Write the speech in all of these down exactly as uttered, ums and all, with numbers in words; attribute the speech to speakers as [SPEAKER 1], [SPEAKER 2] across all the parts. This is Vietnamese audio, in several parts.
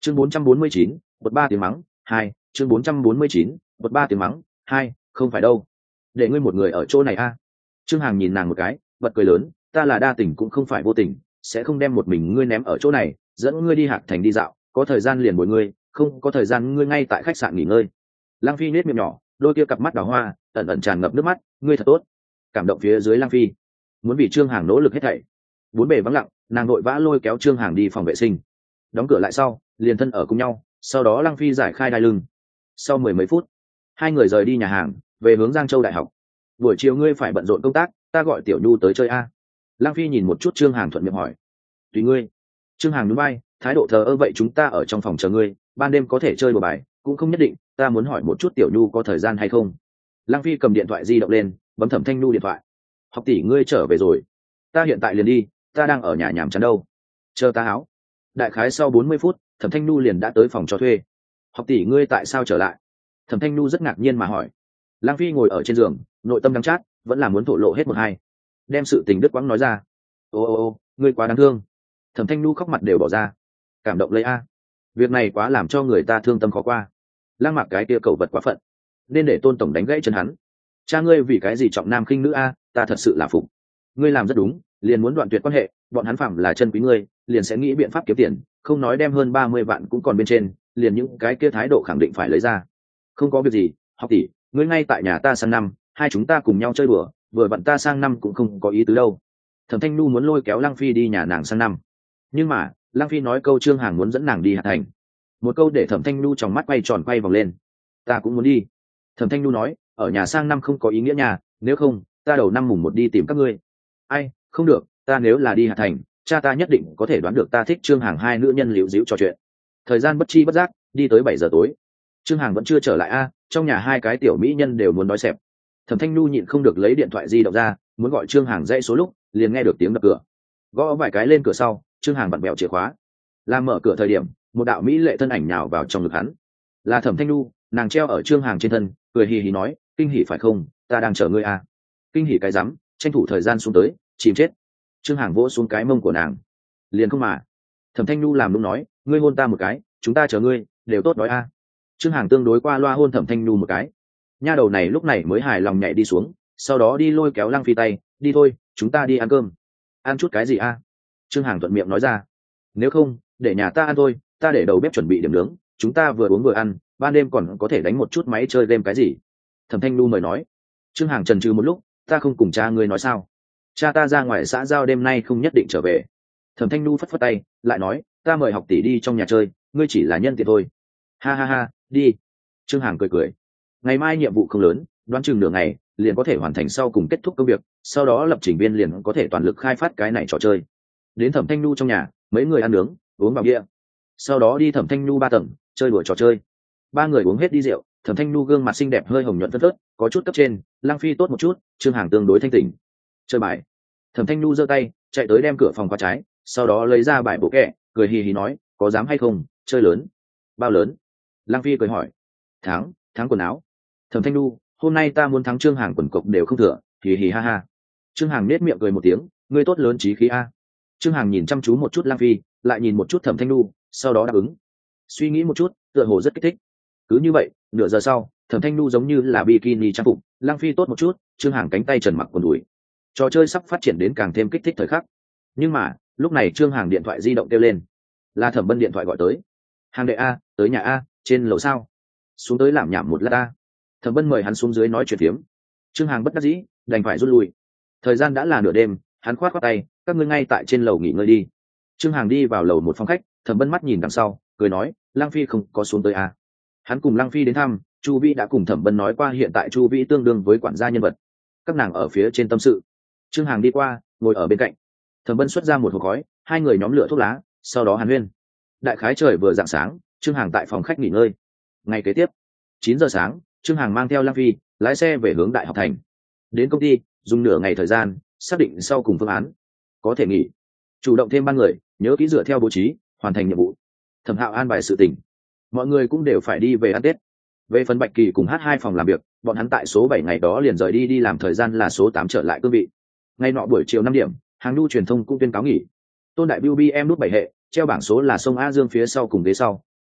[SPEAKER 1] chương bốn trăm bốn mươi chín, bật ba tiếng mắng hai chương bốn trăm bốn mươi chín, bật ba tiếng mắng hai không phải đâu, để ngươi một người ở chỗ này a. Trương Hằng nhìn nàng một cái, bật cười lớn, ta là đa tình cũng không phải vô tình, sẽ không đem một mình ngươi ném ở chỗ này, dẫn ngươi đi Hạc Thành đi dạo, có thời gian liền bồi ngươi, không có thời gian ngươi ngay tại khách sạn nghỉ ngơi. Lang Phi nết miệng nhỏ, đôi kia cặp mắt đào hoa ẩn ẩn tràn ngập nước mắt, ngươi thật tốt. Cảm động phía dưới Lang Phi muốn vì Trương Hằng nỗ lực hết thảy. Bốn bề vắng lặng, nàng vội vã lôi kéo Trương Hằng đi phòng vệ sinh, đóng cửa lại sau liền thân ở cùng nhau, sau đó Lang Phi giải khai đai lưng. Sau mười mấy phút hai người rời đi nhà hàng về hướng Giang Châu Đại học. Buổi chiều ngươi phải bận rộn công tác, ta gọi Tiểu Nhu tới chơi a. Lang Phi nhìn một chút Trương Hằng thuận miệng hỏi. Tùy ngươi. Trương Hằng nhún vai, thái độ thờ ơ, vậy chúng ta ở trong phòng chờ ngươi, ban đêm có thể chơi một bài cũng không nhất định, ta muốn hỏi một chút Tiểu Nhu có thời gian hay không. Lang Phi cầm điện thoại di động lên, bấm Thẩm Thanh Nhu điện thoại. Học tỷ ngươi trở về rồi, ta hiện tại liền đi, ta đang ở nhà nhàm chán đâu, chờ ta áo. Đại khái sau bốn mươi phút Thẩm Thanh Nhu liền đã tới phòng cho thuê. Học tỷ ngươi tại sao trở lại? Thẩm Thanh Nhu rất ngạc nhiên mà hỏi. Lang Phi ngồi ở trên giường, nội tâm đắng chát, vẫn là muốn thổ lộ hết một hai, đem sự tình đứt quãng nói ra. Ô ô ô ngươi quá đáng thương. Thẩm Thanh Nhu khóc mặt đều bỏ ra, cảm động lấy a. Việc này quá làm cho người ta thương tâm khó qua. Lang Mạc cái kia cầu vật quá phận, nên để Tôn tổng đánh gãy chân hắn. Cha ngươi vì cái gì trọng nam khinh nữ a, ta thật sự là phục. Ngươi làm rất đúng, liền muốn đoạn tuyệt quan hệ, bọn hắn phạm là chân quý ngươi, liền sẽ nghĩ biện pháp kiếm tiền, không nói đem hơn ba mươi vạn cũng còn bên trên, liền những cái kia thái độ khẳng định phải lấy ra. Không có việc gì, học tỷ, ngươi ngay tại nhà ta sang năm, hai chúng ta cùng nhau chơi đùa, vừa vặn ta sang năm cũng không có ý tứ đâu. Thẩm Thanh Nhu muốn lôi kéo Lăng Phi đi nhà nàng sang năm, nhưng mà Lăng Phi nói câu Trương Hằng muốn dẫn nàng đi Hạc Thành, một câu để Thẩm Thanh Nhu trong mắt quay tròn quay vòng lên. Ta cũng muốn đi. Thẩm Thanh Nhu nói, ở nhà sang năm không có ý nghĩa nhà, nếu không ta đầu năm mùng một đi tìm các ngươi. Ai, không được, ta nếu là đi Hạc Thành, cha ta nhất định có thể đoán được ta thích Trương Hằng. Hai nữ nhân liễu díu trò chuyện, thời gian bất chi bất giác đi tới bảy giờ tối. Trương Hằng vẫn chưa trở lại a, trong nhà hai cái tiểu mỹ nhân đều muốn đói xẹp. Thẩm Thanh Nhu nhịn không được lấy điện thoại di động ra, muốn gọi Trương Hằng dãy số lúc liền nghe được tiếng đập cửa. Gõ vài cái lên cửa sau, Trương Hằng vặn bẹo chìa khóa. Làm mở cửa thời điểm, một đạo mỹ lệ thân ảnh nhào vào trong ngực hắn. Là Thẩm Thanh Nhu, nàng treo ở Trương Hằng trên thân, cười hì hì nói, kinh hỉ phải không, ta đang chờ ngươi à. Kinh hỉ cái rắm, tranh thủ thời gian xuống tới, chìm chết. Trương Hằng vỗ xuống cái mông của nàng. Liền không mà. Thẩm Thanh Nhu làm lúc nói, ngươi hôn ta một cái, chúng ta chờ ngươi, đều tốt đói a. À. Trương Hằng tương đối qua loa hôn Thẩm Thanh Nhu một cái. Nha đầu này lúc này mới hài lòng nhảy đi xuống, sau đó đi lôi kéo Lăng Phi tay, đi thôi, chúng ta đi ăn cơm. Ăn chút cái gì a? À? Trương Hằng thuận miệng nói ra. Nếu không, để nhà ta ăn thôi, ta để đầu bếp chuẩn bị điểm nướng, chúng ta vừa uống vừa ăn, ban đêm còn có thể đánh một chút máy chơi game cái gì. Thẩm Thanh Nhu mời nói. Trương Hằng chần chừ một lúc, ta không cùng cha ngươi nói sao? Cha ta ra ngoài xã giao đêm nay không nhất định trở về. Thẩm Thanh Nhu phất phất tay, lại nói, ta mời học tỷ đi trong nhà chơi, ngươi chỉ là nhân tiện thôi. Ha ha ha, đi. Trương Hằng cười cười. Ngày mai nhiệm vụ không lớn, đoán chừng nửa ngày liền có thể hoàn thành sau cùng kết thúc công việc, sau đó lập trình viên liền có thể toàn lực khai phát cái này trò chơi. Đến Thẩm Thanh Nhu trong nhà, mấy người ăn nướng, uống vào bia, sau đó đi Thẩm Thanh Nhu ba tầng chơi đùa trò chơi. Ba người uống hết đi rượu, Thẩm Thanh Nhu gương mặt xinh đẹp hơi hồng nhuận phớt phớt, có chút cấp trên, Lăng Phi tốt một chút, Trương Hằng tương đối thanh tỉnh. Chơi bài. Thẩm Thanh Nhu giơ tay chạy tới đem cửa phòng khóa trái, sau đó lấy ra bài bộ kẹ, cười hì hì nói, có dám hay không, chơi lớn. Bao lớn? Lăng Phi cười hỏi. Thắng, thắng quần áo. Thẩm Thanh Nhu, hôm nay ta muốn thắng Trương Hằng quần cộc đều không thừa, hì hì ha ha. Trương Hằng nết miệng cười một tiếng, ngươi tốt lớn trí khí a. Trương Hằng nhìn chăm chú một chút Lăng Phi, lại nhìn một chút Thẩm Thanh Nhu, sau đó đáp ứng. Suy nghĩ một chút, tựa hồ rất kích thích. Cứ như vậy, nửa giờ sau, Thẩm Thanh Nhu giống như là bikini trang phục, Lăng Phi tốt một chút, Trương Hằng cánh tay trần mặc quần đùi. Trò chơi sắp phát triển đến càng thêm kích thích thời khắc. Nhưng mà, lúc này Trương Hằng điện thoại di động kêu lên, là Thẩm Bân điện thoại gọi tới. Hàng đệ a, tới nhà a, trên lầu sao? Xuống tới làm nhảm một lát a. Thẩm Bân mời hắn xuống dưới nói chuyện phiếm. Trương Hằng bất đắc dĩ, đành phải rút lui. Thời gian đã là nửa đêm, hắn khoát khoát tay, các ngươi ngay tại trên lầu nghỉ ngơi đi. Trương Hằng đi vào lầu một phòng khách, Thẩm Bân mắt nhìn đằng sau, cười nói, Lăng Phi không có xuống tới a. Hắn cùng Lăng Phi đến thăm, Chu Vĩ đã cùng Thẩm Bân nói qua hiện tại Chu Vĩ tương đương với quản gia nhân vật. Các nàng ở phía trên tâm sự. Trương Hằng đi qua, ngồi ở bên cạnh. Thẩm Bân xuất ra một hộp khói, hai người nhóm lửa thuốc lá, sau đó hàn huyên. Đại khái trời vừa rạng sáng, Trương Hằng tại phòng khách nghỉ ngơi. Ngày kế tiếp, chín giờ sáng, Trương Hằng mang theo Lăng Phi lái xe về hướng Đại học Thành. Đến công ty, dùng nửa ngày thời gian xác định sau cùng phương án, có thể nghỉ. Chủ động thêm ba người, nhớ kỹ dựa theo bố trí, hoàn thành nhiệm vụ. Thẩm Hạo an bài sự tình, mọi người cũng đều phải đi về ăn Tết. Về phần Bạch Kỳ cùng hát hai phòng làm việc, bọn hắn tại số bảy ngày đó liền rời đi đi làm, thời gian là số tám trở lại cương vị. Ngày nọ buổi chiều năm điểm, hàng nhu truyền thông cũng tuyên cáo nghỉ. Tôn Đại Bill bê em nút bảy hệ, treo bảng số là sông A Dương phía sau cùng ghế sau,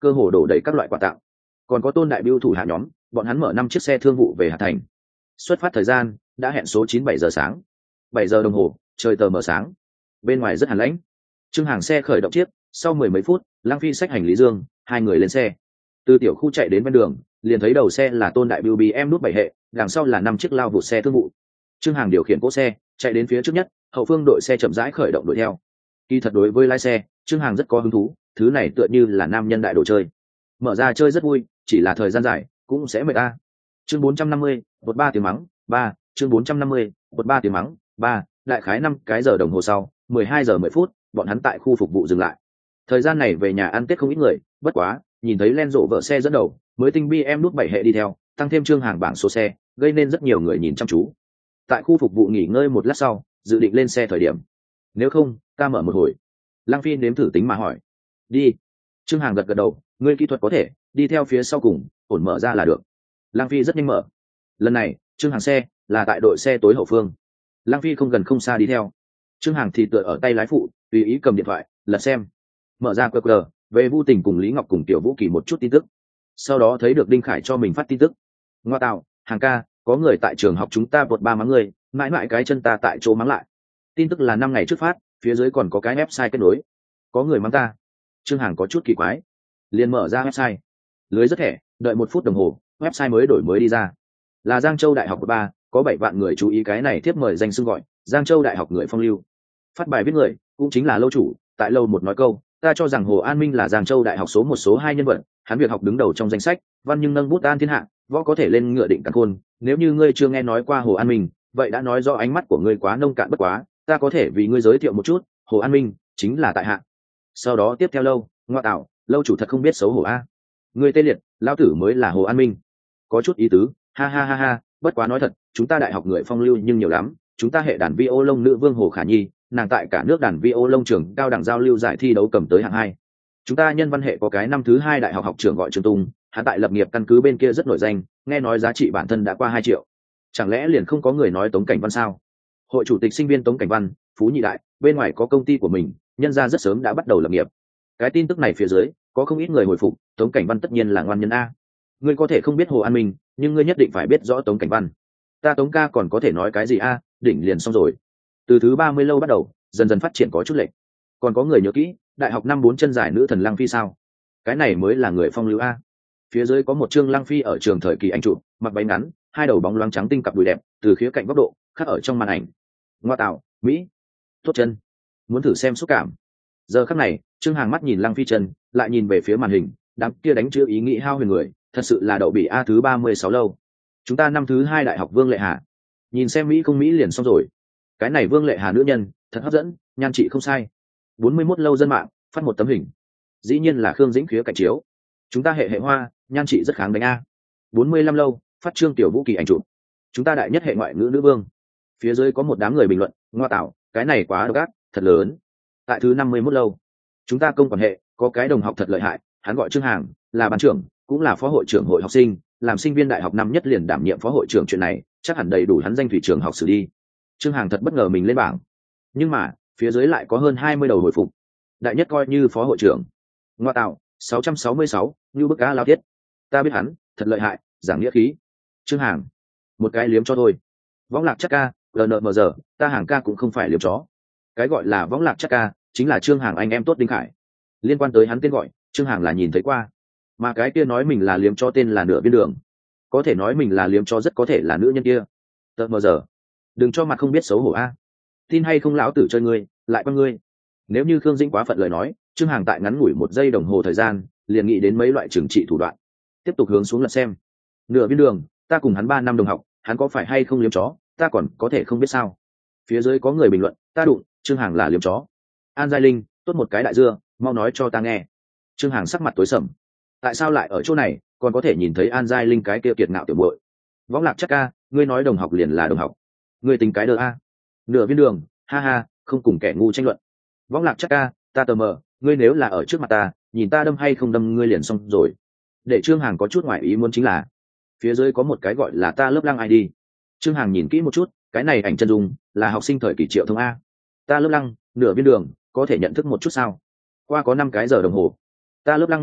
[SPEAKER 1] cơ hồ đổ đầy các loại quà tặng. Còn có Tôn đại biêu thủ hạ nhóm, bọn hắn mở năm chiếc xe thương vụ về Hà Thành. Xuất phát thời gian đã hẹn số chín bảy giờ sáng. Bảy giờ đồng hồ, trời tờ mờ sáng. Bên ngoài rất hàn lãnh. Trương Hàng xe khởi động chiếc, sau mười mấy phút, Lăng Phi xách hành lý dương, hai người lên xe. Từ tiểu khu chạy đến bên đường, liền thấy đầu xe là Tôn đại biêu bê em nút bảy hệ, đằng sau là năm chiếc lao vụt xe thương vụ. Trương Hàng điều khiển cỗ xe, chạy đến phía trước nhất, hậu phương đội xe chậm rãi khởi động đuổi theo. Kỳ thật đối với lái xe, Trương Hàng rất có hứng thú, thứ này tựa như là nam nhân đại đồ chơi. Mở ra chơi rất vui, chỉ là thời gian dài cũng sẽ mệt ta. Chương bốn trăm năm mươi, một ba tiếng mắng, ba, chương bốn trăm năm mươi, một ba tiếng mắng, ba, đại khái năm cái giờ đồng hồ sau, mười hai giờ mười phút, bọn hắn tại khu phục vụ dừng lại. Thời gian này về nhà ăn Tết không ít người, bất quá, nhìn thấy Len rộ vợ xe dẫn đầu, mới tinh bi em nút bảy hệ đi theo, tăng thêm Trương Hàng bảng số xe, gây nên rất nhiều người nhìn chăm chú. Tại khu phục vụ nghỉ ngơi một lát sau, dự định lên xe thời điểm. Nếu không, ta mở một hồi. Lăng Phi nếm thử tính mà hỏi. Đi. Trương Hàng gật gật đầu, ngươi kỹ thuật có thể, đi theo phía sau cùng, ổn mở ra là được. Lăng Phi rất nhanh mở. Lần này, Trương Hàng xe là tại đội xe tối hậu phương. Lăng Phi không gần không xa đi theo. Trương Hàng thì tựa ở tay lái phụ, tùy ý cầm điện thoại, lật xem. Mở ra quy rờ, về Vu Tình cùng Lý Ngọc cùng Tiểu Vũ Kỳ một chút tin tức. Sau đó thấy được Đinh Khải cho mình phát tin tức. Ngoa tạo, Hàng ca, có người tại trường học chúng ta vượt ba mắng người, mãi mãi cái chân ta tại chỗ mắng lại. Tin tức là năm ngày trước phát, phía dưới còn có cái website kết nối. Có người mắng ta. Trương Hàng có chút kỳ quái, liền mở ra website. Lưới rất thẻ, đợi một phút đồng hồ, website mới đổi mới đi ra. Là Giang Châu Đại học ba, có bảy vạn người chú ý cái này tiếp mời danh xưng gọi, Giang Châu Đại học người phong lưu. Phát bài viết người, cũng chính là lâu chủ, tại lâu một nói câu, ta cho rằng Hồ An Minh là Giang Châu Đại học số một số hai nhân vật, hắn việc học đứng đầu trong danh sách, văn nhưng nâng bút an thiên hạ, võ có thể lên ngựa định càn khôn, nếu như ngươi chưa nghe nói qua Hồ An Minh, vậy đã nói do ánh mắt của ngươi quá nông cạn bất quá, ta có thể vì ngươi giới thiệu một chút, Hồ An Minh chính là tại hạ. Sau đó tiếp theo lâu, ngoa tạo, lâu chủ thật không biết xấu hổ a. Ngươi tê liệt, lão tử mới là Hồ An Minh. Có chút ý tứ, ha ha ha ha, bất quá nói thật, chúng ta đại học người phong lưu nhưng nhiều lắm, chúng ta hệ đàn vi ô lông nữ vương Hồ Khả Nhi, nàng tại cả nước đàn vi ô lông trường cao đẳng giao lưu giải thi đấu cầm tới hạng hai. Chúng ta nhân văn hệ có cái năm thứ hai đại học học trưởng gọi Trường Tùng, hắn tại lập nghiệp căn cứ bên kia rất nổi danh, nghe nói giá trị bản thân đã qua hai triệu. Chẳng lẽ liền không có người nói Tống Cảnh Văn sao? Hội chủ tịch sinh viên Tống Cảnh Văn, phú nhị đại, bên ngoài có công ty của mình, nhân ra rất sớm đã bắt đầu lập nghiệp. Cái tin tức này phía dưới có không ít người hồi phục, Tống Cảnh Văn tất nhiên là ngoan nhân a. Ngươi có thể không biết Hồ An Minh, nhưng ngươi nhất định phải biết rõ Tống Cảnh Văn. Ta Tống ca còn có thể nói cái gì a, đỉnh liền xong rồi. Từ thứ ba mươi lâu bắt đầu, dần dần phát triển có chút lệch. Còn có người nhớ kỹ, đại học năm bốn chân dài nữ thần Lăng Phi sao? Cái này mới là người phong lưu a. Phía dưới có một chương Lăng Phi ở trường thời kỳ anh chụp, mặc váy ngắn, hai đầu bóng loáng trắng tinh cặp đùi đẹp, từ khía cạnh góc độ khắc ở trong màn ảnh. Ngoa tạo, mỹ, tốt chân, muốn thử xem xúc cảm. Giờ khắc này, Trương Hàng mắt nhìn Lăng Phi chân, lại nhìn về phía màn hình, đám kia đánh chữ ý nghĩ hao huyền người, thật sự là đậu bị a thứ ba mươi sáu lâu. Chúng ta năm thứ hai đại học Vương Lệ Hà, nhìn xem mỹ không mỹ liền xong rồi. Cái này Vương Lệ Hà nữ nhân, thật hấp dẫn, nhan trị không sai. bốn mươi mốt lâu dân mạng phát một tấm hình, dĩ nhiên là Khương Dĩnh khía cạnh chiếu. Chúng ta hệ hệ hoa, nhan trị rất kháng đánh a. bốn mươi lăm lâu phát Trương Tiểu Vũ Kỳ ảnh chụp. Chúng ta đại nhất hệ ngoại ngữ nữ vương. Phía dưới có một đám người bình luận, ngoa tạo, cái này quá độc ác, thật lớn. Tại thứ năm mươi mốt lâu, chúng ta công quản hệ có cái đồng học thật lợi hại, hắn gọi Trương Hàng, là ban trưởng, cũng là phó hội trưởng hội học sinh, làm sinh viên đại học năm nhất liền đảm nhiệm phó hội trưởng, chuyện này chắc hẳn đầy đủ hắn danh thủy trường học xử đi. Trương Hàng thật bất ngờ mình lên bảng, nhưng mà phía dưới lại có hơn hai mươi đầu hồi phục. Đại nhất coi như phó hội trưởng, ngoa tạo, sáu trăm sáu mươi sáu, như bức cá lao thiết. Ta biết hắn thật lợi hại, giảng nghĩa khí. Trương Hàng, một cái liếm cho thôi. Võng lạc chắc ca, lnmg, ta Hàng ca cũng không phải liếm chó. Cái gọi là võng lạc chắc ca chính là Trương Hàng anh em tốt Đinh Khải. Liên quan tới hắn tên gọi, Trương Hàng là nhìn thấy qua, mà cái kia nói mình là liếm cho tên là Nửa Viên Đường, có thể nói mình là liếm cho rất có thể là nữ nhân kia. Tờ mờ giờ, đừng cho mặt không biết xấu hổ a. Tin hay không lão tử chơi ngươi, lại con ngươi. Nếu như Khương Dĩnh quá phận lời nói, Trương Hàng tại ngắn ngủi một giây đồng hồ thời gian liền nghĩ đến mấy loại trừng trị thủ đoạn. Tiếp tục hướng xuống lật xem. Nửa Viên Đường, ta cùng hắn ba năm đồng học, hắn có phải hay không liếm chó, ta còn có thể không biết sao. Phía dưới có người bình luận, ta đụng Trương Hàng là liếm chó. An Giai Linh, tốt một cái đại dưa, mau nói cho ta nghe. Trương Hàng sắc mặt tối sầm, tại sao lại ở chỗ này còn có thể nhìn thấy An Giai Linh cái kia kiệt ngạo tiểu muội. Võng lạc chắc ca, ngươi nói đồng học liền là đồng học, ngươi tính cái đờ a. Nửa Viên Đường, ha ha, không cùng kẻ ngu tranh luận. Võng lạc chắc ca, ta tờ mờ, ngươi nếu là ở trước mặt ta, nhìn ta đâm hay không đâm ngươi liền xong rồi. Để Trương Hàng có chút ngoại ý muốn chính là, phía dưới có một cái gọi là ta lớp Lăng ai đi. Trương Hàng nhìn kỹ một chút, cái này ảnh chân dung là học sinh thời kỳ Triệu Thông a. Ta lớp Lăng, Nửa Viên Đường, có thể nhận thức một chút sao? Qua có năm cái giờ đồng hồ. Ta lớp Lăng nhắn lại,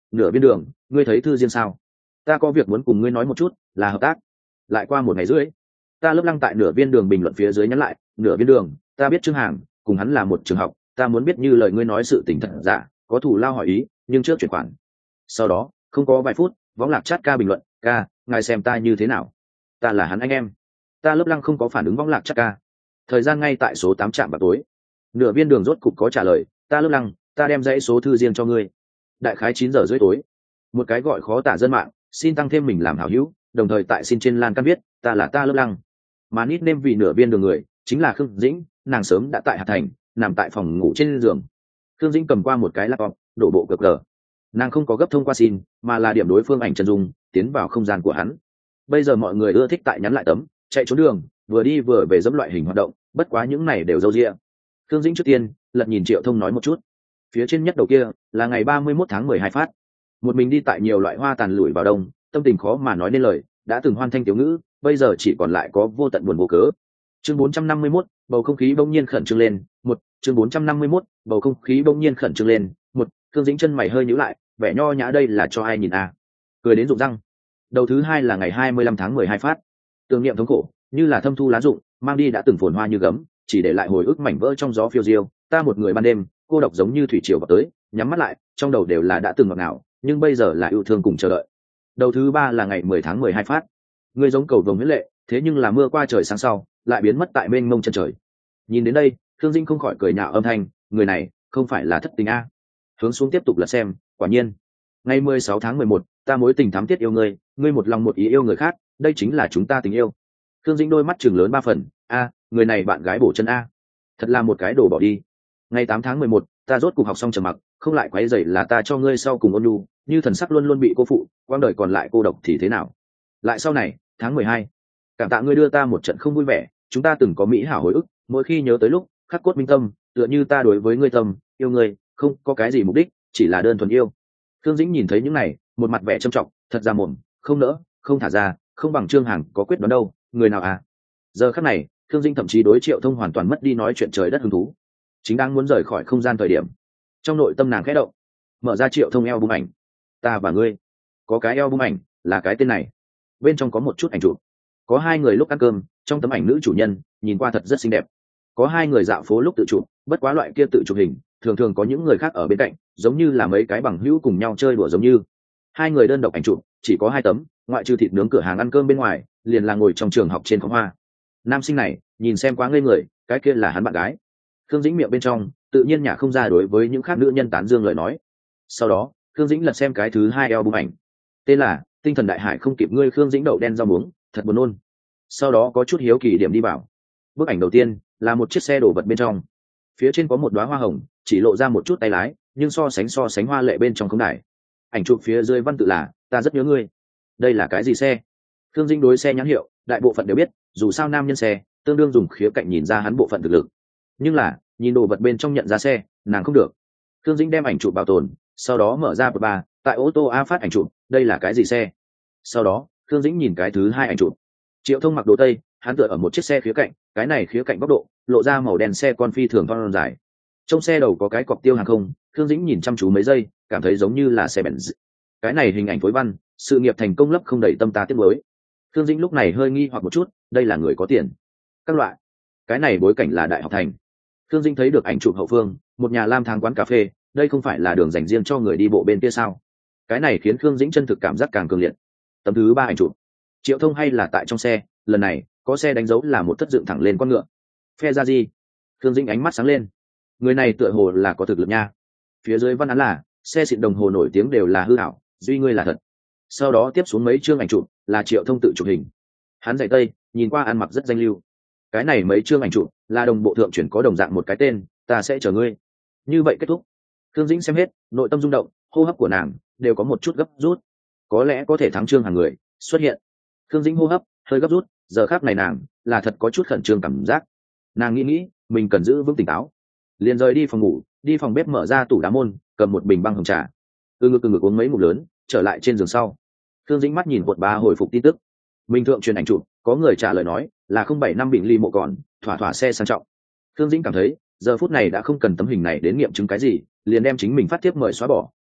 [SPEAKER 1] nửa viên đường, ngươi thấy thư riêng sao? Ta có việc muốn cùng ngươi nói một chút, là hợp tác. Lại qua một ngày rưỡi, ta lớp lăng tại nửa viên đường bình luận phía dưới nhắn lại, nửa viên đường, ta biết Trương Hàng, cùng hắn là một trường học, ta muốn biết như lời ngươi nói sự tình thật giả, có thù lao hỏi ý, nhưng trước chuyển khoản. Sau đó, không có vài phút, võng lạc chat ca bình luận, ca, ngài xem ta như thế nào? Ta là hắn anh em. Ta lớp lăng không có phản ứng võng lạc chat ca. Thời gian ngay tại số tám trạm vào tối. Nửa viên đường rốt cục có trả lời, ta lớp lăng, ta đem dãy số thư riêng cho ngươi. Đại khái chín giờ rưỡi tối. Một cái gọi khó tả dân mạng, xin tăng thêm mình làm hảo hữu, đồng thời tại xin trên lan can viết, ta là ta lớp lăng. Mà nít nêm vì nửa viên đường người, chính là Khương Dĩnh, nàng sớm đã tại Hạt Thành, nằm tại phòng ngủ trên giường. Khương Dĩnh cầm qua một cái laptop, đổ bộ cờ cờ. Nàng không có gấp thông qua xin, mà là điểm đối phương ảnh chân dung, tiến vào không gian của hắn. Bây giờ mọi người ưa thích tại nhắn lại tấm, chạy trốn đường, vừa đi vừa về dẫm loại hình hoạt động, bất quá những này đều râu ria. Khương Dĩnh trước tiên lật nhìn Triệu Thông nói một chút. Phía trên nhất đầu kia là ngày ba mươi mốt tháng mười hai phát. Một mình đi tại nhiều loại hoa tàn lủi vào đông, tâm tình khó mà nói nên lời, đã từng hoan thanh tiểu ngữ, bây giờ chỉ còn lại có vô tận buồn vô cớ. Chương bốn trăm năm mươi mốt, bầu không khí bỗng nhiên khẩn trương lên, một, chương bốn trăm năm mươi mốt, bầu không khí bỗng nhiên khẩn trương lên, một, Khương Dĩnh chân mày hơi nhíu lại, vẻ nho nhã đây là cho ai nhìn à? Cười đến rụng răng. Đầu thứ hai là ngày hai mươi lăm tháng mười hai phát. Tưởng niệm thống khổ, như là thâm thu lá rụng, mang đi đã từng phồn hoa như gấm, chỉ để lại hồi ức mảnh vỡ trong gió phiêu diêu, ta một người ban đêm, cô độc giống như thủy triều vào tới, nhắm mắt lại, trong đầu đều là đã từng ngọt ngào, nhưng bây giờ là yêu thương cùng chờ đợi. Đầu thứ ba là ngày mười tháng mười hai phát. Ngươi giống cầu vồng huyết lệ, thế nhưng là mưa qua trời sáng sau, lại biến mất tại mênh mông chân trời. Nhìn đến đây, Khương Dĩnh không khỏi cười nhạo âm thanh, người này không phải là thất tình a? Hướng xuống tiếp tục là xem, quả nhiên. Ngày mười sáu tháng mười một, ta mối tình thắm thiết yêu ngươi, ngươi một lòng một ý yêu người khác, đây chính là chúng ta tình yêu. Khương Dĩnh đôi mắt chừng lớn ba phần, a, người này bạn gái bổ chân a. Thật là một cái đồ bỏ đi. Ngày tám tháng mười một, ta rốt cuộc học xong trầm mặc, không lại quấy rầy là ta cho ngươi sau cùng ôn nhu, như thần sắc luôn luôn bị cô phụ, quãng đời còn lại cô độc thì thế nào? Lại sau này, tháng mười hai, cảm tạ ngươi đưa ta một trận không vui vẻ, chúng ta từng có mỹ hảo hồi ức, mỗi khi nhớ tới lúc khắc cốt minh tâm, tựa như ta đối với ngươi tâm, yêu ngươi, không có cái gì mục đích, chỉ là đơn thuần yêu. Thương Dĩnh nhìn thấy những này, một mặt vẻ trầm trọng, thật ra mồm, không nỡ, không thả ra, không bằng Trương Hằng có quyết đoán đâu, người nào à? Giờ khắc này, Thương Dĩnh thậm chí đối Triệu Thông hoàn toàn mất đi nói chuyện trời đất hứng thú. Chính đang muốn rời khỏi không gian thời điểm, trong nội tâm nàng khẽ động, mở ra Triệu Thông eo bung ảnh, ta và ngươi, có cái eo bung ảnh, là cái tên này. Bên trong có một chút ảnh chụp, có hai người lúc ăn cơm, trong tấm ảnh nữ chủ nhân nhìn qua thật rất xinh đẹp. Có hai người dạo phố lúc tự chụp, bất quá loại kia tự chụp hình thường thường có những người khác ở bên cạnh, giống như là mấy cái bằng hữu cùng nhau chơi đùa giống như. Hai người đơn độc ảnh chụp chỉ có hai tấm, ngoại trừ thịt nướng cửa hàng ăn cơm bên ngoài, liền là ngồi trong trường học trên khóm hoa. Nam sinh này nhìn xem quá ngây người, cái kia là hắn bạn gái. Khương Dĩnh miệng bên trong tự nhiên nhả không ra đối với những khác nữ nhân tán dương lời nói. Sau đó Khương Dĩnh lật xem cái thứ hai album ảnh, tên là Tinh thần đại hải không kịp ngươi. Khương Dĩnh đậu đen rau muống, thật buồn nôn. Sau đó có chút hiếu kỳ điểm đi vào. Bức ảnh đầu tiên là một chiếc xe đổ vật bên trong, phía trên có một đóa hoa hồng, chỉ lộ ra một chút tay lái, nhưng so sánh so sánh hoa lệ bên trong không đài. Ảnh chụp phía dưới văn tự là ta rất nhớ ngươi. Đây là cái gì xe? Khương Dĩnh đối xe nhãn hiệu đại bộ phận đều biết, dù sao nam nhân xe tương đương dùng khía cạnh nhìn ra hắn bộ phận thực lực, nhưng là nhìn đồ vật bên trong nhận ra xe nàng không được. Khương Dĩnh đem ảnh chụp bảo tồn, sau đó mở ra ba tại ô tô A phát ảnh chụp, đây là cái gì xe? Sau đó Khương Dĩnh nhìn cái thứ hai ảnh chụp, Triệu Thông mặc đồ tây, hắn tựa ở một chiếc xe khía cạnh, cái này khía cạnh góc độ lộ ra màu đen xe con phi thường thon dài. Trong xe đầu có cái cọc tiêu hàng không, Khương Dĩnh nhìn chăm chú mấy giây, cảm thấy giống như là xe Benz. Cái này hình ảnh phối văn, sự nghiệp thành công lấp không đầy tâm ta tiếc mới. Khương Dĩnh lúc này hơi nghi hoặc một chút, đây là người có tiền. Các loại, cái này bối cảnh là Đại học Thành. Khương Dĩnh thấy được ảnh chụp hậu phương, một nhà lam thang quán cà phê, đây không phải là đường dành riêng cho người đi bộ bên kia sao? Cái này khiến Khương Dĩnh chân thực cảm giác càng cường liệt. Tấm thứ ba ảnh chụp, Triệu Thông hay là tại trong xe, lần này có xe đánh dấu là một thất dựng thẳng lên con ngựa. Phe ra gì? Khương Dĩnh ánh mắt sáng lên, người này tựa hồ là có thực lực nha. Phía dưới văn án là xe xịn đồng hồ nổi tiếng đều là hư ảo, duy ngươi là thật. Sau đó tiếp xuống mấy chương ảnh chụp là Triệu Thông tự chụp hình, hắn giày tây, nhìn qua ăn mặc rất danh lưu. Cái này mấy chương ảnh chụp là đồng bộ thượng chuyển có đồng dạng một cái tên, ta sẽ chờ ngươi. Như vậy kết thúc. Khương Dĩnh xem hết, nội tâm rung động, hô hấp của nàng đều có một chút gấp rút. Có lẽ có thể thắng Trương Hàng người xuất hiện. Khương Dĩnh hô hấp hơi gấp rút, giờ khắc này nàng là thật có chút khẩn trương cảm giác. Nàng nghĩ nghĩ mình cần giữ vững tỉnh táo, liền rời đi phòng ngủ, đi phòng bếp mở ra tủ đá môn, cầm một bình băng hồng trà, từ ngực từ ngực uống mấy ngụm lớn, trở lại trên giường sau. Khương Dĩnh mắt nhìn quận ba hồi phục tin tức, mình thượng truyền ảnh chụp, có người trả lời nói là không bảy năm bình ly mộ còn, thỏa thỏa xe sang trọng. Khương Dĩnh cảm thấy giờ phút này đã không cần tấm hình này đến nghiệm chứng cái gì, liền đem chính mình phát tiếp mời xóa bỏ,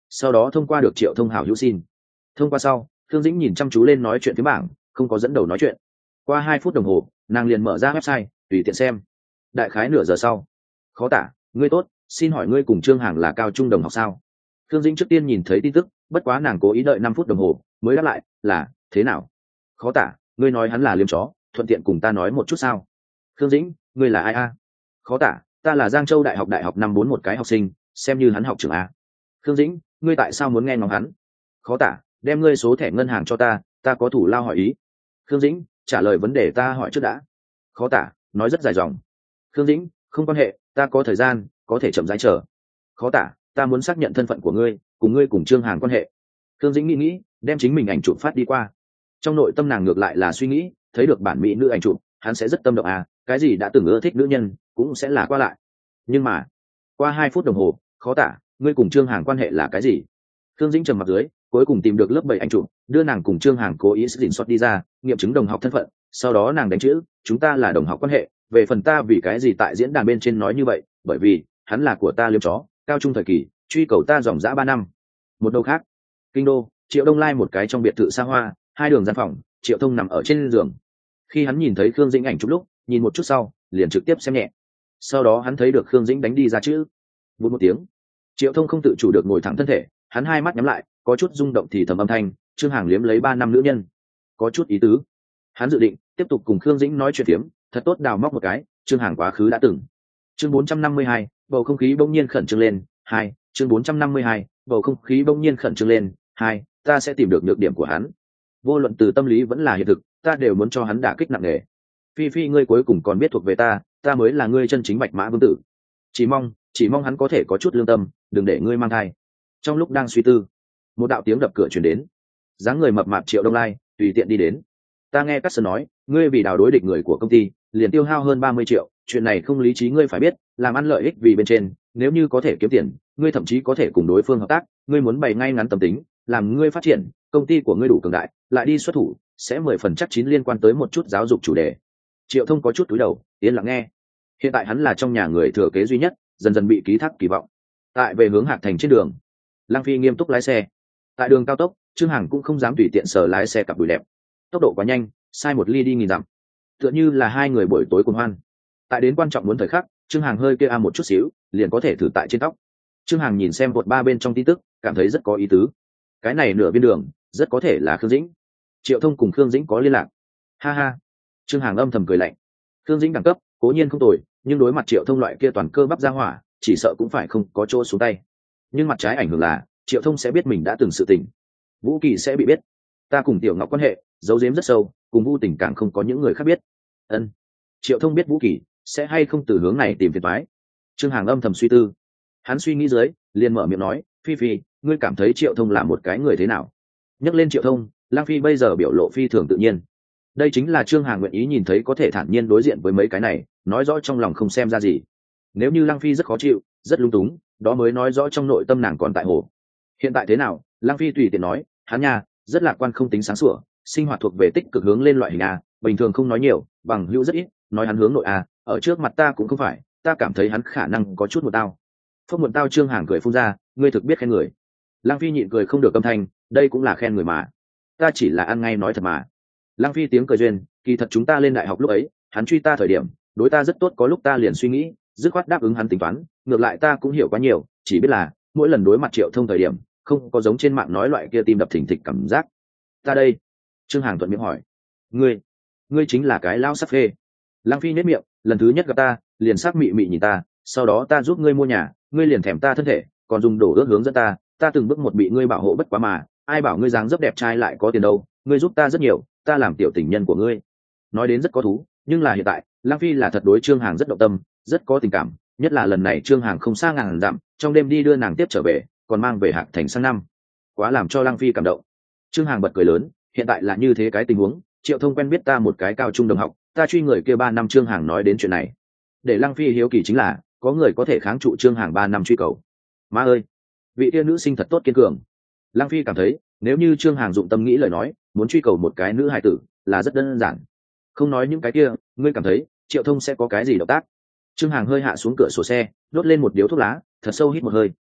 [SPEAKER 1] sau đó thông qua được Triệu Thông hảo hữu xin. Thông qua sau, Thương Dĩnh nhìn chăm chú lên nói chuyện phía bảng, không có dẫn đầu nói chuyện. Qua hai phút đồng hồ, nàng liền mở ra website tùy tiện xem. Đại khái nửa giờ sau, khó tả, ngươi tốt, xin hỏi ngươi cùng Trương Hàng là cao trung đồng học sao? Thương Dĩnh trước tiên nhìn thấy tin tức, bất quá nàng cố ý đợi năm phút đồng hồ mới đáp lại, là thế nào? Khó tả, ngươi nói hắn là liếm chó, thuận tiện cùng ta nói một chút sao? Thương Dĩnh, ngươi là ai a? Khó tả, ta là Giang Châu Đại học đại học năm bốn một cái học sinh, xem như hắn học trưởng a. Thương Dĩnh, ngươi tại sao muốn nghe ngóng hắn? Khó tả, đem ngươi số thẻ ngân hàng cho ta, ta có thủ lao hỏi ý. Thương Dĩnh, trả lời vấn đề ta hỏi trước đã. Khó tả, nói rất dài dòng. Thương Dĩnh, không quan hệ, ta có thời gian, có thể chậm rãi chờ. Khó tả, ta muốn xác nhận thân phận của ngươi, cùng ngươi cùng Trương Hàng quan hệ. Thương Dĩnh nghĩ nghĩ, đem chính mình ảnh chụp phát đi qua. Trong nội tâm nàng ngược lại là suy nghĩ, thấy được bản mỹ nữ ảnh chụp, hắn sẽ rất tâm động à, cái gì đã từng ưa thích nữ nhân, cũng sẽ là qua lại. Nhưng mà, qua hai phút đồng hồ, khó tả, ngươi cùng Trương Hàng quan hệ là cái gì? Thương Dĩnh trầm mặt dưới, cuối cùng tìm được lớp bảy ảnh chụp, đưa nàng cùng Trương Hàng cố ý xin xót đi ra, nghiệm chứng đồng học thân phận, sau đó nàng đánh chữ, chúng ta là đồng học quan hệ, về phần ta vì cái gì tại diễn đàn bên trên nói như vậy, bởi vì hắn là của ta liếm chó, cao trung thời kỳ, truy cầu ta dòng dã ba năm. Một đầu khác, kinh đô, Triệu Đông Lai một cái trong biệt thự xa hoa, hai đường gian phòng, Triệu Thông nằm ở trên giường. Khi hắn nhìn thấy Khương Dĩnh ảnh chụp lúc, nhìn một chút sau, liền trực tiếp xem nhẹ. Sau đó hắn thấy được Khương Dĩnh đánh đi ra chữ, vút một tiếng. Triệu Thông không tự chủ được ngồi thẳng thân thể, hắn hai mắt nhắm lại, có chút rung động thì thầm âm thanh, Trương Hàng liếm lấy ba năm nữ nhân, có chút ý tứ. Hắn dự định tiếp tục cùng Khương Dĩnh nói chuyện phiếm, thật tốt đào móc một cái, Trương Hàng quá khứ đã từng. Chương bốn trăm năm mươi hai, bầu không khí bỗng nhiên khẩn trương lên, hai, chương bốn trăm năm mươi hai, bầu không khí bỗng nhiên khẩn trương lên, hai, ta sẽ tìm được nhược điểm của hắn. Vô luận từ tâm lý vẫn là hiện thực, ta đều muốn cho hắn đả kích nặng nề. Phi Phi ngươi cuối cùng còn biết thuộc về ta, ta mới là ngươi chân chính bạch mã vương tử. Chỉ mong, chỉ mong hắn có thể có chút lương tâm, đừng để ngươi mang thai. Trong lúc đang suy tư, một đạo tiếng đập cửa truyền đến. Dáng người mập mạp Triệu Đông Lai tùy tiện đi đến. Ta nghe Cát Sơn nói, ngươi vì đào đối địch người của công ty, liền tiêu hao hơn ba mươi triệu, chuyện này không lý trí, ngươi phải biết, làm ăn lợi ích vì bên trên, nếu như có thể kiếm tiền, ngươi thậm chí có thể cùng đối phương hợp tác, ngươi muốn bày ngay ngắn tâm tính, làm ngươi phát triển, công ty của ngươi đủ cường đại, lại đi xuất thủ, sẽ mười phần chắc chín liên quan tới một chút giáo dục chủ đề. Triệu Thông có chút cúi đầu, yên lặng nghe. Hiện tại hắn là trong nhà người thừa kế duy nhất, dần dần bị ký thác kỳ vọng. Tại về hướng Hạc Thành trên đường, Lăng Phi nghiêm túc lái xe. Tại đường cao tốc, Trương Hằng cũng không dám tùy tiện sờ lái xe cặp đùi đẹp. Tốc độ quá nhanh, sai một ly đi nghìn dặm. Tựa như là hai người buổi tối cùng hoan. Tại đến quan trọng muốn thời khắc, Trương Hằng hơi kia a một chút xíu, liền có thể thử tại trên tóc. Trương Hằng nhìn xem một ba bên trong tin tức, cảm thấy rất có ý tứ. Cái này nửa bên đường, rất có thể là Khương Dĩnh. Triệu Thông cùng Khương Dĩnh có liên lạc. Ha ha. Trương Hằng âm thầm cười lạnh. Khương Dĩnh đẳng cấp, cố nhiên không tồi, nhưng đối mặt Triệu Thông loại kia toàn cơ bắp ra hỏa, chỉ sợ cũng phải không có chỗ xuống tay. Nhưng mặt trái ảnh hưởng là, Triệu Thông sẽ biết mình đã từng sự tình, Vũ Kỳ sẽ bị biết. Ta cùng Tiểu Ngọc quan hệ giấu giếm rất sâu, cùng Vu Tình càng không có những người khác biết. Ân. Triệu Thông biết Vũ Kỳ sẽ hay không từ hướng này tìm phiền toái. Trương Hằng âm thầm suy tư. Hắn suy nghĩ dưới, liền mở miệng nói, Phi Phi, ngươi cảm thấy Triệu Thông là một cái người thế nào? Nhắc lên Triệu Thông, Lang Phi bây giờ biểu lộ phi thường tự nhiên. Đây chính là Trương Hằng nguyện ý nhìn thấy có thể thản nhiên đối diện với mấy cái này, nói rõ trong lòng không xem ra gì. Nếu như Lang Phi rất khó chịu, rất lung túng, đó mới nói rõ trong nội tâm nàng còn tại hồ. Hiện tại thế nào? Lang Phi tùy tiện nói, hắn nha, rất lạc quan, không tính sáng sủa, sinh hoạt thuộc về tích cực hướng lên loại hình a, bình thường không nói nhiều, bằng hữu rất ít, nói hắn hướng nội a, ở trước mặt ta cũng không phải, ta cảm thấy hắn khả năng có chút một tao. Phốc muộn tao. Trương Hằng cười phun ra, ngươi thực biết khen người. Lang Phi nhịn cười không được âm thanh, đây cũng là khen người mà. Ta chỉ là ăn ngay nói thật mà. Lang Phi tiếng cười duyên, kỳ thật chúng ta lên đại học lúc ấy, hắn truy ta thời điểm, đối ta rất tốt, có lúc ta liền suy nghĩ, dứt khoát đáp ứng hắn tính toán, ngược lại ta cũng hiểu quá nhiều, chỉ biết là mỗi lần đối mặt Triệu Thông thời điểm, không có giống trên mạng nói loại kia tim đập thình thịch cảm giác. Ta đây. Trương Hằng thuận miệng hỏi, ngươi, ngươi chính là cái lao sắc phê. Lang Phi nhếch miệng, lần thứ nhất gặp ta, liền sắc mị mị nhìn ta, sau đó ta giúp ngươi mua nhà, ngươi liền thèm ta thân thể, còn dùng đổ ước hướng dẫn ta, ta từng bước một bị ngươi bảo hộ bất quá mà, ai bảo ngươi dáng dấp đẹp trai lại có tiền đâu, ngươi giúp ta rất nhiều, ta làm tiểu tình nhân của ngươi. Nói đến rất có thú, nhưng là hiện tại, Lang Phi là thật đối Trương Hằng rất động tâm, rất có tình cảm, nhất là lần này Trương Hằng không xa ngàn dặm, trong đêm đi đưa nàng tiếp trở về, còn mang về Hạc Thành sang năm, quá làm cho Lang Phi cảm động. Trương Hằng bật cười lớn, hiện tại là như thế cái tình huống, Triệu Thông quen biết ta một cái cao trung đồng học, ta truy người kia ba năm. Trương Hằng nói đến chuyện này, để Lang Phi hiếu kỳ chính là, có người có thể kháng trụ Trương Hằng ba năm truy cầu. Má ơi, vị kia nữ sinh thật tốt kiên cường. Lang Phi cảm thấy, nếu như Trương Hằng dụng tâm nghĩ lời nói, muốn truy cầu một cái nữ hài tử là rất đơn giản. Không nói những cái kia, ngươi cảm thấy Triệu Thông sẽ có cái gì động tác? Trương Hằng hơi hạ xuống cửa sổ xe, đốt lên một điếu thuốc lá, thật sâu hít một hơi.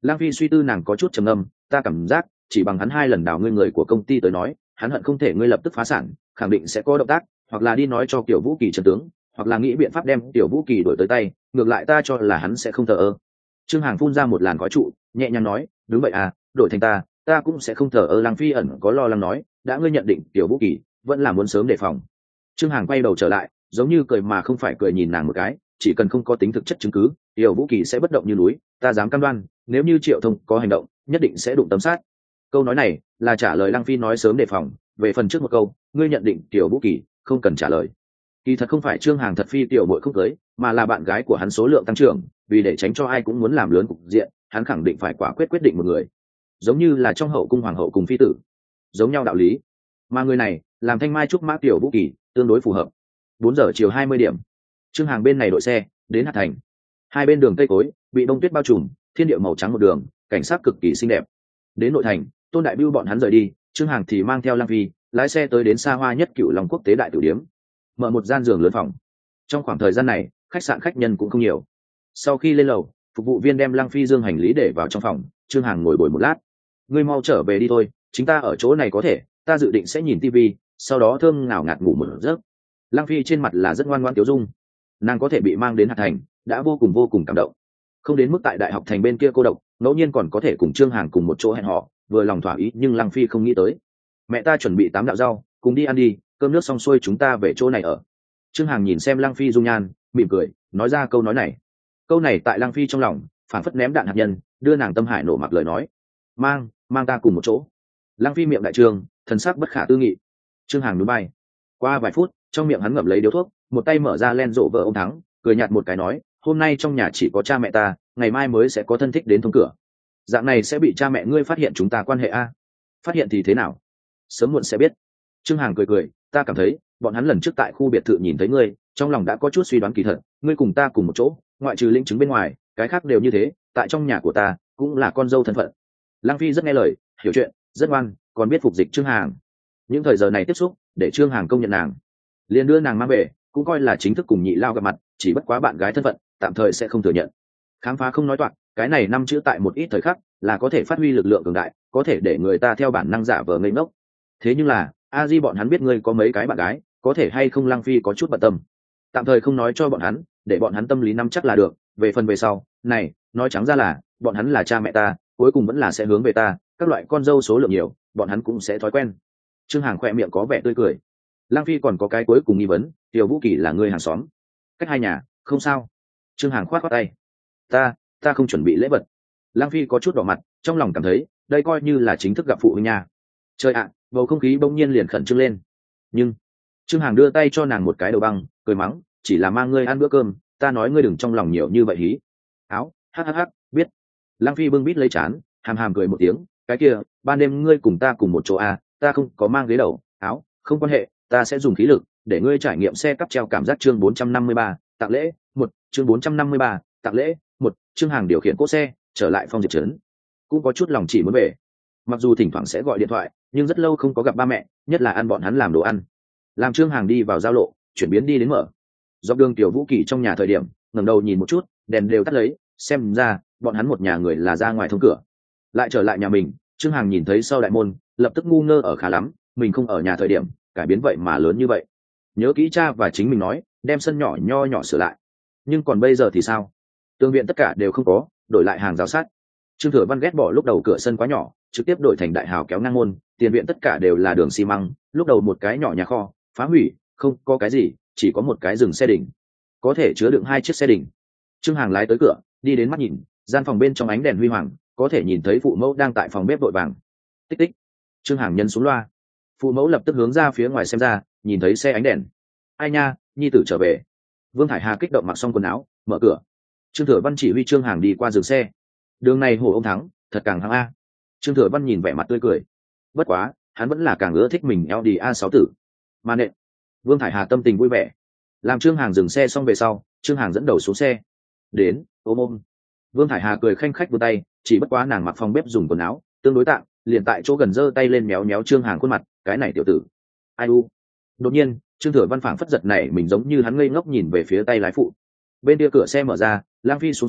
[SPEAKER 1] Lang Phi suy tư, nàng có chút trầm ngâm, ta cảm giác chỉ bằng hắn hai lần đào ngươi người của công ty tới nói, hắn hận không thể ngươi lập tức phá sản, khẳng định sẽ có động tác, hoặc là đi nói cho Tiểu Vũ Kỳ chân tướng, hoặc là nghĩ biện pháp đem Tiểu Vũ Kỳ đổi tới tay. Ngược lại ta cho là hắn sẽ không thờ ơ. Trương Hằng phun ra một làn khói trụ, nhẹ nhàng nói, đúng vậy à, đổi thành ta, ta cũng sẽ không thờ ơ. Lang Phi ẩn có lo lắng nói, đã ngươi nhận định Tiểu Vũ Kỳ, vẫn là muốn sớm đề phòng. Trương Hằng quay đầu trở lại, giống như cười mà không phải cười nhìn nàng một cái, chỉ cần không có tính thực chất chứng cứ, Tiểu Vũ Kỳ sẽ bất động như núi, ta dám cam đoan, nếu như Triệu Thông có hành động, nhất định sẽ đụng tấm sát. Câu nói này là trả lời Lang Phi nói sớm đề phòng. Về phần trước một câu, ngươi nhận định Tiểu Vũ Kỳ, không cần trả lời. Kỳ thật không phải Trương Hằng thật phi tiểu muội không cưới, mà là bạn gái của hắn số lượng tăng trưởng, vì để tránh cho ai cũng muốn làm lớn cục diện, hắn khẳng định phải quả quyết quyết định một người, giống như là trong hậu cung hoàng hậu cùng phi tử, giống nhau đạo lý. Mà người này làm Thanh Mai trúc mã Tiểu Vũ Kỳ, tương đối phù hợp. Bốn giờ chiều hai mươi điểm, Trương Hằng bên này đội xe đến Hạt Thành. Hai bên đường cây cối bị bông tuyết bao trùm, thiên địa màu trắng một đường, cảnh sắc cực kỳ xinh đẹp. Đến nội thành, Tôn Đại Bưu bọn hắn rời đi, Trương Hằng thì mang theo Lang Phi lái xe tới đến xa hoa nhất Cửu Long quốc tế đại tử điếm, mở một gian giường lớn phòng. Trong khoảng thời gian này, khách sạn khách nhân cũng không nhiều. Sau khi lên lầu, phục vụ viên đem Lang Phi dương hành lý để vào trong phòng. Trương Hằng ngồi bồi một lát, ngươi mau trở về đi thôi, chính ta ở chỗ này có thể, ta dự định sẽ nhìn tivi, sau đó thơm ngào ngạt ngủ một giấc. Lang Phi trên mặt là rất ngoan ngoãn tiếu dung, nàng có thể bị mang đến Hạt Thành đã vô cùng vô cùng cảm động, không đến mức tại đại học thành bên kia cô độc, ngẫu nhiên còn có thể cùng Trương Hằng cùng một chỗ hẹn hò, vừa lòng thỏa ý. Nhưng Lang Phi không nghĩ tới, mẹ ta chuẩn bị tám đạo rau, cùng đi ăn đi, cơm nước xong xuôi chúng ta về chỗ này ở. Trương Hằng nhìn xem Lang Phi dung nhan, mỉm cười nói ra câu nói này. Câu này tại Lang Phi trong lòng phản phất ném đạn hạt nhân, đưa nàng tâm hải nổ mặc lời nói, mang mang ta cùng một chỗ. Lang Phi miệng đại trương, thần sắc bất khả tư nghị. Trương Hằng núi bay. Qua vài phút, trong miệng hắn ngậm lấy điếu thuốc, một tay mở ra len rộ vợ ông Thắng, cười nhạt một cái nói, hôm nay trong nhà chỉ có cha mẹ ta, ngày mai mới sẽ có thân thích đến thông cửa. Dạng này sẽ bị cha mẹ ngươi phát hiện chúng ta quan hệ a? Phát hiện thì thế nào? Sớm muộn sẽ biết. Trương Hằng cười cười, ta cảm thấy bọn hắn lần trước tại khu biệt thự nhìn thấy ngươi, trong lòng đã có chút suy đoán kỳ thật, ngươi cùng ta cùng một chỗ, ngoại trừ linh chứng bên ngoài, cái khác đều như thế, tại trong nhà của ta cũng là con dâu thân phận. Lang Phi rất nghe lời, hiểu chuyện, rất ngoan, còn biết phục dịch Trương Hằng. Những thời giờ này tiếp xúc, để Trương Hằng công nhận nàng, liền đưa nàng mang về, cũng coi là chính thức cùng nhị lao gặp mặt, chỉ bất quá bạn gái thân phận tạm thời sẽ không thừa nhận. Khám phá không nói toạc, cái này năm chữ tại một ít thời khắc là có thể phát huy lực lượng cường đại, có thể để người ta theo bản năng giả vờ ngây ngốc. Thế nhưng là a di bọn hắn biết ngươi có mấy cái bạn gái, có thể hay không Lang Phi có chút bận tâm, tạm thời không nói cho bọn hắn, để bọn hắn tâm lý nắm chắc là được. Về phần về sau này, nói trắng ra là bọn hắn là cha mẹ ta, cuối cùng vẫn là sẽ hướng về ta, các loại con dâu số lượng nhiều, bọn hắn cũng sẽ thói quen. Trương Hằng khoe miệng có vẻ tươi cười. Lang Phi còn có cái cuối cùng nghi vấn, Tiểu Vũ Kỳ là người hàng xóm, cách hai nhà, không sao. Trương Hằng khoát khoát tay, ta ta không chuẩn bị lễ vật. Lang Phi có chút đỏ mặt, trong lòng cảm thấy đây coi như là chính thức gặp phụ huynh nhà. Trời ạ, bầu không khí bỗng nhiên liền khẩn trương lên. Nhưng Trương Hằng đưa tay cho nàng một cái đầu băng, cười mắng, chỉ là mang ngươi ăn bữa cơm, ta nói ngươi đừng trong lòng nhiều như vậy hí. Áo, hắc hắc hắc, biết. Lang Phi bưng bít lấy chán, hàm hàm cười một tiếng, cái kia, ban đêm ngươi cùng ta cùng một chỗ à, ta không có mang ghế đầu. Áo, không quan hệ, ta sẽ dùng khí lực để ngươi trải nghiệm xe cắp treo cảm giác. Chương bốn trăm năm mươi ba, tặng lễ một. Chương bốn trăm năm mươi ba, tặng lễ một. Trương Hằng điều khiển cỗ xe trở lại Phong Diệp trấn, cũng có chút lòng chỉ muốn về. Mặc dù thỉnh thoảng sẽ gọi điện thoại, nhưng rất lâu không có gặp ba mẹ, nhất là ăn bọn hắn làm đồ ăn. Làm Trương Hằng đi vào giao lộ, chuyển biến đi đến mở dọc đường Tiểu Vũ Kỳ trong nhà thời điểm, ngẩng đầu nhìn một chút, đèn đều tắt lấy, xem ra bọn hắn một nhà người là ra ngoài thông cửa. Lại trở lại nhà mình, Trương Hằng nhìn thấy sau đại môn, lập tức ngu ngơ ở khá lắm, mình không ở nhà thời điểm cải biến vậy mà lớn như vậy. Nhớ kỹ cha và chính mình nói đem sân nhỏ nho nhỏ sửa lại, nhưng còn bây giờ thì sao? Tường viện tất cả đều không có, đổi lại hàng rào sắt. Trương Thừa Văn ghét bỏ lúc đầu cửa sân quá nhỏ, trực tiếp đổi thành đại hào kéo ngang môn, tiền viện tất cả đều là đường xi măng, lúc đầu một cái nhỏ nhà kho phá hủy, không có cái gì, chỉ có một cái dừng xe đỉnh, có thể chứa đựng hai chiếc xe đỉnh. Trương Hằng lái tới cửa, đi đến mắt nhìn, gian phòng bên trong ánh đèn huy hoàng, có thể nhìn thấy phụ mẫu đang tại phòng bếp vội vàng. Tích tích. Trương Hằng nhân xuống loa, phụ mẫu lập tức hướng ra phía ngoài xem ra, nhìn thấy xe ánh đèn. Ai nha, nhi tử trở về. Vương Thải Hà kích động mặc xong quần áo, mở cửa. Trương Thừa Văn chỉ huy Trương Hằng đi qua dừng xe. Đường này hổ ông thắng, thật càng hăng a. Trương Thừa Văn nhìn vẻ mặt tươi cười. Bất quá, hắn vẫn là càng ưa thích mình Audi a sáu tử. Mà nện. Vương Thải Hà tâm tình vui vẻ. Làm Trương Hằng dừng xe xong về sau, Trương Hằng dẫn đầu xuống xe. Đến, ôm ôm. Vương Thải Hà cười khanh khách vươn tay, chỉ bất quá nàng mặc phòng bếp dùng quần áo, tương đối tạng, liền tại chỗ gần giơ tay lên méo méo Trương Hằng khuôn mặt, cái này tiểu tử. Ai u. Đột nhiên, Trương Thừa Văn phảng phất giật này mình, giống như hắn ngây ngốc nhìn về phía tay lái phụ. Bên kia cửa xe mở ra, Lang Phi xuống xe,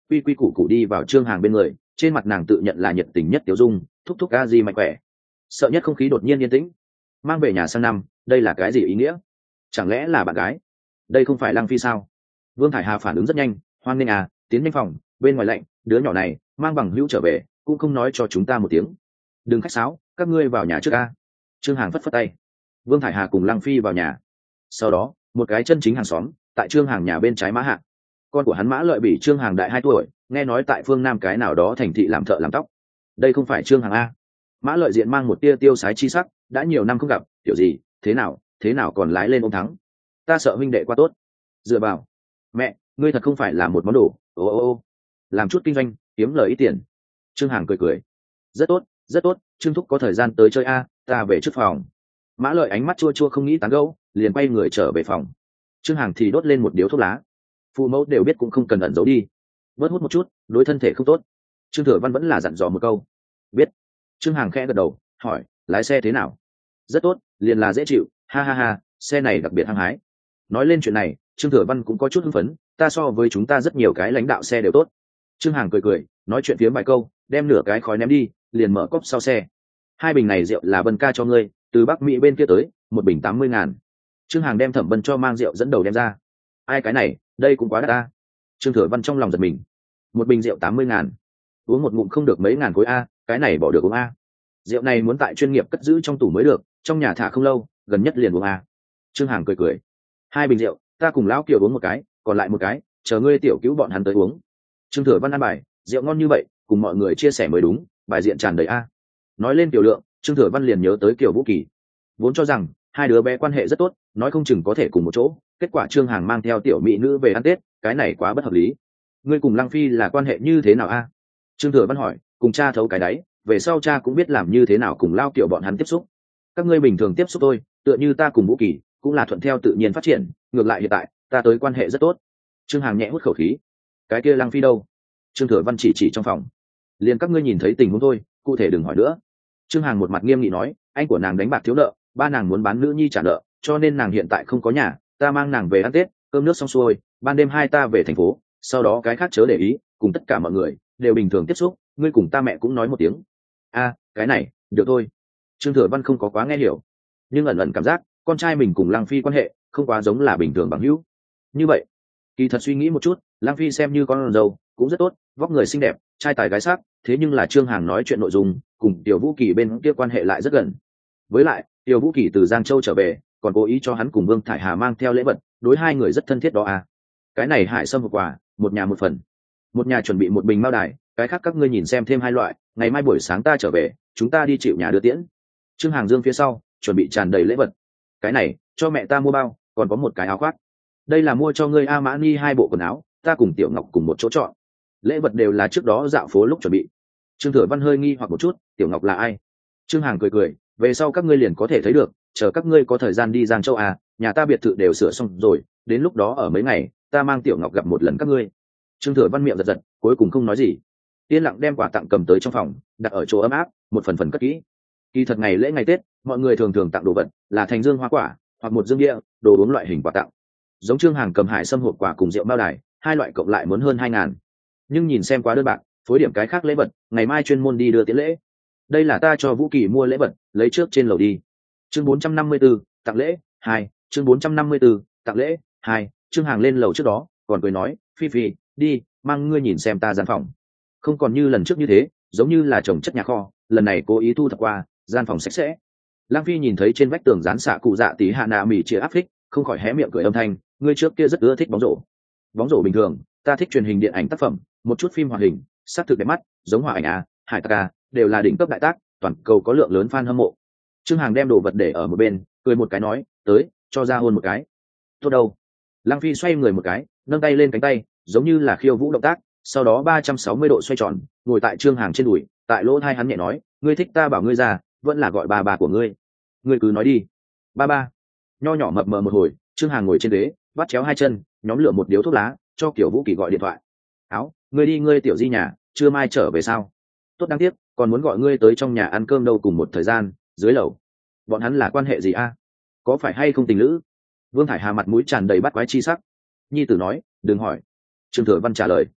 [SPEAKER 1] quy quy củ củ đi vào trương hàng bên người, trên mặt nàng tự nhận là nhiệt tình nhất tiểu dung, thúc thúc a di mạnh khỏe. Sợ nhất không khí đột nhiên yên tĩnh. Mang về nhà sang năm, đây là cái gì ý nghĩa? Chẳng lẽ là bạn gái? Đây không phải Lăng Phi sao? Vương Thải Hà phản ứng rất nhanh, hoan nghênh à, tiến nhanh phòng, bên ngoài lạnh, đứa nhỏ này mang bằng hữu trở về, cũng không nói cho chúng ta một tiếng. Đừng khách sáo, các ngươi vào nhà trước a. Trương Hàng phất phất tay. Vương Thải Hà cùng Lăng Phi vào nhà. Sau đó, một cái chân chính hàng xóm, tại Trương Hàng nhà bên trái Mã Hạ. Con của hắn Mã Lợi bị Trương Hàng đại hai tuổi, nghe nói tại phương Nam cái nào đó thành thị làm thợ làm tóc. Đây không phải Trương Hàng a. Mã Lợi diện mang một tia tiêu sái chi sắc, đã nhiều năm không gặp, kiểu gì, thế nào, thế nào còn lái lên ôm thắng. Ta sợ huynh đệ quá tốt. Dựa vào. Mẹ, ngươi thật không phải là một món đồ, ô ô ô. Làm chút kinh doanh, kiếm lời ít tiền. Trương Hàng cười cười. Rất tốt, rất tốt, Trương thúc có thời gian tới chơi a, ta về trước phòng. Mã Lợi ánh mắt chua chua không nghĩ tán gẫu, liền quay người trở về phòng. Trương Hàng thì đốt lên một điếu thuốc lá. Phụ mẫu đều biết cũng không cần ẩn giấu đi, bớt hút một chút, đối thân thể không tốt. Trương Thừa Văn vẫn là dặn dò một câu. Biết. Trương Hàng khẽ gật đầu, hỏi, lái xe thế nào? Rất tốt, liền là dễ chịu, ha ha ha, xe này đặc biệt hăng hái. Nói lên chuyện này, Trương Thừa Văn cũng có chút hưng phấn, ta so với chúng ta rất nhiều cái lãnh đạo xe đều tốt. Trương Hàng cười cười, nói chuyện phía vài câu, đem nửa cái khói ném đi, liền mở cốc sau xe. Hai bình này rượu là Vân ca cho ngươi, từ Bắc Mỹ bên kia tới, một bình tám mươi ngàn. Trương Hàng đem Thẩm Vân cho mang rượu dẫn đầu đem ra. Ai cái này, đây cũng quá đắt ta. Trương Thừa Văn trong lòng giật mình. Một bình rượu tám mươi ngàn, uống một ngụm không được mấy ngàn khối a, cái này bỏ được uống a. Rượu này muốn tại chuyên nghiệp cất giữ trong tủ mới được, trong nhà thả không lâu, gần nhất liền uống a. Trương Hàng cười cười. Hai bình rượu, ta cùng lão Kiều uống một cái, còn lại một cái, chờ ngươi tiểu cứu bọn hắn tới uống. Trương Thừa Văn ăn bài, rượu ngon như vậy, cùng mọi người chia sẻ mới đúng, bài diện tràn đầy a. Nói lên Kiều Lượng, Trương Thừa Văn liền nhớ tới Kiều Vũ Kỳ. Vốn cho rằng hai đứa bé quan hệ rất tốt, nói không chừng có thể cùng một chỗ, kết quả Trương Hàng mang theo tiểu mỹ nữ về ăn Tết, cái này quá bất hợp lý. Ngươi cùng Lăng Phi là quan hệ như thế nào a? Trương Thừa Văn hỏi, cùng cha thấu cái đáy, về sau cha cũng biết làm như thế nào cùng lao Kiều bọn hắn tiếp xúc. Các ngươi bình thường tiếp xúc tôi, tựa như ta cùng Vũ Kỳ, cũng là thuận theo tự nhiên phát triển, ngược lại hiện tại, ta tới quan hệ rất tốt. Trương Hàng nhẹ hút khẩu khí. Cái kia Lăng Phi đâu? Trương Thừa Văn chỉ chỉ trong phòng. Liền các ngươi nhìn thấy tình huống thôi, cụ thể đừng hỏi nữa. Trương Hàng một mặt nghiêm nghị nói, anh của nàng đánh bạc thiếu nợ, ba nàng muốn bán nữ nhi trả nợ, cho nên nàng hiện tại không có nhà, ta mang nàng về ăn Tết, cơm nước xong xuôi, ban đêm hai ta về thành phố, sau đó cái khác chớ để ý, cùng tất cả mọi người đều bình thường tiếp xúc, ngươi cùng ta mẹ cũng nói một tiếng. A, cái này, được thôi. Trương Thừa Văn không có quá nghe hiểu, nhưng ẩn ẩn cảm giác con trai mình cùng Lăng Phi quan hệ không quá giống là bình thường bằng hữu. Như vậy, kỳ thật suy nghĩ một chút, Lăng Phi xem như con dâu cũng rất tốt, vóc người xinh đẹp, trai tài gái sắc, thế nhưng là Trương Hàng nói chuyện nội dung cùng Tiểu Vũ Kỳ bên kia quan hệ lại rất gần. Với lại, Tiểu Vũ Kỳ từ Giang Châu trở về, còn cố ý cho hắn cùng Vương Thải Hà mang theo lễ vật, đối hai người rất thân thiết đó à. Cái này Hải Sâm một quà, một nhà một phần. Một nhà chuẩn bị một bình mao đài, cái khác các ngươi nhìn xem thêm hai loại, ngày mai buổi sáng ta trở về, chúng ta đi chịu nhà đưa tiễn. Trương Hàng Dương phía sau chuẩn bị tràn đầy lễ vật. Cái này cho mẹ ta mua bao, còn có một cái áo khoác. Đây là mua cho ngươi A Mã Ni hai bộ quần áo, ta cùng Tiểu Ngọc cùng một chỗ chọn. Lễ vật đều là trước đó dạo phố lúc chuẩn bị. Trương Thừa Văn hơi nghi hoặc một chút, Tiểu Ngọc là ai? Trương Hàng cười cười, về sau các ngươi liền có thể thấy được, chờ các ngươi có thời gian đi Giang Châu à, nhà ta biệt thự đều sửa xong rồi, đến lúc đó ở mấy ngày, ta mang Tiểu Ngọc gặp một lần các ngươi. Trương Thừa Văn miệng giật giật, cuối cùng không nói gì. Yên lặng đem quà tặng cầm tới trong phòng, đặt ở chỗ ấm áp, một phần phần cất kỹ. Kỳ thật ngày lễ ngày Tết, mọi người thường thường tặng đồ vật là thành dương hoa quả, hoặc một dương bia, đồ uống loại hình quà tặng. Giống Trương Hàng cầm Hải Sâm hộp quà cùng rượu bao đài, hai loại cộng lại muốn hơn hai ngàn. Nhưng nhìn xem quá đơn bạc, phối điểm cái khác lễ vật, ngày mai chuyên môn đi đưa tiễn lễ. Đây là ta cho Vũ Kỳ mua lễ vật, lấy trước trên lầu đi. Chương bốn trăm năm mươi tư, tặng lễ hai. Chương bốn trăm năm mươi tư, tặng lễ hai. Trương Hàng lên lầu trước đó, còn cười nói, Phi Phi, đi, mang ngươi nhìn xem ta gian phòng. Không còn như lần trước như thế, giống như là trồng chất nhà kho, lần này cố ý thu thập qua, gian phòng sạch sẽ. Lang Phi nhìn thấy trên vách tường dán xạ cụ dạ tí hạ nạ mỉ chia áp thích, không khỏi hé miệng cười âm thanh, ngươi trước kia rất ưa thích bóng rổ. Bóng rổ bình thường, ta thích truyền hình điện ảnh tác phẩm, một chút phim hoạt hình, sắc thực đẹp mắt, giống Hòa ảnh a, Hải Tặc a, đều là đỉnh cấp đại tác, toàn cầu có lượng lớn fan hâm mộ. Trương Hàng đem đồ vật để ở một bên, cười một cái nói, tới, cho ra hôn một cái. Tốt đâu? Lang Phi xoay người một cái, nâng tay lên cánh tay, giống như là khiêu vũ động tác, sau đó ba trăm sáu mươi độ xoay tròn, ngồi tại Trương Hàng trên đùi, tại lỗ tai hắn nhẹ nói, ngươi thích ta bảo ngươi ra, vẫn là gọi bà bà của ngươi. Ngươi cứ nói đi. Ba ba. Nho nhỏ mập mờ một hồi, Trương Hàng ngồi trên ghế, vắt chéo hai chân, nhóm lửa một điếu thuốc lá, cho Kiều Vũ Kỳ gọi điện thoại. Áo, ngươi đi ngươi tiểu di nhà, chưa mai trở về sao? Tốt đáng tiếc, còn muốn gọi ngươi tới trong nhà ăn cơm đâu cùng một thời gian, dưới lầu. Bọn hắn là quan hệ gì a? Có phải hay không tình lữ? Vương Thải Hà mặt mũi tràn đầy bắt quái chi sắc. Nhi tử nói, đừng hỏi. Trương Thừa Văn trả lời.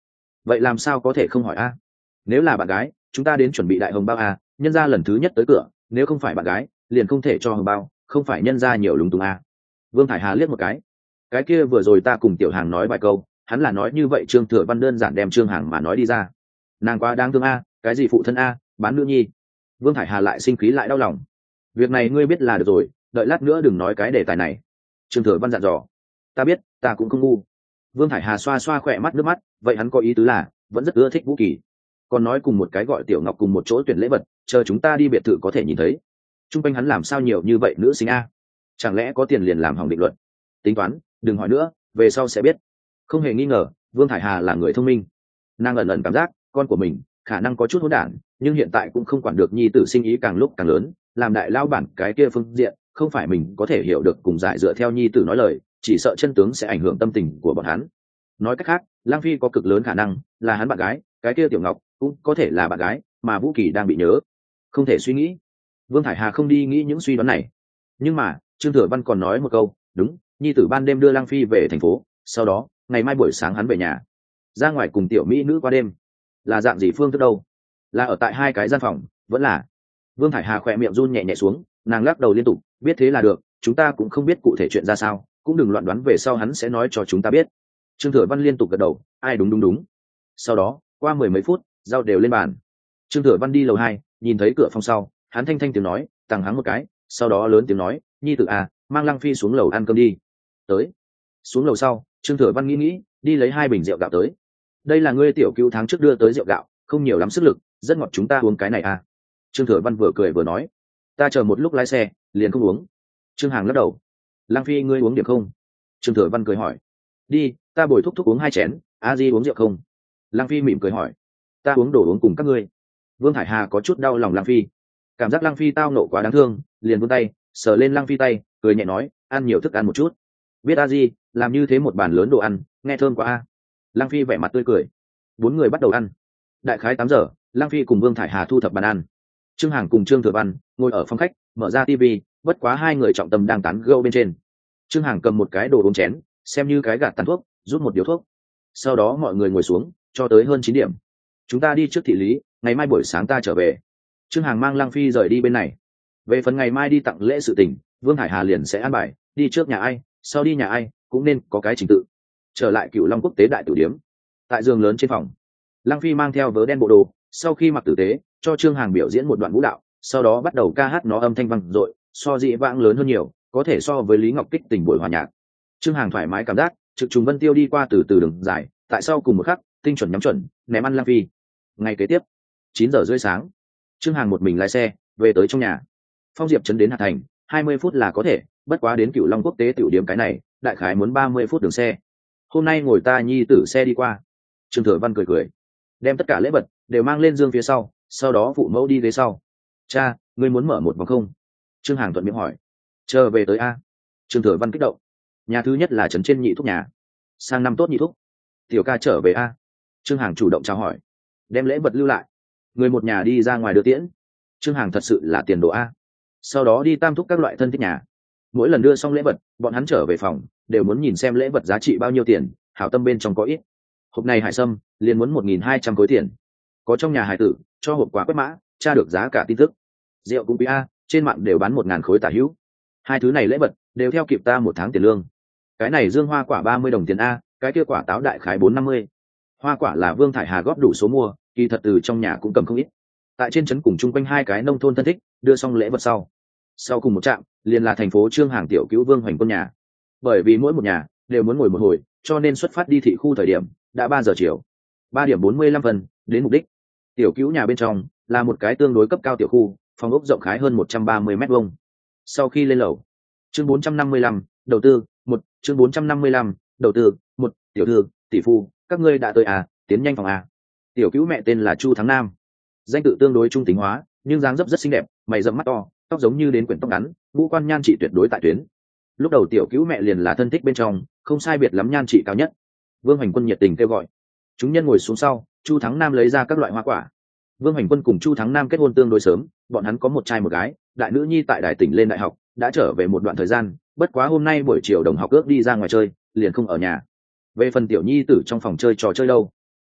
[SPEAKER 1] vậy làm sao có thể không hỏi a? Nếu là bạn gái chúng ta đến chuẩn bị đại hồng bao a, nhân gia lần thứ nhất tới cửa, nếu không phải bạn gái liền không thể cho hồng bao, không phải nhân gia nhiều lúng túng a. Vương Thải Hà liếc một cái, cái kia vừa rồi ta cùng Tiểu Hàng nói vài câu, hắn là nói như vậy. Trương Thừa Văn đơn giản đem Trương Hàng mà nói đi ra. Nàng quá đáng thương a, cái gì phụ thân a, bán nữ nhi. Vương Thải Hà lại sinh khí lại đau lòng. Việc này ngươi biết là được rồi, đợi lát nữa đừng nói cái đề tài này. Trương Thừa Văn dặn dò. Ta biết, ta cũng không ngu. Vương Thải Hà xoa xoa khỏe mắt nước mắt, vậy hắn có ý tứ là vẫn rất ưa thích Vũ Kỳ, còn nói cùng một cái gọi Tiểu Ngọc cùng một chỗ tuyển lễ vật, chờ chúng ta đi biệt thự có thể nhìn thấy. Trung quanh hắn làm sao nhiều như vậy nữ sinh a? Chẳng lẽ có tiền liền làm hỏng định luận? Tính toán, đừng hỏi nữa, về sau sẽ biết. Không hề nghi ngờ, Vương Thải Hà là người thông minh. Nàng ẩn ẩn cảm giác con của mình khả năng có chút hỗn đản, nhưng hiện tại cũng không quản được nhi tử sinh ý càng lúc càng lớn, làm đại lao bản cái kia phương diện không phải mình có thể hiểu được cùng giải dựa theo nhi tử nói lời, chỉ sợ chân tướng sẽ ảnh hưởng tâm tình của bọn hắn. Nói cách khác, Lang Phi có cực lớn khả năng là hắn bạn gái, cái kia Tiểu Ngọc cũng có thể là bạn gái, mà Vũ Kỳ đang bị nhớ. Không thể suy nghĩ. Vương Thải Hà không đi nghĩ những suy đoán này. Nhưng mà Trương Thừa Văn còn nói một câu, đúng, nhi tử ban đêm đưa Lang Phi về thành phố, sau đó ngày mai buổi sáng hắn về nhà, ra ngoài cùng tiểu mỹ nữ qua đêm. Là dạng gì phương thức đâu? Là ở tại hai cái gian phòng vẫn là? Vương Thải Hà khỏe miệng run nhẹ nhẹ xuống, nàng lắc đầu liên tục, biết thế là được, chúng ta cũng không biết cụ thể chuyện ra sao, cũng đừng loạn đoán, về sau hắn sẽ nói cho chúng ta biết. Trương Thừa Văn liên tục gật đầu, ai đúng đúng đúng. Sau đó qua mười mấy phút, rau đều lên bàn. Trương Thừa Văn đi lầu hai, nhìn thấy cửa phòng sau, hắn thanh thanh tiếng nói, tằng hắng một cái, sau đó lớn tiếng nói, nhi tử à, mang Lăng Phi xuống lầu ăn cơm đi. Tới. Xuống lầu sau, Trương Thừa Văn nghĩ nghĩ, đi lấy hai bình rượu gạo tới. Đây là ngươi tiểu cứu tháng trước đưa tới rượu gạo, không nhiều lắm sức lực, rất ngọt, chúng ta uống cái này à. Trương Thừa Văn vừa cười vừa nói, ta chờ một lúc lái xe liền không uống. Trương Hàng lắc đầu, Lăng Phi ngươi uống điểm không? Trương Thừa Văn cười hỏi, đi, ta bồi thúc thúc uống hai chén. A Di uống rượu không? Lăng Phi mỉm cười hỏi, ta uống đồ uống cùng các ngươi. Vương Thải Hà có chút đau lòng Lăng Phi, cảm giác Lăng Phi tao nộ quá đáng thương, liền vươn tay sờ lên Lăng Phi tay, cười nhẹ nói, ăn nhiều thức ăn một chút. Biết A Di, làm như thế một bàn lớn đồ ăn, nghe thơm quá a. Lăng Phi vẻ mặt tươi cười. Bốn người bắt đầu ăn. Đại khái tám giờ, Lăng Phi cùng Vương Thải Hà thu thập bàn ăn. Trương Hàng cùng Trương Thừa Văn ngồi ở phòng khách, mở ra tivi, bất quá hai người trọng tâm đang tán gẫu bên trên. Trương Hàng cầm một cái đồ uống chén, xem như cái gạt tàn thuốc, rút một điếu thuốc. Sau đó mọi người ngồi xuống, cho tới hơn chín điểm. Chúng ta đi trước thị lý, ngày mai buổi sáng ta trở về. Trương Hàng mang Lăng Phi rời đi bên này. Về phần ngày mai đi tặng lễ sự tình, Vương Hải Hà liền sẽ an bài, đi trước nhà ai, sau đi nhà ai, cũng nên có cái trình tự. Trở lại Cửu Long Quốc tế đại tử điếm, tại giường lớn trên phòng, Lăng Phi mang theo vớ đen bộ đồ, sau khi mặc tử tế, cho Trương Hàng biểu diễn một đoạn vũ đạo, sau đó bắt đầu ca hát, nó âm thanh vang dội, so dị vãng lớn hơn nhiều, có thể so với Lý Ngọc Kích tình buổi hòa nhạc. Trương Hàng thoải mái cảm giác, trực trùng vân tiêu đi qua từ từ đường dài, tại sau cùng một khắc, tinh chuẩn nhắm chuẩn, ném ăn Lăng Phi. Ngày kế tiếp, chín giờ rưỡi sáng, Trương Hàng một mình lái xe về tới trong nhà. Phong Diệp trấn đến Hà Thành, hai mươi phút là có thể, bất quá đến Cửu Long Quốc tế tiểu điểm cái này, đại khái muốn ba mươi phút đường xe. Hôm nay ngồi ta nhi tử xe đi qua. Trương Thừa Văn cười cười, đem tất cả lễ vật đều mang lên giường phía sau, sau đó phụ mẫu đi ghế sau. Cha, ngươi muốn mở một vòng không? Trương Hàng thuận miệng hỏi. Chờ về tới a. Trương Thừa Văn kích động. Nhà thứ nhất là trấn trên nhị thúc nhà, sang năm tốt nhị thúc. Tiểu ca trở về a. Trương Hàng chủ động chào hỏi, đem lễ vật lưu lại, người một nhà đi ra ngoài đưa tiễn. Trương Hàng thật sự là tiền đồ a. Sau đó đi tam thúc các loại thân thích nhà, mỗi lần đưa xong lễ vật, bọn hắn trở về phòng đều muốn nhìn xem lễ vật giá trị bao nhiêu tiền, hảo tâm bên trong có ít. Hộp này hải sâm liền muốn một nghìn hai trăm khối tiền. Có trong nhà hải tử cho hộp quà quét mã, tra được giá cả tin tức. Rượu cũng quý a, trên mạng đều bán một ngàn khối tả hữu. Hai thứ này lễ vật đều theo kịp ta một tháng tiền lương. Cái này dương hoa quả ba mươi đồng tiền a, cái kia quả táo đại khái bốn năm mươi. Hoa quả là Vương Thải Hà góp đủ số mua, kỳ thật từ trong nhà cũng cầm không ít. Tại trên trấn cùng chung quanh hai cái nông thôn thân thích đưa xong lễ vật sau, sau cùng một trạm liền là thành phố Trương Hàng tiểu cứu Vương Hoành Quân nhà. Bởi vì mỗi một nhà đều muốn ngồi một hồi, cho nên xuất phát đi thị khu thời điểm đã ba giờ chiều, ba điểm bốn mươi lăm phần đến mục đích. Tiểu cứu nhà bên trong là một cái tương đối cấp cao tiểu khu, phòng ốc rộng khái hơn một trăm ba mươi mét vuông. Sau khi lên lầu, chương bốn trăm năm mươi lăm, đầu tư một, chương bốn trăm năm mươi lăm, đầu tư một, tiểu thư, tỷ phu, các ngươi đã tới à, tiến nhanh phòng à. Tiểu cứu mẹ tên là Chu Thắng Nam, danh tự tương đối trung tính hóa, nhưng dáng dấp rất xinh đẹp, mày rậm mắt to, tóc giống như đến quyển tóc ngắn, ngũ quan nhan trị tuyệt đối tại tuyến. Lúc đầu tiểu cứu mẹ liền là thân thích bên trong, không sai biệt lắm nhan trị cao nhất. Vương Hoành Quân nhiệt tình kêu gọi. Chúng nhân ngồi xuống sau, Chu Thắng Nam lấy ra các loại hoa quả. Vương Hoành Quân cùng Chu Thắng Nam kết hôn tương đối sớm, bọn hắn có một trai một gái, đại nữ nhi tại Đài Tỉnh lên đại học, đã trở về một đoạn thời gian, bất quá hôm nay buổi chiều đồng học ước đi ra ngoài chơi, liền không ở nhà. Về phần tiểu nhi tử trong phòng chơi trò chơi đâu,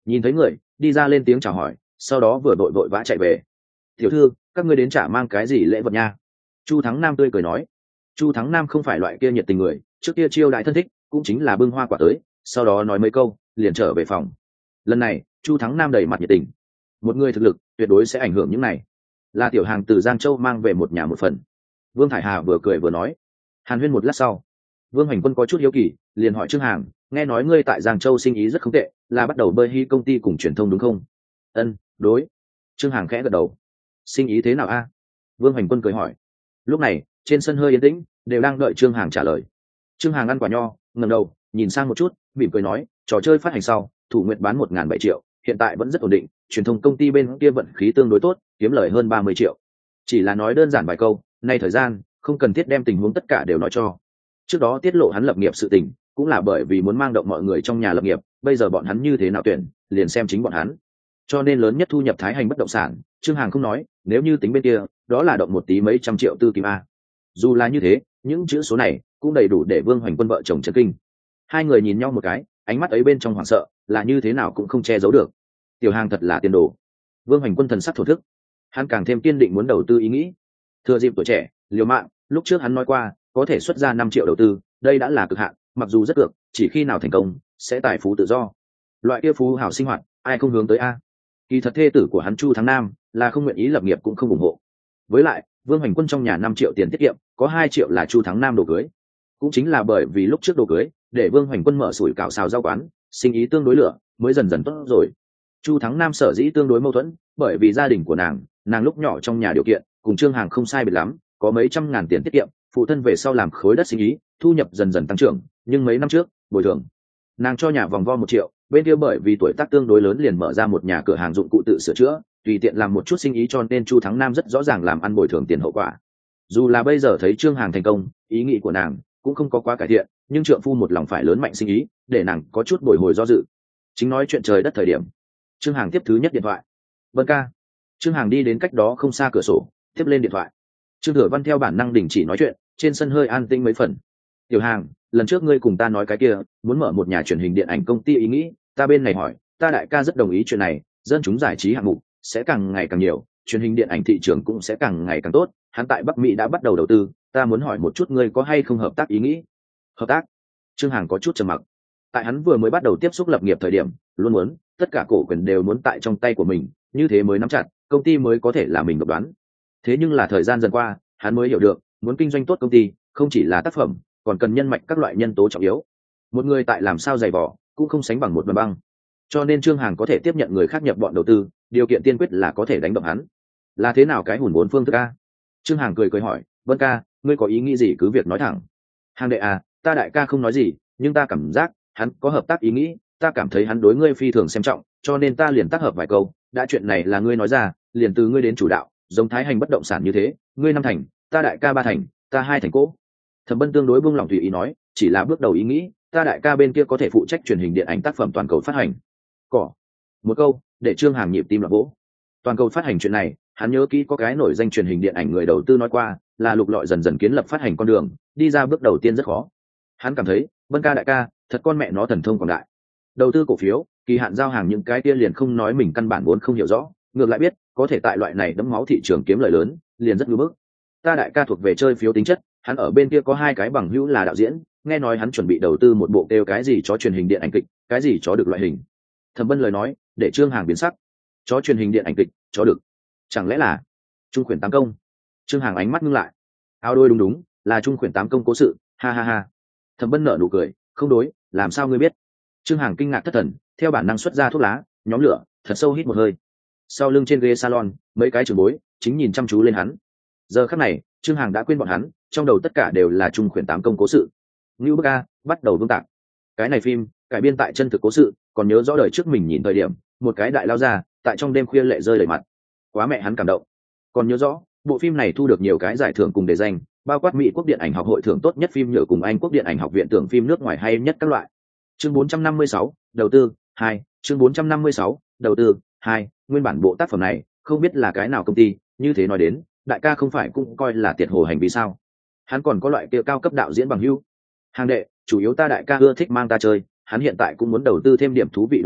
[SPEAKER 1] nhìn thấy người đi ra lên tiếng chào hỏi, sau đó vừa đội vội vã chạy về. Tiểu thư, các ngươi đến trả mang cái gì lễ vật nha? Chu Thắng Nam tươi cười nói. Chu Thắng Nam không phải loại kia nhiệt tình người, trước kia chiêu đại thân thích cũng chính là bưng hoa quả tới, sau đó nói mấy câu liền trở về phòng. Lần này Chu Thắng Nam đầy mặt nhiệt tình, một người thực lực tuyệt đối sẽ ảnh hưởng những này, là tiểu hàng từ Giang Châu mang về một nhà một phần. Vương Thải Hà vừa cười vừa nói. Hàn huyên một lát sau, Vương Hành Quân có chút hiếu kỳ, liền hỏi Trương Hàng, nghe nói ngươi tại Giang Châu sinh ý rất không tệ, là bắt đầu bơi hy công ty cùng truyền thông đúng không? Ân, đối. Trương Hàng khẽ gật đầu. Sinh ý thế nào a? Vương Hành Quân cười hỏi. Lúc này trên sân hơi yên tĩnh, đều đang đợi Trương Hàng trả lời. Trương Hàng ăn quả nho, ngẩng đầu nhìn sang một chút, mỉm cười nói, trò chơi phát hành sau Thủ Nguyệt bán một ngàn bảy triệu, hiện tại vẫn rất ổn định, truyền thông công ty bên kia vận khí tương đối tốt, kiếm lời hơn ba mươi triệu. Chỉ là nói đơn giản vài câu, nay thời gian không cần thiết đem tình huống tất cả đều nói cho. Trước đó tiết lộ hắn lập nghiệp sự tình cũng là bởi vì muốn mang động mọi người trong nhà lập nghiệp, bây giờ bọn hắn như thế nào tuyển liền xem chính bọn hắn, cho nên lớn nhất thu nhập Thái Hành bất động sản. Trương Hàng không nói, nếu như tính bên kia đó là động một tí mấy trăm triệu tư kim a. Dù là như thế, những chữ số này cũng đầy đủ để Vương Hoành Quân vợ chồng chấn kinh. Hai người nhìn nhau một cái, ánh mắt ấy bên trong hoảng sợ là như thế nào cũng không che giấu được. Tiểu Hàng thật là tiền đồ. Vương Hoành Quân thần sắc thổ thức, hắn càng thêm kiên định muốn đầu tư ý nghĩ. Thừa dịp tuổi trẻ liều mạng, lúc trước hắn nói qua có thể xuất ra năm triệu đầu tư, đây đã là cực hạn, mặc dù rất cược, chỉ khi nào thành công sẽ tài phú tự do. Loại kia phú hảo sinh hoạt ai không hướng tới a? Kỳ thật thê tử của hắn Chu Thắng Nam là không nguyện ý lập nghiệp cũng không ủng hộ. Với lại Vương Hoành Quân trong nhà năm triệu tiền tiết kiệm, có hai triệu là Chu Thắng Nam đồ cưới. Cũng chính là bởi vì lúc trước đồ cưới để Vương Hoành Quân mở sủi cảo xào rau quán, sinh ý tương đối lửa, mới dần dần tốt rồi. Chu Thắng Nam sở dĩ tương đối mâu thuẫn, bởi vì gia đình của nàng, nàng lúc nhỏ trong nhà điều kiện cùng Trương Hàng không sai biệt lắm, có mấy trăm ngàn tiền tiết kiệm, phụ thân về sau làm khối đất sinh ý, thu nhập dần dần tăng trưởng, nhưng mấy năm trước bồi thường nàng cho nhà vòng vo một triệu, bên kia bởi vì tuổi tác tương đối lớn liền mở ra một nhà cửa hàng dụng cụ tự sửa chữa, tùy tiện làm một chút sinh ý, cho nên Chu Thắng Nam rất rõ ràng làm ăn bồi thường tiền hậu quả. Dù là bây giờ thấy Trương Hàng thành công, ý nghĩ của nàng cũng không có quá cải thiện, nhưng trượng phu một lòng phải lớn mạnh sinh ý, để nàng có chút bồi hồi do dự. Chính nói chuyện trời đất thời điểm, Trương Hàng tiếp thứ nhất điện thoại. Vân ca. Trương Hàng đi đến cách đó không xa cửa sổ, tiếp lên điện thoại. Trương Thừa Văn theo bản năng đình chỉ nói chuyện, trên sân hơi an tĩnh mấy phần. Tiểu Hàng, lần trước ngươi cùng ta nói cái kia muốn mở một nhà truyền hình điện ảnh công ty ý nghĩ, ta bên này hỏi, ta đại ca rất đồng ý chuyện này, dân chúng giải trí hạng mục sẽ càng ngày càng nhiều, truyền hình điện ảnh thị trường cũng sẽ càng ngày càng tốt, hắn tại Bắc Mỹ đã bắt đầu đầu tư, ta muốn hỏi một chút ngươi có hay không hợp tác ý nghĩ. Hợp tác? Trương Hàng có chút trầm mặc. Tại hắn vừa mới bắt đầu tiếp xúc lập nghiệp thời điểm, luôn muốn tất cả cổ quyền đều muốn tại trong tay của mình, như thế mới nắm chặt, công ty mới có thể là mình độc đoán. Thế nhưng là thời gian dần qua, hắn mới hiểu được, muốn kinh doanh tốt công ty, không chỉ là tác phẩm, còn cần nhân mạch các loại nhân tố trọng yếu. Một người tại làm sao dày vỏ, cũng không sánh bằng một đoàn băng. Cho nên Trương Hàng có thể tiếp nhận người khác nhập bọn đầu tư, điều kiện tiên quyết là có thể đánh động hắn. Là thế nào cái hùn vốn phương thức a? Trương Hàng cười cười hỏi, Vân ca, ngươi có ý nghĩ gì cứ việc nói thẳng. Hàng đệ à, ta đại ca không nói gì, nhưng ta cảm giác hắn có hợp tác ý nghĩ, ta cảm thấy hắn đối ngươi phi thường xem trọng, cho nên ta liền tác hợp vài câu, đã chuyện này là ngươi nói ra, liền từ ngươi đến chủ đạo, giống Thái Hành bất động sản như thế, ngươi năm thành, ta đại ca ba thành, ta hai thành cố. Thẩm Bân tương đối buông lòng tùy ý nói, chỉ là bước đầu ý nghĩ, ta đại ca bên kia có thể phụ trách truyền hình điện ảnh tác phẩm toàn cầu phát hành. Cỏ. Một câu để Trương Hàng nhịp tim loạn vỗ. Toàn cầu phát hành chuyện này, hắn nhớ kỹ có cái nổi danh truyền hình điện ảnh người đầu tư nói qua, là lục lọi dần dần kiến lập phát hành con đường, đi ra bước đầu tiên rất khó. Hắn cảm thấy Vân ca đại ca thật con mẹ nó thần thông quảng đại. Đầu tư cổ phiếu, kỳ hạn giao hàng những cái kia liền không nói mình căn bản vốn không hiểu rõ, ngược lại biết có thể tại loại này đấm máu thị trường kiếm lời lớn, liền rất ngưỡng bức. Ta đại ca thuộc về chơi phiếu tính chất, hắn ở bên kia có hai cái bằng hữu là đạo diễn, nghe nói hắn chuẩn bị đầu tư một bộ kêu cái gì chó truyền hình điện ảnh kịch, cái gì chó được loại hình. Thẩm Bân lời nói để Trương Hàng biến sắc. Chó truyền hình điện ảnh kịch, chó được, chẳng lẽ là Trung Khuyển Tám Công? Trương Hàng ánh mắt ngưng lại. Áo đôi đúng đúng, là Trung Khuyển Tám Công cố sự, ha ha ha. Thẩm Bân nở nụ cười, không đối, làm sao ngươi biết? Trương Hàng kinh ngạc thất thần, theo bản năng xuất ra thuốc lá, nhóm lửa, thật sâu hít một hơi. Sau lưng trên ghế salon, mấy cái trưởng bối chính nhìn chăm chú lên hắn. Giờ khắc này, Trương Hàng đã quên bọn hắn, trong đầu tất cả đều là Trung Khuyển Tám Công cố sự. Ngưu Bức A bắt đầu vương tạc. Cái này phim cải biên tại chân thực cố sự, còn nhớ rõ đời trước mình nhìn thời điểm, một cái đại lao ra, tại trong đêm khuya lệ rơi đầy mặt. Quá mẹ hắn cảm động. Còn nhớ rõ, bộ phim này thu được nhiều cái giải thưởng cùng đề danh, bao quát Mỹ Quốc điện ảnh học hội thưởng tốt nhất phim nhựa cùng Anh Quốc điện ảnh học viện thưởng phim nước ngoài hay nhất các loại. Chương bốn trăm năm mươi sáu, đầu tư hai, chương bốn trăm năm mươi sáu, đầu tư hai, nguyên bản bộ tác phẩm này, không biết là cái nào công ty, như thế nói đến, đại ca không phải cũng coi là tiệt hồ hành vi sao? Hắn còn có loại kia cao cấp đạo diễn bằng hữu. Hàng đệ, chủ yếu ta đại ca ưa thích mang ta chơi, hắn hiện tại cũng muốn đầu tư thêm điểm thú vị đồ vật,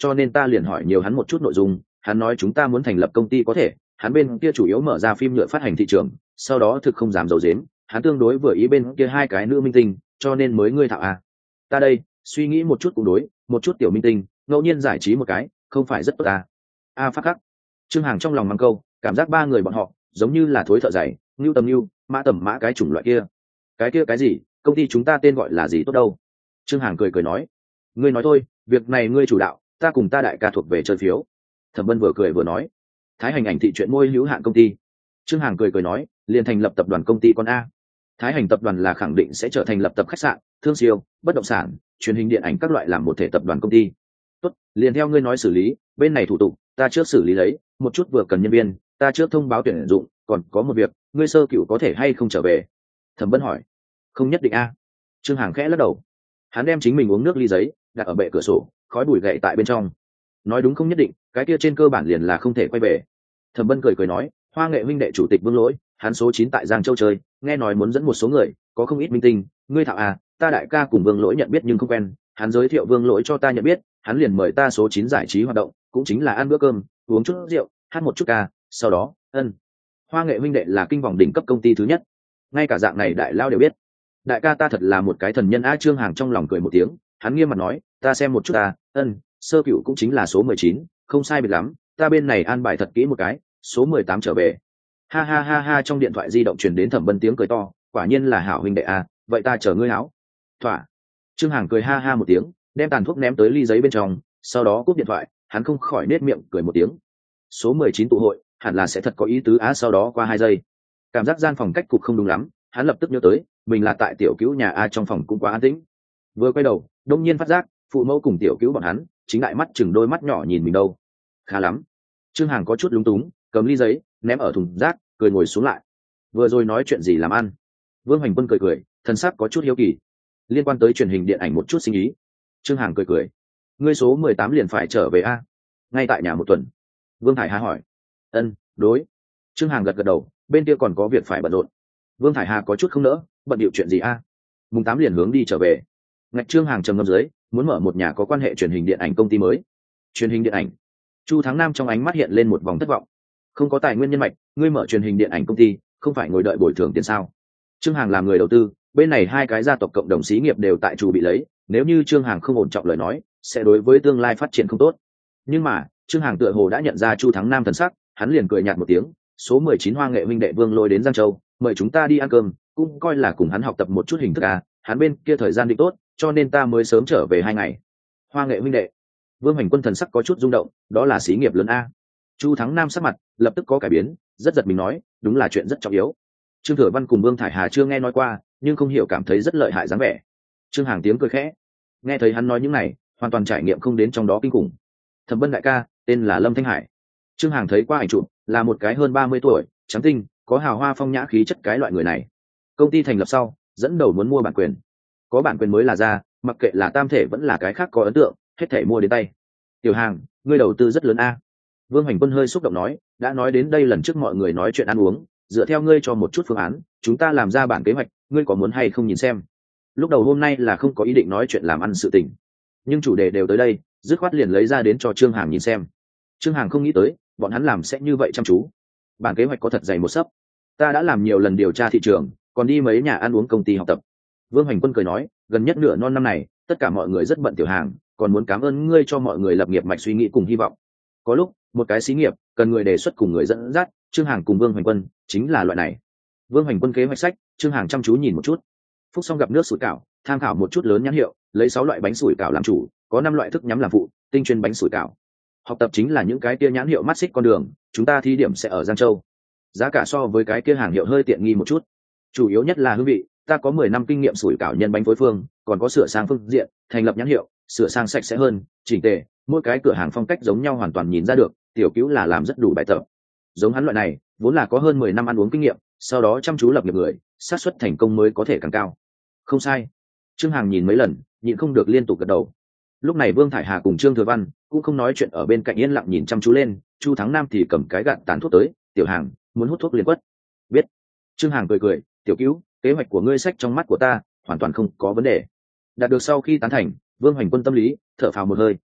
[SPEAKER 1] cho nên ta liền hỏi nhiều hắn một chút nội dung. Hắn nói chúng ta muốn thành lập công ty có thể, hắn bên kia chủ yếu mở ra phim nhựa phát hành thị trường, sau đó thực không dám giấu giếm, hắn tương đối vừa ý bên kia hai cái nữ minh tinh, cho nên mới ngươi thạo à. Ta đây suy nghĩ một chút cũng đối, một chút tiểu minh tinh ngẫu nhiên giải trí một cái không phải rất tốt à. A phát khắc. Trương Hằng trong lòng mang câu, cảm giác ba người bọn họ giống như là thối thợ giày, ngưu tầm ngưu, mã tầm mã cái chủng loại kia. Cái kia cái gì, công ty chúng ta tên gọi là gì tốt đâu? Trương Hằng cười cười nói, ngươi nói thôi, việc này ngươi chủ đạo, ta cùng ta đại ca thuộc về chơi phiếu. Thẩm Vân vừa cười vừa nói, Thái Hành ảnh thị chuyện môi hữu hạn công ty. Trương Hằng cười cười nói, liền thành lập tập đoàn công ty con a. Thái Hành tập đoàn là khẳng định sẽ trở thành lập tập khách sạn, thương siêu, bất động sản, truyền hình điện ảnh các loại làm một thể tập đoàn công ty. Tốt, liền theo ngươi nói xử lý, bên này thủ tục ta trước xử lý lấy, một chút vừa cần nhân viên, ta trước thông báo tuyển dụng, còn có một việc, ngươi sơ cựu có thể hay không trở về? Thẩm Vân hỏi. Không nhất định a. Trương Hằng khẽ lắc đầu. Hắn đem chính mình uống nước ly giấy đặt ở bệ cửa sổ, khói bụi gậy tại bên trong. Nói đúng không nhất định, cái kia trên cơ bản liền là không thể quay về. Thẩm Vân cười cười nói, Hoa Nghệ huynh đệ chủ tịch Vương Lỗi, hắn số chín tại Giang Châu chơi, nghe nói muốn dẫn một số người, có không ít minh tinh, ngươi thạo à, ta đại ca cùng Vương Lỗi nhận biết nhưng không quen, hắn giới thiệu Vương Lỗi cho ta nhận biết, hắn liền mời ta số chín giải trí hoạt động, cũng chính là ăn bữa cơm, uống chút rượu, hát một chút ca, sau đó, ân. Hoa Nghệ huynh đệ là kinh vòng đỉnh cấp công ty thứ nhất, ngay cả dạng này đại lao đều biết. Đại ca ta thật là một cái thần nhân a. Trương Hằng trong lòng cười một tiếng, hắn nghiêm mặt nói, ta xem một chút ta, ân, sơ cựu cũng chính là số mười chín, không sai biệt lắm, ta bên này an bài thật kỹ một cái, số mười tám trở về. Ha ha ha ha. Trong điện thoại di động truyền đến Thẩm Vân tiếng cười to, quả nhiên là hảo huynh đệ a, vậy ta chờ ngươi hảo. Thỏa. Trương Hằng cười ha ha một tiếng, đem tàn thuốc ném tới ly giấy bên trong, sau đó cúp điện thoại, hắn không khỏi nết miệng cười một tiếng. Số mười chín tụ hội, hẳn là sẽ thật có ý tứ á. Sau đó qua hai giây, cảm giác gian phòng cách cục không đúng lắm, hắn lập tức nhớ tới mình là tại tiểu cứu nhà a, trong phòng cũng quá an tĩnh. Vừa quay đầu đông nhiên phát giác phụ mẫu cùng tiểu cứu bọn hắn chính đại mắt chừng đôi mắt nhỏ nhìn mình đâu. Khá lắm. Trương Hằng có chút lúng túng, cầm ly giấy ném ở thùng rác, cười ngồi xuống lại. Vừa rồi nói chuyện gì làm ăn? Vương Hoành Quân cười cười, thần sắc có chút hiếu kỳ, liên quan tới truyền hình điện ảnh một chút sinh ý. Trương Hằng cười cười, ngươi số mười tám liền phải trở về a? Ngay tại nhà một tuần. Vương Thải Hà hỏi. Ân, đối. Trương Hằng gật gật đầu, bên kia còn có việc phải bận rộn. Vương Thải Hà có chút không nỡ, bận điệu chuyện gì a? Mùng tám liền hướng đi trở về. Ngạch. Trương Hằng trầm ngâm dưới, muốn mở một nhà có quan hệ truyền hình điện ảnh công ty mới. Truyền hình điện ảnh? Chu Thắng Nam trong ánh mắt hiện lên một vòng thất vọng. Không có tài nguyên nhân mạch, ngươi mở truyền hình điện ảnh công ty, không phải ngồi đợi bồi thường tiền sao? Trương Hằng làm người đầu tư, bên này hai cái gia tộc cộng đồng xí nghiệp đều tại chủ bị lấy, nếu như Trương Hằng không ổn trọng lời nói, sẽ đối với tương lai phát triển không tốt. Nhưng mà Trương Hằng tựa hồ đã nhận ra Chu Thắng Nam thần sắc, hắn liền cười nhạt một tiếng, số mười chín Hoa Nghệ huynh đệ Vương Lôi đến Giang Châu, mời chúng ta đi ăn cơm, cũng coi là cùng hắn học tập một chút hình thức à, hắn bên kia thời gian định tốt, cho nên ta mới sớm trở về hai ngày. Hoa Nghệ huynh đệ? Vương Hoành Quân thần sắc có chút rung động, đó là xí nghiệp lớn a. Chu Thắng Nam sắc mặt lập tức có cải biến, rất giật mình nói, đúng là chuyện rất trọng yếu. Trương Thừa Văn cùng Vương Thải Hà chưa nghe nói qua, nhưng không hiểu cảm thấy rất lợi hại dáng vẻ. Trương Hằng tiếng cười khẽ, nghe thấy hắn nói những này, hoàn toàn trải nghiệm không đến trong đó kinh khủng. Thẩm Vân đại ca tên là Lâm Thanh Hải. Trương Hằng thấy qua ảnh chụp, là một cái hơn ba mươi tuổi, trắng tinh, có hào hoa phong nhã khí chất cái loại người này. Công ty thành lập sau, dẫn đầu muốn mua bản quyền. Có bản quyền mới là ra, mặc kệ là tam thể vẫn là cái khác có ấn tượng, hết thể mua đến tay. Tiểu Hàng, ngươi đầu tư rất lớn a. Vương Hoành Quân hơi xúc động nói, đã nói đến đây lần trước mọi người nói chuyện ăn uống, dựa theo ngươi cho một chút phương án, chúng ta làm ra bản kế hoạch, ngươi có muốn hay không nhìn xem? Lúc đầu hôm nay là không có ý định nói chuyện làm ăn sự tình, nhưng chủ đề đều tới đây, dứt khoát liền lấy ra đến cho Trương Hằng nhìn xem. Trương Hằng không nghĩ tới bọn hắn làm sẽ như vậy chăm chú. Bản kế hoạch có thật dày một sấp, ta đã làm nhiều lần điều tra thị trường, còn đi mấy nhà ăn uống công ty học tập. Vương Hoành Quân cười nói, gần nhất nửa non năm này tất cả mọi người rất bận Tiểu Hàng, còn muốn cảm ơn ngươi cho mọi người lập nghiệp mạch suy nghĩ cùng hy vọng. Có lúc một cái xí nghiệp cần người đề xuất cùng người dẫn dắt, Trương Hằng cùng Vương Hoành Quân chính là loại này. Vương Hoành Quân kế hoạch sách, Trương Hằng chăm chú nhìn một chút. Phúc xong gặp nước sủi cảo, tham khảo một chút lớn nhãn hiệu, lấy sáu loại bánh sủi cảo làm chủ, có năm loại thức nhắm làm phụ, tinh chuyên bánh sủi cảo. Học tập chính là những cái kia nhãn hiệu mắt xích con đường, chúng ta thí điểm sẽ ở Giang Châu. Giá cả so với cái kia hàng hiệu hơi tiện nghi một chút, chủ yếu nhất là hương vị, ta có mười năm kinh nghiệm sủi cảo nhân bánh phối phương, còn có sửa sang phương diện, thành lập nhãn hiệu, sửa sang sạch sẽ hơn, chỉnh tề, mỗi cái cửa hàng phong cách giống nhau hoàn toàn nhìn ra được, tiểu cứu là làm rất đủ bài tập. Giống hắn loại này, vốn là có hơn mười năm ăn uống kinh nghiệm, sau đó chăm chú lập nghiệp người, xác suất thành công mới có thể càng cao. Không sai. Trương Hằng nhìn mấy lần, nhịn không được liên tục gật đầu. Lúc này Vương Thải Hà cùng Trương Thừa Văn cũng không nói chuyện, ở bên cạnh yên lặng nhìn chăm chú lên. Chu Thắng Nam thì cầm cái gạt tàn thuốc tới, Tiểu Hàng muốn hút thuốc liền quất. Biết. Trương Hằng cười cười, tiểu cứu, kế hoạch của ngươi sách trong mắt của ta hoàn toàn không có vấn đề. Đạt được sau khi tán thành, Vương Hoành Quân tâm lý thở phào một hơi.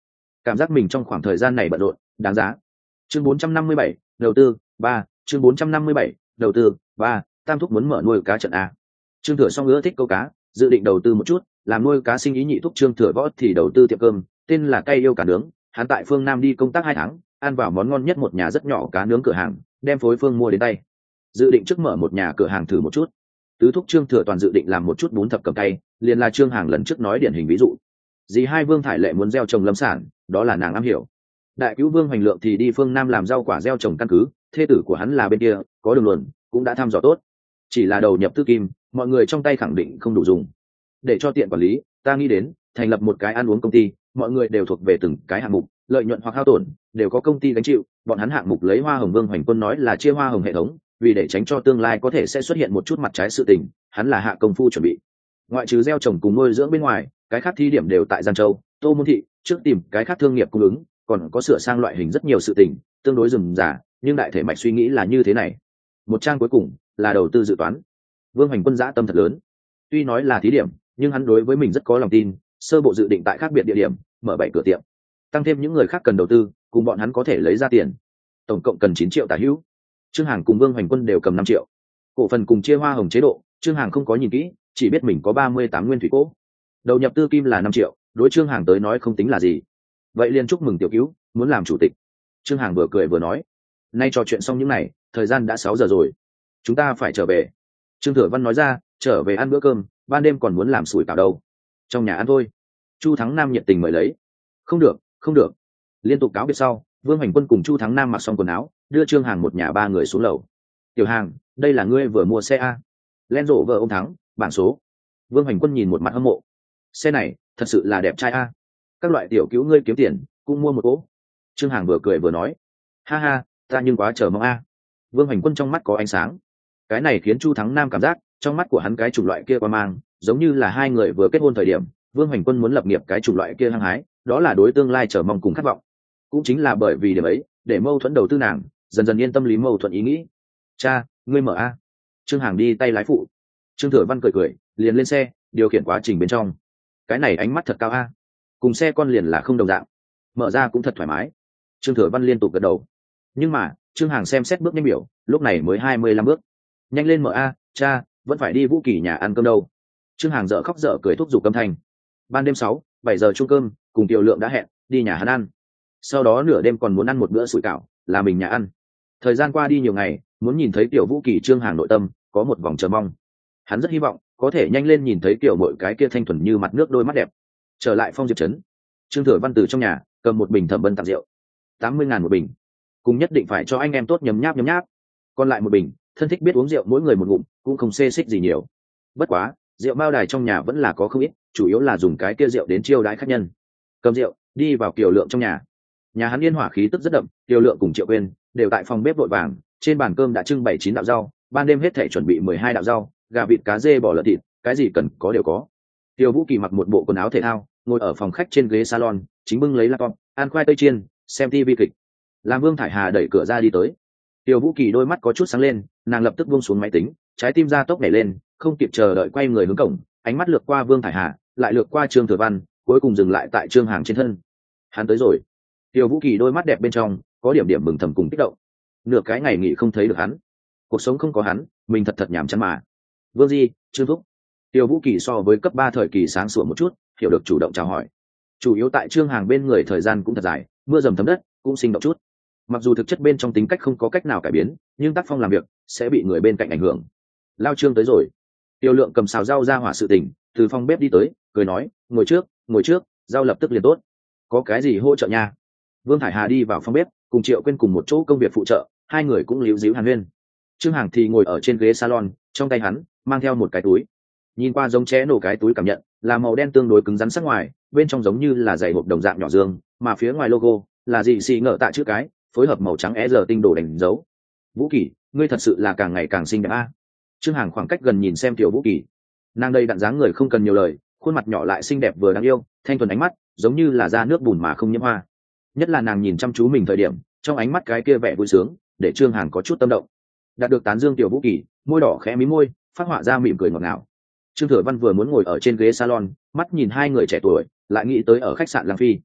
[SPEAKER 1] cảm giác mình trong khoảng thời gian này bận rộn đáng giá. Chương bốn trăm năm mươi bảy, đầu tư ba. Chương bốn trăm năm mươi bảy, đầu tư ba. Tam thúc muốn mở nuôi cá trận a. Trương Thừa Song ưa thích câu cá, dự định đầu tư một chút, làm nuôi cá sinh ý. Nhị thúc Trương Thừa Võ thì đầu tư tiệm cơm, tên là Cay Yêu Cá Nướng. Hắn tại phương Nam đi công tác hai tháng, ăn vào món ngon nhất một nhà rất nhỏ cá nướng cửa hàng, đem phối phương mua đến tay. Dự định trước mở một nhà cửa hàng thử một chút. Tứ thúc Trương Thừa Toàn dự định làm một chút bún thập cầm tay, liền là Trương Hàng lần trước nói điển hình ví dụ. Dì hai Vương Thải Lệ muốn gieo trồng lâm sản, đó là nàng am hiểu. Đại cứu Vương Hoành Lượng thì đi phương Nam làm rau quả gieo trồng căn cứ, thê tử của hắn là bên kia, có đường luận, cũng đã thăm dò tốt. Chỉ là đầu nhập tư kim, mọi người trong tay khẳng định không đủ dùng. Để cho tiện quản lý, ta nghĩ đến thành lập một cái ăn uống công ty, mọi người đều thuộc về từng cái hạng mục, lợi nhuận hoặc hao tổn đều có công ty gánh chịu. Bọn hắn hạng mục lấy hoa hồng. Vương Hoành Quân nói là chia hoa hồng hệ thống, vì để tránh cho tương lai có thể sẽ xuất hiện một chút mặt trái sự tình, hắn là hạ công phu chuẩn bị. Ngoại trừ gieo trồng cùng nuôi dưỡng bên ngoài, cái khác thi điểm đều tại Giang Châu, Tô Môn Thị, trước tìm cái khác thương nghiệp cung ứng, còn có sửa sang loại hình rất nhiều sự tình, tương đối rườm rà, nhưng đại thể mạch suy nghĩ là như thế này. Một trang cuối cùng là đầu tư dự toán. Vương Hoành Quân dã tâm thật lớn, tuy nói là thí điểm, nhưng hắn đối với mình rất có lòng tin. Sơ bộ dự định tại khác biệt địa điểm mở bảy cửa tiệm, tăng thêm những người khác cần đầu tư, cùng bọn hắn có thể lấy ra tiền, tổng cộng cần chín triệu tả hữu. Trương Hàng cùng Vương Hoành Quân đều cầm năm triệu. Cổ phần cùng chia hoa hồng chế độ, Trương Hàng không có nhìn kỹ, chỉ biết mình có ba mươi tám nguyên thủy cố. Đầu nhập tư kim là năm triệu, đối Trương Hàng tới nói không tính là gì. Vậy liền chúc mừng tiểu cứu, muốn làm chủ tịch. Trương Hàng vừa cười vừa nói. Nay trò chuyện xong những này, thời gian đã sáu giờ rồi, chúng ta phải trở về. Trương Thừa Văn nói ra, trở về ăn bữa cơm, ban đêm còn muốn làm sủi cảo đâu. Trong nhà ăn thôi. Chu Thắng Nam nhiệt tình mời lấy. Không được, không được. Liên tục cáo biệt sau, Vương Hoành Quân cùng Chu Thắng Nam mặc xong quần áo, đưa Trương Hàng một nhà ba người xuống lầu. Tiểu Hàng, đây là ngươi vừa mua xe a? Len rộ vợ ông Thắng, bản số. Vương Hoành Quân nhìn một mặt hâm mộ. Xe này thật sự là đẹp trai a. Các loại tiểu cứu ngươi kiếm tiền cũng mua một cỗ. Trương Hàng vừa cười vừa nói. Ha ha, ta nhưng quá chờ mong a. Vương Hoành Quân trong mắt có ánh sáng. Cái này khiến Chu Thắng Nam cảm giác trong mắt của hắn cái chủng loại kia qua mang, giống như là hai người vừa kết hôn thời điểm, Vương Hoành Quân muốn lập nghiệp cái chủng loại kia hăng hái, đó là đối tương lai chờ mong cùng khát vọng. Cũng chính là bởi vì điểm ấy, để mâu thuẫn đầu tư nàng dần dần yên tâm lý mâu thuẫn ý nghĩ. Cha, ngươi mở a. Trương Hàng đi tay lái phụ. Trương Thừa Văn cười cười, liền lên xe, điều khiển quá trình bên trong. Cái này ánh mắt thật cao a. Cùng xe con liền là không đồng dạng, mở ra cũng thật thoải mái. Trương Thừa Văn liên tục gật đầu. Nhưng mà Trương Hàng xem xét bước nhanh biểu, lúc này mới hai mươi lăm bước. Nhanh lên mở a, cha, vẫn phải đi Vũ Kỳ nhà ăn cơm đâu. Trương Hàng dở khóc dở cười thúc giục âm thanh. Ban đêm sáu, bảy giờ chung cơm, cùng Tiểu Lượng đã hẹn đi nhà hắn ăn. Sau đó nửa đêm còn muốn ăn một bữa sủi cảo, là mình nhà ăn. Thời gian qua đi nhiều ngày, muốn nhìn thấy Tiểu Vũ Kỳ, Trương Hàng nội tâm có một vòng chờ mong. Hắn rất hy vọng có thể nhanh lên nhìn thấy Tiểu Mội cái kia thanh thuần như mặt nước đôi mắt đẹp. Trở lại Phong Diệp trấn, Trương Thừa Văn từ trong nhà cầm một bình Thẩm Bân tặng rượu, tám mươi ngàn một bình, cùng nhất định phải cho anh em tốt nhấm nháp nhấm nháp. Còn lại một bình, thân thích biết uống rượu mỗi người một ngụm, cũng không xê xích gì nhiều. Bất quá rượu bao đài trong nhà vẫn là có không ít, chủ yếu là dùng cái kia rượu đến chiêu đãi khách nhân. Cầm rượu đi vào Kiều Lượng trong nhà. Nhà hắn yên hỏa khí tức rất đậm, Kiều Lượng cùng Triệu Quyên đều tại phòng bếp vội vàng. Trên bàn cơm đã trưng bày chín đạo rau, ban đêm hết thảy chuẩn bị mười hai đạo rau, gà vịt cá dê bò lợn thịt, cái gì cần có đều có. Tiêu Vũ Kỳ mặc một bộ quần áo thể thao, ngồi ở phòng khách trên ghế salon, chính bưng lấy laptop, ăn khoai tây chiên, xem ti vi kịch. Làm Vương Thải Hà đẩy cửa ra đi tới. Tiêu Vũ Kỳ đôi mắt có chút sáng lên, nàng lập tức buông xuống máy tính, trái tim ra tốc nhảy lên, không kịp chờ đợi quay người hướng cổng, ánh mắt lướt qua Vương Thải Hà, lại lướt qua Trương Thừa Văn, cuối cùng dừng lại tại Trương Hàng trên thân. Hắn tới rồi. Tiêu Vũ Kỳ đôi mắt đẹp bên trong có điểm điểm mừng thầm cùng kích động. Nửa cái ngày nghỉ không thấy được hắn, cuộc sống không có hắn, mình thật thật nhàm chán mà. Vương Di, Trương Thúc. Tiêu Vũ Kỳ so với cấp ba thời kỳ sáng sủa một chút, hiểu được chủ động chào hỏi. Chủ yếu tại Trương Hàng bên người thời gian cũng thật dài, mưa dầm thấm đất, cũng sinh động chút. Mặc dù thực chất bên trong tính cách không có cách nào cải biến, nhưng tác phong làm việc sẽ bị người bên cạnh ảnh hưởng. Lao Trương tới rồi. Tiêu Lượng cầm xào rau ra hỏa sự tình, từ phòng bếp đi tới, cười nói, ngồi trước, ngồi trước, rau lập tức liền tốt. Có cái gì hỗ trợ nha? Vương Thải Hà đi vào phòng bếp, cùng Triệu Quyên cùng một chỗ công việc phụ trợ, hai người cũng líu díu hàn huyên. Trương Hàng thì ngồi ở trên ghế salon, trong tay hắn mang theo một cái túi. Nhìn qua giống ché nổ cái túi cảm nhận, là màu đen tương đối cứng rắn sắc ngoài, bên trong giống như là giày hộp đồng dạng nhỏ dương, mà phía ngoài logo là gì xì ngợ tạ chữ cái, phối hợp màu trắng e rờ tinh đồ đánh dấu. Vũ Kỳ, ngươi thật sự là càng ngày càng xinh đẹp a. Trương Hàng khoảng cách gần nhìn xem Tiểu Vũ Kỳ, nàng đây đặn dáng người không cần nhiều lời, khuôn mặt nhỏ lại xinh đẹp vừa đáng yêu, thanh thuần ánh mắt giống như là ra nước bùn mà không nhiễm hoa. Nhất là nàng nhìn chăm chú mình thời điểm, trong ánh mắt cái kia vẻ vui sướng, để Trương Hàng có chút tâm động. Đạt được tán dương Tiểu Vũ Kỳ, môi đỏ khẽ mím môi, phát họa ra mỉm cười ngọt ngào. Trương Thừa Văn vừa muốn ngồi ở trên ghế salon, mắt nhìn hai người trẻ tuổi, lại nghĩ tới ở khách sạn Lang Phi.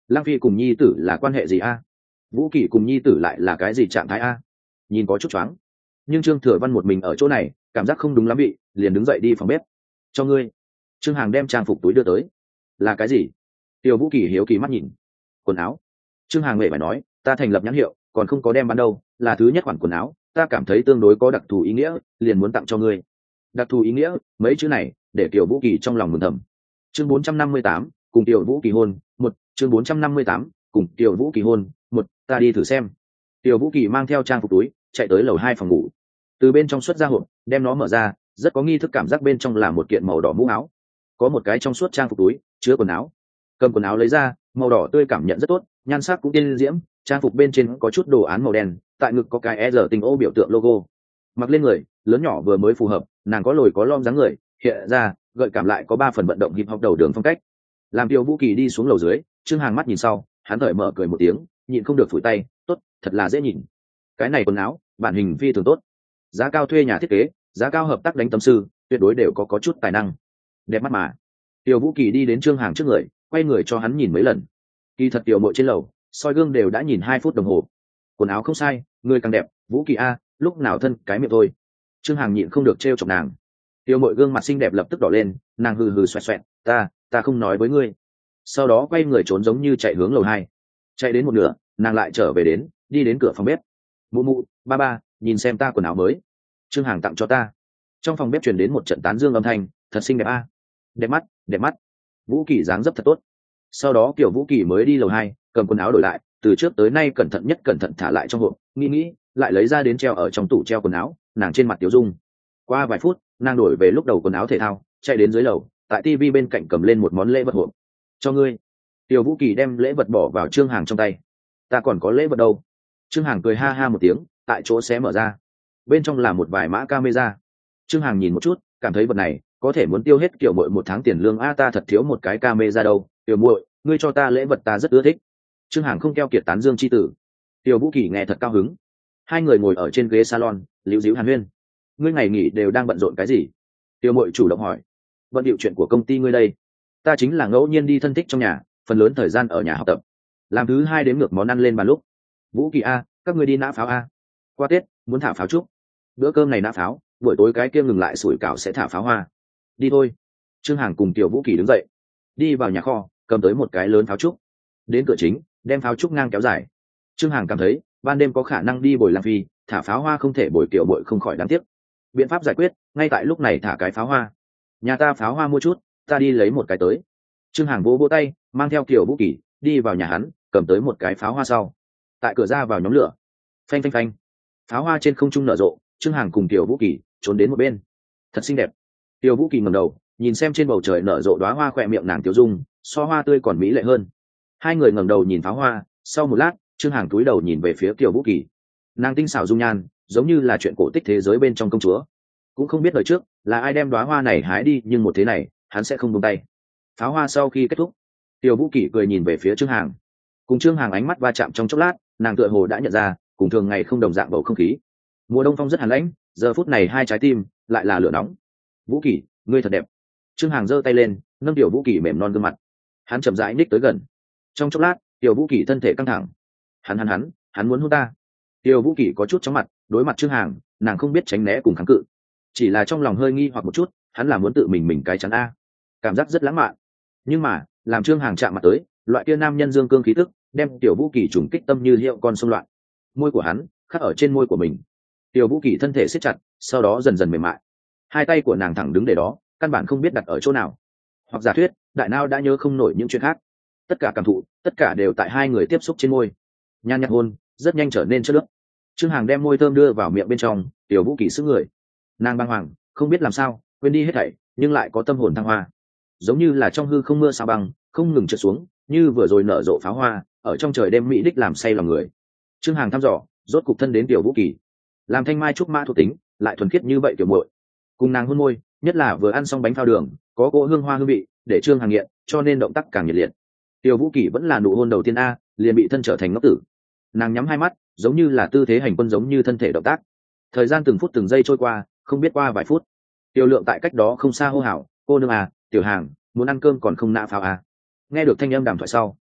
[SPEAKER 1] Lang Phi cùng nhi tử là quan hệ gì a? Vũ Kỳ cùng nhi tử lại là cái gì trạng thái a? Nhìn có chút choáng. Nhưng Trương Thừa Văn một mình ở chỗ này, cảm giác không đúng lắm bị, liền đứng dậy đi phòng bếp. Cho ngươi. Trương Hàng đem trang phục túi đưa tới. Là cái gì? Tiêu Vũ Kỳ hiếu kỳ mắt nhìn. Quần áo. Trương Hàng mẹ phải nói, ta thành lập nhãn hiệu, còn không có đem bán đâu, là thứ nhất khoản quần áo, ta cảm thấy tương đối có đặc thù ý nghĩa, liền muốn tặng cho ngươi. Đặc thù ý nghĩa, mấy chữ này, để Tiêu Vũ Kỳ trong lòng mừng thầm. Chương bốn trăm năm mươi tám, cùng Tiêu Vũ Kỳ hôn, một, chương bốn trăm năm mươi tám, cùng Tiêu Vũ Kỳ hôn, một, ta đi thử xem. Tiêu Vũ Kỳ mang theo trang phục túi, chạy tới lầu hai phòng ngủ. Từ bên trong xuất ra hộp, đem nó mở ra, rất có nghi thức cảm giác bên trong là một kiện màu đỏ mũ áo. Có một cái trong suốt trang phục túi, chứa quần áo. Cầm quần áo lấy ra, màu đỏ tươi cảm nhận rất tốt, nhan sắc cũng tiên diễm, trang phục bên trên có chút đồ án màu đen, tại ngực có cái e rờ tình ô biểu tượng logo. Mặc lên người, lớn nhỏ vừa mới phù hợp, nàng có lồi có lõm dáng người, hiện ra, gợi cảm lại có ba phần vận động hip hop đầu đường phong cách. Làm Tiêu Vũ Kỳ đi xuống lầu dưới, Trương Hàng mắt nhìn sau, hắn thở mở cười một tiếng, nhịn không được phủi tay, tốt, thật là dễ nhìn. Cái này quần áo, bản hình phi thường tốt. Giá cao thuê nhà thiết kế, giá cao hợp tác đánh tấm sư, tuyệt đối đều có có chút tài năng. Đẹp mắt mà. Tiêu Vũ Kỳ đi đến Trương Hàng trước người, quay người cho hắn nhìn mấy lần. Kỳ thật tiểu muội trên lầu, soi gương đều đã nhìn hai phút đồng hồ. Quần áo không sai, người càng đẹp, Vũ Kỳ a, lúc nào thân cái miệng thôi. Trương Hàng nhịn không được trêu chọc nàng. Tiểu muội gương mặt xinh đẹp lập tức đỏ lên, nàng hừ hừ xoẹt xoẹt, ta, ta không nói với ngươi. Sau đó quay người trốn giống như chạy hướng lầu hai. Chạy đến một nửa, nàng lại trở về đến, đi đến cửa phòng bếp. Mụ mụ, ba ba, nhìn xem ta quần áo mới. Trương Hàng tặng cho ta. Trong phòng bếp truyền đến một trận tán dương âm thanh, thật xinh đẹp a, đẹp mắt, đẹp mắt. Vũ Kỳ dáng dấp thật tốt. Sau đó Kiều Vũ Kỳ mới đi lầu hai, cầm quần áo đổi lại, từ trước tới nay cẩn thận nhất cẩn thận thả lại trong hộp, nghĩ nghĩ, lại lấy ra đến treo ở trong tủ treo quần áo, nàng trên mặt tiểu dung. Qua vài phút, nàng đổi về lúc đầu quần áo thể thao, chạy đến dưới lầu, tại tivi bên cạnh cầm lên một món lễ vật hộp. Cho ngươi. Kiều Vũ Kỳ đem lễ vật bỏ vào Trương Hàng trong tay. Ta còn có lễ vật đâu? Trương Hàng cười ha ha một tiếng, tại chỗ xé mở ra. Bên trong là một vài mã camera. Trương Hàng nhìn một chút, cảm thấy vật này có thể muốn tiêu hết kiểu muội một tháng tiền lương a, ta thật thiếu một cái camera đâu. Tiểu muội, ngươi cho ta lễ vật ta rất ưa thích. Trương Hàng không keo kiệt tán dương chi tử. Tiểu Vũ Kỳ nghe thật cao hứng. Hai người ngồi ở trên ghế salon, liễu díu hàn huyên. Ngươi ngày nghỉ đều đang bận rộn cái gì? Tiểu muội chủ động hỏi. Bận điệu chuyện của công ty ngươi đây. Ta chính là ngẫu nhiên đi thân thích trong nhà, phần lớn thời gian ở nhà học tập. Làm thứ hai đếm ngược món ăn lên bàn lúc. Vũ Kỳ a, các ngươi đi nã pháo a. Qua Tết muốn thả pháo trúc. Bữa cơm này nã pháo, buổi tối cái kia ngừng lại sủi cảo sẽ thả pháo hoa. Đi thôi. Trương Hàng cùng Tiểu Vũ Kỳ đứng dậy, đi vào nhà kho, cầm tới một cái lớn pháo trúc. Đến cửa chính, đem pháo trúc ngang kéo dài. Trương Hàng cảm thấy ban đêm có khả năng đi bồi Lang Phi, thả pháo hoa không thể bồi Tiểu Bội không khỏi đáng tiếc. Biện pháp giải quyết, ngay tại lúc này thả cái pháo hoa. Nhà ta pháo hoa mua chút, ta đi lấy một cái tới. Trương Hàng vỗ vỗ tay, mang theo Tiểu Vũ Kỳ đi vào nhà hắn, cầm tới một cái pháo hoa sau. Tại cửa ra vào nhóm lửa. Phanh phanh phanh. Pháo hoa trên không trung nở rộ, Trương Hàng cùng Tiểu Vũ Kỳ trốn đến một bên. Thật xinh đẹp. Tiểu Vũ Kỳ ngẩng đầu, nhìn xem trên bầu trời nở rộ đóa hoa, khỏe miệng nàng tiểu dung, so hoa tươi còn mỹ lệ hơn. Hai người ngẩng đầu nhìn pháo hoa, sau một lát, Trương Hàng cúi đầu nhìn về phía Tiểu Vũ Kỳ. Nàng tinh xảo dung nhan, giống như là chuyện cổ tích thế giới bên trong công chúa. Cũng không biết đời trước là ai đem đóa hoa này hái đi, nhưng một thế này, hắn sẽ không buông tay. Pháo hoa sau khi kết thúc, Tiểu Vũ Kỳ cười nhìn về phía Trương Hàng. Cùng Trương Hàng ánh mắt va chạm trong chốc lát, nàng tựa hồ đã nhận ra, cùng thường ngày không đồng dạng bầu không khí. Mùa đông phong rất hàn lãnh, giờ phút này hai trái tim lại là lửa nóng. Vũ Kỳ, ngươi thật đẹp. Trương Hàng giơ tay lên, nâng Tiểu Vũ Kỳ mềm non gương mặt. Hắn chậm rãi ních tới gần. Trong chốc lát, Tiểu Vũ Kỳ thân thể căng thẳng. Hắn hắn hắn, hắn muốn hôn ta. Tiểu Vũ Kỳ có chút chóng mặt, đối mặt Trương Hàng, nàng không biết tránh né cùng kháng cự, chỉ là trong lòng hơi nghi hoặc một chút, hắn là muốn tự mình mình cái chắn a. Cảm giác rất lãng mạn. Nhưng mà, làm Trương Hàng chạm mặt tới, loại kia nam nhân dương cương khí tức, đem Tiểu Vũ Kỳ trùng kích tâm như hiệu con sông loạn. Môi của hắn khắc ở trên môi của mình. Tiểu Vũ Kỳ thân thể siết chặt, sau đó dần dần mềm mại. Hai tay của nàng thẳng đứng để đó, căn bản không biết đặt ở chỗ nào. Hoặc giả thuyết, đại não đã nhớ không nổi những chuyện khác. Tất cả cảm thụ, tất cả đều tại hai người tiếp xúc trên môi. Nhan nhạt hôn, rất nhanh trở nên chất nước. Trương Hàng đem môi thơm đưa vào miệng bên trong, Tiểu Vũ Kỳ sững người. Nàng băng hoàng, không biết làm sao, quên đi hết thảy, nhưng lại có tâm hồn thăng hoa. Giống như là trong hư không mưa sao băng, không ngừng trượt xuống, như vừa rồi nở rộ pháo hoa, ở trong trời đêm mỹ đích làm say lòng người. Trương Hàng thăm dò, rốt cục thân đến Tiểu Vũ Kỳ. Làm thanh mai trúc mã thuộc tính, lại thuần khiết như vậy tiểu muội. Cùng nàng hôn môi, nhất là vừa ăn xong bánh phao đường, có cỗ hương hoa hương vị, để Trương Hàng nghiện, cho nên động tác càng nhiệt liệt. Tiểu Vũ Kỳ vẫn là nụ hôn đầu tiên a, liền bị thân trở thành ngốc tử. Nàng nhắm hai mắt, giống như là tư thế hành quân, giống như thân thể động tác. Thời gian từng phút từng giây trôi qua, không biết qua vài phút. Tiểu Lượng tại cách đó không xa hô hào, cô nương à, Tiểu Hàng, muốn ăn cơm còn không nã pháo à. Nghe được thanh âm đàm thoại sau,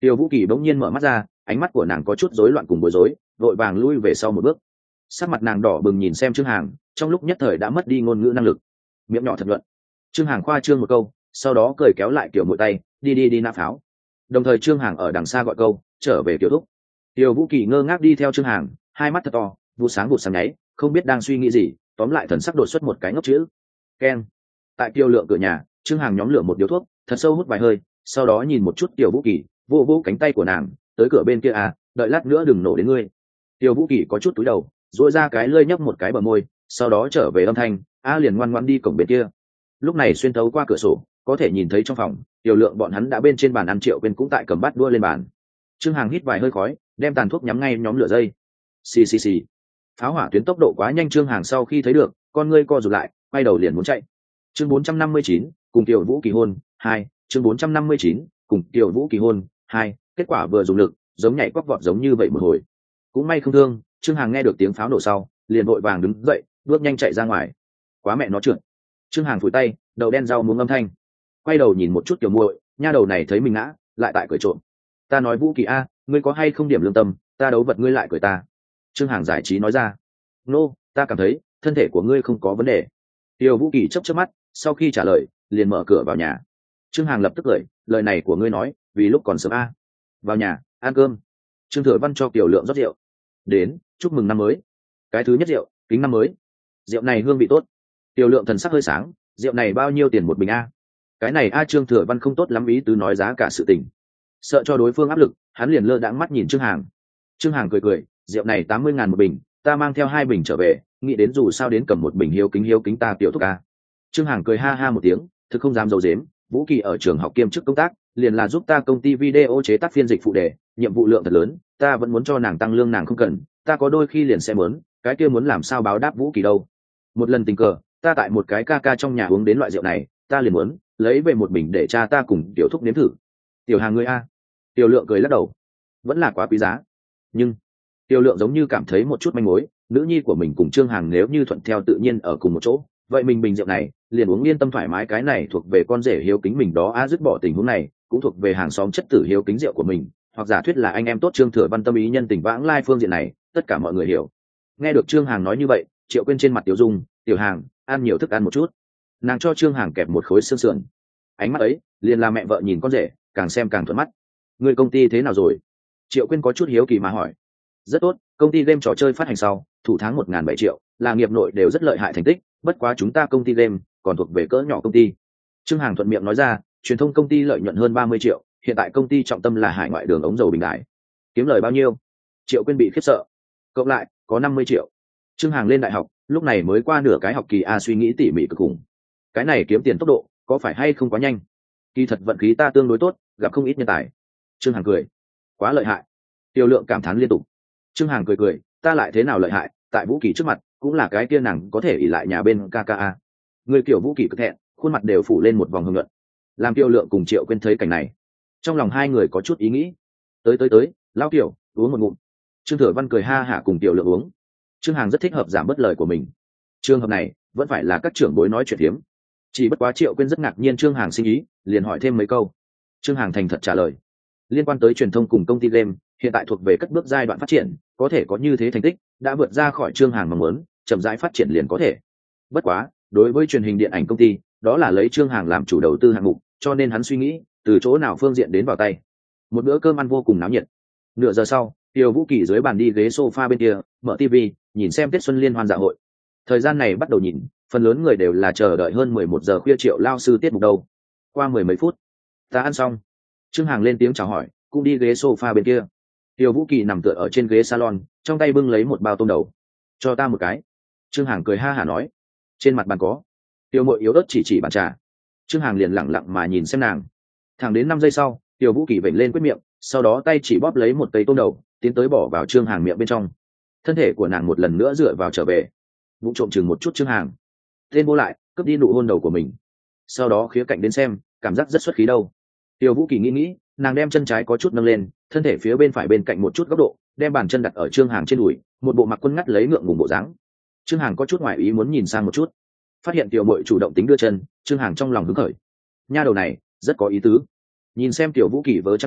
[SPEAKER 1] Tiêu Vũ Kỳ bỗng nhiên mở mắt ra, ánh mắt của nàng có chút rối loạn cùng bối rối, vội vàng lui về sau một bước. Sắc mặt nàng đỏ bừng nhìn xem Trương Hàng, trong lúc nhất thời đã mất đi ngôn ngữ năng lực. Miệng nhỏ thật luận. Trương Hàng khoa trương một câu, sau đó cười kéo lại Kiều Mội tay, đi đi đi nã pháo. Đồng thời Trương Hàng ở đằng xa gọi câu, trở về Kiều thúc. Tiêu Vũ Kỳ ngơ ngác đi theo Trương Hàng, hai mắt thật to, vụ sáng vụ sáng nháy, không biết đang suy nghĩ gì, tóm lại thần sắc đột xuất một cái ngốc chữ. Keng. Tại Kiều Lượng cửa nhà, Trương Hàng nhóm lửa một điếu thuốc, thật sâu hút vài hơi, sau đó nhìn một chút Tiêu Vũ Kỳ, vô vô cánh tay của nàng, tới cửa bên kia à, đợi lát nữa đừng nổ đến ngươi. Tiêu Vũ Kỳ có chút túi đầu, duỗi ra cái lưỡi nhấp một cái bờ môi, sau đó trở về âm thanh, a liền ngoan ngoãn đi cổng bên kia. Lúc này xuyên thấu qua cửa sổ, có thể nhìn thấy trong phòng, Tiêu Lượng bọn hắn đã bên trên bàn ăn, Triệu Quyên cũng tại cầm bát đua lên bàn. Trương Hàng hít vài hơi khói, đem tàn thuốc nhắm ngay nhóm lửa dây. Xì xì xì. Pháo hỏa tuyến tốc độ quá nhanh, Trương Hàng sau khi thấy được, con ngươi co rụt lại, quay đầu liền muốn chạy. Chương bốn trăm năm mươi chín, cùng Tiểu Vũ kỳ hôn, hai, chương bốn trăm năm mươi chín, cùng Tiểu Vũ kỳ hôn, hai, kết quả vừa dùng lực, giống nhảy quắc vọt giống như vậy một hồi. Cũng may không thương, Trương Hàng nghe được tiếng pháo nổ sau, liền vội vàng đứng dậy, bước nhanh chạy ra ngoài. Quá mẹ nó trượt. Trương Hàng phủi tay, đầu đen rau muống âm thanh. Quay đầu nhìn một chút Tiểu Muội, nha đầu này thấy mình ngã, lại tại cười trộm. Ta nói Vũ Kỳ a, ngươi có hay không điểm lương tâm, ta đấu vật ngươi lại cười ta. Trương Hàng giải trí nói ra. Nô, ta cảm thấy thân thể của ngươi không có vấn đề. Tiêu Vũ Kỳ chớp chớp mắt, sau khi trả lời, liền mở cửa vào nhà. Trương Hàng lập tức cười, lời này của ngươi nói, vì lúc còn sớm a. Vào nhà, ăn cơm. Trương Thừa Văn cho Kiều Lượng rót rượu. Đến, chúc mừng năm mới. Cái thứ nhất rượu, kính năm mới. Rượu này hương vị tốt. Kiều Lượng thần sắc hơi sáng, rượu này bao nhiêu tiền một bình a? Cái này a Trương Thừa Văn không tốt lắm ý tứ nói giá cả sự tình. Sợ cho đối phương áp lực, hắn liền lơ đãng mắt nhìn Trương Hàng. Trương Hàng cười cười, rượu này tám mươi ngàn một bình, ta mang theo hai bình trở về, nghĩ đến dù sao đến cầm một bình hiếu kính hiếu kính ta tiểu thúc a. Trương Hàng cười ha ha một tiếng, thực không dám giấu giếm, Vũ Kỳ ở trường học kiêm chức công tác, liền là giúp ta công ty video chế tác phiên dịch phụ đề, nhiệm vụ lượng thật lớn, ta vẫn muốn cho nàng tăng lương nàng không cần, ta có đôi khi liền sẽ muốn, cái kia muốn làm sao báo đáp Vũ Kỳ đâu. Một lần tình cờ, ta tại một cái ca ca trong nhà uống đến loại rượu này, ta liền muốn lấy về một bình để cha ta cùng tiểu thúc nếm thử. Tiểu Hàng ngươi a. Tiểu Lượng cười lắc đầu, vẫn là quá quý giá. Nhưng Tiểu Lượng giống như cảm thấy một chút manh mối, nữ nhi của mình cùng Trương Hàng nếu như thuận theo tự nhiên ở cùng một chỗ, vậy mình bình rượu này liền uống yên tâm thoải mái, cái này thuộc về con rể hiếu kính mình đó a. Dứt bỏ tình huống này, cũng thuộc về hàng xóm chất tử hiếu kính rượu của mình, hoặc giả thuyết là anh em tốt Trương Thừa Văn tâm ý nhân tình vãng lai phương diện này, tất cả mọi người hiểu. Nghe được Trương Hàng nói như vậy, Triệu Quyên trên mặt Tiểu Dung, Tiểu Hàng, ăn nhiều thức ăn một chút. Nàng cho Trương Hàng kẹp một khối xương sườn. Ánh mắt ấy, liền là mẹ vợ nhìn con rể, càng xem càng thuận mắt. Người công ty thế nào rồi? Triệu Quyên có chút hiếu kỳ mà hỏi. Rất tốt, công ty game trò chơi phát hành sau, thủ tháng một ngàn bảy triệu, là nghiệp nội đều rất lợi hại thành tích, bất quá chúng ta công ty game còn thuộc về cỡ nhỏ công ty. Trương Hàng thuận miệng nói ra, truyền thông công ty lợi nhuận hơn ba mươi triệu, hiện tại công ty trọng tâm là hải ngoại đường ống dầu bình đại. Kiếm lời bao nhiêu? Triệu Quyên bị khiếp sợ. Cộng lại, có năm mươi triệu. Trương Hàng lên đại học, lúc này mới qua nửa cái học kỳ a, suy nghĩ tỉ mỉ cực khủng. Cái này kiếm tiền tốc độ, có phải hay không quá nhanh? Kỳ thật vận khí ta tương đối tốt, gặp không ít nhân tài. Trương Hàng cười. Quá lợi hại. Tiêu Lượng cảm thán liên tục. Trương Hàng cười cười, ta lại thế nào lợi hại, tại Vũ Kỳ trước mặt, cũng là cái kia nàng có thể ỉ lại nhà bên ca ca a. Người kiểu Vũ Kỳ cực thẹn, khuôn mặt đều phủ lên một vòng hưng luận. Làm Tiêu Lượng cùng Triệu Quyên thấy cảnh này, trong lòng hai người có chút ý nghĩ. Tới tới tới, lao Tiểu, uống một ngụm. Trương Thừa Văn cười ha hả cùng Tiêu Lượng uống. Trương Hàng rất thích hợp giảm bớt lời của mình. Trường hợp này vẫn phải là các trưởng bối nói chuyện hiếm. Chỉ bất quá Triệu Quyên rất ngạc nhiên Trương Hàng sinh ý, liền hỏi thêm mấy câu. Trương Hàng thành thật trả lời. Liên quan tới truyền thông cùng công ty game, hiện tại thuộc về cất bước giai đoạn phát triển, có thể có như thế thành tích, đã vượt ra khỏi Trương Hàng mong muốn, chậm rãi phát triển liền có thể. Bất quá, đối với truyền hình điện ảnh công ty, đó là lấy Trương Hàng làm chủ đầu tư hạng mục, cho nên hắn suy nghĩ từ chỗ nào phương diện đến vào tay. Một bữa cơm ăn vô cùng náo nhiệt. Nửa giờ sau, Tiêu Vũ Kỳ dưới bàn đi ghế sofa bên kia, mở ti vi, nhìn xem Tết Xuân Liên Hoan dạ hội. Thời gian này bắt đầu nhìn, phần lớn người đều là chờ đợi hơn mười một giờ khuya Triệu lao sư tiết mục đâu. Qua mười mấy phút, ta ăn xong. Trương Hàng lên tiếng chào hỏi, cũng đi ghế sofa bên kia. Tiêu Vũ Kỳ nằm tựa ở trên ghế salon, trong tay bưng lấy một bao tôm đầu. Cho ta một cái. Trương Hàng cười ha hả nói. Trên mặt bàn có. Tiêu Mội yếu ớt chỉ chỉ bàn trà. Trương Hàng liền lẳng lặng mà nhìn xem nàng. Thẳng đến năm giây sau, Tiêu Vũ Kỳ vểnh lên quyết miệng, sau đó tay chỉ bóp lấy một cây tôm đầu, tiến tới bỏ vào Trương Hàng miệng bên trong. Thân thể của nàng một lần nữa dựa vào trở về, vụ trộm chừng một chút Trương Hàng. Tên vô lại, cướp đi nụ hôn đầu của mình. Sau đó khía cạnh đến xem, cảm giác rất xuất khí đâu. Tiêu Vũ Kỳ nghĩ nghĩ, nàng đem chân trái có chút nâng lên, thân thể phía bên phải bên cạnh một chút góc độ, đem bàn chân đặt ở Trương Hàng trên đùi, một bộ mặc quân ngắt lấy ngượng ngùng bộ dáng. Trương Hàng có chút ngoài ý muốn nhìn sang một chút, phát hiện Tiểu Mội chủ động tính đưa chân, Trương Hàng trong lòng hứng khởi. Nha đầu này rất có ý tứ. Nhìn xem Tiểu Vũ Kỳ vớ trắng nhỏ,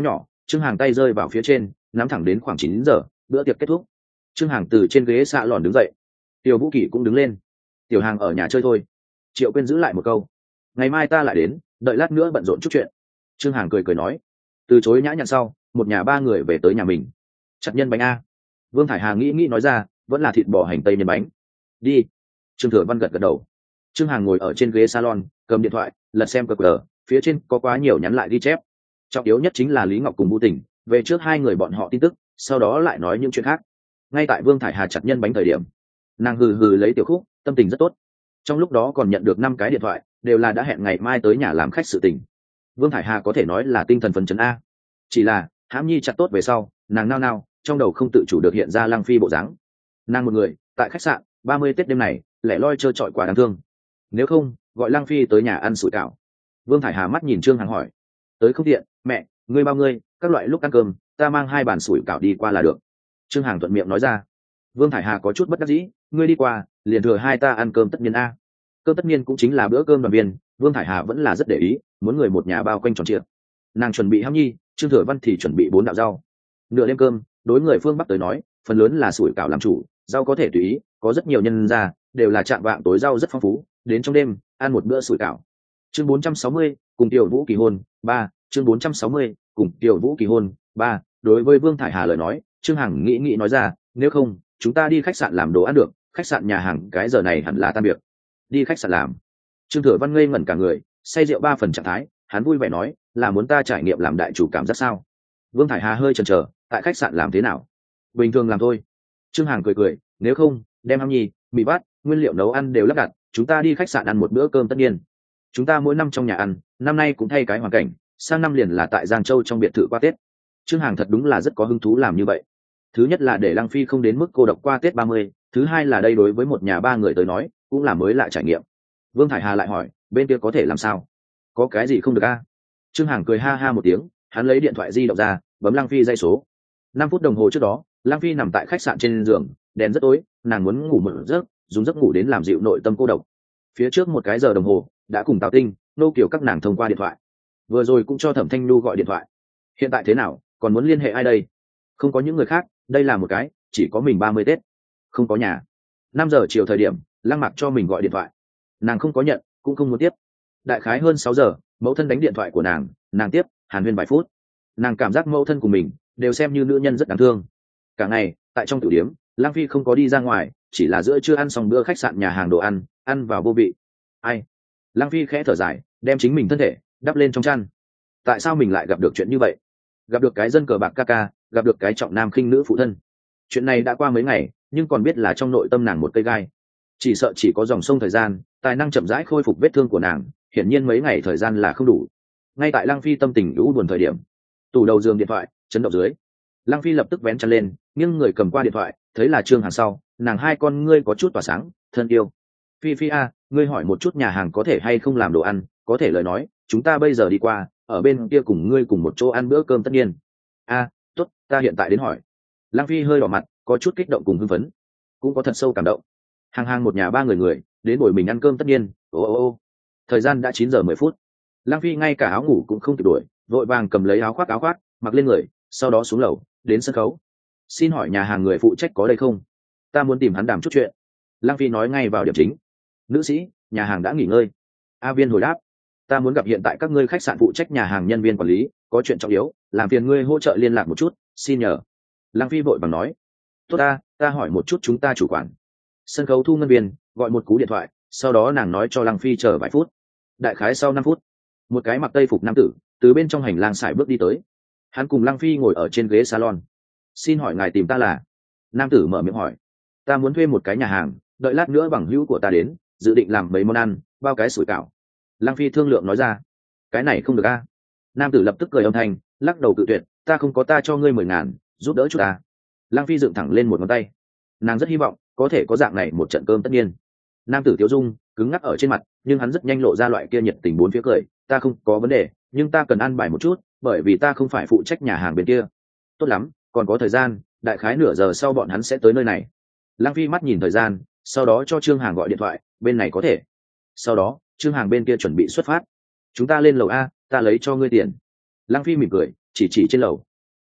[SPEAKER 1] Trương Hàng tay rơi vào phía trên, nắm thẳng đến khoảng chín giờ, bữa tiệc kết thúc. Trương Hàng từ trên ghế xạ lòn đứng dậy, Tiêu Vũ Kỳ cũng đứng lên. Tiểu Hàng ở nhà chơi thôi. Triệu Quyên giữ lại một câu, ngày mai ta lại đến, đợi lát nữa bận rộn chút chuyện. Trương Hàng cười cười nói, từ chối nhã nhặn sau, một nhà ba người về tới nhà mình. Chặt nhân bánh a. Vương Thải Hà nghĩ nghĩ nói ra, vẫn là thịt bò hành tây nhân bánh. Đi. Trương Thừa Văn gật gật đầu. Trương Hàng ngồi ở trên ghế salon, cầm điện thoại, lật xem cờ cờ, phía trên có quá nhiều nhắn lại ghi chép. Trọng yếu nhất chính là Lý Ngọc cùng Vu Tình, về trước hai người bọn họ tin tức, sau đó lại nói những chuyện khác. Ngay tại Vương Thải Hà chặt nhân bánh thời điểm, nàng hừ hừ lấy tiểu khúc, tâm tình rất tốt. Trong lúc đó còn nhận được năm cái điện thoại, đều là đã hẹn ngày mai tới nhà làm khách sự tình. Vương Thải Hà có thể nói là tinh thần phấn chấn a. Chỉ là hãm nhi chặt tốt về sau, nàng nao nao, trong đầu không tự chủ được hiện ra Lăng Phi bộ dáng. Nàng một người tại khách sạn, ba mươi Tết đêm này, lẻ loi trơ trọi quá đáng thương. Nếu không, gọi Lăng Phi tới nhà ăn sủi cảo. Vương Thải Hà mắt nhìn Trương Hằng hỏi, tới không tiện, mẹ, ngươi bao ngươi, các loại lúc ăn cơm, ta mang hai bàn sủi cảo đi qua là được. Trương Hằng thuận miệng nói ra. Vương Thải Hà có chút bất đắc dĩ, ngươi đi qua, liền thừa hai ta ăn cơm tất nhiên a. Cơm tất nhiên cũng chính là bữa cơm đoàn viên, Vương Thải Hà vẫn là rất để ý, muốn người một nhà bao quanh tròn trịa. Nàng chuẩn bị hãm nhi, Trương Thừa Văn thì chuẩn bị bốn đạo rau. Nửa đêm cơm, đối người phương Bắc tới nói, phần lớn là sủi cảo làm chủ, rau có thể tùy ý, có rất nhiều nhân ra, đều là chạm vạng tối rau rất phong phú, đến trong đêm, ăn một bữa sủi cảo. Chương bốn trăm sáu mươi, cùng Tiểu Vũ kỳ hôn, ba, chương bốn trăm sáu mươi, cùng Tiểu Vũ kỳ hôn, ba. Đối với Vương Thải Hà lời nói, Trương Hằng nghĩ nghĩ nói ra, nếu không, chúng ta đi khách sạn làm đồ ăn được, khách sạn nhà hàng cái giờ này hẳn là tan việc. Đi khách sạn làm. Trương Thừa Văn ngây ngẩn cả người, say rượu ba phần trạng thái, hắn vui vẻ nói, là muốn ta trải nghiệm làm đại chủ cảm giác sao? Vương Thải Hà hơi chần chờ, tại khách sạn làm thế nào? Bình thường làm thôi. Trương Hằng cười cười, nếu không, đem hâm nhi, mì bát, nguyên liệu nấu ăn đều lắp đặt, chúng ta đi khách sạn ăn một bữa cơm tất nhiên. Chúng ta mỗi năm trong nhà ăn, năm nay cũng thay cái hoàn cảnh, sang năm liền là tại Giang Châu trong biệt thự qua Tết. Trương Hằng thật đúng là rất có hứng thú làm như vậy. Thứ nhất là để Lăng Phi không đến mức cô độc qua Tết ba mươi, thứ hai là đây đối với một nhà ba người tới nói, cũng là mới lạ trải nghiệm. Vương Thải Hà lại hỏi, bên kia có thể làm sao? Có cái gì không được a? Trương Hằng cười ha ha một tiếng, hắn lấy điện thoại di động ra, bấm Lăng Phi dây số. Năm phút đồng hồ trước đó, Lăng Phi nằm tại khách sạn trên giường, đèn rất tối, nàng muốn ngủ một giấc, dùng giấc ngủ đến làm dịu nội tâm cô độc. Phía trước một cái giờ đồng hồ, đã cùng Tào Tinh, Nô Kiều các nàng thông qua điện thoại. Vừa rồi cũng cho Thẩm Thanh Nhu gọi điện thoại. Hiện tại thế nào, còn muốn liên hệ ai đây? Không có những người khác, đây là một cái, chỉ có mình ba mươi Tết. Không có nhà. Năm giờ chiều thời điểm, Lăng Mạc cho mình gọi điện thoại. Nàng không có nhận, cũng không muốn tiếp. Đại khái hơn sáu giờ, mẫu thân đánh điện thoại của nàng, nàng tiếp, hàn huyên vài phút. Nàng cảm giác mẫu thân của mình đều xem như nữ nhân rất đáng thương. Cả ngày tại trong tiểu điếm, Lang Phi không có đi ra ngoài, chỉ là giữa trưa ăn xong bữa khách sạn nhà hàng đồ ăn, ăn vào vô vị. Ai? Lang Phi khẽ thở dài, đem chính mình thân thể đắp lên trong chăn. Tại sao mình lại gặp được chuyện như vậy? Gặp được cái dân cờ bạc ca ca, gặp được cái trọng nam khinh nữ phụ thân. Chuyện này đã qua mấy ngày, nhưng còn biết là trong nội tâm nàng một cây gai. Chỉ sợ chỉ có dòng sông thời gian, tài năng chậm rãi khôi phục vết thương của nàng, hiển nhiên mấy ngày thời gian là không đủ. Ngay tại Lăng Phi tâm tình u buồn thời điểm, tủ đầu giường điện thoại chấn động dưới. Lăng Phi lập tức vén chăn lên, nhưng người cầm qua điện thoại, thấy là Trương Hằng sau, nàng hai con ngươi có chút tỏa sáng, thân yêu. Phi Phi a, ngươi hỏi một chút nhà hàng có thể hay không làm đồ ăn, có thể lời nói, chúng ta bây giờ đi qua, ở bên kia cùng ngươi cùng một chỗ ăn bữa cơm tất nhiên. A, tốt, ta hiện tại đến hỏi. Lăng Phi hơi đỏ mặt, có chút kích động cùng hưng phấn, cũng có thật sâu cảm động. Hàng hàng một nhà ba người người, đến buổi mình ăn cơm tất nhiên. Ô ô ô. Thời gian đã chín giờ mười phút. Lăng Phi ngay cả áo ngủ cũng không kịp đuổi, vội vàng cầm lấy áo khoác áo khoác, mặc lên người, sau đó xuống lầu, đến sân khấu. Xin hỏi nhà hàng người phụ trách có đây không? Ta muốn tìm hắn đàm chút chuyện. Lăng Phi nói ngay vào điểm chính. Nữ sĩ, nhà hàng đã nghỉ ngơi. A Viên hồi đáp. Ta muốn gặp hiện tại các ngươi khách sạn phụ trách nhà hàng nhân viên quản lý, có chuyện trọng yếu, làm phiền ngươi hỗ trợ liên lạc một chút, xin nhờ. Lăng Phi vội vàng nói. Tốt ta, ta hỏi một chút chúng ta chủ quản. Sân khấu thu ngân viên gọi một cú điện thoại, sau đó nàng nói cho Lăng Phi chờ vài phút. Đại khái sau năm phút, một cái mặc tây phục nam tử từ bên trong hành lang sải bước đi tới. Hắn cùng Lăng Phi ngồi ở trên ghế salon. Xin hỏi ngài tìm ta là? Nam tử mở miệng hỏi. Ta muốn thuê một cái nhà hàng, đợi lát nữa bằng hữu của ta đến, dự định làm mấy món ăn, bao cái sủi cảo. Lăng Phi thương lượng nói ra. Cái này không được a. Nam tử lập tức cười âm thanh, lắc đầu cự tuyệt. Ta không có, ta cho ngươi mười ngàn, giúp đỡ chút ta. Lăng Phi dựng thẳng lên một ngón tay. Nàng rất hy vọng có thể có dạng này một trận cơm tất nhiên. Nam tử Tiếu Dung cứng ngắc ở trên mặt, nhưng hắn rất nhanh lộ ra loại kia nhiệt tình bốn phía cười. Ta không có vấn đề, nhưng ta cần ăn bài một chút, bởi vì ta không phải phụ trách nhà hàng bên kia. Tốt lắm, còn có thời gian, đại khái nửa giờ sau bọn hắn sẽ tới nơi này. Lăng Phi mắt nhìn thời gian, sau đó cho Trương Hàng gọi điện thoại, bên này có thể. Sau đó Trương Hàng bên kia chuẩn bị xuất phát. Chúng ta lên lầu a, ta lấy cho ngươi tiền. Lăng Phi mỉm cười, chỉ chỉ trên lầu.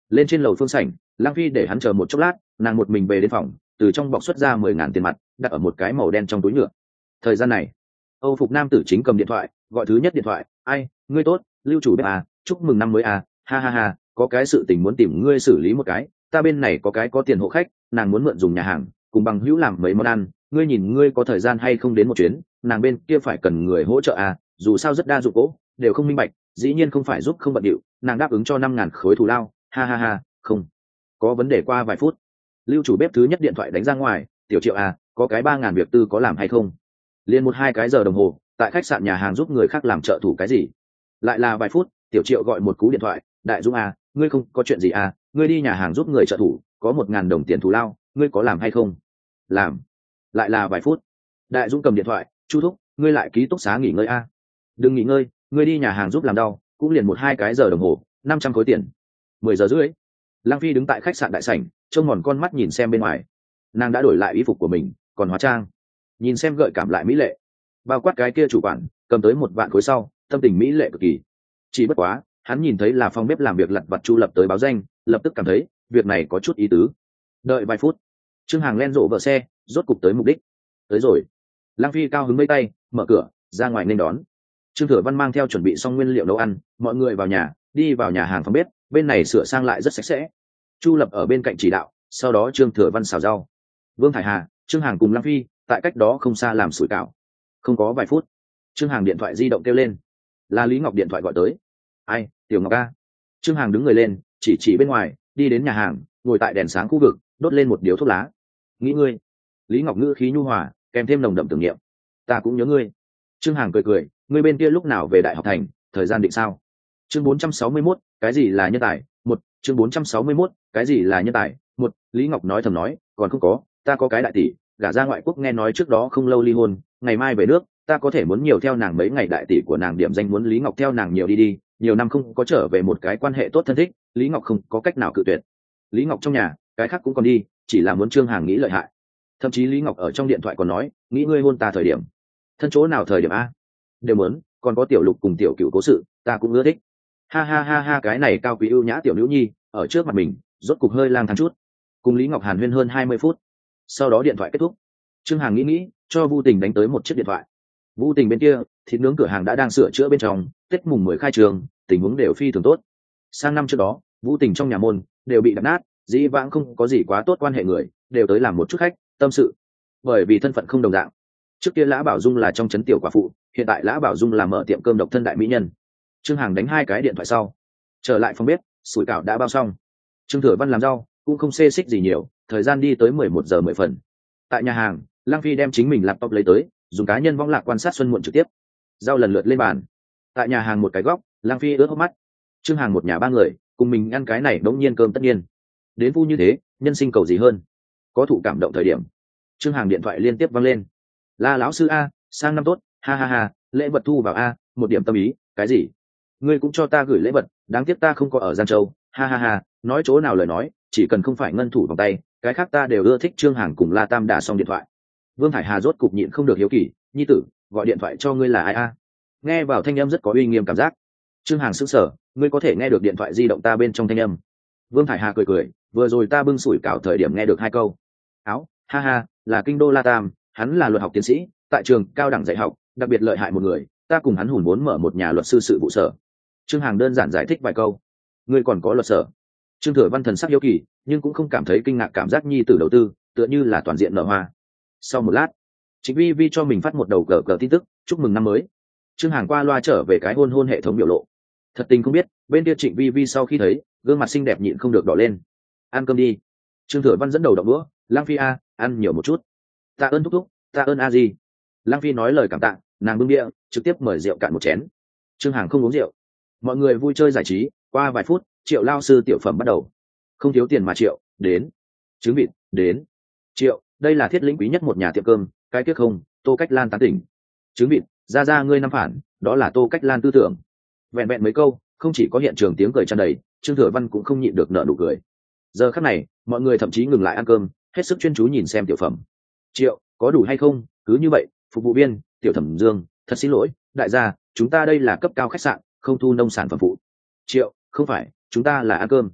[SPEAKER 1] Lên trên lầu phương sảnh, Lang Phi để hắn chờ một chốc lát, nàng một mình về đến phòng, từ trong bọc xuất ra mười ngàn tiền mặt, đặt ở một cái màu đen trong túi nhựa. Thời gian này, Âu phục nam tử chính cầm điện thoại, gọi thứ nhất điện thoại, ai, ngươi tốt, lưu chủ bếp à, chúc mừng năm mới à, ha ha ha, có cái sự tình muốn tìm ngươi xử lý một cái, ta bên này có cái có tiền hộ khách, nàng muốn mượn dùng nhà hàng, cùng bằng hữu làm mấy món ăn, ngươi nhìn ngươi có thời gian hay không đến một chuyến, nàng bên kia phải cần người hỗ trợ à, dù sao rất đa dụng cố, đều không minh bạch, dĩ nhiên không phải giúp không bận điệu, nàng đáp ứng cho năm ngàn khối thù lao, ha ha ha, không, có vấn đề qua vài phút, lưu chủ bếp thứ nhất điện thoại đánh ra ngoài, tiểu Triệu à, có cái ba ngàn việc tư có làm hay không? Liên một hai cái giờ đồng hồ, tại khách sạn nhà hàng giúp người khác làm trợ thủ cái gì? Lại là vài phút, tiểu Triệu gọi một cú điện thoại, đại Dũng à, ngươi không có chuyện gì à, ngươi đi nhà hàng giúp người trợ thủ, có một ngàn đồng tiền thù lao, ngươi có làm hay không? Làm. Lại là vài phút, đại Dũng cầm điện thoại, chu thúc, ngươi lại ký túc xá nghỉ ngơi à? Đừng nghỉ ngơi, ngươi đi nhà hàng giúp làm đau, cũng liền một hai cái giờ đồng hồ, năm trăm khối tiền. Mười giờ rưỡi, Lang Phi đứng tại khách sạn đại sảnh, trông mòn con mắt nhìn xem bên ngoài. Nàng đã đổi lại y phục của mình, còn hóa trang, nhìn xem gợi cảm lại mỹ lệ. Bao quát cái kia chủ quản, cầm tới một vạn khối sau, tâm tình mỹ lệ cực kỳ. Chỉ bất quá, hắn nhìn thấy là phòng bếp làm việc lặt vặt Chu Lập tới báo danh, lập tức cảm thấy việc này có chút ý tứ. Đợi vài phút, Trương Hàng len rộ vợ xe, rốt cục tới mục đích. Tới rồi. Lang Phi cao hứng vẫy tay, mở cửa, ra ngoài nên đón. Trương Thừa Văn mang theo chuẩn bị xong nguyên liệu nấu ăn, mọi người vào nhà, đi vào nhà hàng phòng bếp, bên này sửa sang lại rất sạch sẽ. Chu Lập ở bên cạnh chỉ đạo, sau đó Trương Thừa Văn xào rau. Vương Thải Hà, Trương Hàng cùng Lang Phi, tại cách đó không xa làm sủi cảo. Không có vài phút, Trương Hàng điện thoại di động kêu lên, là Lý Ngọc điện thoại gọi tới. Ai, Tiểu Ngọc a? Trương Hàng đứng người lên, chỉ chỉ bên ngoài, đi đến nhà hàng, ngồi tại đèn sáng khu vực, đốt lên một điếu thuốc lá. Nghĩ ngươi. Lý Ngọc ngữ khí nhu hòa, kèm thêm nồng đậm tưởng niệm. Ta cũng nhớ ngươi. Trương Hàng cười cười, ngươi bên kia lúc nào về Đại học Thành, thời gian định sao? Chương bốn trăm sáu mươi mốt, cái gì là nhân tài? Một, chương bốn trăm sáu mươi mốt, cái gì là nhân tài? Một, Lý Ngọc nói thầm nói, còn không có, ta có cái đại tỷ, gả ra ngoại quốc nghe nói trước đó không lâu ly hôn, ngày mai về nước, ta có thể muốn nhiều theo nàng mấy ngày, đại tỷ của nàng điểm danh muốn Lý Ngọc theo nàng nhiều đi đi, nhiều năm không có trở về một cái quan hệ tốt thân thích, Lý Ngọc không có cách nào cự tuyệt. Lý Ngọc trong nhà, cái khác cũng còn đi, chỉ là muốn Trương Hàng nghĩ lợi hại. Thậm chí Lý Ngọc ở trong điện thoại còn nói, nghĩ ngươi hôn ta thời điểm, thân chỗ nào thời điểm a? Đều muốn, còn có Tiểu Lục cùng Tiểu Cửu cố sự, ta cũng ưa thích. Ha ha ha ha, cái này cao quý ưu nhã tiểu nữ nhi, ở trước mặt mình, rốt cục hơi lang thang chút. Cùng Lý Ngọc hàn huyên hơn hai mươi phút. Sau đó điện thoại kết thúc. Trương Hàng nghĩ nghĩ, cho Vu Tình đánh tới một chiếc điện thoại. Vu Tình bên kia, thịt nướng cửa hàng đã đang sửa chữa bên trong, Tết mùng mười khai trường, tình huống đều phi thường tốt. Sang năm trước đó, Vu Tình trong nhà môn đều bị đập nát, dĩ vãng không có gì quá tốt quan hệ người, đều tới làm một chút khách, tâm sự. Bởi vì thân phận không đồng dạng. Trước kia Lã Bảo Dung là trong trấn tiểu quả phụ, hiện tại Lã Bảo Dung là mở tiệm cơm độc thân đại mỹ nhân. Trương Hàng đánh hai cái điện thoại sau, trở lại phòng bếp, sủi cảo đã bao xong. Trương Thừa Văn làm rau, cũng không xê xích gì nhiều, thời gian đi tới mười một giờ mười phần. Tại nhà hàng, Lang Phi đem chính mình laptop lấy tới, dùng cá nhân võng lạc quan sát Xuân Muộn trực tiếp. Rau lần lượt lên bàn. Tại nhà hàng một cái góc, Lang Phi ướt hốc mắt. Trương Hàng một nhà ba người, cùng mình ăn cái này đống nhiên cơm tất nhiên. Đến phu như thế, nhân sinh cầu gì hơn? Có thụ cảm động thời điểm. Trương Hàng điện thoại liên tiếp vang lên. La lão sư a, sang năm tốt, ha ha ha, lễ vật thu vào a, một điểm tâm ý, cái gì? Ngươi cũng cho ta gửi lễ vật, đáng tiếc ta không có ở Giang Châu, ha ha ha, nói chỗ nào lời nói, chỉ cần không phải ngân thủ vòng tay, cái khác ta đều ưa thích. Trương Hàng cùng La Tam đả xong điện thoại. Vương Thải Hà rốt cục nhịn không được hiếu kỳ, nhi tử, gọi điện thoại cho ngươi là ai a? Nghe vào thanh âm rất có uy nghiêm cảm giác. Trương Hàng sững sờ, ngươi có thể nghe được điện thoại di động ta bên trong thanh âm. Vương Thải Hà cười cười, vừa rồi ta bưng sủi cảo thời điểm nghe được hai câu. Áo, ha ha, là kinh đô La Tam, hắn là luật học tiến sĩ, tại trường cao đẳng dạy học, đặc biệt lợi hại một người, ta cùng hắn hùn vốn mở một nhà luật sư sự vụ sở. Trương Hàng đơn giản giải thích vài câu. Ngươi còn có luật sở? Trương Thừa Văn thần sắc hiếu kỳ, nhưng cũng không cảm thấy kinh ngạc, cảm giác nhi tử đầu tư, tựa như là toàn diện nở hoa. Sau một lát, Trịnh Vi Vi cho mình phát một đầu cờ cờ tin tức, chúc mừng năm mới. Trương Hàng qua loa trở về cái hôn hôn hệ thống biểu lộ. Thật tình không biết, bên kia Trịnh Vi Vi sau khi thấy, gương mặt xinh đẹp nhịn không được đỏ lên. Ăn cơm đi. Trương Thừa Văn dẫn đầu động đũa, Lang Phi a, ăn nhiều một chút. Tạ ơn thúc thúc, tạ ơn a gì. Lang Phi nói lời cảm tạ, nàng bưng bia, trực tiếp mời rượu cạn một chén. Trương Hàng không uống rượu. Mọi người vui chơi giải trí, qua vài phút, Triệu lao sư tiểu phẩm bắt đầu. Không thiếu tiền mà Triệu, đến. Trứng vịt, đến. Triệu, đây là thiết lĩnh quý nhất một nhà tiệm cơm, cái tiếc không, Tô Cách Lan tán tỉnh. Trứng vịt, ra ra ngươi năm phản, đó là Tô Cách Lan tư tưởng. Vẹn vẹn mấy câu, không chỉ có hiện trường tiếng cười tràn đầy, Trương Thừa Văn cũng không nhịn được nở nụ cười. Giờ khắc này, mọi người thậm chí ngừng lại ăn cơm, hết sức chuyên chú nhìn xem tiểu phẩm. Triệu, có đủ hay không? Cứ như vậy, phục vụ viên, Tiểu Thẩm Dương, thật xin lỗi, đại gia, chúng ta đây là cấp cao khách sạn, không thu nông sản phẩm phụ. Triệu, không phải, chúng ta là ăn cơm.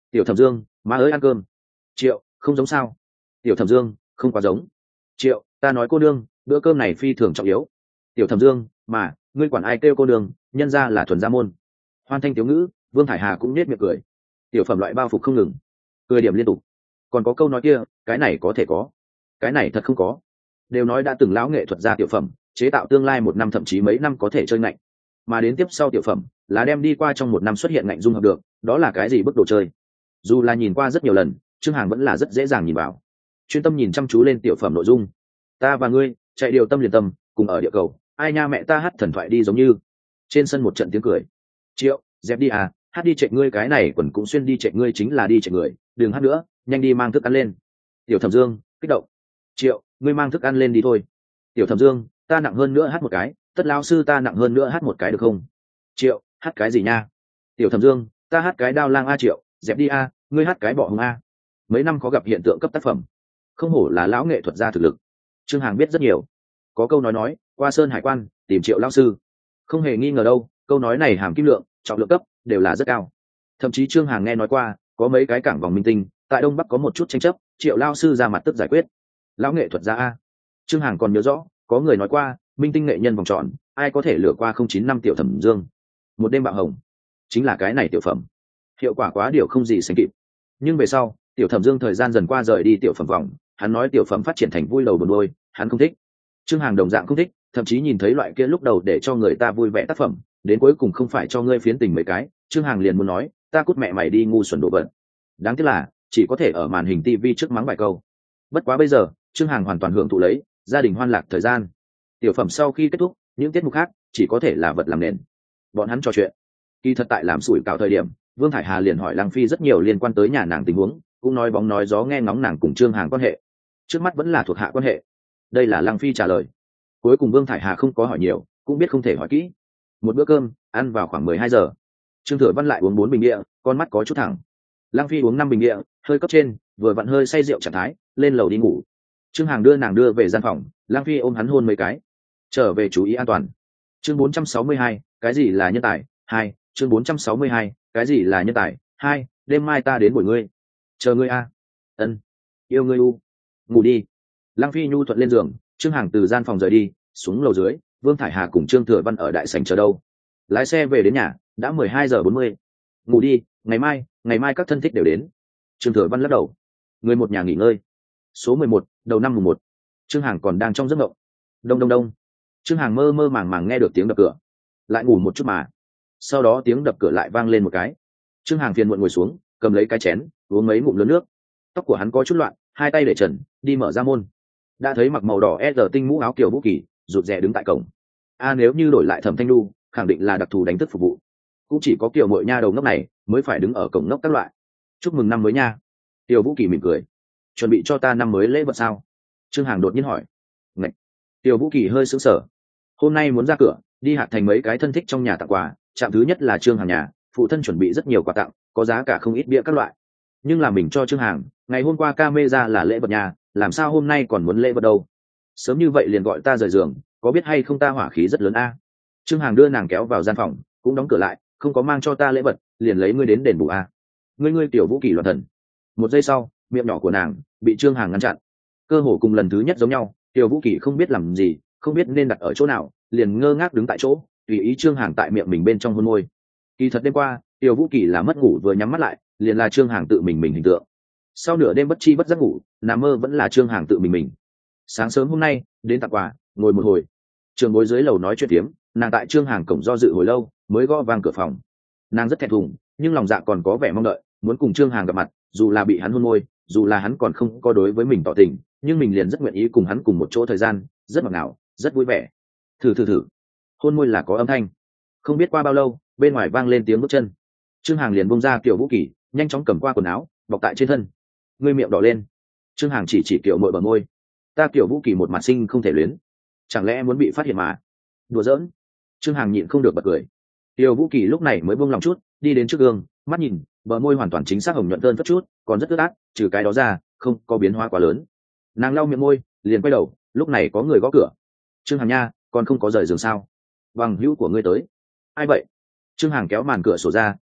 [SPEAKER 1] Tiểu Thẩm Dương, má ơi ăn cơm. Triệu, không giống sao? Tiểu Thẩm Dương, không quá giống. Triệu, ta nói cô nương, bữa cơm này phi thường trọng yếu. Tiểu Thẩm Dương, mà ngươi quản ai kêu cô nương, nhân ra là thuần gia môn. Hoan thanh tiểu ngữ, Vương Thải Hà cũng nết miệng cười. Tiểu Phẩm loại bao phục không ngừng, cười điểm liên tục. Còn có câu nói kia, cái này có thể có, cái này thật không có. Đều nói đã từng lão nghệ thuật gia Tiểu Phẩm, chế tạo tương lai một năm thậm chí mấy năm có thể chơi ngạnh, mà đến tiếp sau Tiểu Phẩm là đem đi qua trong một năm xuất hiện ngạnh dung hợp được, đó là cái gì bức đồ chơi. Dù là nhìn qua rất nhiều lần, Trương Hằng vẫn là rất dễ dàng nhìn vào, chuyên tâm nhìn chăm chú lên Tiểu Phẩm nội dung. Ta và ngươi chạy điều tâm liền tâm, cùng ở địa cầu, ai nha mẹ ta hát thần thoại đi giống như. Trên sân một trận tiếng cười. Triệu, dẹp đi à, hát đi chạy ngươi cái này quần cũng xuyên đi chạy ngươi chính là đi chạy người, đừng hát nữa, nhanh đi mang thức ăn lên. Tiểu Thẩm Dương kích động. Triệu, ngươi mang thức ăn lên đi thôi. Tiểu Thẩm Dương, ta nặng hơn nữa hát một cái, tất lão sư ta nặng hơn nữa hát một cái được không? Triệu, hát cái gì nha? Tiểu Thẩm Dương, ta hát cái đao lang a. Triệu, dẹp đi a, ngươi hát cái bọ hung a. Mấy năm có gặp hiện tượng cấp tác phẩm, không hổ là lão nghệ thuật gia thực lực. Trương Hằng biết rất nhiều, có câu nói nói qua sơn hải quan tìm Triệu lão sư, không hề nghi ngờ đâu, câu nói này hàm kim lượng trọng lượng cấp đều là rất cao. Thậm chí Trương Hằng nghe nói qua có mấy cái cảng vòng minh tinh tại Đông Bắc có một chút tranh chấp, Triệu lão sư ra mặt tức giải quyết. Lão nghệ thuật gia a. Trương Hằng còn nhớ rõ có người nói qua minh tinh nghệ nhân vòng tròn ai có thể lừa qua không chín năm Tiểu Thẩm Dương. Một đêm bạo hồng chính là cái này Tiểu Phẩm, hiệu quả quá điều không gì sánh kịp. Nhưng về sau Tiểu Thẩm Dương thời gian dần qua rời đi Tiểu Phẩm vòng, hắn nói Tiểu Phẩm phát triển thành vui đầu buồn đuôi, hắn không thích. Trương Hằng đồng dạng không thích, thậm chí nhìn thấy loại kia lúc đầu để cho người ta vui vẻ tác phẩm, đến cuối cùng không phải cho ngươi phiến tình mấy cái, Trương Hằng liền muốn nói ta cút mẹ mày đi ngu xuẩn đồ vật. Đáng tiếc là chỉ có thể ở màn hình tivi trước mắng vài câu. Bất quá bây giờ Trương Hằng hoàn toàn hưởng thụ lấy gia đình hoan lạc thời gian. Tiểu Phẩm sau khi kết thúc, những tiết mục khác chỉ có thể là vật làm nền. Bọn hắn trò chuyện. Kỳ thật tại làm sủi cảo thời điểm, Vương Thải Hà liền hỏi Lăng Phi rất nhiều liên quan tới nhà nàng tình huống, cũng nói bóng nói gió nghe ngóng nàng cùng Trương Hằng quan hệ. Trước mắt vẫn là thuộc hạ quan hệ. Đây là Lăng Phi trả lời. Cuối cùng Vương Thải Hà không có hỏi nhiều, cũng biết không thể hỏi kỹ. Một bữa cơm ăn vào khoảng mười hai giờ, Trương Thừa Văn lại uống bốn bình bia, con mắt có chút thẳng. Lăng Phi uống năm bình bia, hơi cấp trên, vừa vặn hơi say rượu trạng thái, lên lầu đi ngủ. Trương Hằng đưa nàng đưa về gian phòng, Lăng Phi ôm hắn hôn mấy cái. Trở về chú ý an toàn. Chương bốn trăm sáu mươi hai, cái gì là nhân tài? Hai, chương bốn trăm sáu mươi hai, cái gì là nhân tài? Hai, đêm mai ta đến buổi ngươi. Chờ ngươi a. Ân. Yêu ngươi u. Ngủ đi. Lăng Phi nhu thuận lên giường, Trương Hằng từ gian phòng rời đi, xuống lầu dưới, Vương Thải Hà cùng Trương Thừa Văn ở đại sảnh chờ đâu. Lái xe về đến nhà, đã mười hai giờ bốn mươi. Ngủ đi, ngày mai, ngày mai các thân thích đều đến. Trương Thừa Văn lắc đầu. Người một nhà nghỉ ngơi. Số mười một, đầu năm mùng một. Trương Hằng còn đang trong giấc mộng. Đông đông đông. Trương Hằng mơ mơ màng màng nghe được tiếng đập cửa. Lại ngủ một chút mà. Sau đó tiếng đập cửa lại vang lên một cái. Trương Hằng phiền muộn ngồi xuống, cầm lấy cái chén, uống mấy ngụm lớn nước. Tóc của hắn có chút loạn, hai tay để trần, đi mở ra môn. Đã thấy mặc màu đỏ e rờ tinh mũ áo kiểu Vũ Kỳ, rụt rè đứng tại cổng. A nếu như đổi lại Thẩm Thanh Nhu, khẳng định là đặc thù đánh thức phục vụ. Cũng chỉ có kiểu mội nha đầu ngốc này mới phải đứng ở cổng ngốc các loại. Chúc mừng năm mới nha. Tiểu Vũ Kỳ mỉm cười. Chuẩn bị cho ta năm mới lễ vật sao? Trương Hằng đột nhiên hỏi. Ngậy. Tiểu Vũ Kỳ hơi sững sờ. Hôm nay muốn ra cửa, đi hạt thành mấy cái thân thích trong nhà tặng quà, trạm thứ nhất là Trương Hằng nhà, phụ thân chuẩn bị rất nhiều quà tặng, có giá cả không ít bia các loại. Nhưng là mình cho Trương Hằng, ngày hôm qua camera là lễ vật nhà, làm sao hôm nay còn muốn lễ vật đâu? Sớm như vậy liền gọi ta rời giường, có biết hay không ta hỏa khí rất lớn a. Trương Hằng đưa nàng kéo vào gian phòng, cũng đóng cửa lại, không có mang cho ta lễ vật, liền lấy ngươi đến đền bù a. Ngươi ngươi Tiểu Vũ Kỳ loạn thần. Một giây sau, miệng nhỏ của nàng bị Trương Hằng ngăn chặn. Cơ hồ cùng lần thứ nhất giống nhau, Tiểu Vũ Kỳ không biết làm gì, không biết nên đặt ở chỗ nào, liền ngơ ngác đứng tại chỗ, tùy ý Trương Hằng tại miệng mình bên trong hôn môi. Kỳ thật đêm qua, Tiểu Vũ Kỳ là mất ngủ vừa nhắm mắt lại, liền là Trương Hằng tự mình mình hình tượng. Sau nửa đêm bất chi bất giác ngủ, nằm mơ vẫn là Trương Hằng tự mình mình. Sáng sớm hôm nay đến tặng quà, ngồi một hồi, trường bối dưới lầu nói chuyện tiếm, nàng tại Trương Hằng cổng do dự hồi lâu mới gõ vang cửa phòng. Nàng rất thẹn thùng, nhưng lòng dạ còn có vẻ mong đợi, muốn cùng Trương Hằng gặp mặt, dù là bị hắn hôn môi, dù là hắn còn không có đối với mình tỏ tình, nhưng mình liền rất nguyện ý cùng hắn cùng một chỗ thời gian, rất ngọt ngào, rất vui vẻ. Thử thử thử, hôn môi là có âm thanh. Không biết qua bao lâu, bên ngoài vang lên tiếng bước chân. Trương Hằng liền bung ra Tiểu Vũ Kỳ, nhanh chóng cầm qua quần áo, bọc tại trên thân. Ngươi miệng đỏ lên. Trương Hằng chỉ chỉ Tiểu Mội bờ môi. Ta Tiểu Vũ Kỳ một mặt sinh không thể luyến, chẳng lẽ muốn bị phát hiện mà? Đùa giỡn. Trương Hằng nhịn không được bật cười. Tiểu Vũ Kỳ lúc này mới buông lòng chút, đi đến trước gương, mắt nhìn, bờ môi hoàn toàn chính xác hồng nhuận tơn phất chút, còn rất ướt át, trừ cái đó ra, không có biến hóa quá lớn. Nàng lau miệng môi, liền quay đầu, lúc này có người gõ cửa. Trương Hằng nha, còn không có rời giường sao? Bằng hữu của ngươi tới. Ai vậy? Trương Hằng kéo màn cửa sổ ra,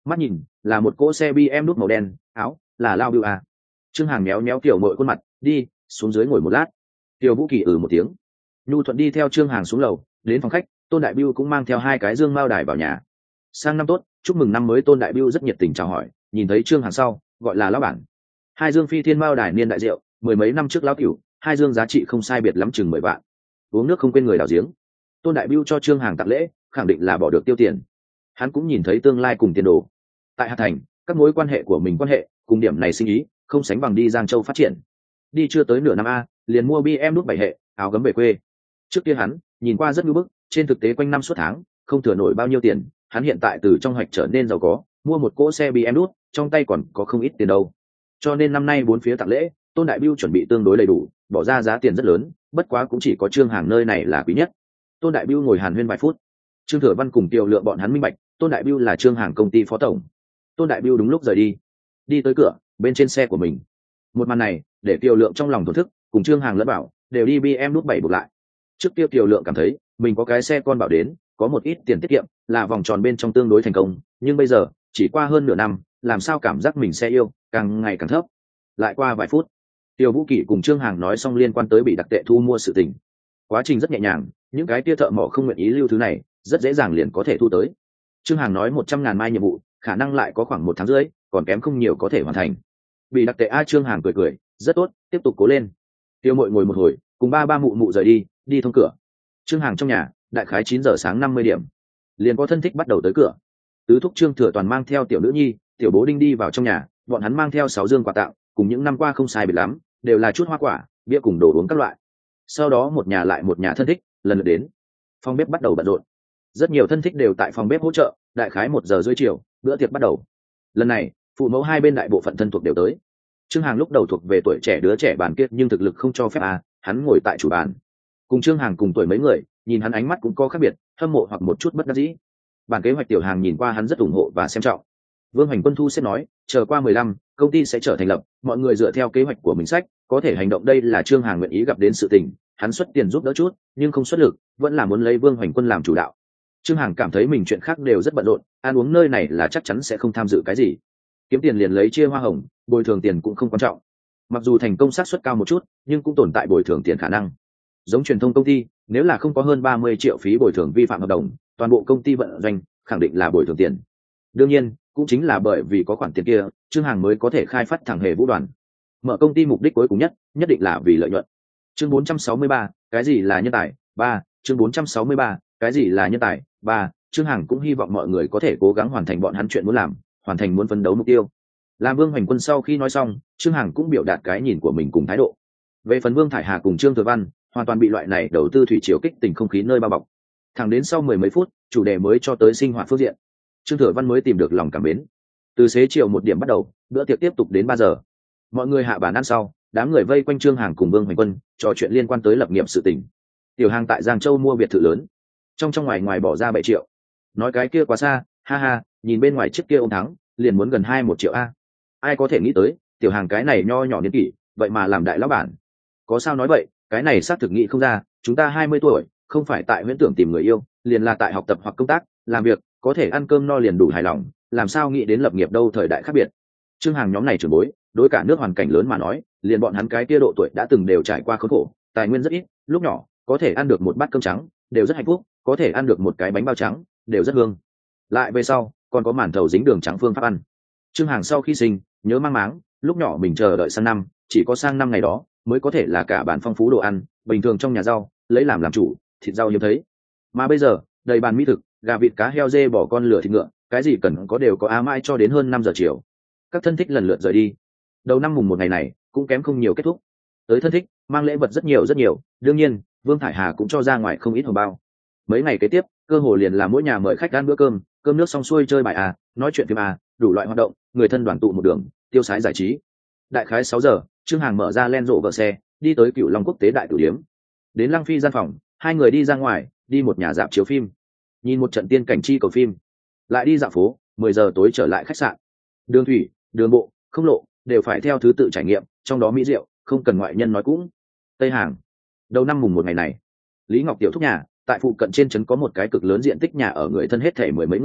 [SPEAKER 1] mắt nhìn là một cỗ xe bê em nút màu đen, áo là lao bưu à. Trương Hằng méo méo Tiểu Mội khuôn mặt, đi xuống dưới ngồi một lát. Tiêu Vũ Kỳ ừ một tiếng, nhu thuận đi theo Trương Hằng xuống lầu. Đến phòng khách, Tôn Đại Bưu cũng mang theo hai cái dương mao đài vào nhà. Sang năm tốt, chúc mừng năm mới. Tôn Đại Bưu rất nhiệt tình chào hỏi, nhìn thấy Trương Hằng sau gọi là lão bản. Hai dương phi thiên mao đài niên đại rượu, mười mấy năm trước lão cửu, hai dương giá trị không sai biệt lắm chừng mười vạn. Uống nước không quên người đào giếng. Tôn Đại Bưu cho Trương Hằng tặng lễ, khẳng định là bỏ được tiêu tiền. Hắn cũng nhìn thấy tương lai cùng tiền đồ. Tại Hà Thành, các mối quan hệ của mình quan hệ cùng điểm này sinh ý không sánh bằng đi Giang Châu phát triển. Đi chưa tới nửa năm a, liền mua bê em nút bảy hệ, áo gấm về quê. Trước kia hắn nhìn qua rất ngưỡng bức, trên thực tế quanh năm suốt tháng không thừa nổi bao nhiêu tiền. Hắn hiện tại từ trong hoạch trở nên giàu có, mua một cỗ xe bê em nút, trong tay còn có không ít tiền đâu. Cho nên năm nay bốn phía tặng lễ, Tôn Đại Bưu chuẩn bị tương đối đầy đủ, bỏ ra giá tiền rất lớn, bất quá cũng chỉ có Trương Hằng nơi này là quý nhất. Tôn Đại Bưu ngồi hàn huyên vài phút. Trương Thừa Văn cùng Tiêu Lượng bọn hắn minh bạch, Tôn Đại Bưu là Trương Hằng công ty phó tổng. Tôn Đại Bưu đúng lúc rời đi, đi tới cửa, bên trên xe của mình. Một màn này để Tiêu Lượng trong lòng thổn thức, cùng Trương Hằng lẫn bảo đều đi bê em nút bảy buộc lại. Trước kia Tiêu Lượng cảm thấy mình có cái xe con bảo đến, có một ít tiền tiết kiệm, là vòng tròn bên trong tương đối thành công, nhưng bây giờ chỉ qua hơn nửa năm, làm sao cảm giác mình xe yêu càng ngày càng thấp. Lại qua vài phút, Tiêu Vũ Kỷ cùng Trương Hằng nói xong liên quan tới bị đặc tệ thu mua sự tình. Quá trình rất nhẹ nhàng, những cái tia thợ mỏ không nguyện ý lưu thứ này, rất dễ dàng liền có thể thu tới. Trương Hằng nói một trăm ngàn mai nhiệm vụ, khả năng lại có khoảng một tháng rưỡi, còn kém không nhiều có thể hoàn thành. Bị đặc tệ a. Trương Hằng cười cười, rất tốt, tiếp tục cố lên. Tiêu Mội ngồi một hồi, cùng ba ba mụ mụ rời đi, đi thông cửa. Trương Hằng trong nhà, đại khái chín giờ sáng năm mươi điểm, liền có thân thích bắt đầu tới cửa. Tứ thúc Trương Thừa Toàn mang theo tiểu nữ nhi, tiểu bố Đinh đi vào trong nhà, bọn hắn mang theo sáu dương quà tặng, cùng những năm qua không sai biệt lắm, đều là chút hoa quả, bia cùng đồ uống các loại. Sau đó một nhà lại một nhà thân thích lần lượt đến, phòng bếp bắt đầu bận rộn. Rất nhiều thân thích đều tại phòng bếp hỗ trợ, đại khái một giờ rưỡi chiều, bữa tiệc bắt đầu. Lần này phụ mẫu hai bên đại bộ phận thân thuộc đều tới. Trương Hằng lúc đầu thuộc về tuổi trẻ đứa trẻ bàn kia, nhưng thực lực không cho phép à, hắn ngồi tại chủ bàn. Cùng Trương Hằng cùng tuổi mấy người, nhìn hắn ánh mắt cũng có khác biệt, hâm mộ hoặc một chút bất đắc dĩ. Bản kế hoạch Tiểu Hằng nhìn qua hắn rất ủng hộ và xem trọng. Vương Hoành Quân thu xếp nói, chờ qua mười lăm, công ty sẽ trở thành lập, mọi người dựa theo kế hoạch của mình sách, có thể hành động. Đây là Trương Hằng nguyện ý gặp đến sự tình, hắn xuất tiền giúp đỡ chút, nhưng không xuất lực, vẫn là muốn lấy Vương Hoành Quân làm chủ đạo. Trương Hằng cảm thấy mình chuyện khác đều rất bận rộn, ăn uống nơi này là chắc chắn sẽ không tham dự cái gì. Kiếm tiền liền lấy chia hoa hồng, bồi thường tiền cũng không quan trọng. Mặc dù thành công xác suất cao một chút, nhưng cũng tồn tại bồi thường tiền khả năng. Giống truyền thông công ty, nếu là không có hơn ba mươi triệu phí bồi thường vi phạm hợp đồng, toàn bộ công ty vận doanh khẳng định là bồi thường tiền. Đương nhiên, cũng chính là bởi vì có khoản tiền kia, Trương Hằng mới có thể khai phát thẳng hề vũ đoàn. Mở công ty mục đích cuối cùng nhất, nhất định là vì lợi nhuận. Chương bốn trăm sáu mươi ba, cái gì là nhân tài? ba. Chương bốn trăm sáu mươi ba, cái gì là nhân tài? ba. Trương Hằng cũng hy vọng mọi người có thể cố gắng hoàn thành bọn hắn chuyện muốn làm, hoàn thành muốn phấn đấu mục tiêu. Làm Vương Hoành Quân sau khi nói xong, Trương Hằng cũng biểu đạt cái nhìn của mình cùng thái độ. Về phần Vương Thải Hà cùng Trương Thừa Văn, hoàn toàn bị loại này đầu tư thủy triều kích tình không khí nơi bao bọc. Thẳng đến sau mười mấy phút, chủ đề mới cho tới sinh hoạt phương diện, Trương Thừa Văn mới tìm được lòng cảm mến. Từ xế chiều một điểm bắt đầu, bữa tiệc tiếp tục đến ba giờ. Mọi người hạ bàn ăn sau, đám người vây quanh Trương Hằng cùng Vương Hoành Quân trò chuyện liên quan tới lập nghiệp sự tình. Tiểu Hằng tại Giang Châu mua biệt thự lớn, trong trong ngoài ngoài bỏ ra bảy triệu. Nói cái kia quá xa, ha ha, nhìn bên ngoài chiếc kia ông thắng, liền muốn gần hai một triệu a. Ai có thể nghĩ tới, Tiểu Hằng cái này nho nhỏ niên kỷ, vậy mà làm đại lão bản. Có sao nói vậy, cái này xác thực nghĩ không ra, chúng ta hai mươi tuổi, không phải tại huyễn tưởng tìm người yêu, liền là tại học tập hoặc công tác, làm việc, có thể ăn cơm no liền đủ hài lòng, làm sao nghĩ đến lập nghiệp đâu. Thời đại khác biệt. Trương Hằng nhóm này trưởng bối, đối cả nước hoàn cảnh lớn mà nói, liền bọn hắn cái kia độ tuổi đã từng đều trải qua khốn khổ, tài nguyên rất ít, lúc nhỏ có thể ăn được một bát cơm trắng đều rất hạnh phúc, có thể ăn được một cái bánh bao trắng đều rất hương. Lại về sau còn có màn thầu dính đường trắng phương pháp ăn. Trương Hằng sau khi sinh nhớ mang máng, lúc nhỏ mình chờ đợi sang năm, chỉ có sang năm ngày đó mới có thể là cả bàn phong phú đồ ăn, bình thường trong nhà rau lấy làm làm chủ, thịt rau hiếm thấy. Mà bây giờ đầy bàn mỹ thực, gà vịt cá heo dê bò con lửa thịt ngựa, cái gì cần có đều có. Á mãi cho đến hơn năm giờ chiều, các thân thích lần lượt rời đi. Đầu năm mùng một ngày này cũng kém không nhiều kết thúc. Tới thân thích mang lễ vật rất nhiều rất nhiều, đương nhiên Vương Thải Hà cũng cho ra ngoài không ít hồng bao. Mấy ngày kế tiếp cơ hồ liền là mỗi nhà mời khách ăn bữa cơm, cơm nước xong xuôi chơi bài à, nói chuyện phim à, đủ loại hoạt động, người thân đoàn tụ một đường tiêu sái giải trí. Đại khái sáu giờ, Trương Hằng mở ra Land Rover xe, đi tới Cửu Long Quốc tế đại tử điếm. Đến Lăng Phi gian phòng, hai người đi ra ngoài, đi một nhà rạp chiếu phim, nhìn một trận tiên cảnh chi cầu phim, lại đi dạo phố. Mười giờ tối trở lại khách sạn. Đường thủy, đường bộ, không lộ đều phải theo thứ tự trải nghiệm, trong đó mỹ diệu không cần ngoại nhân nói cũng. Tây Hàng. Đầu năm mùng một ngày này, Lý Ngọc tiểu thúc nhà tại phụ cận trên trấn có một cái cực lớn diện tích nhà ở, người thân hết thể mười mấy người,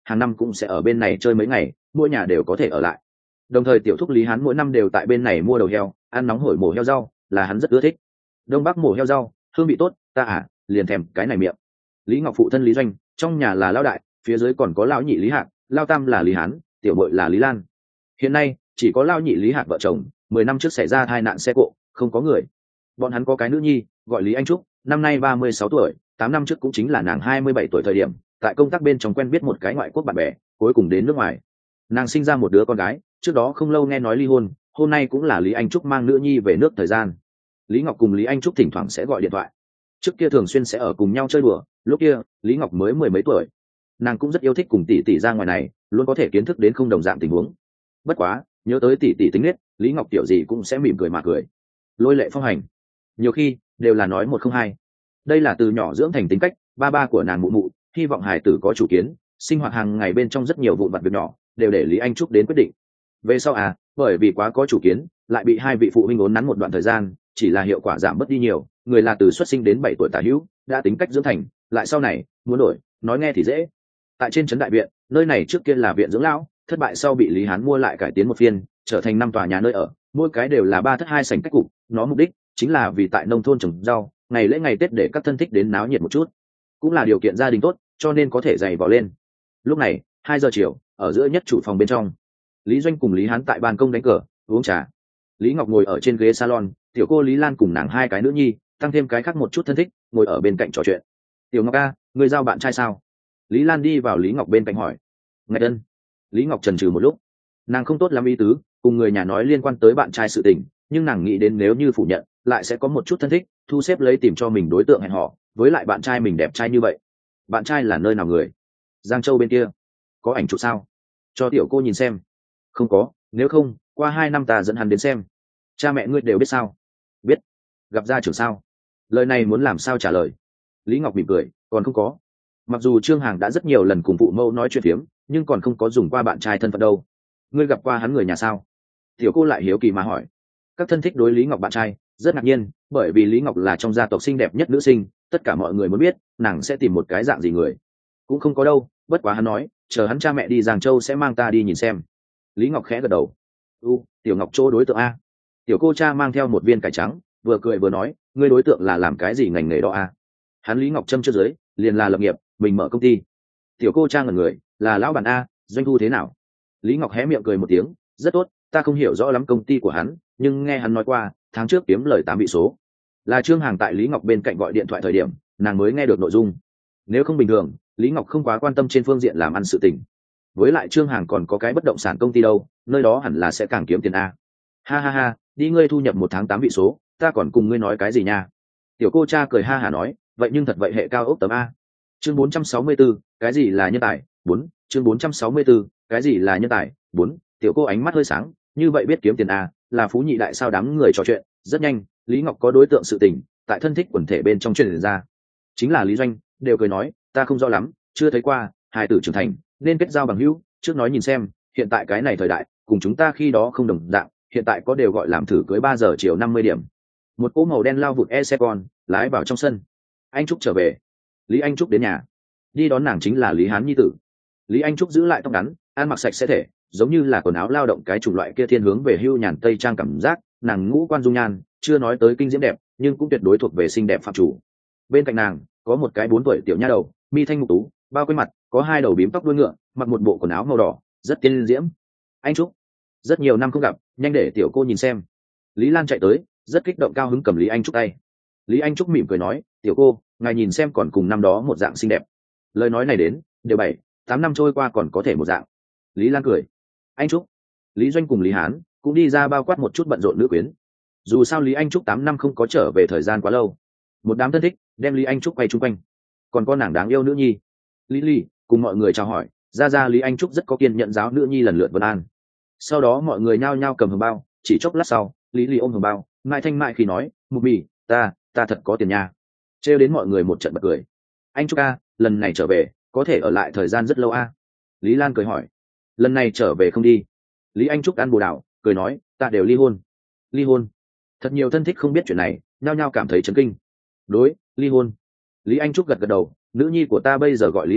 [SPEAKER 1] hàng năm cũng sẽ ở bên này chơi mấy ngày, mỗi nhà đều có thể ở lại. Đồng thời tiểu thúc Lý Hán mỗi năm đều tại bên này mua đầu heo, ăn nóng hổi mổ heo rau, là hắn rất ưa thích. Đông Bắc mổ heo rau, hương vị tốt, ta à, liền thèm cái này miệng. Lý Ngọc phụ thân Lý Doanh, trong nhà là lão đại, phía dưới còn có lão nhị Lý Hạc, lão tam là Lý Hán, tiểu muội là Lý Lan. Hiện nay chỉ có lão nhị Lý Hạc vợ chồng, mười năm trước xảy ra tai nạn xe cộ, không có người. Bọn hắn có cái nữ nhi, gọi Lý Anh Trúc, năm nay ba mươi sáu tuổi, tám năm trước cũng chính là nàng hai mươi bảy tuổi thời điểm, tại công tác bên trong quen biết một cái ngoại quốc bạn bè, cuối cùng đến nước ngoài. Nàng sinh ra một đứa con gái, trước đó không lâu nghe nói ly hôn, hôm nay cũng là Lý Anh Trúc mang nữ nhi về nước thời gian. Lý Ngọc cùng Lý Anh Trúc thỉnh thoảng sẽ gọi điện thoại. Trước kia thường xuyên sẽ ở cùng nhau chơi đùa, lúc kia Lý Ngọc mới mười mấy tuổi. Nàng cũng rất yêu thích cùng tỷ tỷ ra ngoài này, luôn có thể kiến thức đến không đồng dạng tình huống. Bất quá, nhớ tới tỷ tỷ tính nết, Lý Ngọc tiểu gì cũng sẽ mỉm cười mà cười. Lôi lệ phong hành, nhiều khi đều là nói một không hai. Đây là từ nhỏ dưỡng thành tính cách, ba ba của nàng mụ mụ, hy vọng hài tử có chủ kiến, sinh hoạt hàng ngày bên trong rất nhiều vụn vặt việc nhỏ, đều để Lý Anh Trúc đến quyết định. Về sau à, bởi vì quá có chủ kiến, lại bị hai vị phụ huynh ốn nắn một đoạn thời gian, chỉ là hiệu quả giảm bớt đi nhiều, người là từ xuất sinh đến bảy tuổi tả hữu, đã tính cách dưỡng thành, lại sau này muốn đổi, nói nghe thì dễ. Tại trên trấn đại viện, nơi này trước kia là viện dưỡng lão, thất bại sau bị Lý Hán mua lại cải tiến một phiên, trở thành năm tòa nhà nơi ở, mỗi cái đều là ba thất hai sảnh cách cục, nó mục đích chính là vì tại nông thôn trồng rau, ngày lễ ngày Tết để các thân thích đến náo nhiệt một chút, cũng là điều kiện gia đình tốt, cho nên có thể dày vào lên. Lúc này, hai giờ chiều, ở giữa nhất chủ phòng bên trong, Lý Doanh cùng Lý Hán tại ban công đánh cờ, uống trà. Lý Ngọc ngồi ở trên ghế salon, tiểu cô Lý Lan cùng nàng hai cái nữ nhi, tăng thêm cái khác một chút thân thích, ngồi ở bên cạnh trò chuyện. Tiểu Ngọc a, người giao bạn trai sao? Lý Lan đi vào Lý Ngọc bên cạnh hỏi. Ngạch ân. Lý Ngọc chần chừ một lúc, nàng không tốt lắm ý tứ, cùng người nhà nói liên quan tới bạn trai sự tình, nhưng nàng nghĩ đến nếu như phủ nhận, lại sẽ có một chút thân thích, thu xếp lấy tìm cho mình đối tượng hẹn hò, với lại bạn trai mình đẹp trai như vậy. Bạn trai là nơi nào người? Giang Châu bên kia. Có ảnh chụp sao? Cho tiểu cô nhìn xem. Không có, nếu không, qua hai năm ta dẫn hắn đến xem. Cha mẹ ngươi đều biết sao? Biết. Gặp gia trưởng sao? Lời này muốn làm sao trả lời? Lý Ngọc mỉm cười, còn không có. Mặc dù Trương Hàng đã rất nhiều lần cùng phụ mẫu nói chuyện phiếm, nhưng còn không có dùng qua bạn trai thân phận đâu. Ngươi gặp qua hắn người nhà sao? Tiểu cô lại hiếu kỳ mà hỏi. Các thân thích đối Lý Ngọc bạn trai rất ngạc nhiên, bởi vì Lý Ngọc là trong gia tộc xinh đẹp nhất nữ sinh, tất cả mọi người muốn biết nàng sẽ tìm một cái dạng gì người. Cũng không có đâu, bất quá hắn nói chờ hắn cha mẹ đi Giang Châu sẽ mang ta đi nhìn xem. Lý Ngọc khẽ gật đầu. U, tiểu Ngọc chỗ đối tượng a? Tiểu cô cha mang theo một viên cải trắng, vừa cười vừa nói, ngươi đối tượng là làm cái gì ngành nghề đó a? Hắn Lý Ngọc châm trước dưới, liền là lập nghiệp, mình mở công ty. Tiểu cô cha ngẩn người, là lão bản a, doanh thu thế nào? Lý Ngọc hé miệng cười một tiếng, rất tốt, ta không hiểu rõ lắm công ty của hắn, nhưng nghe hắn nói qua, tháng trước kiếm lời tám vị số. Là Trương Hàng tại Lý Ngọc bên cạnh gọi điện thoại thời điểm, nàng mới nghe được nội dung. Nếu không bình thường, Lý Ngọc không quá quan tâm trên phương diện làm ăn sự tình. Với lại Trương Hàng còn có cái bất động sản công ty đâu, nơi đó hẳn là sẽ càng kiếm tiền a. Ha ha ha, đi ngươi thu nhập một tháng tám vị số, ta còn cùng ngươi nói cái gì nha? Tiểu cô cha cười ha hả nói, vậy nhưng thật vậy hệ cao ốc tấm a. Chương bốn trăm sáu mươi 4, cái gì là nhân tài? bốn, chương bốn trăm sáu mươi 4, cái gì là nhân tài? bốn, tiểu cô ánh mắt hơi sáng, như vậy biết kiếm tiền a, là phú nhị đại sao đám người trò chuyện, rất nhanh, Lý Ngọc có đối tượng sự tình, tại thân thích quần thể bên trong truyền ra. Chính là Lý Doanh, đều cười nói, ta không rõ lắm, chưa thấy qua, hài tử trưởng thành, nên kết giao bằng hữu, trước nói nhìn xem, hiện tại cái này thời đại, cùng chúng ta khi đó không đồng dạng, hiện tại có đều gọi làm thử cưới ba giờ chiều năm mươi điểm. Một cỗ màu đen lao vụt e xe con, lái vào trong sân. Anh Trúc trở về. Lý Anh Trúc đến nhà. Đi đón nàng chính là Lý Hán nhi tử. Lý Anh Trúc giữ lại tóc ngắn, ăn mặc sạch sẽ thể, giống như là quần áo lao động cái chủng loại kia thiên hướng về hưu nhàn tây trang cảm giác, nàng ngũ quan dung nhan, chưa nói tới kinh diễm đẹp, nhưng cũng tuyệt đối thuộc về xinh đẹp phạm chủ. Bên cạnh nàng, có một cái bốn tuổi tiểu nha đầu, mi thanh mục tú, bao quanh mặt, có hai đầu bím tóc đuôi ngựa, mặc một bộ quần áo màu đỏ, rất tiên diễm. Anh Trúc, rất nhiều năm không gặp, nhanh để tiểu cô nhìn xem. Lý Lan chạy tới, rất kích động cao hứng cầm Lý Anh Trúc tay. Lý Anh Trúc mỉm cười nói, tiểu cô, ngài nhìn xem còn cùng năm đó một dạng xinh đẹp. Lời nói này đến, đều bảy, tám năm trôi qua còn có thể một dạng. Lý Lan cười. Anh Trúc. Lý Doanh cùng Lý Hán cũng đi ra bao quát một chút bận rộn nữ quyến. Dù sao Lý Anh Trúc tám năm không có trở về thời gian quá lâu. Một đám thân thích đem Lý Anh Trúc quay chung quanh. Còn con nàng đáng yêu nữ nhi Lý Ly cùng mọi người chào hỏi, ra ra Lý Anh Trúc rất có kiên nhận giáo nữ nhi lần lượt vân an. Sau đó mọi người nhao nhao cầm hồng bao, chỉ chốc lát sau, Lý Ly ôm hồng bao, Mai Thanh Mại khi nói, mục mì, ta, ta thật có tiền nha. Trêu đến mọi người một trận bật cười. Anh Trúc a, lần này trở về, có thể ở lại thời gian rất lâu a. Lý Lan cười hỏi, lần này trở về không đi? Lý Anh Trúc ăn bồ đảo, cười nói, ta đều ly hôn. Ly hôn? Thật nhiều thân thích không biết chuyện này, nhao nhao cảm thấy chấn kinh. Đối, ly hôn. Lý Anh Trúc gật gật đầu, nữ nhi của ta bây giờ gọi Lý Lị,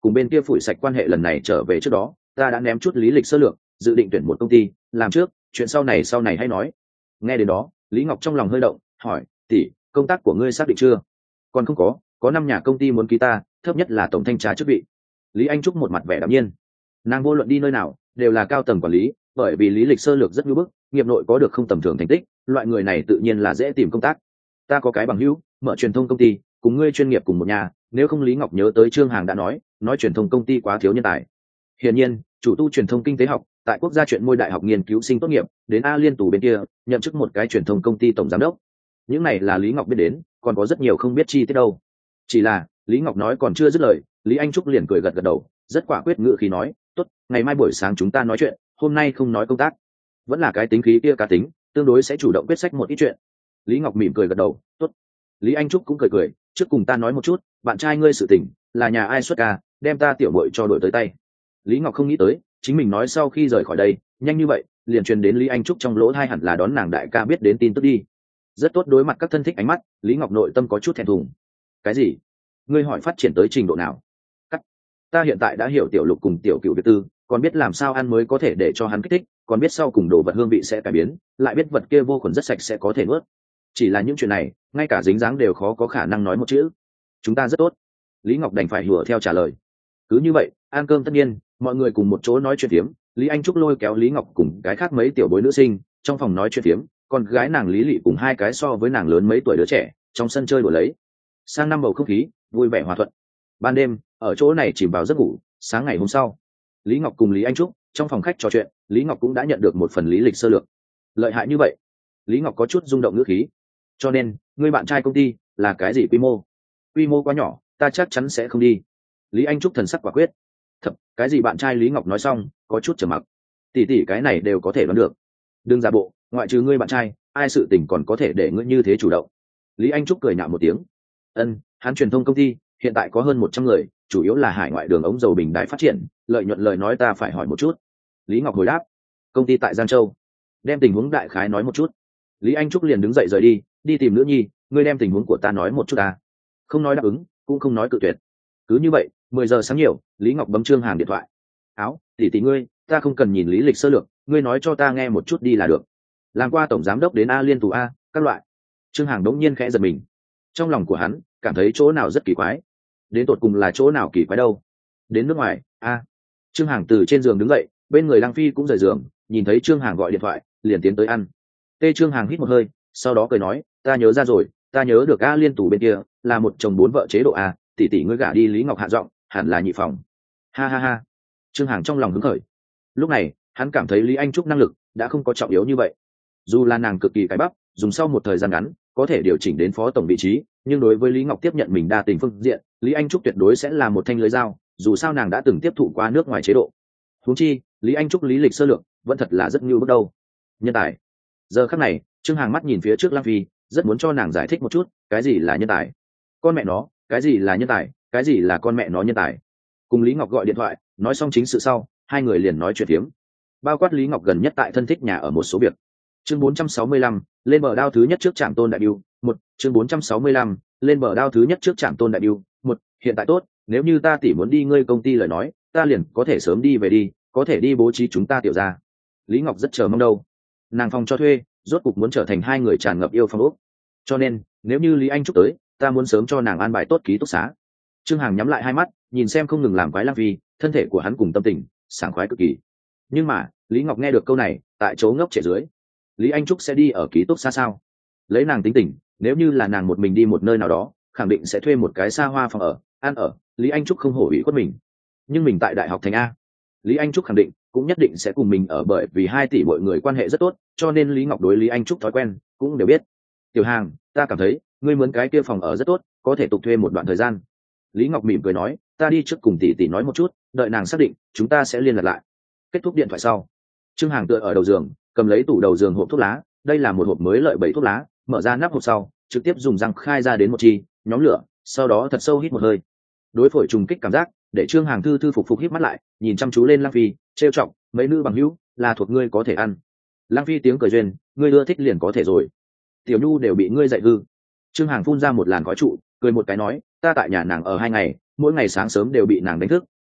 [SPEAKER 1] cùng bên kia phủi sạch quan hệ lần này trở về trước đó ta đã ném chút lý lịch sơ lược, dự định tuyển một công ty làm trước, chuyện sau này sau này hay nói. Nghe đến đó Lý Ngọc trong lòng hơi động, hỏi tỷ, công tác của ngươi xác định chưa? Còn không có, có năm nhà công ty muốn ký ta, thấp nhất là tổng thanh tra chức vị. Lý Anh Trúc một mặt vẻ đạm nhiên. Nàng vô luận đi nơi nào đều là cao tầng quản lý, bởi vì lý lịch sơ lược rất ngưỡng bức, nghiệp nội có được không tầm thường thành tích, loại người này tự nhiên là dễ tìm công tác. Ta có cái bằng hữu mở truyền thông công ty, cùng ngươi chuyên nghiệp cùng một nhà, nếu không. Lý Ngọc nhớ tới Trương Hàng đã nói nói truyền thông công ty quá thiếu nhân tài. Hiển nhiên chủ tu truyền thông kinh tế học, tại quốc gia chuyện môi đại học nghiên cứu sinh tốt nghiệp, đến A Liên Tù bên kia nhậm chức một cái truyền thông công ty tổng giám đốc. Những này là Lý Ngọc biết đến, còn có rất nhiều không biết chi tiết đâu. Chỉ là Lý Ngọc nói còn chưa dứt lời, Lý Anh Trúc liền cười gật gật đầu, rất quả quyết ngữ khí nói, tốt, ngày mai buổi sáng chúng ta nói chuyện, hôm nay không nói công tác. Vẫn là cái tính khí kia cá tính, tương đối sẽ chủ động quyết sách một ít chuyện. Lý Ngọc mỉm cười gật đầu, tốt. Lý Anh Trúc cũng cười cười, trước cùng ta nói một chút, bạn trai ngươi sự tình là nhà ai xuất ca, đem ta tiểu muội cho đổi tới tay. Lý Ngọc không nghĩ tới chính mình nói sau khi rời khỏi đây nhanh như vậy liền truyền đến Lý Anh Trúc trong lỗ tai, hẳn là đón nàng đại ca biết đến tin tức đi. Rất tốt, đối mặt các thân thích ánh mắt, Lý Ngọc nội tâm có chút thẹn thùng. Cái gì? Ngươi hỏi phát triển tới trình độ nào? Cắt. Ta hiện tại đã hiểu tiểu Lục cùng tiểu Cựu việc tư, còn biết làm sao ăn mới có thể để cho hắn kích thích, còn biết sau cùng đồ vật hương vị sẽ cải biến, lại biết vật kia vô khuẩn rất sạch sẽ có thể nuốt. Chỉ là những chuyện này ngay cả dính dáng đều khó có khả năng nói một chữ. Chúng ta rất tốt. Lý Ngọc đành phải hùa theo trả lời. Cứ như vậy ăn cơm tất nhiên mọi người cùng một chỗ nói chuyện phiếm. Lý Anh Trúc lôi kéo Lý Ngọc cùng cái khác mấy tiểu bối nữ sinh trong phòng nói chuyện phiếm, còn gái nàng Lý Lị cùng hai cái so với nàng lớn mấy tuổi đứa trẻ trong sân chơi đùa lấy. Sang năm bầu không khí vui vẻ hòa thuận. Ban đêm ở chỗ này chìm vào giấc ngủ. Sáng ngày hôm sau Lý Ngọc cùng Lý Anh Trúc trong phòng khách trò chuyện, Lý Ngọc cũng đã nhận được một phần lý lịch sơ lược. Lợi hại như vậy? Lý Ngọc có chút rung động ngữ khí. Cho nên người bạn trai công ty là cái gì quy mô? Quy mô quá nhỏ, ta chắc chắn sẽ không đi. Lý Anh Trúc thần sắc quả quyết. Thật, cái gì bạn trai? Lý Ngọc nói xong có chút trầm mặc. Tỷ tỷ cái này đều có thể đoán được. Đừng giả bộ, ngoại trừ ngươi bạn trai ai sự tình còn có thể để ngươi như thế chủ động. Lý Anh Trúc cười nhạo một tiếng. Ân, hắn truyền thông công ty hiện tại có hơn một trăm người, chủ yếu là hải ngoại đường ống dầu bình đại phát triển, lợi nhuận lời nói ta phải hỏi một chút. Lý Ngọc hồi đáp. Công ty tại Giang Châu. Đem tình huống đại khái nói một chút. Lý Anh Trúc liền đứng dậy rời đi, đi tìm nữ nhi, ngươi đem tình huống của ta nói một chút ta. Không nói đáp ứng cũng không nói cự tuyệt. Cứ như vậy mười giờ sáng nhiều, Lý Ngọc bấm Trương Hàng điện thoại. Áo, tỷ tỷ ngươi, ta không cần nhìn lý lịch sơ lược, ngươi nói cho ta nghe một chút đi là được. Làm qua tổng giám đốc đến A Liên Tù a, các loại. Trương Hàng đống nhiên khẽ giật mình. Trong lòng của hắn cảm thấy chỗ nào rất kỳ quái. Đến tột cùng là chỗ nào kỳ quái đâu? Đến nước ngoài a. Trương Hàng từ trên giường đứng dậy, bên người Lăng Phi cũng rời giường, nhìn thấy Trương Hàng gọi điện thoại liền tiến tới ăn. Tê Trương Hàng hít một hơi, sau đó cười nói, ta nhớ ra rồi, ta nhớ được A Liên Tù bên kia là một chồng bốn vợ chế độ a, tỷ tỷ ngươi gả đi. Lý Ngọc hạ giọng, hẳn là nhị phòng. Ha ha ha. Trương Hàng trong lòng hứng khởi. Lúc này hắn cảm thấy Lý Anh Trúc năng lực đã không có trọng yếu như vậy. Dù là nàng cực kỳ cái bắp, dùng sau một thời gian ngắn có thể điều chỉnh đến phó tổng vị trí, nhưng đối với Lý Ngọc tiếp nhận mình đa tình phương diện, Lý Anh Trúc tuyệt đối sẽ là một thanh lưới dao, dù sao nàng đã từng tiếp thụ qua nước ngoài chế độ. Huống chi Lý Anh Trúc lý lịch sơ lược vẫn thật là rất như bước đầu. Nhân tài. Giờ khắc này Trương Hàng mắt nhìn phía trước Lăng Phi, rất muốn cho nàng giải thích một chút cái gì là nhân tài. Con mẹ nó, cái gì là nhân tài, cái gì là con mẹ nó nhân tài. Cùng Lý Ngọc gọi điện thoại nói xong chính sự sau, hai người liền nói chuyện phiếm, bao quát Lý Ngọc gần nhất tại thân thích nhà ở một số việc. Chương bốn trăm sáu mươi lăm, lên bờ đao thứ nhất trước Trạm Tôn Đại Biêu. Một, chương bốn trăm sáu mươi lăm, lên bờ đao thứ nhất trước Trạm Tôn Đại Biêu. Một, hiện tại tốt, nếu như ta tỉ muốn đi ngươi công ty lời nói, ta liền có thể sớm đi về đi, có thể đi bố trí chúng ta tiểu ra. Lý Ngọc rất chờ mong đâu. Nàng phòng cho thuê rốt cục muốn trở thành hai người tràn ngập yêu phong ốc. Cho nên nếu như Lý Anh Trúc tới, ta muốn sớm cho nàng an bài tốt ký túc xá. Trương Hàng nhắm lại hai mắt, nhìn xem không ngừng làm quái Lăng Phi, thân thể của hắn cùng tâm tình sảng khoái cực kỳ. Nhưng mà Lý Ngọc nghe được câu này, tại chỗ ngốc trẻ dưới. Lý Anh Trúc sẽ đi ở ký túc xá sao? Lấy nàng tính tình, nếu như là nàng một mình đi một nơi nào đó, khẳng định sẽ thuê một cái xa hoa phòng ở, ăn ở. Lý Anh Trúc không hổ ủy khuất mình. Nhưng mình tại đại học thành A, Lý Anh Trúc khẳng định cũng nhất định sẽ cùng mình ở, bởi vì hai tỷ mọi người quan hệ rất tốt, cho nên Lý Ngọc đối Lý Anh Trúc thói quen cũng đều biết. Tiểu Hàng, ta cảm thấy ngươi mướn cái kia phòng ở rất tốt, có thể tục thuê một đoạn thời gian. Lý Ngọc mỉm cười nói, ta đi trước cùng tỷ tỷ nói một chút, đợi nàng xác định chúng ta sẽ liên lạc lại. Kết thúc điện thoại sau, Trương Hàng tựa ở đầu giường, cầm lấy tủ đầu giường hộp thuốc lá, đây là một hộp mới lợi bảy thuốc lá, mở ra nắp hộp sau trực tiếp dùng răng khai ra đến một chi, nhóm lửa, sau đó thật sâu hít một hơi. Đối phổi trùng kích cảm giác để Trương Hàng thư thư phục phục hít mắt lại, nhìn chăm chú lên Lăng Phi, trêu chọc, mấy nữ bằng hữu là thuộc ngươi có thể ăn. Lăng Phi tiếng cười duyên, ngươi ưa thích liền có thể rồi. Tiểu Nhu đều bị ngươi dạy hư. Trương Hàng phun ra một làn khói trụ, cười một cái nói, ta tại nhà nàng ở hai ngày, mỗi ngày sáng sớm đều bị nàng đánh thức,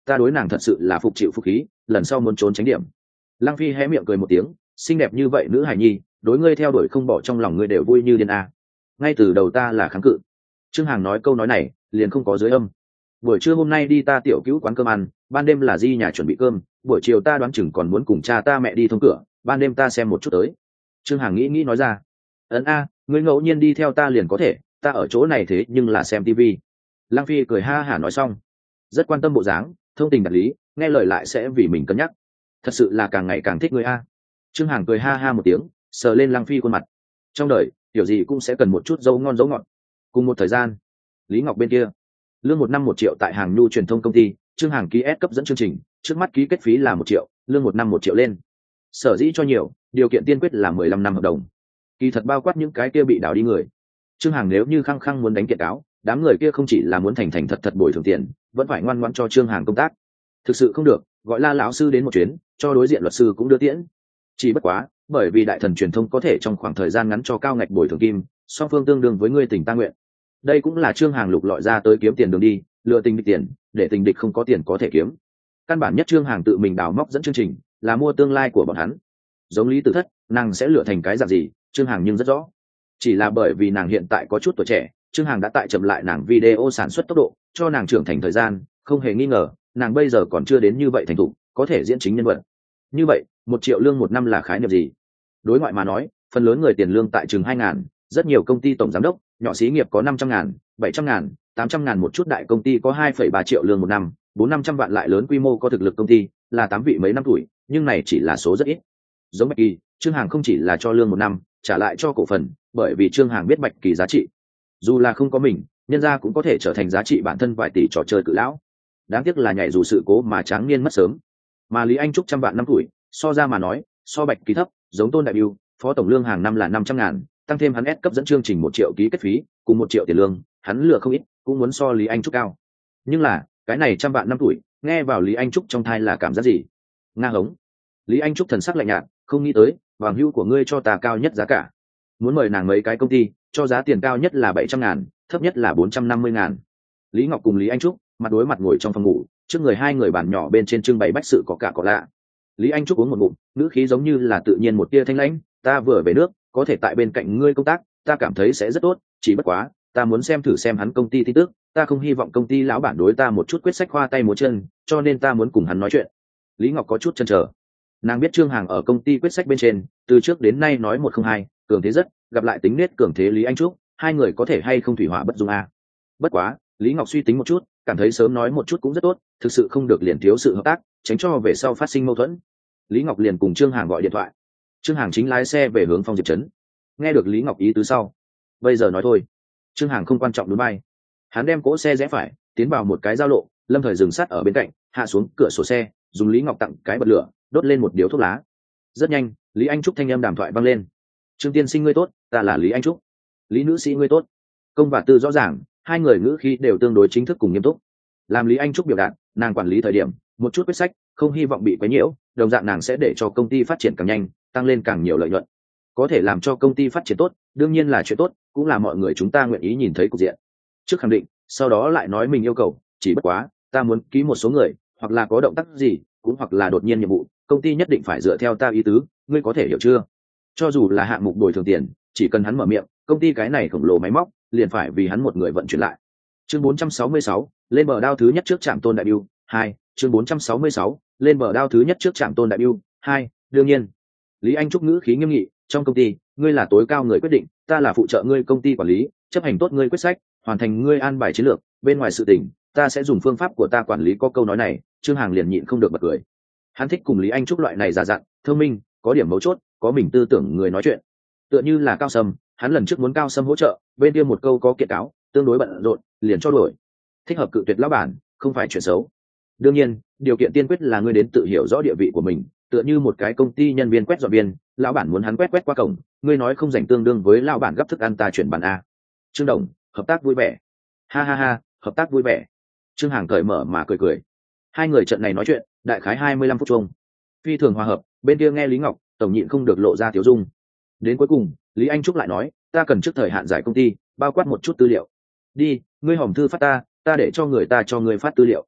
[SPEAKER 1] ta đối nàng thật sự là phục chịu phục khí, lần sau muốn trốn tránh điểm. Lăng Phi hé miệng cười một tiếng, xinh đẹp như vậy nữ hải nhi, đối ngươi theo đuổi không bỏ trong lòng ngươi đều vui như điên a. Ngay từ đầu ta là kháng cự. Trương Hằng nói câu nói này liền không có dưới âm. Buổi trưa hôm nay đi ta tiểu cứu quán cơm ăn, ban đêm là Di nhà chuẩn bị cơm, buổi chiều ta đoán chừng còn muốn cùng cha ta mẹ đi thông cửa, ban đêm ta xem một chút tới. Trương Hằng nghĩ nghĩ nói ra, ấn a, ngươi ngẫu nhiên đi theo ta liền có thể, ta ở chỗ này thế nhưng là xem tivi. Lăng Phi cười ha hả nói xong, rất quan tâm bộ dáng, thông tình đạt lý, nghe lời lại sẽ vì mình cân nhắc, thật sự là càng ngày càng thích ngươi a. Trương Hằng cười ha ha một tiếng, sờ lên Lăng Phi khuôn mặt. Trong đời kiểu gì cũng sẽ cần một chút dấu ngon dấu ngọt. Cùng một thời gian, Lý Ngọc bên kia, lương một năm một triệu tại hàng nhu truyền thông công ty, Trương Hằng ký S cấp dẫn chương trình, trước mắt ký kết phí là một triệu, lương một năm một triệu lên. Sở dĩ cho nhiều, điều kiện tiên quyết là mười lăm năm hợp đồng. Kỳ thật bao quát những cái kia bị đào đi người. Trương Hằng nếu như khăng khăng muốn đánh kiện cáo, đám người kia không chỉ là muốn thành thành thật thật bồi thường tiền, vẫn phải ngoan ngoãn cho Trương Hằng công tác. Thực sự không được, gọi La lão sư đến một chuyến, cho đối diện luật sư cũng đưa tiễn. Chỉ bất quá, bởi vì đại thần truyền thông có thể trong khoảng thời gian ngắn cho cao ngạch bồi thường kim, song phương tương đương với ngươi tình ta nguyện. Đây cũng là Trương Hằng lục lọi ra tới kiếm tiền đường đi, lừa tình địch tiền, để tình địch không có tiền có thể kiếm. Căn bản nhất Trương Hằng tự mình đào móc dẫn chương trình, là mua tương lai của bọn hắn. Giống Lý Tử Thất, nàng sẽ lựa thành cái dạng gì, Trương Hằng nhưng rất rõ. Chỉ là bởi vì nàng hiện tại có chút tuổi trẻ, Trương Hằng đã tại chậm lại nàng video sản xuất tốc độ, cho nàng trưởng thành thời gian, không hề nghi ngờ, nàng bây giờ còn chưa đến như vậy thành thục, có thể diễn chính nhân vật. Như vậy, một triệu lương một năm là khái niệm gì? Đối ngoại mà nói, phần lớn người tiền lương tại chừng hai ngàn, rất nhiều công ty tổng giám đốc, nhỏ xí nghiệp có năm trăm ngàn, bảy trăm ngàn, tám trăm ngàn, một chút đại công ty có hai phẩy ba triệu lương một năm, bốn năm trăm vạn lại lớn quy mô có thực lực công ty, là tám vị mấy năm tuổi, nhưng này chỉ là số rất ít. Giống Bạch Kỳ, Trương Hằng không chỉ là cho lương một năm, trả lại cho cổ phần, bởi vì Trương Hằng biết Bạch Kỳ giá trị. Dù là không có mình, nhân gia cũng có thể trở thành giá trị bản thân vài tỷ trò chơi cự lão. Đáng tiếc là nhảy dù sự cố mà tráng niên mất sớm. Mà Lý Anh Trúc trăm vạn năm tuổi, so ra mà nói, so Bạch Kỳ thấp, giống Tôn Đại Biêu, phó tổng lương hàng năm là năm trăm ngàn, tăng thêm hắn S cấp dẫn chương trình một triệu ký kết phí, cùng một triệu tiền lương, hắn lựa không ít, cũng muốn so Lý Anh Trúc cao. Nhưng là, cái này trăm vạn năm tuổi, nghe vào Lý Anh Trúc trong thai là cảm giác gì? Nga hống. Lý Anh Trúc thần sắc lạnh nhạt, không nghĩ tới, vàng hưu của ngươi cho ta cao nhất giá cả. Muốn mời nàng mấy cái công ty, cho giá tiền cao nhất là bảy trăm ngàn, thấp nhất là bốn trăm năm mươi ngàn. Lý Ngọc cùng Lý Anh Trúc, mặt đối mặt ngồi trong phòng ngủ, trước người hai người bàn nhỏ bên trên trưng bày bách sự có cả có lạ. Lý Anh Trúc uống một ngụm, ngữ khí giống như là tự nhiên một tia thanh lãnh, ta vừa về nước, có thể tại bên cạnh ngươi công tác, ta cảm thấy sẽ rất tốt, chỉ bất quá, ta muốn xem thử xem hắn công ty tin tức, ta không hy vọng công ty lão bản đối ta một chút quyết sách khoa tay múa chân, cho nên ta muốn cùng hắn nói chuyện. Lý Ngọc có chút chần chờ. Nàng biết Trương Hằng ở công ty quyết sách bên trên, từ trước đến nay nói một không hai, cường thế rất, gặp lại tính nết cường thế Lý Anh Trúc, hai người có thể hay không thủy hỏa bất dung a. Bất quá, Lý Ngọc suy tính một chút, cảm thấy sớm nói một chút cũng rất tốt, thực sự không được liền thiếu sự hợp tác, tránh cho về sau phát sinh mâu thuẫn. Lý Ngọc liền cùng Trương Hằng gọi điện thoại. Trương Hằng chính lái xe về hướng Phong Diệp trấn. Nghe được Lý Ngọc ý tứ sau, bây giờ nói thôi. Trương Hằng không quan trọng đúng bay. Hắn đem cỗ xe rẽ phải, tiến vào một cái giao lộ, lâm thời dừng sát ở bên cạnh, hạ xuống cửa sổ xe, dùng Lý Ngọc tặng cái bật lửa, đốt lên một điếu thuốc lá. Rất nhanh, Lý Anh Trúc thanh âm đàm thoại vang lên. Trương tiên sinh ngươi tốt, ta là Lý Anh Trúc. Lý nữ sĩ ngươi tốt. Công và tư rõ ràng, hai người ngữ khí đều tương đối chính thức cùng nghiêm túc. Làm Lý Anh Trúc biểu đạt, nàng quản lý thời điểm, một chút quyết sách, không hy vọng bị quấy nhiễu, đồng dạng nàng sẽ để cho công ty phát triển càng nhanh, tăng lên càng nhiều lợi nhuận. Có thể làm cho công ty phát triển tốt, đương nhiên là chuyện tốt, cũng là mọi người chúng ta nguyện ý nhìn thấy cục diện. Trước khẳng định, sau đó lại nói mình yêu cầu, chỉ bất quá, ta muốn ký một số người, hoặc là có động tác gì, cũng hoặc là đột nhiên nhiệm vụ, công ty nhất định phải dựa theo ta ý tứ, ngươi có thể hiểu chưa? Cho dù là hạng mục bồi thường tiền, chỉ cần hắn mở miệng, công ty cái này khổng lồ máy móc, liền phải vì hắn một người vận chuyển lại. Chương bốn trăm sáu mươi sáu, lên bờ đao thứ nhất trước trạm Tôn Đại Biêu, hai, chương bốn trăm sáu mươi sáu, lên bờ đao thứ nhất trước trạm Tôn Đại Biêu, hai, đương nhiên. Lý Anh Trúc ngữ khí nghiêm nghị, trong công ty, ngươi là tối cao người quyết định, ta là phụ trợ ngươi công ty quản lý, chấp hành tốt ngươi quyết sách, hoàn thành ngươi an bài chiến lược, bên ngoài sự tình, ta sẽ dùng phương pháp của ta quản lý. Có câu nói này, Trương Hằng liền nhịn không được bật cười. Hắn thích cùng Lý Anh Trúc loại này giả dặn, thông minh, có điểm mấu chốt, có mình tư tưởng người nói chuyện. Tựa như là Cao Sâm, hắn lần trước muốn Cao Sâm hỗ trợ, bên kia một câu có kiện cáo, tương đối bận rộn, liền cho đổi. Thích hợp cự tuyệt lão bản, không phải chuyện xấu. Đương nhiên, điều kiện tiên quyết là ngươi đến tự hiểu rõ địa vị của mình, tựa như một cái công ty nhân viên quét dọn viên, lão bản muốn hắn quét quét qua cổng, ngươi nói không dành tương đương với lão bản gấp thức ăn ta chuyển bàn a. Trương Đồng, hợp tác vui vẻ. Ha ha ha, hợp tác vui vẻ. Trương Hằng cởi mở mà cười cười. Hai người trận này nói chuyện, đại khái hai mươi lăm phút chung. Phi thường hòa hợp, bên kia nghe Lý Ngọc, tổng nhịn không được lộ ra tiểu dung. Đến cuối cùng, Lý Anh Trúc lại nói, ta cần trước thời hạn giải công ty, bao quát một chút tư liệu. Đi, ngươi hòm thư phát ta, ta để cho người ta cho ngươi phát tư liệu.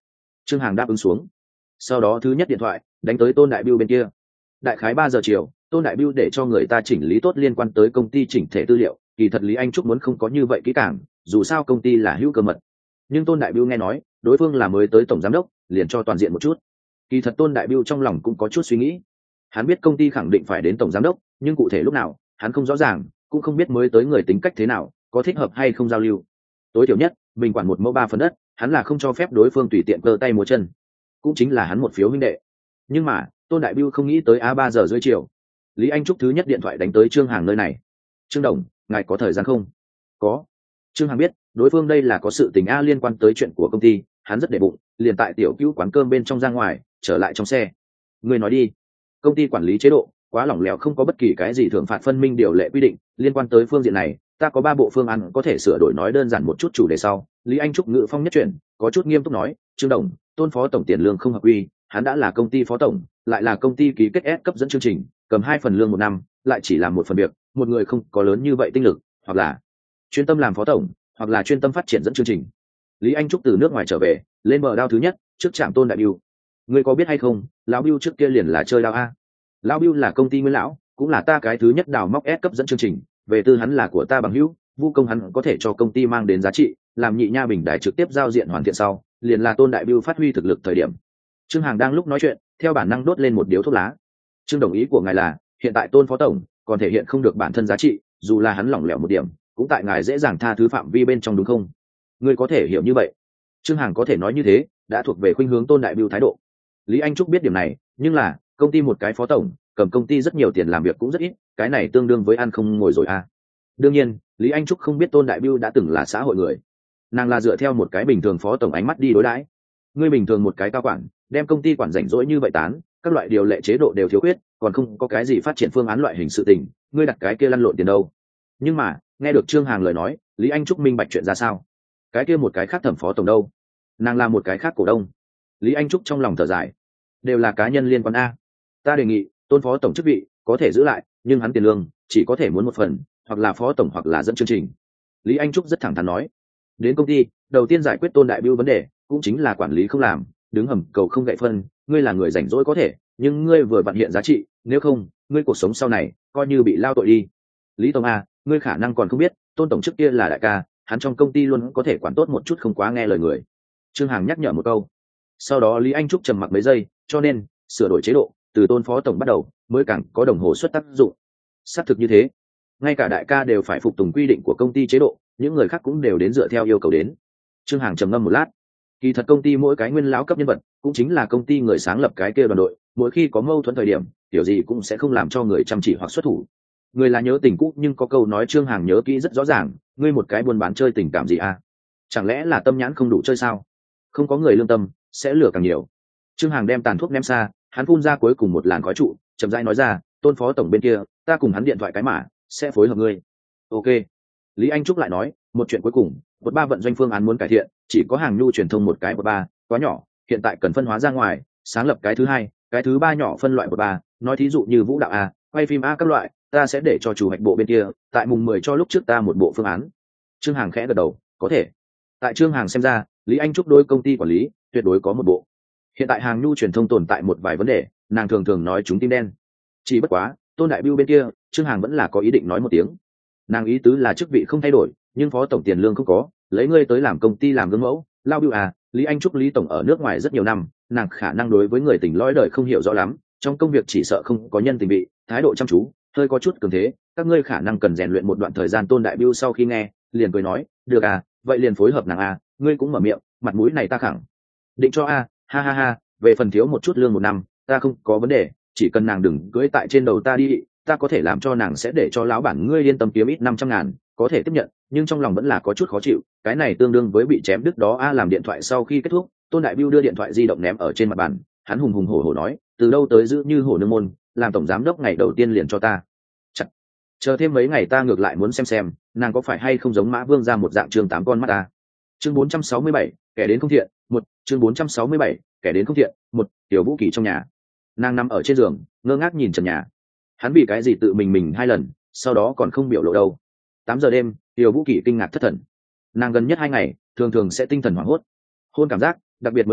[SPEAKER 1] Trương Hằng đáp ứng xuống. Sau đó thứ nhất điện thoại đánh tới Tôn Đại Biêu bên kia. Đại khái ba giờ chiều, Tôn Đại Biêu để cho người ta chỉnh lý tốt liên quan tới công ty chỉnh thể tư liệu. Kỳ thật Lý Anh Trúc muốn không có như vậy kỹ càng, dù sao công ty là hữu cơ mật. Nhưng Tôn Đại Biêu nghe nói đối phương là mới tới tổng giám đốc, liền cho toàn diện một chút. Kỳ thật Tôn Đại Biêu trong lòng cũng có chút suy nghĩ. Hắn biết công ty khẳng định phải đến tổng giám đốc, nhưng cụ thể lúc nào hắn không rõ ràng, cũng không biết mới tới người tính cách thế nào, có thích hợp hay không giao lưu. Tối thiểu nhất mình quản một mẫu ba phần đất, hắn là không cho phép đối phương tùy tiện cơ tay múa chân, cũng chính là hắn một phiếu huynh đệ. Nhưng mà Tôn Đại Biêu không nghĩ tới a ba giờ rưỡi chiều, Lý Anh Trúc thứ nhất điện thoại đánh tới Trương Hằng nơi này. Trương Đồng, ngài có thời gian không? Có. Trương Hằng biết đối phương đây là có sự tình a liên quan tới chuyện của công ty, hắn rất để bụng, liền tại tiểu cứu quán cơm bên trong ra ngoài, trở lại trong xe. Người nói đi. Công ty quản lý chế độ quá lỏng lẻo, không có bất kỳ cái gì thưởng phạt phân minh điều lệ quy định liên quan tới phương diện này. Ta có ba bộ phương án có thể sửa đổi. Nói đơn giản một chút chủ đề sau, Lý Anh Trúc ngự phong nhất chuyển, có chút nghiêm túc nói, Trương Đồng, Tôn phó tổng tiền lương không hợp quy, hắn đã là công ty phó tổng, lại là công ty ký kết S cấp dẫn chương trình, cầm hai phần lương một năm, lại chỉ làm một phần việc, một người không có lớn như vậy tinh lực, hoặc là chuyên tâm làm phó tổng, hoặc là chuyên tâm phát triển dẫn chương trình. Lý Anh Trúc từ nước ngoài trở về, lên bờ đao thứ nhất, trước trạm Tôn Đại Biêu. Ngươi có biết hay không, lão Biêu trước kia liền là chơi đao a. Lão Biêu là công ty nguyên lão, cũng là ta cái thứ nhất đào móc S cấp dẫn chương trình, về tư hắn là của ta bằng hữu, vu công hắn có thể cho công ty mang đến giá trị, làm nhị nha bình đài trực tiếp giao diện hoàn thiện sau, liền là Tôn Đại Biêu phát huy thực lực thời điểm. Trương Hằng đang lúc nói chuyện, theo bản năng đốt lên một điếu thuốc lá. Trương đồng ý của ngài là, hiện tại Tôn phó tổng còn thể hiện không được bản thân giá trị, dù là hắn lỏng lẻo một điểm, cũng tại ngài dễ dàng tha thứ phạm vi bên trong đúng không? Ngươi có thể hiểu như vậy. Trương Hằng có thể nói như thế, đã thuộc về khuynh hướng Tôn Đại Biêu thái độ. Lý Anh Trúc biết điểm này, nhưng là công ty một cái phó tổng cầm công ty rất nhiều tiền làm việc cũng rất ít, cái này tương đương với ăn không ngồi rồi à. Đương nhiên Lý Anh Trúc không biết Tôn Đại Biêu đã từng là xã hội người, nàng là dựa theo một cái bình thường phó tổng ánh mắt đi đối đãi. Ngươi bình thường một cái cao quản đem công ty quản rảnh rỗi như vậy tán, các loại điều lệ chế độ đều thiếu khuyết, còn không có cái gì phát triển phương án loại hình sự tình, ngươi đặt cái kia lăn lộn tiền đâu. Nhưng mà nghe được Trương Hằng lời nói, Lý Anh Trúc minh bạch chuyện ra sao. Cái kia một cái khác thẩm phó tổng đâu, nàng là một cái khác cổ đông. Lý Anh Trúc trong lòng thở dài, đều là cá nhân liên quan a. Ta đề nghị Tôn phó tổng chức vị có thể giữ lại, nhưng hắn tiền lương chỉ có thể muốn một phần, hoặc là phó tổng hoặc là dẫn chương trình. Lý Anh Trúc rất thẳng thắn nói. Đến công ty đầu tiên giải quyết Tôn Đại Biêu vấn đề, cũng chính là quản lý không làm, đứng hầm cầu không gậy phân. Ngươi là người rảnh rỗi có thể, nhưng ngươi vừa vặn hiện giá trị, nếu không ngươi cuộc sống sau này coi như bị lao tội đi. Lý tổng a, ngươi khả năng còn không biết, Tôn tổng trước kia là đại ca, hắn trong công ty luôn có thể quản tốt một chút, không quá nghe lời người. Trương Hằng nhắc nhở một câu. Sau đó Lý Anh Trúc trầm mặc mấy giây, cho nên sửa đổi chế độ từ Tôn phó tổng bắt đầu mới càng có đồng hồ xuất tác dụng. Xác thực như thế, ngay cả đại ca đều phải phục tùng quy định của công ty chế độ, những người khác cũng đều đến dựa theo yêu cầu đến. Trương Hằng trầm ngâm một lát. Kỳ thật công ty mỗi cái nguyên lão cấp nhân vật cũng chính là công ty người sáng lập cái kia đoàn đội, mỗi khi có mâu thuẫn thời điểm kiểu gì cũng sẽ không làm cho người chăm chỉ hoặc xuất thủ. Người là nhớ tình cũ, nhưng có câu nói Trương Hằng nhớ kỹ rất rõ ràng, ngươi một cái buôn bán chơi tình cảm gì à? Chẳng lẽ là tâm nhãn không đủ chơi sao? Không có người lương tâm sẽ lừa càng nhiều. Trương Hằng đem tàn thuốc ném xa, hắn phun ra cuối cùng một làn khói trụ, chậm rãi nói ra, Tôn phó tổng bên kia ta cùng hắn điện thoại cái mà sẽ phối hợp ngươi. Ok. Lý Anh Trúc lại nói, một chuyện cuối cùng, một ba vận doanh phương án muốn cải thiện, chỉ có hàng nhu truyền thông một cái một ba quá nhỏ, hiện tại cần phân hóa ra ngoài, sáng lập cái thứ hai, cái thứ ba nhỏ phân loại một ba, nói thí dụ như vũ đạo a, quay phim a các loại, ta sẽ để cho chủ hoạch bộ bên kia tại mùng mười cho lúc trước ta một bộ phương án. Trương Hằng khẽ gật đầu, có thể. Tại Trương Hằng xem ra, Lý Anh Trúc đối công ty quản lý tuyệt đối có một bộ. Hiện tại hàng nhu truyền thông tồn tại một vài vấn đề, nàng thường thường nói chúng tim đen. Chỉ bất quá Tôn Đại Biêu bên kia Trương Hằng vẫn là có ý định nói một tiếng. Nàng ý tứ là chức vị không thay đổi, nhưng phó tổng tiền lương không có, lấy ngươi tới làm công ty làm gương mẫu. Lao Biêu à, Lý Anh Trúc Lý tổng ở nước ngoài rất nhiều năm, nàng khả năng đối với người tình lõi đời không hiểu rõ lắm, trong công việc chỉ sợ không có nhân tình vị, thái độ chăm chú hơi có chút cường thế, các ngươi khả năng cần rèn luyện một đoạn thời gian. Tôn Đại Biêu sau khi nghe liền cười nói, được à, vậy liền phối hợp nàng à, ngươi cũng mở miệng, mặt mũi này ta khẳng định cho a. Ha ha ha, về phần thiếu một chút lương một năm ta không có vấn đề, chỉ cần nàng đừng cưỡi tại trên đầu ta đi, ta có thể làm cho nàng sẽ để cho lão bản ngươi yên tâm kiếm ít năm trăm ngàn, có thể tiếp nhận, nhưng trong lòng vẫn là có chút khó chịu, cái này tương đương với bị chém đứt đó a. Làm điện thoại sau khi kết thúc, Tôn Đại Biêu đưa điện thoại di động ném ở trên mặt bàn, hắn hùng hùng hổ hổ nói, từ đâu tới giữ như hổ nương môn, làm tổng giám đốc ngày đầu tiên liền cho ta chặt, chờ thêm mấy ngày ta ngược lại muốn xem xem nàng có phải hay không giống Mã Vương ra một dạng chương tám con mắt ta. Chương bốn trăm sáu mươi bảy, kẻ đến không thiện một. Chương bốn trăm sáu mươi bảy, kẻ đến không thiện một. Tiểu Vũ Kỳ trong nhà, nàng nằm ở trên giường ngơ ngác nhìn trần nhà. Hắn vì cái gì tự mình mình hai lần, sau đó còn không biểu lộ đâu. Tám giờ đêm, Tiểu Vũ Kỳ kinh ngạc thất thần. Nàng gần nhất hai ngày thường thường sẽ tinh thần hoảng hốt, hôn cảm giác đặc biệt mới lạ,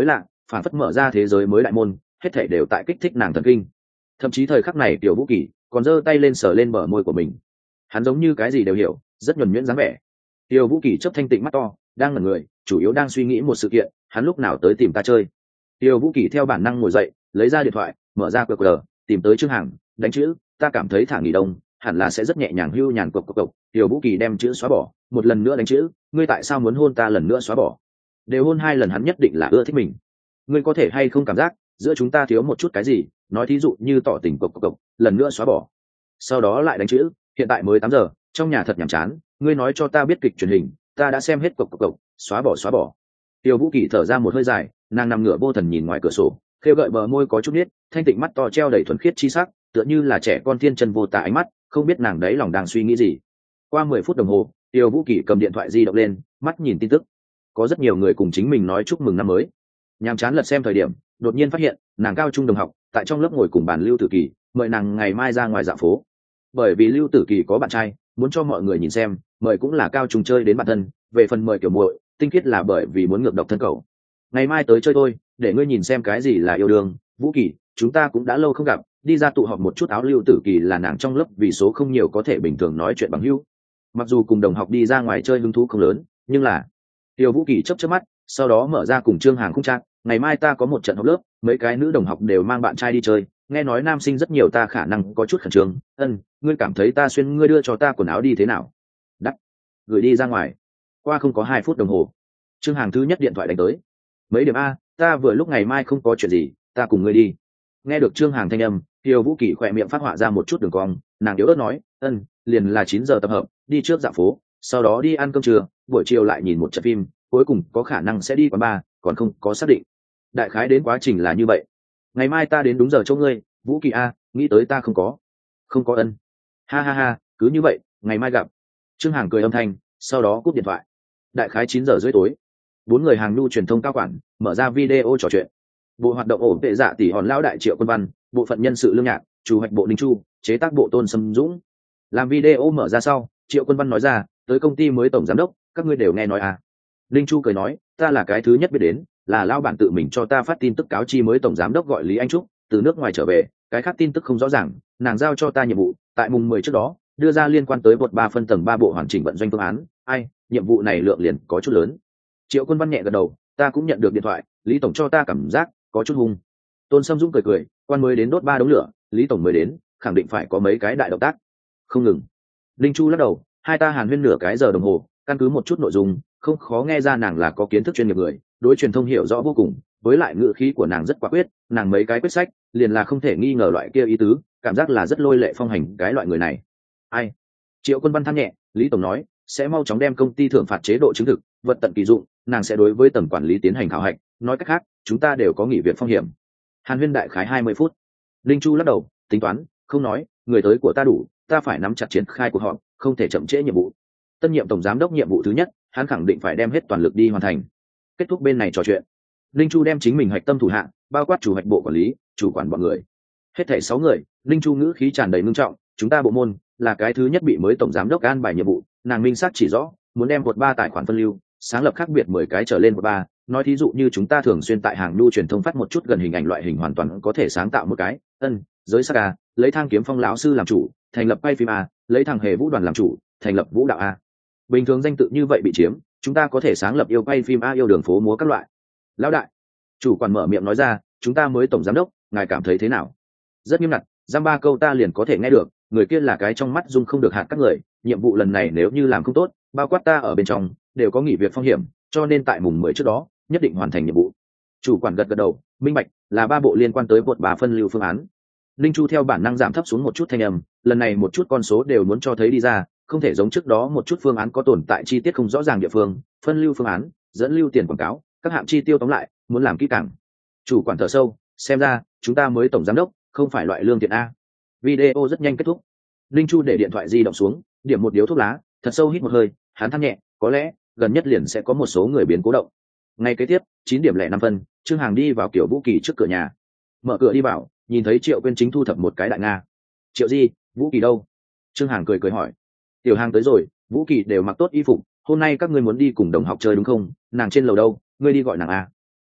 [SPEAKER 1] phản phất mở ra thế giới mới đại môn, hết thảy đều tại kích thích nàng thần kinh. Thậm chí thời khắc này Tiểu Vũ Kỳ còn giơ tay lên sờ lên bờ môi của mình. Hắn giống như cái gì đều hiểu, rất nhuần nhuyễn dáng vẻ. Tiểu Vũ Kỳ chớp thanh tịnh mắt to, đang ngẩn người, chủ yếu đang suy nghĩ một sự kiện, hắn lúc nào tới tìm ta chơi. Tiểu Vũ Kỳ theo bản năng ngồi dậy, lấy ra điện thoại, mở ra quy rờ, tìm tới Trương Hằng, đánh chữ, ta cảm thấy thả nghỉ đông, hẳn là sẽ rất nhẹ nhàng hưu nhàn cộc cộc cộc. Tiểu Vũ Kỳ đem chữ xóa bỏ, một lần nữa đánh chữ, ngươi tại sao muốn hôn ta lần nữa xóa bỏ? Đều hôn hai lần hắn nhất định là ưa thích mình. Ngươi có thể hay không cảm giác giữa chúng ta thiếu một chút cái gì, nói thí dụ như tỏ tình cộc cộc cộc, lần nữa xóa bỏ. Sau đó lại đánh chữ, hiện tại mới tám giờ, trong nhà thật nhàm chán, ngươi nói cho ta biết kịch truyền hình, ta đã xem hết cộc cộc cộc, xóa bỏ xóa bỏ. Tiểu Vũ Kỳ thở ra một hơi dài, nàng nằm ngửa vô thần nhìn ngoài cửa sổ, khêu gợi bờ môi có chút nít, thanh tịnh mắt to treo đầy thuần khiết chi sắc, tựa như là trẻ con thiên chân vô tà ánh mắt, không biết nàng đấy lòng đang suy nghĩ gì. Qua mười phút đồng hồ, Tiểu Vũ Kỳ cầm điện thoại di động lên, mắt nhìn tin tức. Có rất nhiều người cùng chính mình nói chúc mừng năm mới. Nhàm chán lật xem thời điểm, đột nhiên phát hiện, nàng cao trung đồng học, tại trong lớp ngồi cùng bàn Lưu Tử Kỳ, mời nàng ngày mai ra ngoài dạo phố. Bởi vì Lưu Tử Kỳ có bạn trai, muốn cho mọi người nhìn xem, mời cũng là cao trung chơi đến bạn thân, về phần mời kiểu muội, tinh khiết là bởi vì muốn ngược độc thân cầu. Ngày mai tới chơi tôi, để ngươi nhìn xem cái gì là yêu đương. Vũ Kỳ, chúng ta cũng đã lâu không gặp, đi ra tụ họp một chút. Áo Lưu Tử Kỳ là nàng trong lớp vì số không nhiều có thể bình thường nói chuyện bằng hữu. Mặc dù cùng đồng học đi ra ngoài chơi hứng thú không lớn, nhưng là Tiêu Vũ Kỳ chớp chớp mắt, sau đó mở ra cùng Trương Hằng khung trạng, ngày mai ta có một trận học lớp, mấy cái nữ đồng học đều mang bạn trai đi chơi, nghe nói nam sinh rất nhiều, ta khả năng có chút khẩn trương. Ân, ngươi cảm thấy ta xuyên ngươi đưa cho ta quần áo đi thế nào? Đắt. Gửi đi ra ngoài. Qua không có hai phút đồng hồ, Trương Hằng thứ nhất điện thoại đánh tới. Mấy điểm a, ta vừa lúc ngày mai không có chuyện gì, ta cùng ngươi đi. Nghe được Trương Hằng thanh âm, Tiêu Vũ Kỳ khỏe miệng phát họa ra một chút đường cong, nàng yếu ớt nói, ân, liền là chín giờ tập hợp, đi trước dạo phố, sau đó đi ăn cơm trưa, buổi chiều lại nhìn một trận phim, cuối cùng có khả năng sẽ đi quán bar, còn không có xác định. Đại khái đến quá trình là như vậy. Ngày mai ta đến đúng giờ chỗ ngươi. Vũ Kỳ a, nghĩ tới ta không có không có ân. Ha ha ha, cứ như vậy, ngày mai gặp. Trương Hằng cười âm thanh, sau đó cúp điện thoại. Đại khái chín giờ rưỡi tối, bốn người hàng nhu truyền thông cao quản mở ra video trò chuyện. Bộ hoạt động ổn tệ dạ tỷ hòn lão đại Triệu Quân Văn, bộ phận nhân sự Lương Nhạc, chủ hoạch bộ Ninh Chu, chế tác bộ Tôn Sâm Dũng. Làm video mở ra sau, Triệu Quân Văn nói ra, tới công ty mới tổng giám đốc, các ngươi đều nghe nói à? Ninh Chu cười nói, ta là cái thứ nhất biết đến, là lão bản tự mình cho ta phát tin tức cáo chi mới tổng giám đốc gọi Lý Anh Trúc, từ nước ngoài trở về, cái khác tin tức không rõ ràng, nàng giao cho ta nhiệm vụ, tại mùng mười trước đó, đưa ra liên quan tới một ba phân tầng ba bộ hoàn chỉnh vận doanh phương án. Ai, nhiệm vụ này lượng liền có chút lớn. Triệu Quân Văn nhẹ gật đầu, ta cũng nhận được điện thoại, Lý tổng cho ta cảm giác có chút hung. Tôn Sâm Dũng cười cười, quan mới đến đốt ba đống lửa, Lý tổng mới đến, khẳng định phải có mấy cái đại động tác. Không ngừng. Linh Chu lắc đầu, hai ta hàn huyên nửa cái giờ đồng hồ, căn cứ một chút nội dung, không khó nghe ra nàng là có kiến thức chuyên nghiệp người, đối truyền thông hiểu rõ vô cùng, với lại ngữ khí của nàng rất quả quyết, nàng mấy cái quyết sách liền là không thể nghi ngờ loại kia ý tứ, cảm giác là rất lôi lệ phong hành cái loại người này. Ai? Triệu Quân Văn than nhẹ, Lý tổng nói sẽ mau chóng đem công ty thưởng phạt chế độ chứng thực, vật tận kỳ dụng, nàng sẽ đối với tầng quản lý tiến hành khảo hạch, nói cách khác, chúng ta đều có nghỉ việc phong hiểm. Hàn huyên đại khái hai mươi phút. Linh Chu lắc đầu, tính toán, không nói, người tới của ta đủ, ta phải nắm chặt triển khai cuộc họp, không thể chậm trễ nhiệm vụ. Tân nhiệm tổng giám đốc nhiệm vụ thứ nhất, hắn khẳng định phải đem hết toàn lực đi hoàn thành. Kết thúc bên này trò chuyện, Linh Chu đem chính mình hạch tâm thủ hạ, bao quát chủ hạch bộ quản lý, chủ quản bọn người, hết thảy sáu người. Linh Chu ngữ khí tràn đầy nghiêm trọng, chúng ta bộ môn là cái thứ nhất bị mới tổng giám đốc an bài nhiệm vụ, nàng minh xác chỉ rõ, muốn đem một ba tài khoản phân lưu, sáng lập khác biệt mười cái trở lên một ba. Nói thí dụ như chúng ta thường xuyên tại hàng nhu truyền thông phát một chút gần hình ảnh loại hình hoàn toàn có thể sáng tạo một cái. Ân, giới sắc a, lấy Thang Kiếm Phong lão sư làm chủ, thành lập quay phim a, lấy Thằng Hề Vũ đoàn làm chủ, thành lập vũ đạo a. Bình thường danh tự như vậy bị chiếm, chúng ta có thể sáng lập yêu quay phim a, yêu đường phố múa các loại. Lão đại, chủ quản mở miệng nói ra, chúng ta mới tổng giám đốc, ngài cảm thấy thế nào? Rất nghiêm ngặt, giam ba câu ta liền có thể nghe được, người kia là cái trong mắt dung không được hạt các người, nhiệm vụ lần này nếu như làm không tốt, bao quát ta ở bên trong đều có nghỉ việc phong hiểm, cho nên tại mùng mười trước đó nhất định hoàn thành nhiệm vụ. Chủ quản gật gật đầu, minh bạch, là ba bộ liên quan tới một bà phân lưu phương án. Linh Chu theo bản năng giảm thấp xuống một chút thanh âm, lần này một chút con số đều muốn cho thấy đi ra, không thể giống trước đó một chút phương án có tồn tại chi tiết không rõ ràng địa phương, phân lưu phương án, dẫn lưu tiền quảng cáo, các hạng chi tiêu tóm lại, muốn làm kỹ càng. Chủ quản thở sâu, xem ra chúng ta mới tổng giám đốc, không phải loại lương thiện a. Video rất nhanh kết thúc. Linh Chu để điện thoại di động xuống, điểm một điếu thuốc lá, thật sâu hít một hơi, hắn than nhẹ, có lẽ gần nhất liền sẽ có một số người biến cố động. Ngay kế tiếp, chín điểm lẻ năm phân, Trương Hằng đi vào Kiểu Vũ Kỳ trước cửa nhà. Mở cửa đi vào, nhìn thấy Triệu Quyên chính thu thập một cái đại nga. Triệu Di, Vũ Kỳ đâu? Trương Hằng cười cười hỏi. Tiểu Hằng tới rồi, Vũ Kỳ đều mặc tốt y phục, hôm nay các ngươi muốn đi cùng đồng học chơi đúng không? Nàng trên lầu đâu, ngươi đi gọi nàng a.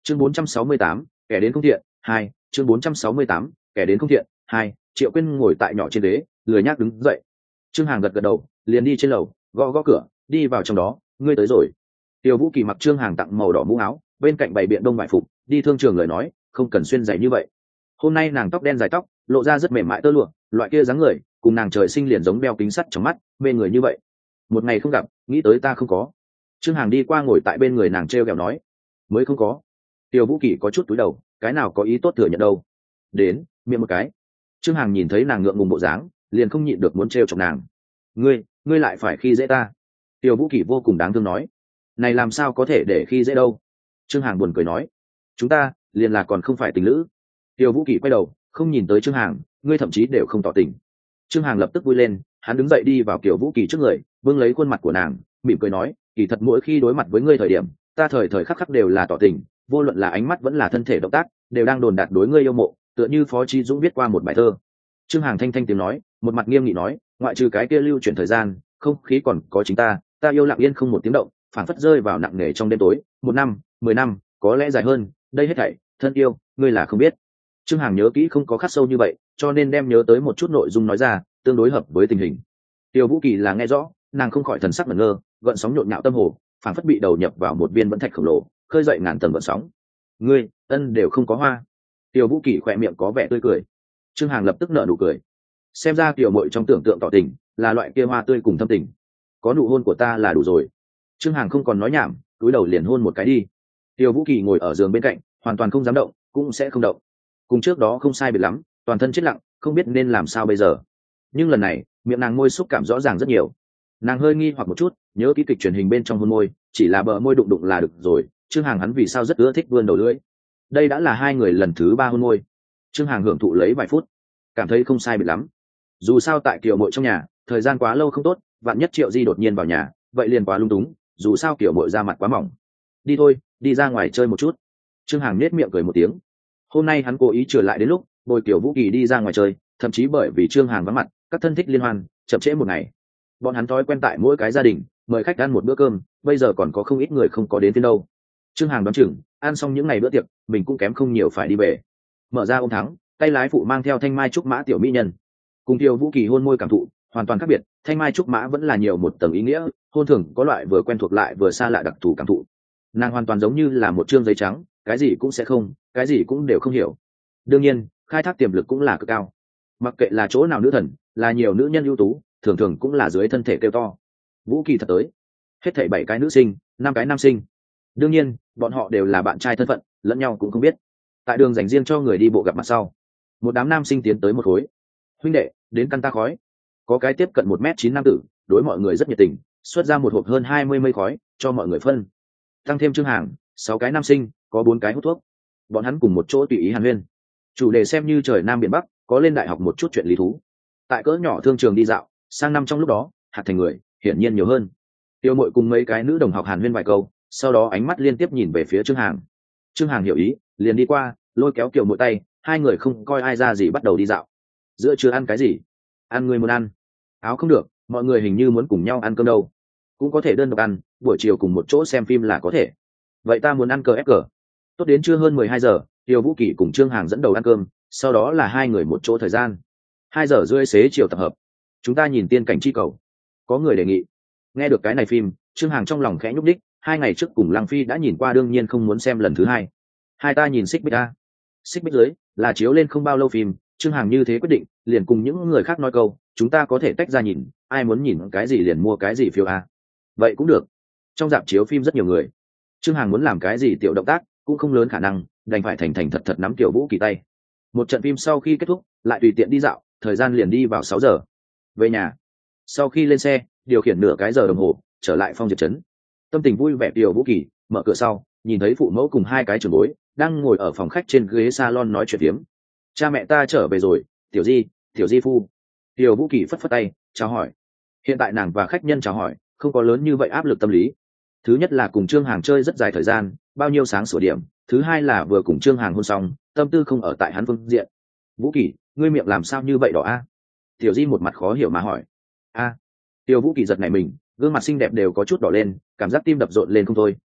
[SPEAKER 1] chương bốn trăm sáu mươi tám, kẻ đến không thiện hai chương bốn trăm sáu mươi tám, kẻ đến không thiện hai Triệu Quyên ngồi tại nhỏ trên ghế, lười nhác đứng dậy. Trương Hàng gật gật đầu, liền đi trên lầu, gõ gõ cửa, đi vào trong đó. Ngươi tới rồi. Tiêu Vũ Kỳ mặc Trương Hàng tặng màu đỏ mũ áo, bên cạnh bày biện đông vải phục, đi thương trường lời nói, không cần xuyên giày như vậy. Hôm nay nàng tóc đen dài tóc, lộ ra rất mềm mại tơ lụa, loại kia dáng người, cùng nàng trời sinh liền giống đeo kính sắt trong mắt, mê người như vậy. Một ngày không gặp, nghĩ tới ta không có. Trương Hàng đi qua ngồi tại bên người nàng treo kẹo nói, mới không có. Tiêu Vũ Kỳ có chút túi đầu, cái nào có ý tốt thừa nhận đâu. Đến, miệng một cái. Trương Hàng nhìn thấy nàng ngượng ngùng bộ dáng, liền không nhịn được muốn treo chọc nàng. Ngươi, ngươi lại phải khi dễ ta. Tiêu Vũ Kỳ vô cùng đáng thương nói, này làm sao có thể để khi dễ đâu. Trương Hàng buồn cười nói, chúng ta liền là còn không phải tình lữ. Tiêu Vũ Kỳ quay đầu, không nhìn tới Trương Hàng, ngươi thậm chí đều không tỏ tình. Trương Hàng lập tức vui lên, hắn đứng dậy đi vào Kiều Vũ Kỳ trước người, bưng lấy khuôn mặt của nàng, mỉm cười nói, kỳ thật mỗi khi đối mặt với ngươi thời điểm, ta thời thời khắc khắc đều là tỏ tình, vô luận là ánh mắt vẫn là thân thể động tác, đều đang đồn đạt đối ngươi yêu mộ, tựa như Phó Chí Dũng viết qua một bài thơ. Trương Hàng thanh thanh tiếng nói, một mặt nghiêm nghị nói, ngoại trừ cái kia lưu chuyển thời gian, không khí còn có chính ta, ta yêu lặng yên không một tiếng động, phảng phất rơi vào nặng nề trong đêm tối, một năm, mười năm, có lẽ dài hơn, đây hết thảy, thân yêu, ngươi là không biết. Trương Hàng nhớ kỹ không có khắc sâu như vậy, cho nên đem nhớ tới một chút nội dung nói ra, tương đối hợp với tình hình. Tiêu Vũ Kỳ là nghe rõ, nàng không khỏi thần sắc ngẩn ngơ, gợn sóng nhộn nhạo tâm hồ, phảng phất bị đầu nhập vào một viên vẫn thạch khổng lồ, khơi dậy ngàn tầng gợn sóng. Ngươi, ân đều không có hoa. Tiêu Vũ Kỳ khỏe miệng có vẻ tươi cười. Trương Hàng lập tức nở nụ cười. Xem ra Kiều Mội trong tưởng tượng tỏ tình, là loại kia hoa tươi cùng thâm tình. Có nụ hôn của ta là đủ rồi. Trương Hàng không còn nói nhảm, cúi đầu liền hôn một cái đi. Tiêu Vũ Kỳ ngồi ở giường bên cạnh, hoàn toàn không dám động, cũng sẽ không động. Cùng trước đó không sai biệt lắm, toàn thân chết lặng, không biết nên làm sao bây giờ. Nhưng lần này, miệng nàng môi xúc cảm rõ ràng rất nhiều. Nàng hơi nghi hoặc một chút, nhớ kỹ kịch truyền hình bên trong hôn môi, chỉ là bờ môi đụng đụng là được rồi. Trương Hàng hắn vì sao rất ưa thích vươn đầu lưỡi. Đây đã là hai người lần thứ ba hôn môi. Trương Hàng hưởng thụ lấy vài phút, cảm thấy không sai biệt lắm. Dù sao tại Kiều Mội trong nhà, thời gian quá lâu không tốt, vạn nhất Triệu Di đột nhiên vào nhà, vậy liền quá lung túng. Dù sao Kiều Mội ra mặt quá mỏng. Đi thôi, đi ra ngoài chơi một chút. Trương Hàng nết miệng cười một tiếng. Hôm nay hắn cố ý trở lại đến lúc bồi Kiều Vũ Kỳ đi ra ngoài chơi, thậm chí bởi vì Trương Hàng vắng mặt, các thân thích liên hoan chậm trễ một ngày. Bọn hắn thói quen tại mỗi cái gia đình mời khách ăn một bữa cơm, bây giờ còn có không ít người không có đến phiên đâu. Trương Hàng đoán chừng ăn xong những ngày bữa tiệc, mình cũng kém không nhiều phải đi về. Mở ra ôm thắng, tay lái phụ mang theo thanh mai trúc mã tiểu mỹ nhân, cùng Kiều Vũ Kỳ hôn môi cảm thụ hoàn toàn khác biệt. Thanh mai trúc mã vẫn là nhiều một tầng ý nghĩa, hôn thường có loại vừa quen thuộc lại vừa xa lạ đặc thù cảm thụ. Nàng hoàn toàn giống như là một trương giấy trắng, cái gì cũng sẽ không, cái gì cũng đều không hiểu. Đương nhiên, khai thác tiềm lực cũng là cực cao. Mặc kệ là chỗ nào nữ thần, là nhiều nữ nhân ưu tú, thường thường cũng là dưới thân thể kêu to. Vũ Kỳ thật tới, hết thảy bảy cái nữ sinh, năm cái nam sinh. Đương nhiên, bọn họ đều là bạn trai thân phận, lẫn nhau cũng không biết. Tại đường dành riêng cho người đi bộ gặp mặt sau, một đám nam sinh tiến tới một khối. Huynh đệ, đến căn ta khói. Có cái tiếp cận một mét chín nam tử, đối mọi người rất nhiệt tình, xuất ra một hộp hơn hai mươi mây khói cho mọi người phân. Tăng thêm Trương Hàng, sáu cái nam sinh, có bốn cái hút thuốc. Bọn hắn cùng một chỗ tùy ý hàn huyên. Chủ đề xem như trời nam biển bắc, có lên đại học một chút chuyện lý thú. Tại cỡ nhỏ thương trường đi dạo, sang năm trong lúc đó, hạt thành người hiển nhiên nhiều hơn. Tiêu Mội cùng mấy cái nữ đồng học hàn huyên vài câu, sau đó ánh mắt liên tiếp nhìn về phía Trương Hàng. Trương Hàng hiểu ý, liền đi qua, lôi kéo Kiều Mội tay, hai người không coi ai ra gì bắt đầu đi dạo. Giữa trưa ăn cái gì? Ăn người muốn ăn. Áo không được, mọi người hình như muốn cùng nhau ăn cơm đâu. Cũng có thể đơn độc ăn, buổi chiều cùng một chỗ xem phim là có thể. Vậy ta muốn ăn cờ ép cờ. Tốt, đến trưa hơn mười hai giờ, Tiêu Vũ Kỳ cùng Trương Hàng dẫn đầu ăn cơm, sau đó là hai người một chỗ thời gian. Hai giờ rưỡi xế chiều tập hợp. Chúng ta nhìn tiên cảnh chi cầu. Có người đề nghị. Nghe được cái này phim, Trương Hàng trong lòng khẽ nhúc đích, hai ngày trước cùng Lăng Phi đã nhìn qua, đương nhiên không muốn xem lần thứ hai. Hai ta nhìn Xích Bích a. Xích Bích dưới là chiếu lên không bao lâu phim, Trương Hàng như thế quyết định, liền cùng những người khác nói câu, chúng ta có thể tách ra nhìn, ai muốn nhìn cái gì liền mua cái gì phiếu a. Vậy cũng được. Trong rạp chiếu phim rất nhiều người. Trương Hàng muốn làm cái gì tiểu động tác cũng không lớn khả năng, đành phải thành thành thật thật nắm Kiều Vũ Kỳ tay. Một trận phim sau khi kết thúc, lại tùy tiện đi dạo, thời gian liền đi vào sáu giờ. Về nhà. Sau khi lên xe, điều khiển nửa cái giờ đồng hồ, trở lại Phong Diệp trấn. Tâm tình vui vẻ Kiều Vũ Kỳ mở cửa sau, nhìn thấy phụ mẫu cùng hai cái trưởng bối đang ngồi ở phòng khách trên ghế salon nói chuyện phiếm. Cha mẹ ta trở về rồi, Tiểu Di, Tiểu Di phu. Kiều Vũ Kỳ phất phất tay, chào hỏi. Hiện tại nàng và khách nhân chào hỏi, không có lớn như vậy áp lực tâm lý. Thứ nhất là cùng Trương Hàng chơi rất dài thời gian, bao nhiêu sáng sủa điểm. Thứ hai là vừa cùng Trương Hàng hôn xong, tâm tư không ở tại hắn phương diện. Vũ Kỳ, ngươi miệng làm sao như vậy đỏ a? Tiểu Di một mặt khó hiểu mà hỏi. A. Tiêu Vũ Kỳ giật nảy mình, gương mặt xinh đẹp đều có chút đỏ lên, cảm giác tim đập rộn lên không thôi.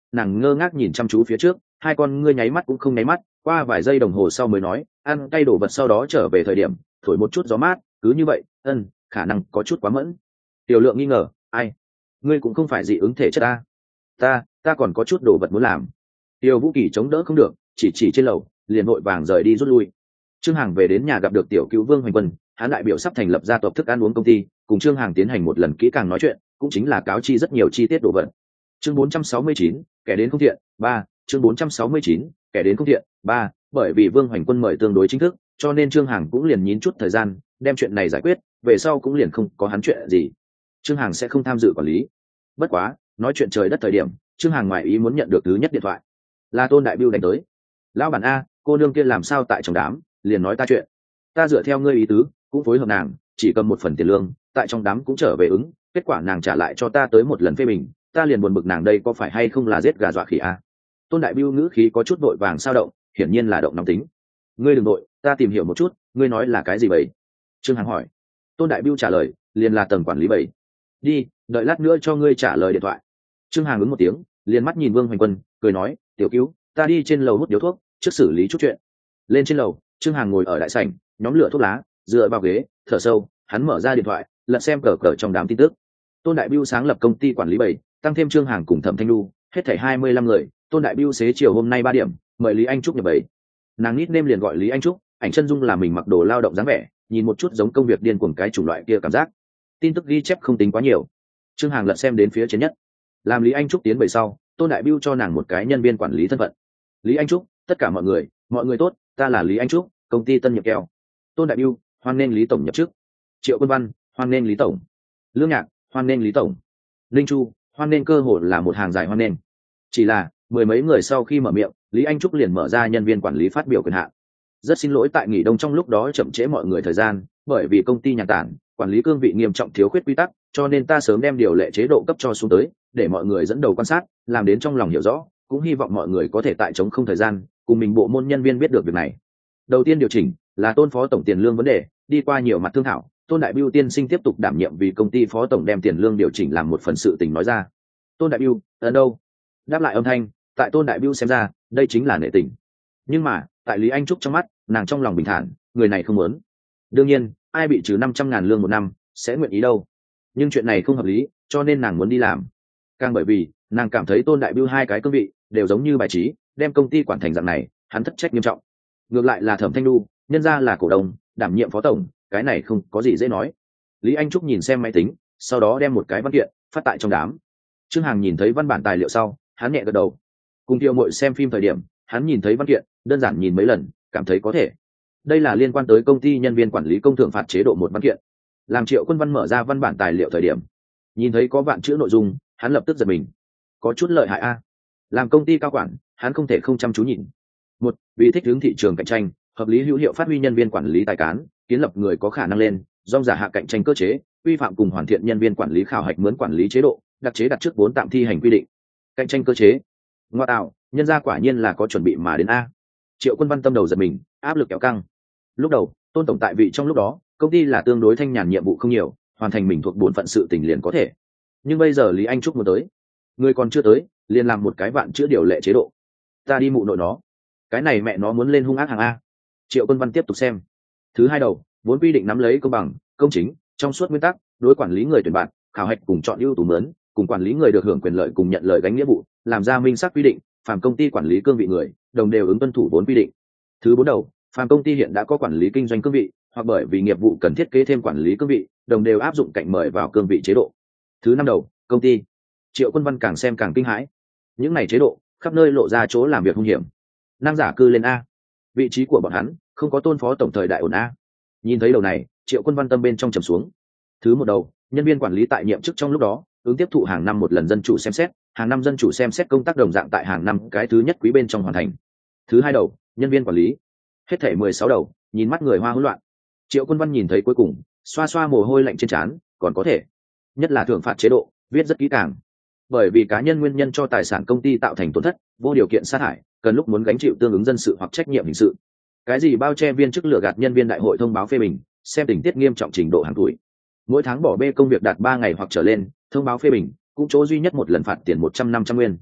[SPEAKER 1] nàng ngơ ngác nhìn chăm chú phía trước, hai con ngươi nháy mắt cũng không nháy mắt, qua vài giây đồng hồ sau mới nói, ăn cay đổ vật sau đó trở về thời điểm thổi một chút gió mát, cứ như vậy. Ân, khả năng có chút quá mẫn. Tiểu Lượng nghi ngờ, ai? Ngươi cũng không phải dị ứng thể chất ta. Ta, ta còn có chút đồ vật muốn làm. Tiêu Vũ Kỳ chống đỡ không được, chỉ chỉ trên lầu, liền vội vàng rời đi rút lui. Trương Hằng về đến nhà gặp được tiểu cứu Vương Hoành Quân, hắn đại biểu sắp thành lập gia tộc thức ăn uống công ty, cùng Trương Hằng tiến hành một lần kỹ càng nói chuyện, cũng chính là cáo chi rất nhiều chi tiết đồ vật. Chương bốn trăm sáu mươi chín, kẻ đến không thiện, ba. Chương bốn trăm sáu mươi chín, kẻ đến không thiện, ba. Bởi vì Vương Hoành Quân mời tương đối chính thức, cho nên Trương Hằng cũng liền nhín chút thời gian, đem chuyện này giải quyết, về sau cũng liền không có hắn chuyện gì. Trương Hằng sẽ không tham dự quản lý. Bất quá, nói chuyện trời đất thời điểm, Trương Hằng ngoại ý muốn nhận được thứ nhất điện thoại, là Tôn Đại Biêu đánh tới. Lão bản a, cô nương kia làm sao tại trong đám, liền nói ta chuyện. Ta dựa theo ngươi ý tứ, cũng phối hợp nàng, chỉ cầm một phần tiền lương, tại trong đám cũng trở về ứng, kết quả nàng trả lại cho ta tới một lần phê bình, ta liền buồn bực nàng đây có phải hay không là giết gà dọa khỉ a. Tôn Đại Biêu ngữ khí có chút vội vàng sao động, hiển nhiên là động nóng tính. Ngươi đừng nội, ta tìm hiểu một chút, ngươi nói là cái gì vậy? Trương Hằng hỏi. Tôn Đại Biêu trả lời, liền là tầng quản lý bảy. Đi, đợi lát nữa cho ngươi trả lời điện thoại. Trương Hằng ứng một tiếng, liền mắt nhìn Vương Hoành Quân, cười nói, tiểu cứu, ta đi trên lầu hút điếu thuốc, trước xử lý chút chuyện. Lên trên lầu, Trương Hằng ngồi ở đại sảnh, nhóm lửa thuốc lá, dựa vào ghế, thở sâu, hắn mở ra điện thoại, lật xem cờ cờ trong đám tin tức. Tôn Đại Biêu sáng lập công ty quản lý bảy, tăng thêm Trương Hằng cùng Thẩm Thanh Lu, hết thảy hai mươi lăm người. Tôn Đại Biêu xế chiều hôm nay ba điểm, mời Lý Anh Trúc nhập bảy. Nàng nít nêm liền gọi Lý Anh Trúc, ảnh chân dung là mình mặc đồ lao động dáng vẻ, nhìn một chút giống công việc điên cuồng cái chủng loại kia cảm giác. Tin tức ghi chép không tính quá nhiều. Trương Hằng lật xem đến phía trên nhất, làm Lý Anh Trúc tiến về sau, Tôn Đại Biêu cho nàng một cái nhân viên quản lý thân phận. Lý Anh Trúc, tất cả mọi người, mọi người tốt, ta là Lý Anh Trúc, công ty Tân Nhập Keo. Tôn Đại Biêu, hoan nghênh Lý tổng nhập chức. Triệu Quân Văn, hoan nghênh Lý tổng. Lương Nhạc, hoan nghênh Lý tổng. Linh Chu, hoan nghênh cơ hội là một hàng dài hoan nghênh. Chỉ là mười mấy người sau khi mở miệng, Lý Anh Trúc liền mở ra nhân viên quản lý phát biểu quyền hạn. Rất xin lỗi tại nghỉ đông trong lúc đó chậm trễ mọi người thời gian, bởi vì công ty nhàn tản, quản lý cương vị nghiêm trọng thiếu khuyết quy tắc, cho nên ta sớm đem điều lệ chế độ cấp cho xuống tới, để mọi người dẫn đầu quan sát, làm đến trong lòng hiểu rõ, cũng hy vọng mọi người có thể tại chống không thời gian, cùng mình bộ môn nhân viên biết được việc này. Đầu tiên điều chỉnh là Tôn phó tổng tiền lương vấn đề, đi qua nhiều mặt thương thảo, Tôn Đại Biêu tiên sinh tiếp tục đảm nhiệm vì công ty phó tổng đem tiền lương điều chỉnh làm một phần sự tình nói ra. Tôn Đại Biêu, ở đâu? Đáp lại âm thanh, tại Tôn Đại Biêu xem ra, đây chính là nể tình. Nhưng mà, tại Lý Anh Trúc trong mắt, nàng trong lòng bình thản, người này không muốn. Đương nhiên, ai bị trừ năm trăm ngàn lương một năm, sẽ nguyện ý đâu. Nhưng chuyện này không hợp lý, cho nên nàng muốn đi làm. Càng bởi vì, nàng cảm thấy Tôn Đại Biêu hai cái cương vị đều giống như bài trí, đem công ty quản thành dạng này, hắn thất trách nghiêm trọng. Ngược lại là Thẩm Thanh Lu, nhân ra là cổ đông, đảm nhiệm phó tổng, cái này không có gì dễ nói. Lý Anh Trúc nhìn xem máy tính, sau đó đem một cái văn kiện phát tại trong đám. Trương Hằng nhìn thấy văn bản tài liệu sau, hắn nhẹ gật đầu. Cùng Tiêu Mội xem phim thời điểm, hắn nhìn thấy văn kiện, đơn giản nhìn mấy lần, cảm thấy có thể. Đây là liên quan tới công ty nhân viên quản lý công thưởng phạt chế độ một văn kiện. Làm Triệu Quân Văn mở ra văn bản tài liệu thời điểm, nhìn thấy có vạn chữ nội dung, hắn lập tức giật mình. Có chút lợi hại a. Làm công ty cao quản, hắn không thể không chăm chú nhìn. Một, vì thích ứng thị trường cạnh tranh, hợp lý hữu hiệu phát huy nhân viên quản lý tài cán, kiến lập người có khả năng lên, dòng giả hạ cạnh tranh cơ chế, quy phạm cùng hoàn thiện nhân viên quản lý khảo hạch mướn quản lý chế độ, đặc chế đặt trước vốn tạm thi hành quy định. Cạnh tranh cơ chế. Ngoa tạo, nhân gia quả nhiên là có chuẩn bị mà đến a. Triệu Quân Văn tâm đầu giật mình, áp lực kéo căng. Lúc đầu, Tôn tổng tại vị trong lúc đó, công ty là tương đối thanh nhàn, nhiệm vụ không nhiều, hoàn thành mình thuộc bổn phận sự tình liền có thể. Nhưng bây giờ Lý Anh Trúc muốn tới, người còn chưa tới, liền làm một cái vạn chữa điều lệ chế độ. Ta đi mụ nội nó, cái này mẹ nó muốn lên hung ác hàng a. Triệu Quân Văn tiếp tục xem. Thứ hai đầu, vốn quy định nắm lấy công bằng, công chính, trong suốt nguyên tắc, đối quản lý người tuyển bạn, khảo hạch cùng chọn ưu tú mướn, cùng quản lý người được hưởng quyền lợi cùng nhận lời gánh nghĩa vụ, làm ra minh xác quy định, phàm công ty quản lý cương vị người, đồng đều ứng tuân thủ vốn quy định. Thứ bốn đầu, phàm công ty hiện đã có quản lý kinh doanh cương vị, hoặc bởi vì nghiệp vụ cần thiết kế thêm quản lý cương vị, đồng đều áp dụng cạnh mời vào cương vị chế độ. Thứ năm đầu, công ty. Triệu Quân Văn càng xem càng kinh hãi. Những này chế độ, khắp nơi lộ ra chỗ làm việc hung hiểm. Năng giả cư lên a. Vị trí của bọn hắn, không có Tôn phó tổng thời đại ổn a. Nhìn thấy đầu này, Triệu Quân Văn tâm bên trong trầm xuống. Thứ một đầu, nhân viên quản lý tại nhiệm chức trong lúc đó, ứng tiếp thụ hàng năm một lần dân chủ xem xét, hàng năm dân chủ xem xét công tác đồng dạng tại hàng năm cái thứ nhất quý bên trong hoàn thành. Thứ hai đầu, nhân viên quản lý. Hết thảy mười sáu đầu, nhìn mắt người hoa hỗn loạn. Triệu Quân Văn nhìn thấy cuối cùng, xoa xoa mồ hôi lạnh trên trán, còn có thể. Nhất là thưởng phạt chế độ, viết rất kỹ càng. Bởi vì cá nhân nguyên nhân cho tài sản công ty tạo thành tổn thất, vô điều kiện sát hại, cần lúc muốn gánh chịu tương ứng dân sự hoặc trách nhiệm hình sự. Cái gì bao che viên chức lừa gạt nhân viên đại hội thông báo phê bình, xem tình tiết nghiêm trọng trình độ hàng tuổi. Mỗi tháng bỏ bê công việc đạt ba ngày hoặc trở lên, thông báo phê bình, cũng chỗ duy nhất một lần phạt tiền một trăm năm trăm nguyên.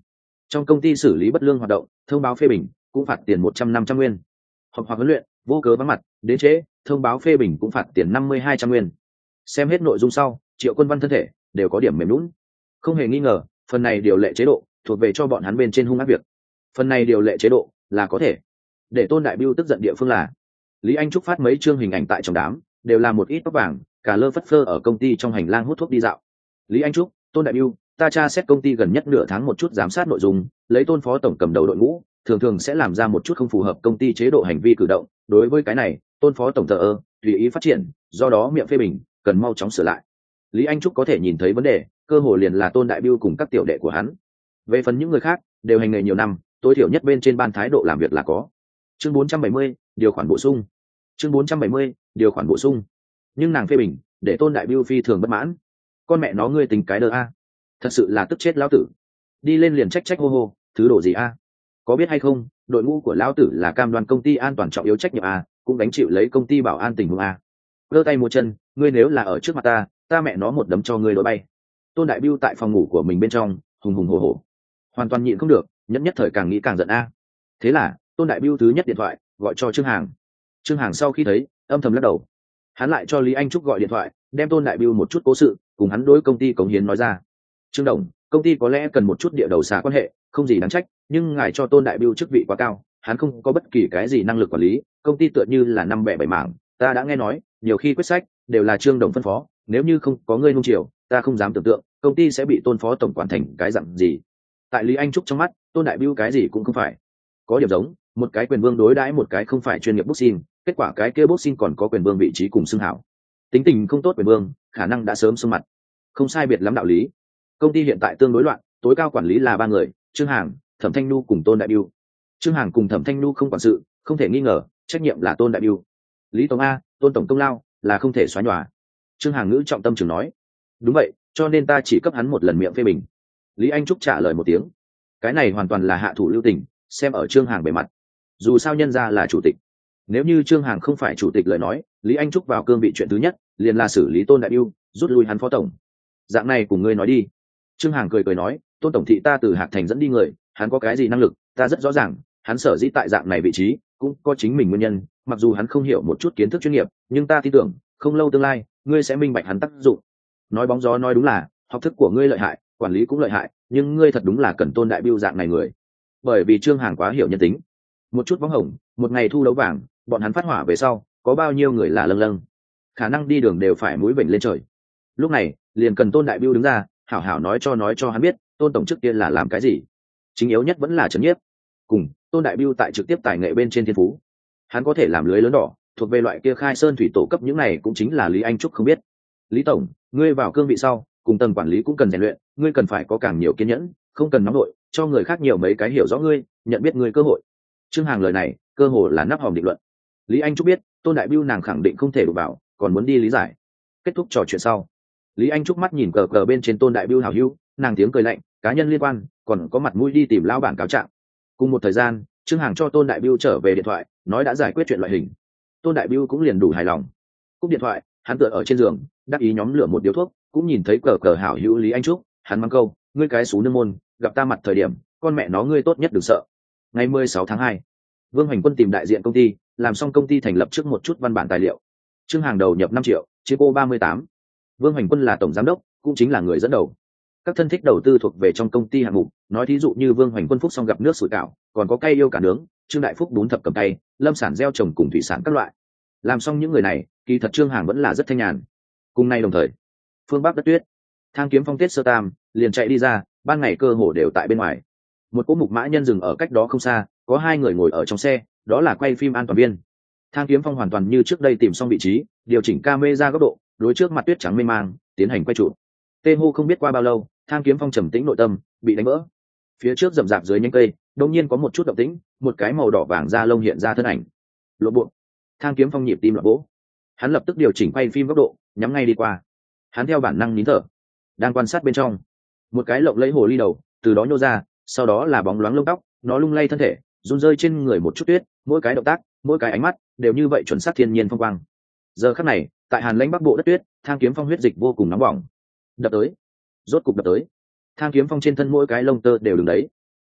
[SPEAKER 1] Trong công ty xử lý bất lương hoạt động, thông báo phê bình cũng phạt tiền một trăm năm trăm nguyên. Họp hoặc huấn luyện vô cớ vắng mặt đến trễ, thông báo phê bình cũng phạt tiền năm mươi hai trăm nguyên. Xem hết nội dung sau, Triệu Quân Văn thân thể đều có điểm mềm lún. Không hề nghi ngờ, phần này điều lệ chế độ thuộc về cho bọn hắn bên trên hung ác việc. Phần này điều lệ chế độ là có thể để Tôn Đại Biêu tức giận địa phương là Lý Anh Trúc phát mấy chương hình ảnh tại trong đám, đều là một ít tóc vàng cả lơ phất phơ ở công ty trong hành lang hút thuốc đi dạo. Lý Anh Trúc, Tôn Đại Biêu, ta tra xét công ty gần nhất nửa tháng một chút giám sát nội dung, lấy Tôn phó tổng cầm đầu đội ngũ, thường thường sẽ làm ra một chút không phù hợp công ty chế độ hành vi cử động. Đối với cái này, Tôn phó tổng thờ ơ, tùy ý phát triển, do đó miệng phê bình cần mau chóng sửa lại. Lý Anh Trúc có thể nhìn thấy vấn đề, cơ hội liền là Tôn Đại Biêu cùng các tiểu đệ của hắn. Về phần những người khác, đều hành nghề nhiều năm, tối thiểu nhất bên trên ban thái độ làm việc là có. Chương bốn trăm bảy mươi, điều khoản bổ sung. Chương bốn trăm bảy mươi, điều khoản bổ sung. Nhưng nàng phê bình, để Tôn Đại Biêu phi thường bất mãn. Con mẹ nó ngươi tính cái đơ a, thật sự là tức chết lão tử. Đi lên liền trách trách hô hô, thứ đồ gì a? Có biết hay không, đội ngũ của lão tử là cam đoan công ty an toàn trọng yếu trách nhiệm a, cũng đánh chịu lấy công ty bảo an tình huống a. Giơ tay múa chân, ngươi nếu là ở trước mặt ta, ta mẹ nó một đấm cho ngươi đổ bay. Tôn Đại Biêu tại phòng ngủ của mình bên trong, hùng hùng hổ hổ, hoàn toàn nhịn không được, nhất nhất thời càng nghĩ càng giận a. Thế là, Tôn Đại Biêu thứ nhất điện thoại gọi cho Trương Hàng. Trương Hàng sau khi thấy, âm thầm lắc đầu. Hắn lại cho Lý Anh Trúc gọi điện thoại, đem Tôn Đại Biêu một chút cố sự cùng hắn đối công ty cống hiến nói ra. Trương Đồng, công ty có lẽ cần một chút địa đầu xà quan hệ, không gì đáng trách, nhưng ngài cho Tôn Đại Biêu chức vị quá cao, hắn không có bất kỳ cái gì năng lực quản lý, công ty tựa như là năm bẻ bảy mảng. Ta đã nghe nói, nhiều khi quyết sách đều là Trương Đồng phân phó, nếu như không có ngươi nung chiều, ta không dám tưởng tượng công ty sẽ bị Tôn phó tổng quản thành cái dạng gì. Tại Lý Anh Trúc trong mắt, Tôn Đại Biêu cái gì cũng không phải, có điểm giống một cái quyền vương đối đãi một cái không phải chuyên nghiệp boxing, kết quả cái kia boxing còn có quyền vương vị trí cùng xưng hảo. Tính tình không tốt quyền vương, khả năng đã sớm xông mặt. Không sai biệt lắm đạo lý. Công ty hiện tại tương đối loạn, tối cao quản lý là ba người, Trương Hàng, Thẩm Thanh Nhu cùng Tôn Đại Biêu. Trương Hàng cùng Thẩm Thanh Nhu không quản sự, không thể nghi ngờ, trách nhiệm là Tôn Đại Biêu. Lý Tổng A, Tôn tổng công lao là không thể xóa nhòa. Trương Hàng ngữ trọng tâm trường nói. Đúng vậy, cho nên ta chỉ cấp hắn một lần miệng phê bình. Lý Anh Trúc trả lời một tiếng. Cái này hoàn toàn là hạ thủ lưu tình, xem ở Trương Hàng bề mặt. Dù sao nhân ra là chủ tịch. Nếu như Trương Hàng không phải chủ tịch lời nói, Lý Anh Trúc vào cương vị chuyện thứ nhất liền là xử lý Tôn Đại Biêu, rút lui hắn phó tổng. Dạng này cùng ngươi nói đi. Trương Hàng cười cười nói, Tôn tổng thị ta từ Hạc Thành dẫn đi người, hắn có cái gì năng lực, ta rất rõ ràng, hắn sở dĩ tại dạng này vị trí, cũng có chính mình nguyên nhân, mặc dù hắn không hiểu một chút kiến thức chuyên nghiệp, nhưng ta tin tưởng, không lâu tương lai, ngươi sẽ minh bạch hắn tác dụng. Nói bóng gió nói đúng là, học thức của ngươi lợi hại, quản lý cũng lợi hại, nhưng ngươi thật đúng là cần Tôn Đại Biêu dạng này người. Bởi vì Trương Hàng quá hiểu nhân tính. Một chút bóng hồng, một ngày thu đấu vàng, bọn hắn phát hỏa về sau, có bao nhiêu người là lâng lâng, khả năng đi đường đều phải mũi vểnh lên trời. Lúc này, liền cần Tôn Đại Biêu đứng ra, hảo hảo nói cho nói cho hắn biết, Tôn tổng trước tiên là làm cái gì. Chính yếu nhất vẫn là trấn nhiếp. Cùng, Tôn Đại Biêu tại trực tiếp tài nghệ bên trên thiên phú. Hắn có thể làm lưới lớn đỏ, thuộc về loại kia khai sơn thủy tổ cấp, những này cũng chính là Lý Anh Trúc không biết. Lý tổng, ngươi vào cương vị sau, cùng tầng quản lý cũng cần rèn luyện, ngươi cần phải có càng nhiều kiên nhẫn, không cần nóng nổi, cho người khác nhiều mấy cái hiểu rõ ngươi, nhận biết ngươi cơ hội. Trương Hàng lời này, cơ hội là nắp hòm định luận. Lý Anh Trúc biết, Tôn Đại Biêu nàng khẳng định không thể đụng vào, còn muốn đi lý giải. Kết thúc trò chuyện sau, Lý Anh Trúc mắt nhìn cờ cờ bên trên Tôn Đại Biêu hảo hữu, nàng tiếng cười lạnh, cá nhân liên quan, còn có mặt mũi đi tìm lão bản cáo trạng. Cùng một thời gian, Trương Hàng cho Tôn Đại Biêu trở về điện thoại, nói đã giải quyết chuyện loại hình. Tôn Đại Biêu cũng liền đủ hài lòng. Cúp điện thoại, hắn tựa ở trên giường, đắc ý nhóm lửa một điếu thuốc, cũng nhìn thấy cờ cờ hảo hữu Lý Anh Trúc, hắn mắng câu, ngươi cái xú nương môn, gặp ta mặt thời điểm, con mẹ nó ngươi tốt nhất đừng sợ. Ngày mười sáu tháng hai, Vương Hoành Quân tìm đại diện công ty, làm xong công ty thành lập trước một chút văn bản tài liệu. Trương Hàng đầu nhập năm triệu, chia cô ba mươi tám. Vương Hoành Quân là tổng giám đốc, cũng chính là người dẫn đầu. Các thân thích đầu tư thuộc về trong công ty hạng mục, nói thí dụ như Vương Hoành Quân phúc xong gặp nước sủi cảo, còn có cây yêu cả nướng, Trương Đại Phúc bún thập cầm tay, lâm sản gieo trồng cùng thủy sản các loại. Làm xong những người này, kỳ thật Trương Hàng vẫn là rất thanh nhàn. Cùng nay đồng thời, phương Bắc đất tuyết, Thang Kiếm Phong Tiết Sơ Tam liền chạy đi ra, ban ngày cơ hồ đều tại bên ngoài. Một cỗ mục mã nhân dừng ở cách đó không xa, có hai người ngồi ở trong xe, đó là quay phim an toàn viên. Thang Kiếm Phong hoàn toàn như trước đây tìm xong vị trí, điều chỉnh camera góc độ, đối trước mặt tuyết trắng mê mang, tiến hành quay chụp. Tê Hô không biết qua bao lâu, Thang Kiếm Phong trầm tĩnh nội tâm bị đánh vỡ. Phía trước rậm rạp dưới nhánh cây, đột nhiên có một chút động tĩnh, một cái màu đỏ vàng da lông hiện ra thân ảnh. Lộ bộ. Thang Kiếm Phong nhịp tim loạn vỗ. Hắn lập tức điều chỉnh quay phim góc độ, nhắm ngay đi qua. Hắn theo bản năng nín thở, đang quan sát bên trong. Một cái lộng lẫy hồ ly đầu từ đó nhô ra, sau đó là bóng loáng lông tóc, nó lung lay thân thể, run rơi trên người một chút tuyết, mỗi cái động tác, mỗi cái ánh mắt đều như vậy chuẩn xác thiên nhiên phong quang. Giờ khắc này, tại Hàn Lãnh Bắc Bộ đất tuyết, Thang Kiếm Phong huyết dịch vô cùng nóng bỏng. Đập tới, rốt cục đập tới. Thang Kiếm Phong trên thân mỗi cái lông tơ đều đứng đấy.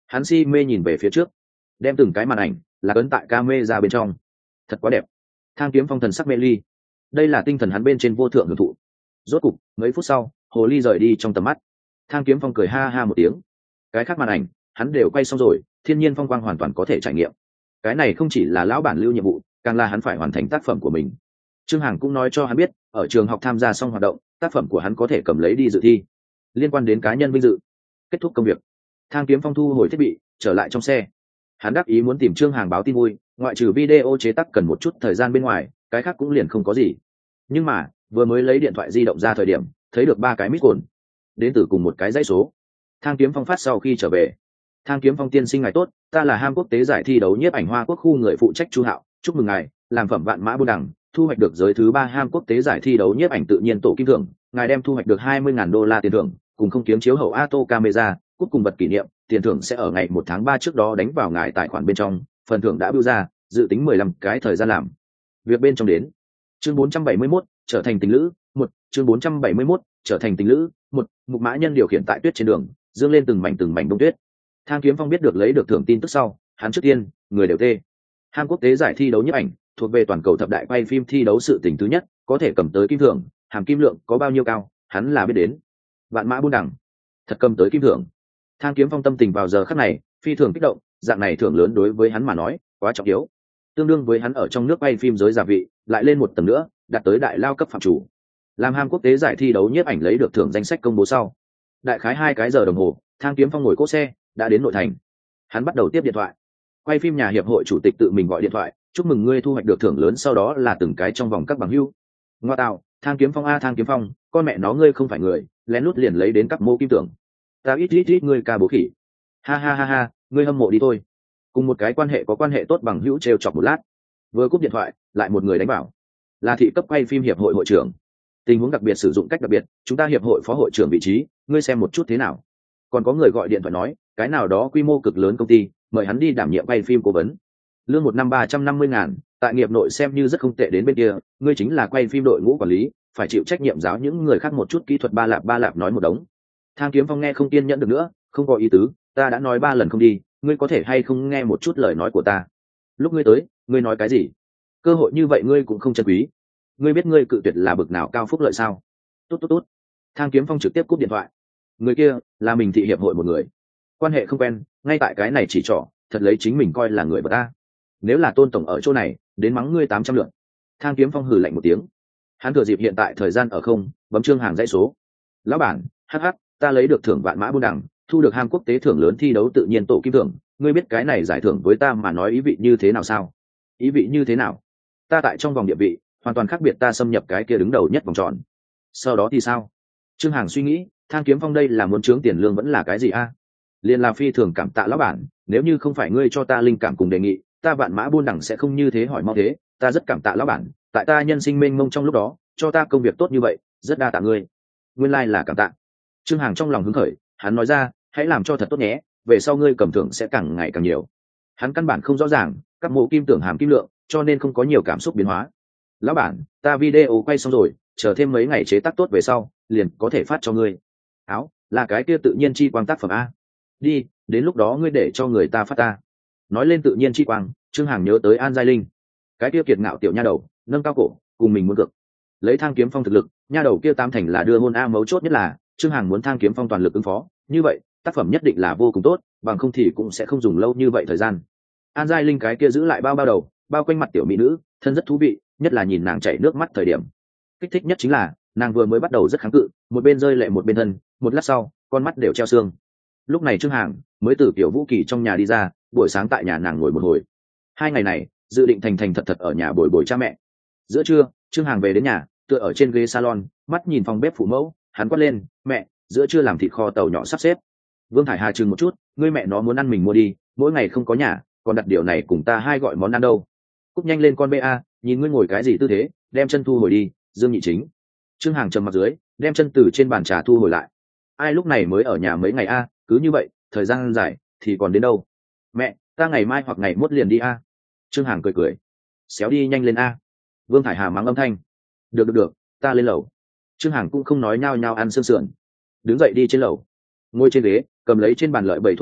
[SPEAKER 1] Hắn si mê nhìn về phía trước, đem từng cái màn ảnh là ấn tại ca mê ra bên trong. Thật quá đẹp. Thang Kiếm Phong thần sắc mê ly, đây là tinh thần hắn bên trên vô thượng hưởng thụ. Rốt cục mấy phút sau, hồ ly rời đi trong tầm mắt. Thang Kiếm Phong cười ha ha một tiếng. Cái khác màn ảnh hắn đều quay xong rồi, thiên nhiên phong quang hoàn toàn có thể trải nghiệm. Cái này không chỉ là lão bản lưu nhiệm vụ, càng là hắn phải hoàn thành tác phẩm của mình. Trương Hằng cũng nói cho hắn biết, ở trường học tham gia xong hoạt động, tác phẩm của hắn có thể cầm lấy đi dự thi. Liên quan đến cá nhân vinh dự. Kết thúc công việc, Thang Kiếm Phong thu hồi thiết bị, trở lại trong xe. Hắn đắc ý muốn tìm Trương Hằng báo tin vui, ngoại trừ video chế tác cần một chút thời gian bên ngoài, cái khác cũng liền không có gì. Nhưng mà vừa mới lấy điện thoại di động ra thời điểm, thấy được ba cái mít cồn đến từ cùng một cái dãy số. Thang Kiếm Phong phát sau khi trở về: Thang Kiếm Phong tiên sinh ngài tốt, ta là ham quốc tế giải thi đấu nhiếp ảnh hoa quốc khu người phụ trách Chu Hạo, chúc mừng ngài làm phẩm vạn mã buôn đẳng, thu hoạch được giới thứ ba ham quốc tế giải thi đấu nhiếp ảnh tự nhiên tổ kim thưởng, ngài đem thu hoạch được hai mươi ngàn đô la tiền thưởng cùng không kiếm chiếu hậu auto camera cúp cùng vật kỷ niệm, tiền thưởng sẽ ở ngày một tháng ba trước đó đánh vào ngài tài khoản bên trong, phần thưởng đã bưu ra, dự tính mười lăm cái thời gian làm việc bên trong đến. Chương bốn trăm bảy mươi mốt trở thành tình lữ một. Chương bốn trăm bảy mươi mốt trở thành tình lữ một. Mục Mã Nhân điều khiển tại tuyết trên đường, dương lên từng mảnh từng mảnh đông tuyết. Thang Kiếm Phong biết được lấy được thưởng tin tức sau, hắn trước tiên người đều tê. Ham quốc tế giải thi đấu nhiếp ảnh thuộc về toàn cầu thập đại quay phim thi đấu sự tình thứ nhất, có thể cầm tới kim thưởng, hàm kim lượng có bao nhiêu cao, hắn là biết đến. Vạn mã buôn đẳng, thật cầm tới kim thưởng. Thang Kiếm Phong tâm tình vào giờ khắc này phi thường kích động, dạng này thưởng lớn đối với hắn mà nói quá trọng yếu, tương đương với hắn ở trong nước quay phim giới giả vị lại lên một tầng nữa, đạt tới đại lao cấp phạm chủ. Làm ham quốc tế giải thi đấu nhiếp ảnh lấy được thưởng danh sách công bố sau, đại khái hai cái giờ đồng hồ, Thang Kiếm Phong ngồi cỗ xe đã đến nội thành. Hắn bắt đầu tiếp điện thoại. Quay phim nhà hiệp hội chủ tịch tự mình gọi điện thoại, chúc mừng ngươi thu hoạch được thưởng lớn, sau đó là từng cái trong vòng các bằng hữu. Ngoa tạo, Thang Kiếm Phong a Thang Kiếm Phong, con mẹ nó ngươi không phải người, lén lút liền lấy đến các mô kim tưởng. Ta ít ít ít ngươi ca bố khỉ. Ha ha ha ha, ngươi hâm mộ đi thôi. Cùng một cái quan hệ có quan hệ tốt bằng hữu trêu chọc một lát, vừa cúp điện thoại, lại một người đánh bảo, là thị cấp quay phim hiệp hội hội trưởng. Tình huống đặc biệt sử dụng cách đặc biệt, chúng ta hiệp hội phó hội trưởng vị trí, ngươi xem một chút thế nào. Còn có người gọi điện thoại nói, cái nào đó quy mô cực lớn công ty mời hắn đi đảm nhiệm quay phim cố vấn, lương một năm ba trăm năm mươi ngàn, tại nghiệp nội xem như rất không tệ. Đến bên kia, ngươi chính là quay phim đội ngũ quản lý, phải chịu trách nhiệm giáo những người khác một chút kỹ thuật. Ba lạp ba lạp nói một đống. Thang Kiếm Phong nghe không kiên nhẫn được nữa, không có ý tứ, ta đã nói ba lần không đi, ngươi có thể hay không nghe một chút lời nói của ta. Lúc ngươi tới, ngươi nói cái gì? Cơ hội như vậy ngươi cũng không trân quý. Ngươi biết ngươi cự tuyệt là bực nào cao phúc lợi sao? Tốt tốt tốt. Thang Kiếm Phong trực tiếp cúp điện thoại. Người kia là mình thị hiệp hội một người, quan hệ không quen, ngay tại cái này chỉ trỏ, thật lấy chính mình coi là người bậc ta. Nếu là Tôn tổng ở chỗ này, đến mắng ngươi tám trăm lượt. Thang Kiếm Phong hừ lạnh một tiếng. Hắn thừa dịp hiện tại thời gian ở không, bấm Trương Hàng dãy số. Lão bản, hắc hắc, ta lấy được thưởng vạn mã buôn đẳng, thu được ham quốc tế thưởng lớn thi đấu tự nhiên tổ kim thưởng, ngươi biết cái này giải thưởng với ta mà nói ý vị như thế nào sao? Ý vị như thế nào? Ta tại trong vòng địa vị hoàn toàn khác biệt, ta xâm nhập cái kia đứng đầu nhất vòng tròn. Sau đó thì sao? Trương Hàng suy nghĩ, Thang Kiếm Phong đây là muốn trướng tiền lương vẫn là cái gì a? Liên là phi thường cảm tạ lão bản, nếu như không phải ngươi cho ta linh cảm cùng đề nghị, ta vạn mã buôn đẳng sẽ không như thế hỏi mau thế. Ta rất cảm tạ lão bản, tại ta nhân sinh mênh mông trong lúc đó cho ta công việc tốt như vậy, rất đa tạ ngươi. Nguyên lai like là cảm tạ. Trương Hàng trong lòng hứng khởi, hắn nói ra, hãy làm cho thật tốt nhé, về sau ngươi cầm thưởng sẽ càng ngày càng nhiều. Hắn căn bản không rõ ràng các mộ kim tưởng hàm kim lượng, cho nên không có nhiều cảm xúc biến hóa. Lão bản, ta video quay xong rồi, chờ thêm mấy ngày chế tác tốt về sau liền có thể phát cho ngươi. Áo là cái kia tự nhiên chi quang tác phẩm a. Đi, đến lúc đó ngươi để cho người ta phát ta. Nói lên tự nhiên chi quang, Trương Hàng nhớ tới An Giai Linh, cái kia kiệt ngạo tiểu nha đầu, nâng cao cổ cùng mình muốn cực. Lấy Thang Kiếm Phong thực lực, nha đầu kia tam thành là đưa hôn a. Mấu chốt nhất là Trương Hàng muốn Thang Kiếm Phong toàn lực ứng phó, như vậy tác phẩm nhất định là vô cùng tốt, bằng không thì cũng sẽ không dùng lâu như vậy thời gian. An Giai Linh cái kia giữ lại bao bao đầu, bao quanh mặt tiểu mỹ nữ, thân rất thú vị, nhất là nhìn nàng chảy nước mắt thời điểm. Kích thích nhất chính là nàng vừa mới bắt đầu rất kháng cự, một bên rơi lệ một bên thân, một lát sau con mắt đều treo xương. Lúc này Trương Hàng mới từ Tiểu Vũ Kỳ trong nhà đi ra, buổi sáng tại nhà nàng ngồi một hồi. Hai ngày này dự định thành thành thật thật ở nhà bồi bồi cha mẹ. Giữa trưa Trương Hàng về đến nhà, tựa ở trên ghế salon, mắt nhìn phòng bếp phụ mẫu, hắn quát lên, mẹ, giữa trưa làm thịt kho tàu nhỏ sắp xếp. Vương Thải Hà chừng một chút, ngươi mẹ nó muốn ăn mình mua đi, mỗi ngày không có nhà còn đặt điều này cùng ta hai gọi món ăn đâu. Cúp nhanh lên con ba, nhìn ngươi ngồi cái gì tư thế, đem chân thu hồi đi. Dương Nhị Chính. Trương Hàng trầm mặt dưới, đem chân từ trên bàn trà thu hồi lại. Ai lúc này mới ở nhà mấy ngày a, cứ như vậy thời gian dài thì còn đến đâu. Mẹ, ta ngày mai hoặc ngày mốt liền đi a. Trương Hàng cười cười, xéo đi nhanh lên a. Vương Thải Hà mắng âm thanh. Được được được, ta lên lầu. Trương Hàng cũng không nói nhao nhao ăn sương sườn, đứng dậy đi trên lầu, ngồi trên ghế, cầm lấy trên bàn lợi bảy thuốc lá,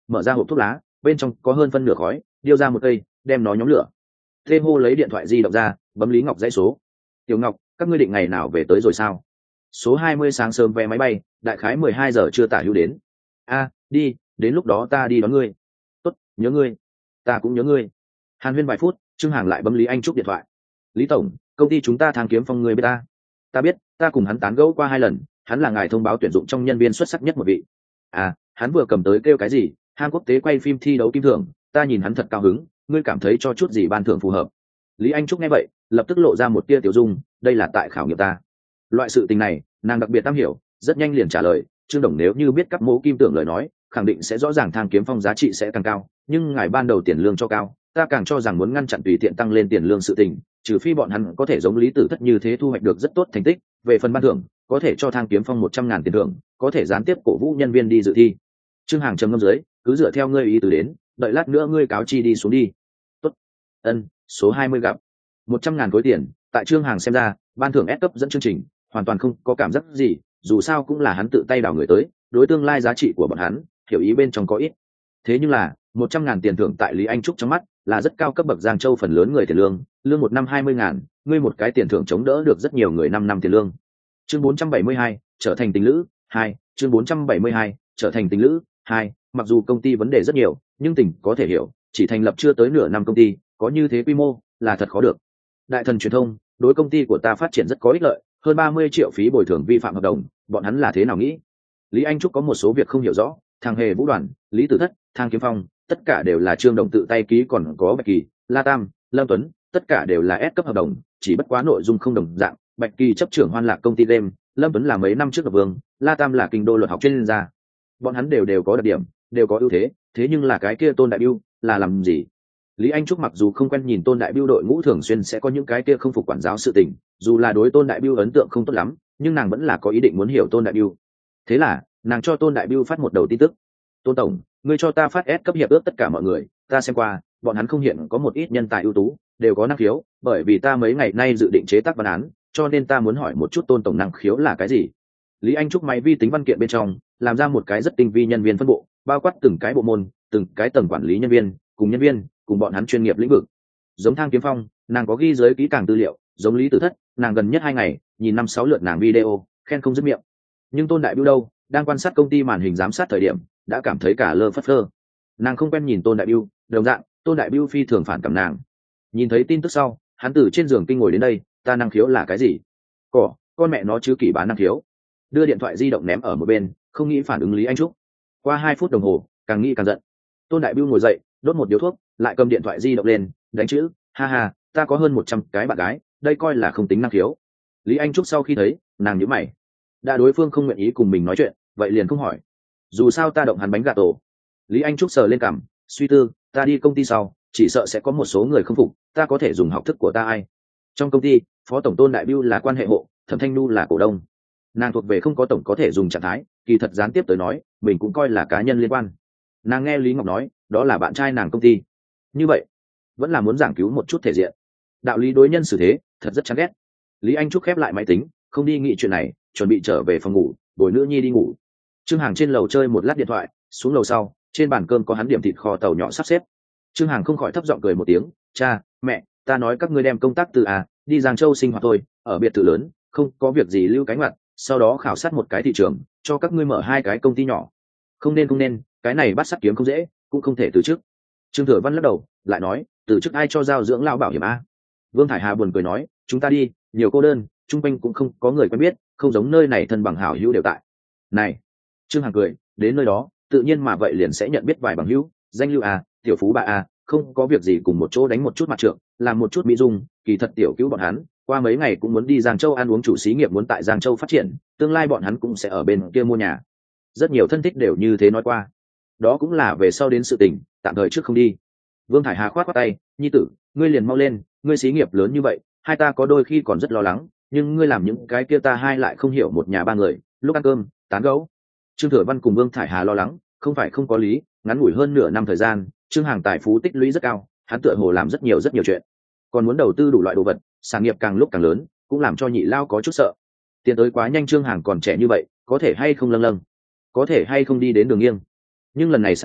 [SPEAKER 1] mở ra hộp thuốc lá, bên trong có hơn phân nửa khói, điêu ra một cây, đem nó nhóm lửa. Tê hô lấy điện thoại di động ra, bấm Lý Ngọc dãy số. Tiểu Ngọc, các ngươi định ngày nào về tới rồi sao? Số hai mươi sáng sớm vé máy bay, đại khái mười hai giờ chưa tả hữu đến. A, đi, đến lúc đó ta đi đón ngươi. Tốt, nhớ ngươi. Ta cũng nhớ ngươi. Hàn huyên vài phút, Trương Hằng lại bấm Lý Anh Trúc điện thoại. Lý tổng, công ty chúng ta Thang Kiếm Phong người biết ta. Ta biết, ta cùng hắn tán gẫu qua hai lần, hắn là ngài thông báo tuyển dụng trong nhân viên xuất sắc nhất một vị. À, hắn vừa cầm tới kêu cái gì, Hàn quốc tế quay phim thi đấu kim thưởng, ta nhìn hắn thật cao hứng, ngươi cảm thấy cho chút gì ban thưởng phù hợp. Lý Anh Trúc nghe vậy, lập tức lộ ra một tia tiểu dung, đây là tại khảo nghiệm ta. Loại sự tình này, nàng đặc biệt am hiểu, rất nhanh liền trả lời, Trương Đồng nếu như biết cấp mố kim tưởng lời nói, khẳng định sẽ rõ ràng Thang Kiếm Phong giá trị sẽ càng cao, nhưng ngài ban đầu tiền lương cho cao, ta càng cho rằng muốn ngăn chặn tùy tiện tăng lên tiền lương sự tình, trừ phi bọn hắn có thể giống Lý Tử Thất như thế thu hoạch được rất tốt thành tích, về phần ban thưởng, có thể cho Thang Kiếm Phong một trăm ngàn tiền thưởng, có thể gián tiếp cổ vũ nhân viên đi dự thi. Trương Hằng trầm ngâm dưới, cứ dựa theo ngươi ý tứ đến, đợi lát nữa ngươi cáo chi đi xuống đi. Tốt. Ân, số hai mươi gặp. một trăm ngàn khối tiền, tại Trương Hằng xem ra, ban thưởng ép cấp dẫn chương trình, hoàn toàn không có cảm giác gì, dù sao cũng là hắn tự tay đào người tới, đối tương lai giá trị của bọn hắn, hiểu ý bên trong có ít. Thế nhưng là, một trăm ngàn tiền thưởng tại Lý Anh Trúc trong mắt, là rất cao cấp bậc Giang Châu phần lớn người tiền lương, lương một năm hai mươi ngàn, ngươi một cái tiền thưởng chống đỡ được rất nhiều người năm năm tiền lương. Chương bốn trăm bảy mươi hai, trở thành tình lữ, hai, chương bốn trăm bảy mươi hai, trở thành tình lữ, hai, mặc dù công ty vấn đề rất nhiều, nhưng tình có thể hiểu, chỉ thành lập chưa tới nửa năm công ty, có như thế quy mô, là thật khó được. Đại thần truyền thông, đối công ty của ta phát triển rất có ích lợi, hơn ba mươi triệu phí bồi thường vi phạm hợp đồng, bọn hắn là thế nào nghĩ? Lý Anh Trúc có một số việc không hiểu rõ, thằng Hề Vũ Đoàn, Lý Tử Thất, Thang Kiếm Phong, tất cả đều là Trương Đồng tự tay ký, còn có Bạch Kỳ, La Tam, Lâm Tuấn, tất cả đều là S cấp hợp đồng, chỉ bất quá nội dung không đồng dạng. Bạch Kỳ chấp trưởng Hoan Lạc công ty game, Lâm Tuấn là mấy năm trước lập vương, La Tam là kinh đô luật học chuyên gia. Bọn hắn đều đều có đặc điểm, đều có ưu thế, thế nhưng là cái kia Tôn Đại Biêu là làm gì? Lý Anh Trúc mặc dù không quen nhìn Tôn Đại Biêu đội ngũ thường xuyên sẽ có những cái kia không phục quản giáo sự tình, dù là đối Tôn Đại Biêu ấn tượng không tốt lắm, nhưng nàng vẫn là có ý định muốn hiểu Tôn Đại Biêu. Thế là, nàng cho Tôn Đại Biêu phát một đầu tin tức. Tôn tổng, ngươi cho ta phát S cấp hiệp ước tất cả mọi người, ta xem qua, bọn hắn không hiện có một ít nhân tài ưu tú, đều có năng khiếu, bởi vì ta mấy ngày nay dự định chế tác văn án, cho nên ta muốn hỏi một chút Tôn tổng năng khiếu là cái gì. Lý Anh Trúc máy vi tính văn kiện bên trong, làm ra một cái rất tinh vi nhân viên phân bộ, bao quát từng cái bộ môn, từng cái tầng quản lý nhân viên, cùng nhân viên, cùng bọn hắn chuyên nghiệp lĩnh vực. Giống Thang Kiếm Phong, nàng có ghi giới kỹ càng tư liệu, giống Lý Tử Thất, nàng gần nhất hai ngày, nhìn năm sáu lượt nàng video, khen không dứt miệng. Nhưng Tôn Đại Biêu đâu, đang quan sát công ty màn hình giám sát thời điểm, đã cảm thấy cả lơ phất lơ. Nàng không quen nhìn Tôn Đại Biêu, đồng dạng, Tôn Đại Biêu phi thường phản cảm nàng. Nhìn thấy tin tức sau, hắn từ trên giường kinh ngồi đến đây, ta năng khiếu là cái gì? Cỏ, con mẹ nó chứ kỳ bán năng khiếu. Đưa điện thoại di động ném ở một bên, không nghĩ phản ứng Lý Anh Trúc. Qua hai phút đồng hồ, càng nghĩ càng giận. Tôn Đại Biêu ngồi dậy, đốt một điếu thuốc, lại cầm điện thoại di động lên, đánh chữ, ha ha, ta có hơn một trăm cái bạn gái, đây coi là không tính năng khiếu. Lý Anh Trúc sau khi thấy, nàng nhíu mày. Đã đối phương không nguyện ý cùng mình nói chuyện, vậy liền không hỏi. Dù sao ta động hắn bánh gà tổ. Lý Anh Trúc sờ lên cằm, suy tư, ta đi công ty sau, chỉ sợ sẽ có một số người không phục, ta có thể dùng học thức của ta ai? Trong công ty, phó tổng Tôn Đại Biêu là quan hệ hộ, Thẩm Thanh Nu là cổ đông. Nàng thuộc về không có tổng có thể dùng trạng thái, kỳ thật gián tiếp tới nói, mình cũng coi là cá nhân liên quan. Nàng nghe Lý Ngọc nói, đó là bạn trai nàng công ty. Như vậy, vẫn là muốn giảng cứu một chút thể diện. Đạo lý đối nhân xử thế, thật rất chán ghét. Lý Anh Trúc khép lại máy tính, không đi nghị chuyện này, chuẩn bị trở về phòng ngủ, bồi nữ nhi đi ngủ. Trương Hằng trên lầu chơi một lát điện thoại, xuống lầu sau, trên bàn cơm có hắn điểm thịt kho tàu nhỏ sắp xếp. Trương Hằng không khỏi thấp giọng cười một tiếng, cha, mẹ, ta nói các ngươi đem công tác từ à, đi Giang Châu sinh hoạt thôi, ở biệt thự lớn, không có việc gì lưu cánh mặt, sau đó khảo sát một cái thị trường, cho các ngươi mở hai cái công ty nhỏ. Không nên không nên, cái này bắt sắt kiếm không dễ, cũng không thể từ chức. Trương Thừa Văn lắc đầu, lại nói, từ chức ai cho giao dưỡng lao bảo hiểm a? Vương Thải Hà buồn cười nói, chúng ta đi, nhiều cô đơn, chung quanh cũng không có người quen biết, không giống nơi này thân bằng hảo hữu đều tại. Này, Trương Hằng cười, đến nơi đó, tự nhiên mà vậy liền sẽ nhận biết vài bằng hữu, danh lưu a, tiểu phú bà a, không có việc gì cùng một chỗ đánh một chút mặt trượng, làm một chút mỹ dung, kỳ thật tiểu cứu bọn hắn, qua mấy ngày cũng muốn đi Giang Châu ăn uống, chủ xí nghiệp muốn tại Giang Châu phát triển, tương lai bọn hắn cũng sẽ ở bên kia mua nhà. Rất nhiều thân thích đều như thế nói qua. Đó cũng là về sau đến sự tình, tạm thời trước không đi. Vương Thải Hà khoát khoát tay, nhi tử, ngươi liền mau lên, ngươi xí nghiệp lớn như vậy, hai ta có đôi khi còn rất lo lắng, nhưng ngươi làm những cái kia ta hai lại không hiểu, một nhà ba người, lúc ăn cơm, tán gẫu. Trương Thừa Văn cùng Vương Thải Hà lo lắng, không phải không có lý, ngắn ngủi hơn nửa năm thời gian, Trương Hằng tài phú tích lũy rất cao, hắn tựa hồ làm rất nhiều rất nhiều chuyện, còn muốn đầu tư đủ loại đồ vật, sản nghiệp càng lúc càng lớn, cũng làm cho nhị lao có chút sợ. Tiền tới quá nhanh, Trương Hằng còn trẻ như vậy, có thể hay không lâng lâng, có thể hay không đi đến đường nghiêng. Nhưng lần này sang năm,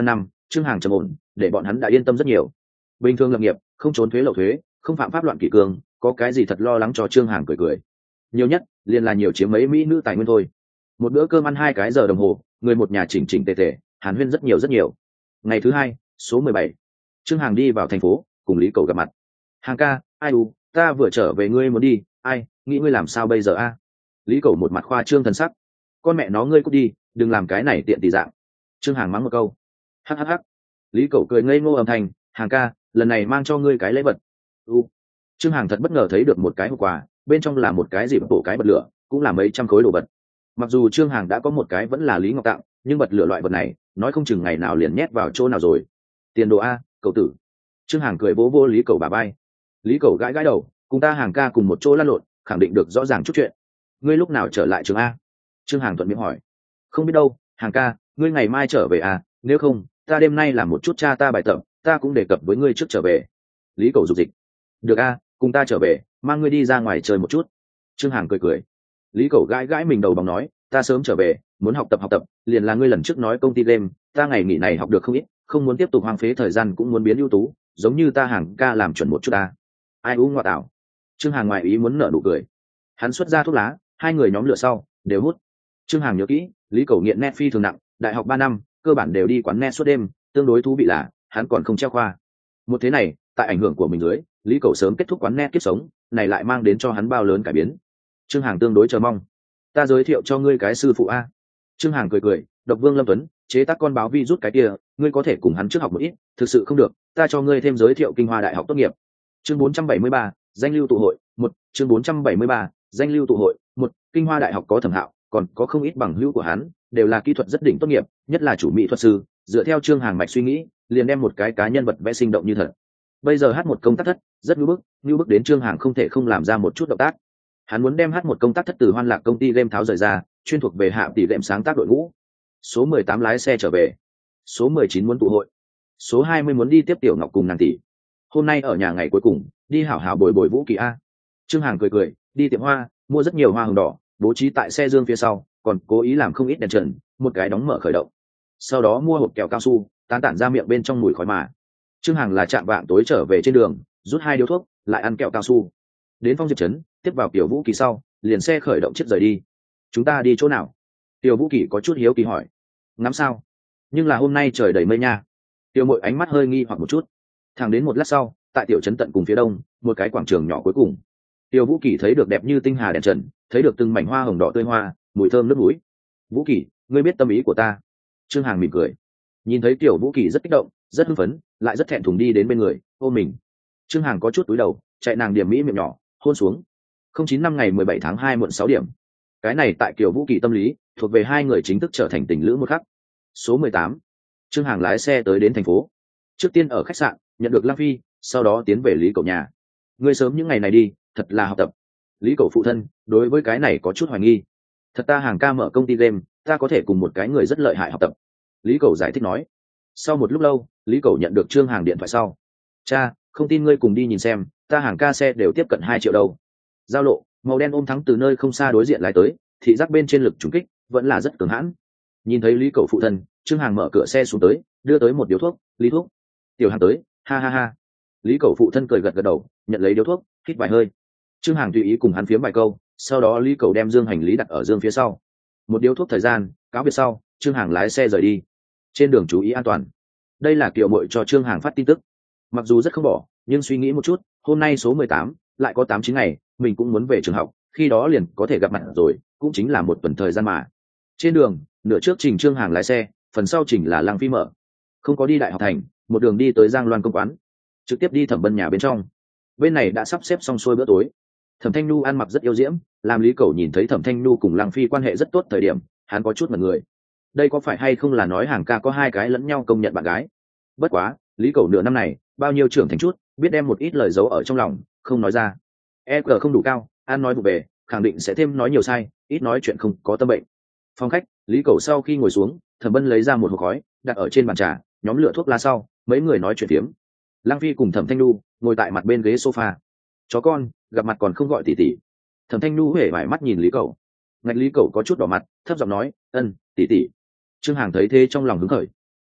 [SPEAKER 1] Trương Hằng trầm ổn để bọn hắn đã yên tâm rất nhiều. Bình thường lập nghiệp, không trốn thuế lậu thuế, không phạm pháp loạn kỷ cương, có cái gì thật lo lắng cho. Trương Hằng cười cười, nhiều nhất liền là nhiều chiếm mấy mỹ nữ tài nguyên thôi. Một bữa cơm ăn hai cái giờ đồng hồ, người một nhà chỉnh chỉnh tề tề, hàn huyên rất nhiều rất nhiều. Ngày thứ hai, số mười bảy, Trương Hằng đi vào thành phố, cùng Lý Cầu gặp mặt. Hàng ca, ai u, ta vừa trở về, ngươi muốn đi, ai, nghĩ ngươi làm sao bây giờ a? Lý Cầu một mặt khoa trương thần sắc, con mẹ nó ngươi cút đi, đừng làm cái này tiện tỳ dạng. Trương Hằng mắng một câu, hắc hắc hắc. Lý Cầu cười ngây ngô âm thanh, Hàng ca, lần này mang cho ngươi cái lễ vật. U. Trương Hằng thật bất ngờ thấy được một cái hộp quà, bên trong là một cái dịp bổ cái bật lửa, cũng là mấy trăm khối đồ vật. Mặc dù Trương Hằng đã có một cái vẫn là Lý Ngọc tặng, nhưng bật lửa loại vật này nói không chừng ngày nào liền nhét vào chỗ nào rồi. Tiền đồ a, cậu tử. Trương Hằng cười vỗ vỗ Lý Cầu bả vai. Lý Cầu gãi gãi đầu, cùng ta Hàng ca cùng một chỗ lăn lộn, khẳng định được rõ ràng chút chuyện. Ngươi lúc nào trở lại trường a? Trương Hằng thuận miệng hỏi. Không biết đâu, Hàng ca, ngươi ngày mai trở về à? Nếu không, ta đêm nay làm một chút cha ta bài tập, ta cũng đề cập với ngươi trước trở về. Lý Cầu dục dịch. Được a, cùng ta trở về, mang ngươi đi ra ngoài chơi một chút. Trương Hằng cười cười. Lý Cầu gãi gãi mình đầu bóng nói, ta sớm trở về, muốn học tập học tập, liền là ngươi lần trước nói công ty game, ta ngày nghỉ này học được không ít, không muốn tiếp tục hoang phế thời gian, cũng muốn biến ưu tú, giống như ta Hàng ca làm chuẩn một chút ta. Ai u ngoại tảo. Trương Hằng ngoài ý muốn nở nụ cười. Hắn xuất ra thuốc lá, hai người nhóm lửa sau đều hút. Trương Hằng nhớ kỹ, Lý Cầu nghiện net phi thường nặng, đại học ba năm, cơ bản đều đi quán net suốt đêm, tương đối thú vị là hắn còn không treo khoa. Một thế này, tại ảnh hưởng của mình dưới, Lý Cầu sớm kết thúc quán net kiếp sống, này lại mang đến cho hắn bao lớn cải biến. Trương Hằng tương đối chờ mong. Ta giới thiệu cho ngươi cái sư phụ a. Trương Hằng cười cười, Độc Vương Lâm Tuấn, chế tác con báo vi rút cái kia, ngươi có thể cùng hắn trước học một ít, thực sự không được, ta cho ngươi thêm giới thiệu Kinh Hoa Đại học tốt nghiệp. Chương bốn trăm bảy mươi ba, danh lưu tụ hội, một, chương bốn trăm bảy mươi ba, danh lưu tụ hội, một, Kinh Hoa Đại học có Thẩm Hạo, còn có không ít bằng hữu của hắn, đều là kỹ thuật rất đỉnh tốt nghiệp, nhất là chủ mỹ thuật sư, dựa theo Trương Hằng mạch suy nghĩ, liền đem một cái cá nhân vật vẽ sinh động như thật. Bây giờ hát một công tác thất, rất nhu bức, nhu bức đến Trương Hằng không thể không làm ra một chút động tác. Hắn muốn đem hát một công tác thất từ Hoan Lạc công ty game tháo rời ra, chuyên thuộc về hạ tỷ game sáng tác đội ngũ. Số mười tám lái xe trở về, số mười chín muốn tụ hội, số hai mươi muốn đi tiếp Tiểu Ngọc cùng nàng tỷ. Hôm nay ở nhà ngày cuối cùng, đi hảo hảo bồi bồi Vũ Kỳ a. Trương Hằng cười cười, đi tiệm hoa, mua rất nhiều hoa hồng đỏ, bố trí tại xe dương phía sau, còn cố ý làm không ít đèn trần, một cái đóng mở khởi động. Sau đó mua hộp kẹo cao su, tán tản ra miệng bên trong mùi khói mà. Trương Hằng là chạm vạng tối trở về trên đường, rút hai điếu thuốc, lại ăn kẹo cao su. Đến Phong Diệp trấn, tiếp vào Tiểu Vũ Kỳ sau, liền xe khởi động chiếc rời đi. Chúng ta đi chỗ nào? Tiểu Vũ Kỳ có chút hiếu kỳ hỏi. Ngắm sao? Nhưng là hôm nay trời đầy mây nha. Tiểu Mội ánh mắt hơi nghi hoặc một chút. Thẳng đến một lát sau, tại tiểu trấn tận cùng phía đông, một cái quảng trường nhỏ cuối cùng. Tiểu Vũ Kỳ thấy được đẹp như tinh hà đèn trần, thấy được từng mảnh hoa hồng đỏ tươi hoa, mùi thơm nước mũi. Vũ Kỳ, ngươi biết tâm ý của ta. Trương Hằng mỉm cười. Nhìn thấy Tiểu Vũ Kỳ rất kích động, rất hưng phấn, lại rất thẹn thùng đi đến bên người, ôm mình. Trương Hằng có chút túi đầu, chạy nàng điểm mỹ miệng nhỏ, hôn xuống. Không chín năm ngày mười bảy tháng hai muộn sáu điểm. Cái này tại Kiều Vũ Kỳ tâm lý, thuộc về hai người chính thức trở thành tình lữ một khắc. Số mười tám. Trương Hằng lái xe tới đến thành phố. Trước tiên ở khách sạn nhận được Lăng Phi, sau đó tiến về Lý Cẩu nhà. Ngươi sớm những ngày này đi, thật là học tập. Lý Cẩu phụ thân đối với cái này có chút hoài nghi. Thật ta Hàng ca mở công ty game, ta có thể cùng một cái người rất lợi hại học tập. Lý Cẩu giải thích nói. Sau một lúc lâu, Lý Cẩu nhận được Trương Hằng điện thoại sau. Cha, không tin ngươi cùng đi nhìn xem, ta Hàng ca xe đều tiếp cận hai triệu đâu. Giao lộ, màu đen ôm thắng từ nơi không xa đối diện lái tới, thị giác bên trên lực trúng kích vẫn là rất cường hãn. Nhìn thấy Lý Cẩu phụ thân, Trương Hằng mở cửa xe xuống tới, đưa tới một điếu thuốc. Lý thuốc. Tiểu Hằng tới, ha ha ha. Lý Cẩu phụ thân cười gật gật đầu, nhận lấy điếu thuốc, hít vài hơi. Trương Hằng tùy ý cùng hắn phiếm vài câu, sau đó Lý Cẩu đem dương hành lý đặt ở dương phía sau. Một điếu thuốc thời gian, cáo biệt sau, Trương Hằng lái xe rời đi. Trên đường chú ý an toàn. Đây là Kiều Mội cho Trương Hằng phát tin tức. Mặc dù rất không bỏ, nhưng suy nghĩ một chút, hôm nay số mười tám, lại có tám chín ngày, mình cũng muốn về trường học, khi đó liền có thể gặp mặt rồi, cũng chính là một tuần thời gian mà. Trên đường, nửa trước trình Trương Hằng lái xe, phần sau trình là Lăng Phi mở. Không có đi đại học thành, một đường đi tới Giang Loan công quán, trực tiếp đi Thẩm Bân nhà bên trong. Bên này đã sắp xếp xong xuôi bữa tối. Thẩm Thanh Nhu ăn mặc rất yêu diễm, làm Lý Cẩu nhìn thấy Thẩm Thanh Nhu cùng Lăng Phi quan hệ rất tốt thời điểm, hắn có chút mật người. Đây có phải hay không là nói Hàng ca có hai cái lẫn nhau công nhận bạn gái? Bất quá, Lý Cẩu nửa năm này, bao nhiêu trưởng thành chút, biết đem một ít lời giấu ở trong lòng, không nói ra. e giê không đủ cao, an nói vụ về, khẳng định sẽ thêm nói nhiều sai, ít nói chuyện không có tâm bệnh. Phòng khách, Lý Cẩu sau khi ngồi xuống, Thẩm Bân lấy ra một hộp khói, đặt ở trên bàn trà, nhóm lửa thuốc lá sau, mấy người nói chuyện phiếm. Lăng Phi cùng Thẩm Thanh Nhu ngồi tại mặt bên ghế sofa. Chó con, gặp mặt còn không gọi tỷ tỷ. Thẩm Thanh Nhu huệ vải mắt nhìn Lý Cẩu. Ngạch Lý Cẩu có chút đỏ mặt, thấp giọng nói, ân, tỷ tỷ. Trương Hằng thấy thế trong lòng hứng khởi.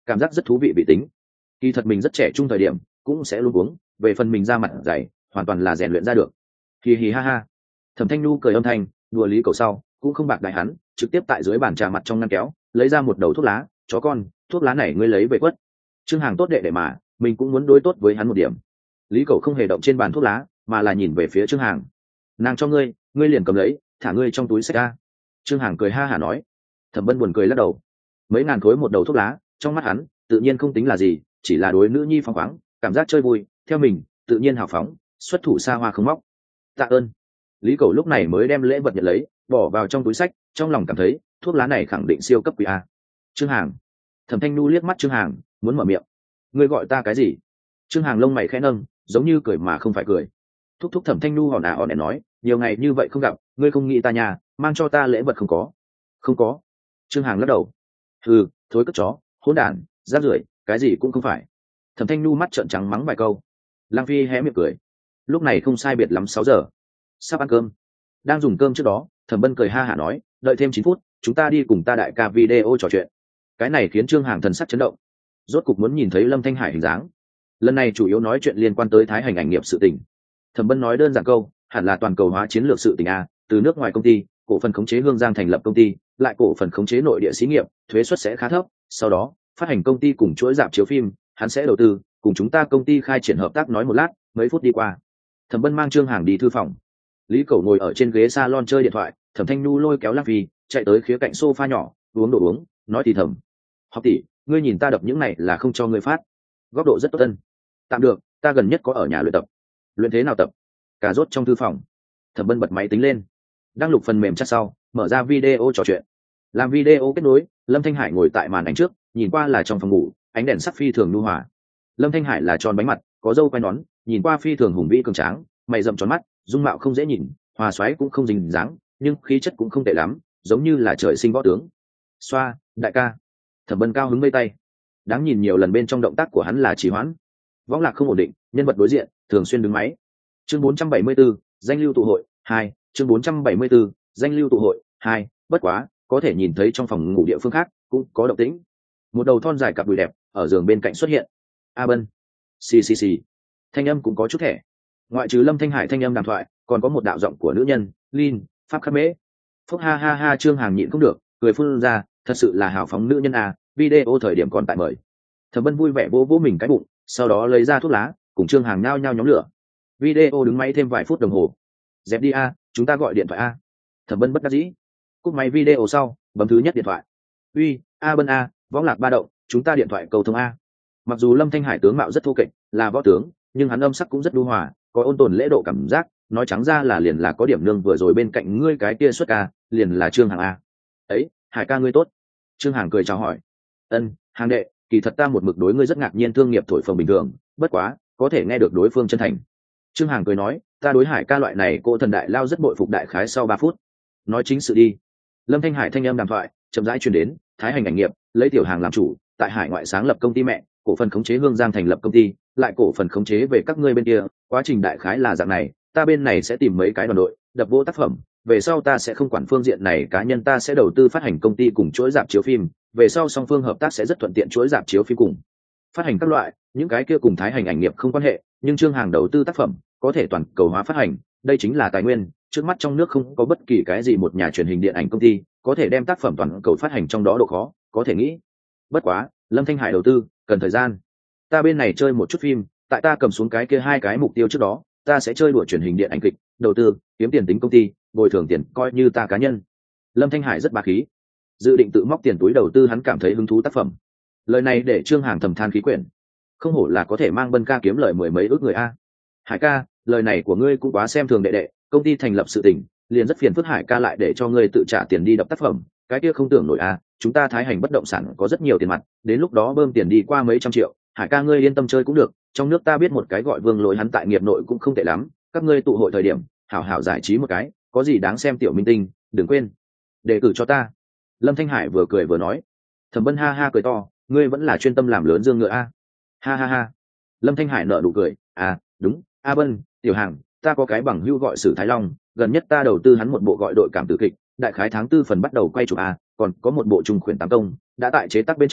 [SPEAKER 1] cảm giác rất thú vị bị tính. Kỳ thật mình rất trẻ trung thời điểm cũng sẽ luôn uống, về phần mình ra mặt dày hoàn toàn là rèn luyện ra được. Hì hì ha ha. Thẩm Thanh Nhu cười âm thanh đùa Lý Cầu sau cũng không bạc đại hắn, trực tiếp tại dưới bàn trà mặt trong ngăn kéo lấy ra một đầu thuốc lá. Chó con, thuốc lá này ngươi lấy về quất. Trương Hàng tốt đệ đệ mà, mình cũng muốn đối tốt với hắn một điểm. Lý Cầu không hề động trên bàn thuốc lá mà là nhìn về phía Trương Hàng. Nàng cho ngươi, ngươi liền cầm lấy, thả ngươi trong túi xách ra. Trương Hàng cười ha hả nói. Thẩm Bân buồn cười lắc đầu. Mấy ngàn khối một đầu thuốc lá trong mắt hắn tự nhiên không tính là gì, chỉ là đối nữ nhi phóng khoáng, cảm giác chơi vui theo mình tự nhiên hào phóng, xuất thủ xa hoa không móc. Tạ ơn. Lý Cầu lúc này mới đem lễ vật nhận lấy bỏ vào trong túi sách, trong lòng cảm thấy thuốc lá này khẳng định siêu cấp quý a. Trương Hàng. Thẩm Thanh Nhu liếc mắt Trương Hàng muốn mở miệng. Ngươi gọi ta cái gì? Trương Hàng lông mày khẽ nâng giống như cười mà không phải cười. Thúc thúc. Thẩm Thanh Nhu hòn à hòn để nói, nhiều ngày như vậy không gặp, ngươi không nghĩ ta nhà mang cho ta lễ vật không có? Không có. Trương Hàng lắc đầu. Ừ, thối cất chó, hỗn đản, rác rưởi, cái gì cũng không phải. Thẩm Thanh Nhu mắt trợn trắng mắng vài câu. Lang Phi hé miệng cười. Lúc này không sai biệt lắm sáu giờ, sắp ăn cơm. Đang dùng cơm trước đó, Thẩm Bân cười ha hả nói, đợi thêm chín phút chúng ta đi cùng ta đại ca video trò chuyện. Cái này khiến Trương Hàng thần sắc chấn động, rốt cục muốn nhìn thấy Lâm Thanh Hải hình dáng. Lần này chủ yếu nói chuyện liên quan tới thái hành ảnh nghiệp sự tình. Thẩm Bân nói đơn giản câu, hẳn là toàn cầu hóa chiến lược sự tình a, từ nước ngoài công ty cổ phần khống chế Hương Giang thành lập công ty, lại cổ phần khống chế nội địa xí nghiệp, thuế suất sẽ khá thấp, sau đó phát hành công ty cùng chuỗi rạp chiếu phim, hắn sẽ đầu tư cùng chúng ta công ty khai triển hợp tác. Nói một lát, mấy phút đi qua, Thẩm Bân mang Trương Hàng đi thư phòng. Lý Cẩu ngồi ở trên ghế salon chơi điện thoại, Thẩm Thanh Nhu lôi kéo Lang Phi chạy tới khía cạnh sofa nhỏ uống đồ uống, nói thì thầm. Học tỷ, ngươi nhìn ta đập những này là không cho ngươi phát, góc độ rất tốt tân. Tạm được, ta gần nhất có ở nhà luyện tập. Luyện thế nào tập? Cà rốt trong thư phòng. Thẩm Bân bật máy tính lên, đăng lục phần mềm chat sau mở ra video trò chuyện. Làm video kết nối, Lâm Thanh Hải ngồi tại màn ảnh trước, nhìn qua là trong phòng ngủ, ánh đèn sắc phi thường nhu hòa. Lâm Thanh Hải là tròn bánh mặt, có râu quai nón, nhìn qua phi thường hùng vĩ cường tráng, mày rậm tròn mắt, dung mạo không dễ nhìn, hòa xoáy cũng không dính dáng, nhưng khí chất cũng không tệ lắm, giống như là trời sinh võ tướng. Xoa, đại ca. Thẩm Bân cao hứng vây tay. Đáng nhìn nhiều lần bên trong động tác của hắn là trì hoãn, võng lạc không ổn định, nhân vật đối diện thường xuyên đứng máy. Chương bốn trăm bảy mươi 4, danh lưu tụ hội hai. Chương bốn trăm bảy mươi 4, danh lưu tụ hội hai. Bất quá, có thể nhìn thấy trong phòng ngủ địa phương khác cũng có động tĩnh. Một đầu thon dài cặp đùi đẹp ở giường bên cạnh xuất hiện. A Bân. Xì xì xì. Thanh âm cũng có chút thẻ. Ngoại trừ Lâm Thanh Hải thanh âm đàm thoại, còn có một đạo giọng của nữ nhân, Lin, Pháp Khắc Mễ. Phúc ha ha ha. Trương Hàng nhịn không được, cười phun ra, thật sự là hào phóng nữ nhân à, video thời điểm còn tại mời. Thẩm Bân vui vẻ vỗ vỗ mình cái bụng, sau đó lấy ra thuốc lá, cùng Trương Hàng nhao nhao nhóm lửa. Video đứng máy thêm vài phút đồng hồ. Dẹp đi a, chúng ta gọi điện thoại a. Thẩm Bân bất đắc dĩ. Cúp máy video sau, bấm thứ nhất điện thoại. Uy, A Bân a, võng lạc ba động, chúng ta điện thoại cầu thông a. Mặc dù Lâm Thanh Hải tướng mạo rất thô kệch, là võ tướng, nhưng hắn âm sắc cũng rất nhu hòa, có ôn tồn lễ độ cảm giác, nói trắng ra là liền là có điểm nương vừa rồi bên cạnh ngươi cái kia xuất ca, liền là Trương Hàng a. Ấy, Hải ca ngươi tốt. Trương Hàng cười chào hỏi. Ân, Hàng đệ, kỳ thật ta một mực đối ngươi rất ngạc nhiên, thương nghiệp thổi phồng bình thường, bất quá có thể nghe được đối phương chân thành. Trương Hàng cười nói, ta đối Hải ca loại này cỗ thần đại lao rất bội phục. Đại khái sau ba phút, nói chính sự đi. Lâm Thanh Hải thanh âm đàm thoại chậm rãi truyền đến, thái hành ảnh nghiệp lấy Tiểu Hàng làm chủ, tại hải ngoại sáng lập công ty mẹ, cổ phần khống chế Hương Giang thành lập công ty, lại cổ phần khống chế về các ngươi bên kia, quá trình đại khái là dạng này, ta bên này sẽ tìm mấy cái đoàn đội đập vô tác phẩm, về sau ta sẽ không quản phương diện này, cá nhân ta sẽ đầu tư phát hành công ty cùng chuỗi rạp chiếu phim, về sau song phương hợp tác sẽ rất thuận tiện, chuỗi rạp chiếu phim cùng phát hành các loại, những cái kia cùng thái hành ảnh nghiệp không quan hệ, nhưng Trương Hàng đầu tư tác phẩm có thể toàn cầu hóa phát hành, đây chính là tài nguyên, trước mắt trong nước không có bất kỳ cái gì một nhà truyền hình điện ảnh công ty có thể đem tác phẩm toàn cầu phát hành, trong đó độ khó có thể nghĩ. Bất quá Lâm Thanh Hải đầu tư cần thời gian, ta bên này chơi một chút phim, tại ta cầm xuống cái kia hai cái mục tiêu trước đó, ta sẽ chơi đùa truyền hình điện ảnh kịch, đầu tư kiếm tiền tính công ty, bồi thường tiền coi như ta cá nhân. Lâm Thanh Hải rất bá khí, dự định tự móc tiền túi đầu tư hắn cảm thấy hứng thú tác phẩm. Lời này để Trương Hàng thầm than khí quyển, không hổ là có thể mang Bân ca kiếm lời mười mấy ước người a. Hải ca, lời này của ngươi cũng quá xem thường đệ đệ, công ty thành lập sự tình liền rất phiền phức, Hải ca lại để cho ngươi tự trả tiền đi đập tác phẩm, cái kia không tưởng nổi a. Chúng ta thái hành bất động sản có rất nhiều tiền mặt, đến lúc đó bơm tiền đi qua mấy trăm triệu. Hải ca ngươi yên tâm chơi cũng được, trong nước ta biết một cái gọi Vương Lỗi, hắn tại nghiệp nội cũng không tệ lắm, các ngươi tụ hội thời điểm hảo hảo giải trí một cái, có gì đáng xem tiểu minh tinh đừng quên đề cử cho ta. Lâm Thanh Hải vừa cười vừa nói. Thẩm Bân ha ha cười to, ngươi vẫn là chuyên tâm làm lớn dương ngựa a. Ha ha ha. Lâm Thanh Hải nở nụ cười, à đúng, A Bân, Tiểu Hàng, ta có cái bằng hữu gọi Sử Thái Long, gần nhất ta đầu tư hắn một bộ gọi Đội Cảm Tử Kịch, đại khái tháng tư phần bắt đầu quay chụp a, còn có một bộ Trung Khuyển Tám Công đã tại chế tác bên trong,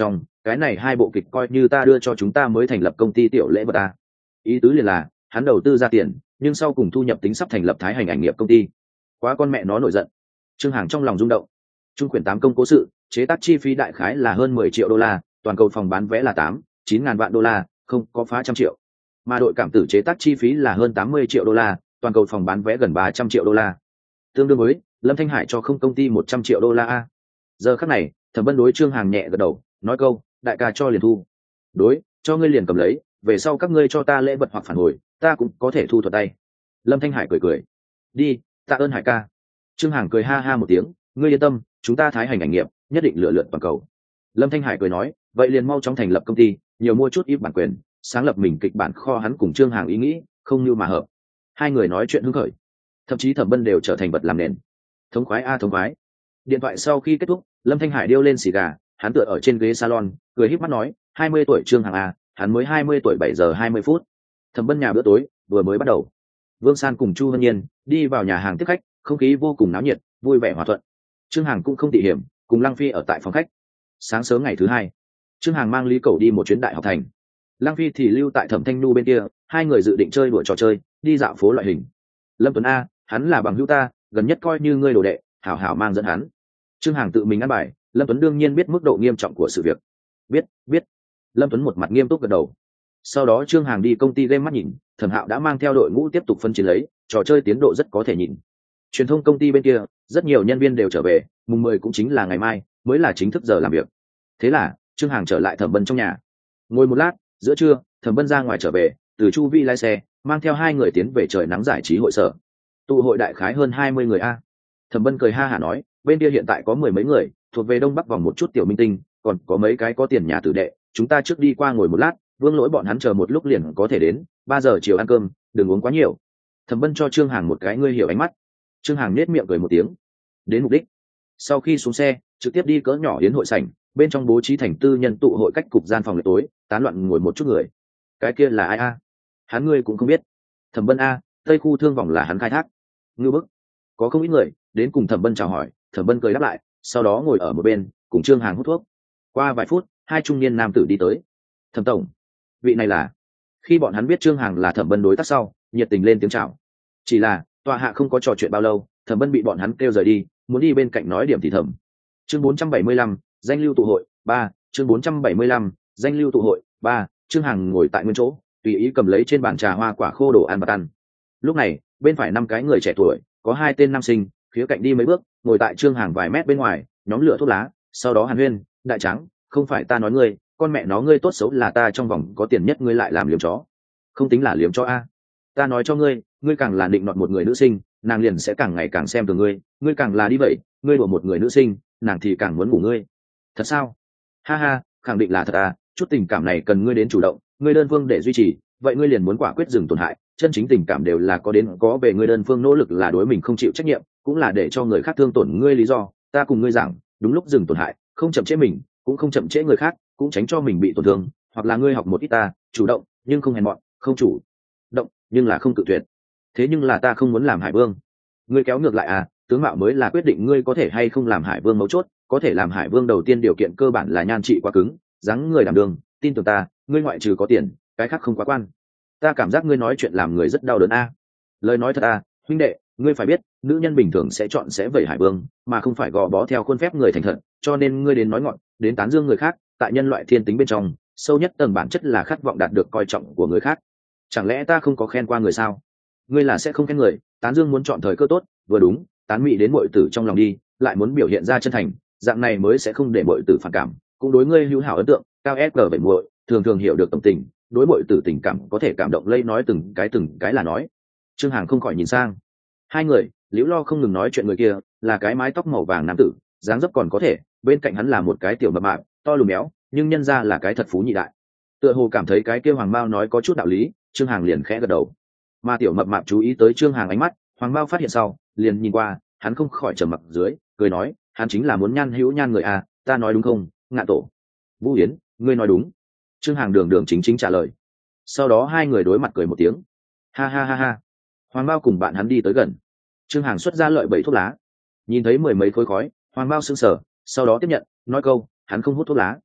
[SPEAKER 1] cái này hai bộ kịch coi như ta đưa cho chúng ta mới thành lập công ty tiểu lễ vật ta. Ý tứ liền là hắn đầu tư ra tiền nhưng sau cùng thu nhập tính sắp thành lập thái hành ảnh nghiệp công ty. Quá con mẹ nó nổi giận. Trương Hằng trong lòng rung động. Trung quyển tám công cố sự chế tác chi phí đại khái là hơn mười triệu đô la, toàn cầu phòng bán vé là tám chín ngàn vạn đô la, không có phá trăm triệu. Mà đội cảm tử chế tác chi phí là hơn tám mươi triệu đô la, toàn cầu phòng bán vé gần ba trăm triệu đô la. Tương đương với Lâm Thanh Hải cho không công ty một trăm triệu đô la a. Giờ khắc này, Thẩm Bân đối Trương Hằng nhẹ gật đầu, nói câu, đại ca cho liền thu. Đối, cho ngươi liền cầm lấy, về sau các ngươi cho ta lễ vật hoặc phản hồi, ta cũng có thể thu thuật tay. Lâm Thanh Hải cười cười. Đi, tạ ơn Hải ca. Trương Hằng cười ha ha một tiếng, ngươi yên tâm, chúng ta thái hành ảnh nghiệp nhất định lựa lượn toàn cầu. Lâm Thanh Hải cười nói, vậy liền mau chóng thành lập công ty, nhiều mua chút ít bản quyền, sáng lập mình kịch bản kho. Hắn cùng Trương Hằng ý nghĩ không như mà hợp, hai người nói chuyện hứng khởi, thậm chí Thẩm Bân đều trở thành vật làm nền. Thống khoái a thống khoái. Điện thoại sau khi kết thúc, Lâm Thanh Hải điêu lên xì gà, hắn tựa ở trên ghế salon, cười híp mắt nói, hai mươi tuổi Trương Hằng a, hắn mới hai mươi tuổi, bảy giờ hai mươi phút. Thẩm Bân nhà bữa tối vừa mới bắt đầu. Vương San cùng Chu Hân Nhiên đi vào nhà hàng tiếp khách, không khí vô cùng náo nhiệt, vui vẻ hòa thuận. Trương Hằng cũng không tỉ hiểm, cùng Lăng Phi ở tại phòng khách. Sáng sớm ngày thứ hai, Trương Hằng mang Lý Cẩu đi một chuyến đại học thành, Lăng Phi thì lưu tại Thẩm Thanh Nhu bên kia, hai người dự định chơi đùa trò chơi, đi dạo phố loại hình. Lâm Tuấn a, hắn là bằng hữu ta, gần nhất coi như ngươi đồ đệ, hảo hảo mang dẫn hắn. Trương Hằng tự mình ăn bài, Lâm Tuấn đương nhiên biết mức độ nghiêm trọng của sự việc. Biết, biết. Lâm Tuấn một mặt nghiêm túc gật đầu. Sau đó Trương Hằng đi công ty game mắt nhìn, Thẩm Hạo đã mang theo đội ngũ tiếp tục phân chiến lấy, trò chơi tiến độ rất có thể nhìn. Truyền thông công ty bên kia, rất nhiều nhân viên đều trở về, mùng mười cũng chính là ngày mai, mới là chính thức giờ làm việc. Thế là, Trương Hằng trở lại Thẩm Bân trong nhà. Ngồi một lát, giữa trưa, Thẩm Bân ra ngoài trở về, từ Chu Vi lái xe, mang theo hai người tiến về trời nắng giải trí hội sở. Tụ hội đại khái hơn hai mươi người a. Thẩm Bân cười ha hả nói, bên kia hiện tại có mười mấy người, thuộc về đông bắc vòng một chút tiểu minh tinh, còn có mấy cái có tiền nhà tử đệ, chúng ta trước đi qua ngồi một lát, Vương Lỗi bọn hắn chờ một lúc liền có thể đến, ba giờ chiều ăn cơm, đừng uống quá nhiều. Thẩm Bân cho Trương Hằng một cái ngươi hiểu ánh mắt. Trương Hằng nết miệng cười một tiếng. Đến mục đích. Sau khi xuống xe, trực tiếp đi cỡ nhỏ yến hội sảnh, bên trong bố trí thành tư nhân tụ hội cách cục gian phòng lệ tối, tán loạn ngồi một chút người. Cái kia là ai a? Hắn ngươi cũng không biết. Thẩm Bân a, tây khu thương vòng là hắn khai thác. Ngư bức. Có không ít người đến cùng Thẩm Bân chào hỏi, Thẩm Bân cười đáp lại, sau đó ngồi ở một bên, cùng Trương Hằng hút thuốc. Qua vài phút, hai trung niên nam tử đi tới. Thẩm tổng, vị này là. Khi bọn hắn biết Trương Hằng là Thẩm Bân đối tác sau, nhiệt tình lên tiếng chào. Chỉ là tọa hạ không có trò chuyện bao lâu, Thẩm Bân bị bọn hắn kêu rời đi, muốn đi bên cạnh nói điểm thì thầm. Chương bốn trăm bảy mươi lăm, danh lưu tụ hội ba. Chương bốn trăm bảy mươi lăm, danh lưu tụ hội ba. Trương Hằng ngồi tại nguyên chỗ, tùy ý cầm lấy trên bàn trà hoa quả khô đồ ăn và ăn. Lúc này, bên phải năm cái người trẻ tuổi, có hai tên nam sinh, khía cạnh đi mấy bước, ngồi tại Trương Hằng vài mét bên ngoài, nhóm lửa thuốc lá, sau đó hàn huyên, đại trắng, không phải ta nói ngươi, con mẹ nó ngươi tốt xấu là ta trong vòng có tiền nhất ngươi lại làm liếm chó. Không tính là liếm chó a. Ta nói cho ngươi, ngươi càng là định nọt một người nữ sinh, nàng liền sẽ càng ngày càng xem thường ngươi, ngươi càng là đi vậy, ngươi đùa một người nữ sinh, nàng thì càng muốn ngủ ngươi. Thật sao? Ha ha, khẳng định là thật à, chút tình cảm này cần ngươi đến chủ động, ngươi đơn phương để duy trì, vậy ngươi liền muốn quả quyết dừng tổn hại, chân chính tình cảm đều là có đến có về, ngươi đơn phương nỗ lực là đối mình không chịu trách nhiệm, cũng là để cho người khác thương tổn ngươi lý do, ta cùng ngươi giảng, đúng lúc dừng tổn hại, không chậm trễ mình, cũng không chậm trễ người khác, cũng tránh cho mình bị tổn thương, hoặc là ngươi học một ít ta, chủ động, nhưng không hèn mọn, không chủ động, nhưng là không cự tuyệt. Thế nhưng là ta không muốn làm Hải Vương. Ngươi kéo ngược lại à, tướng mạo mới là quyết định ngươi có thể hay không làm Hải Vương mấu chốt, có thể làm Hải Vương đầu tiên điều kiện cơ bản là nhan trị quá cứng, dáng người đảm đường, tin tưởng ta, ngươi ngoại trừ có tiền, cái khác không quá quan. Ta cảm giác ngươi nói chuyện làm người rất đau đớn a. À. Lời nói thật à, huynh đệ, ngươi phải biết, nữ nhân bình thường sẽ chọn sẽ vẩy Hải Vương, mà không phải gò bó theo khuôn phép người thành thật, cho nên ngươi đến nói ngọn, đến tán dương người khác, tại nhân loại thiên tính bên trong, sâu nhất tầng bản chất là khát vọng đạt được coi trọng của người khác. Chẳng lẽ ta không có khen qua người sao? Ngươi là sẽ không khen người, tán dương muốn chọn thời cơ tốt, vừa đúng, tán mị đến muội tử trong lòng đi, lại muốn biểu hiện ra chân thành, dạng này mới sẽ không để muội tử phản cảm, cũng đối ngươi hữu hảo ấn tượng, cao ép gờ vậy muội, thường thường hiểu được tổng tình, đối muội tử tình cảm có thể cảm động lây nói từng cái từng cái là nói. Trương Hằng không khỏi nhìn sang. Hai người, liễu lo không ngừng nói chuyện người kia, là cái mái tóc màu vàng nam tử, dáng dấp còn có thể, bên cạnh hắn là một cái tiểu mập mạp, to lùn béo, nhưng nhân ra là cái thật phú nhị đại. Tựa hồ cảm thấy cái kia Hoàng Mao nói có chút đạo lý, Trương Hằng liền khẽ gật đầu. Mà tiểu mập mạp chú ý tới Trương Hằng ánh mắt, Hoàng Mao phát hiện sau, liền nhìn qua, hắn không khỏi trầm mặc dưới, cười nói, hắn chính là muốn nhan hữu nhan người à, ta nói đúng không, Ngạn tổ. Vũ Yến, ngươi nói đúng. Trương Hằng đường đường chính chính trả lời. Sau đó hai người đối mặt cười một tiếng. Ha ha ha ha. Hoàng Mao cùng bạn hắn đi tới gần. Trương Hằng xuất ra lợi bảy thuốc lá. Nhìn thấy mười mấy khối khói, Hoàng Mao sững sờ, sau đó tiếp nhận, nói câu, hắn không hút thuốc lá.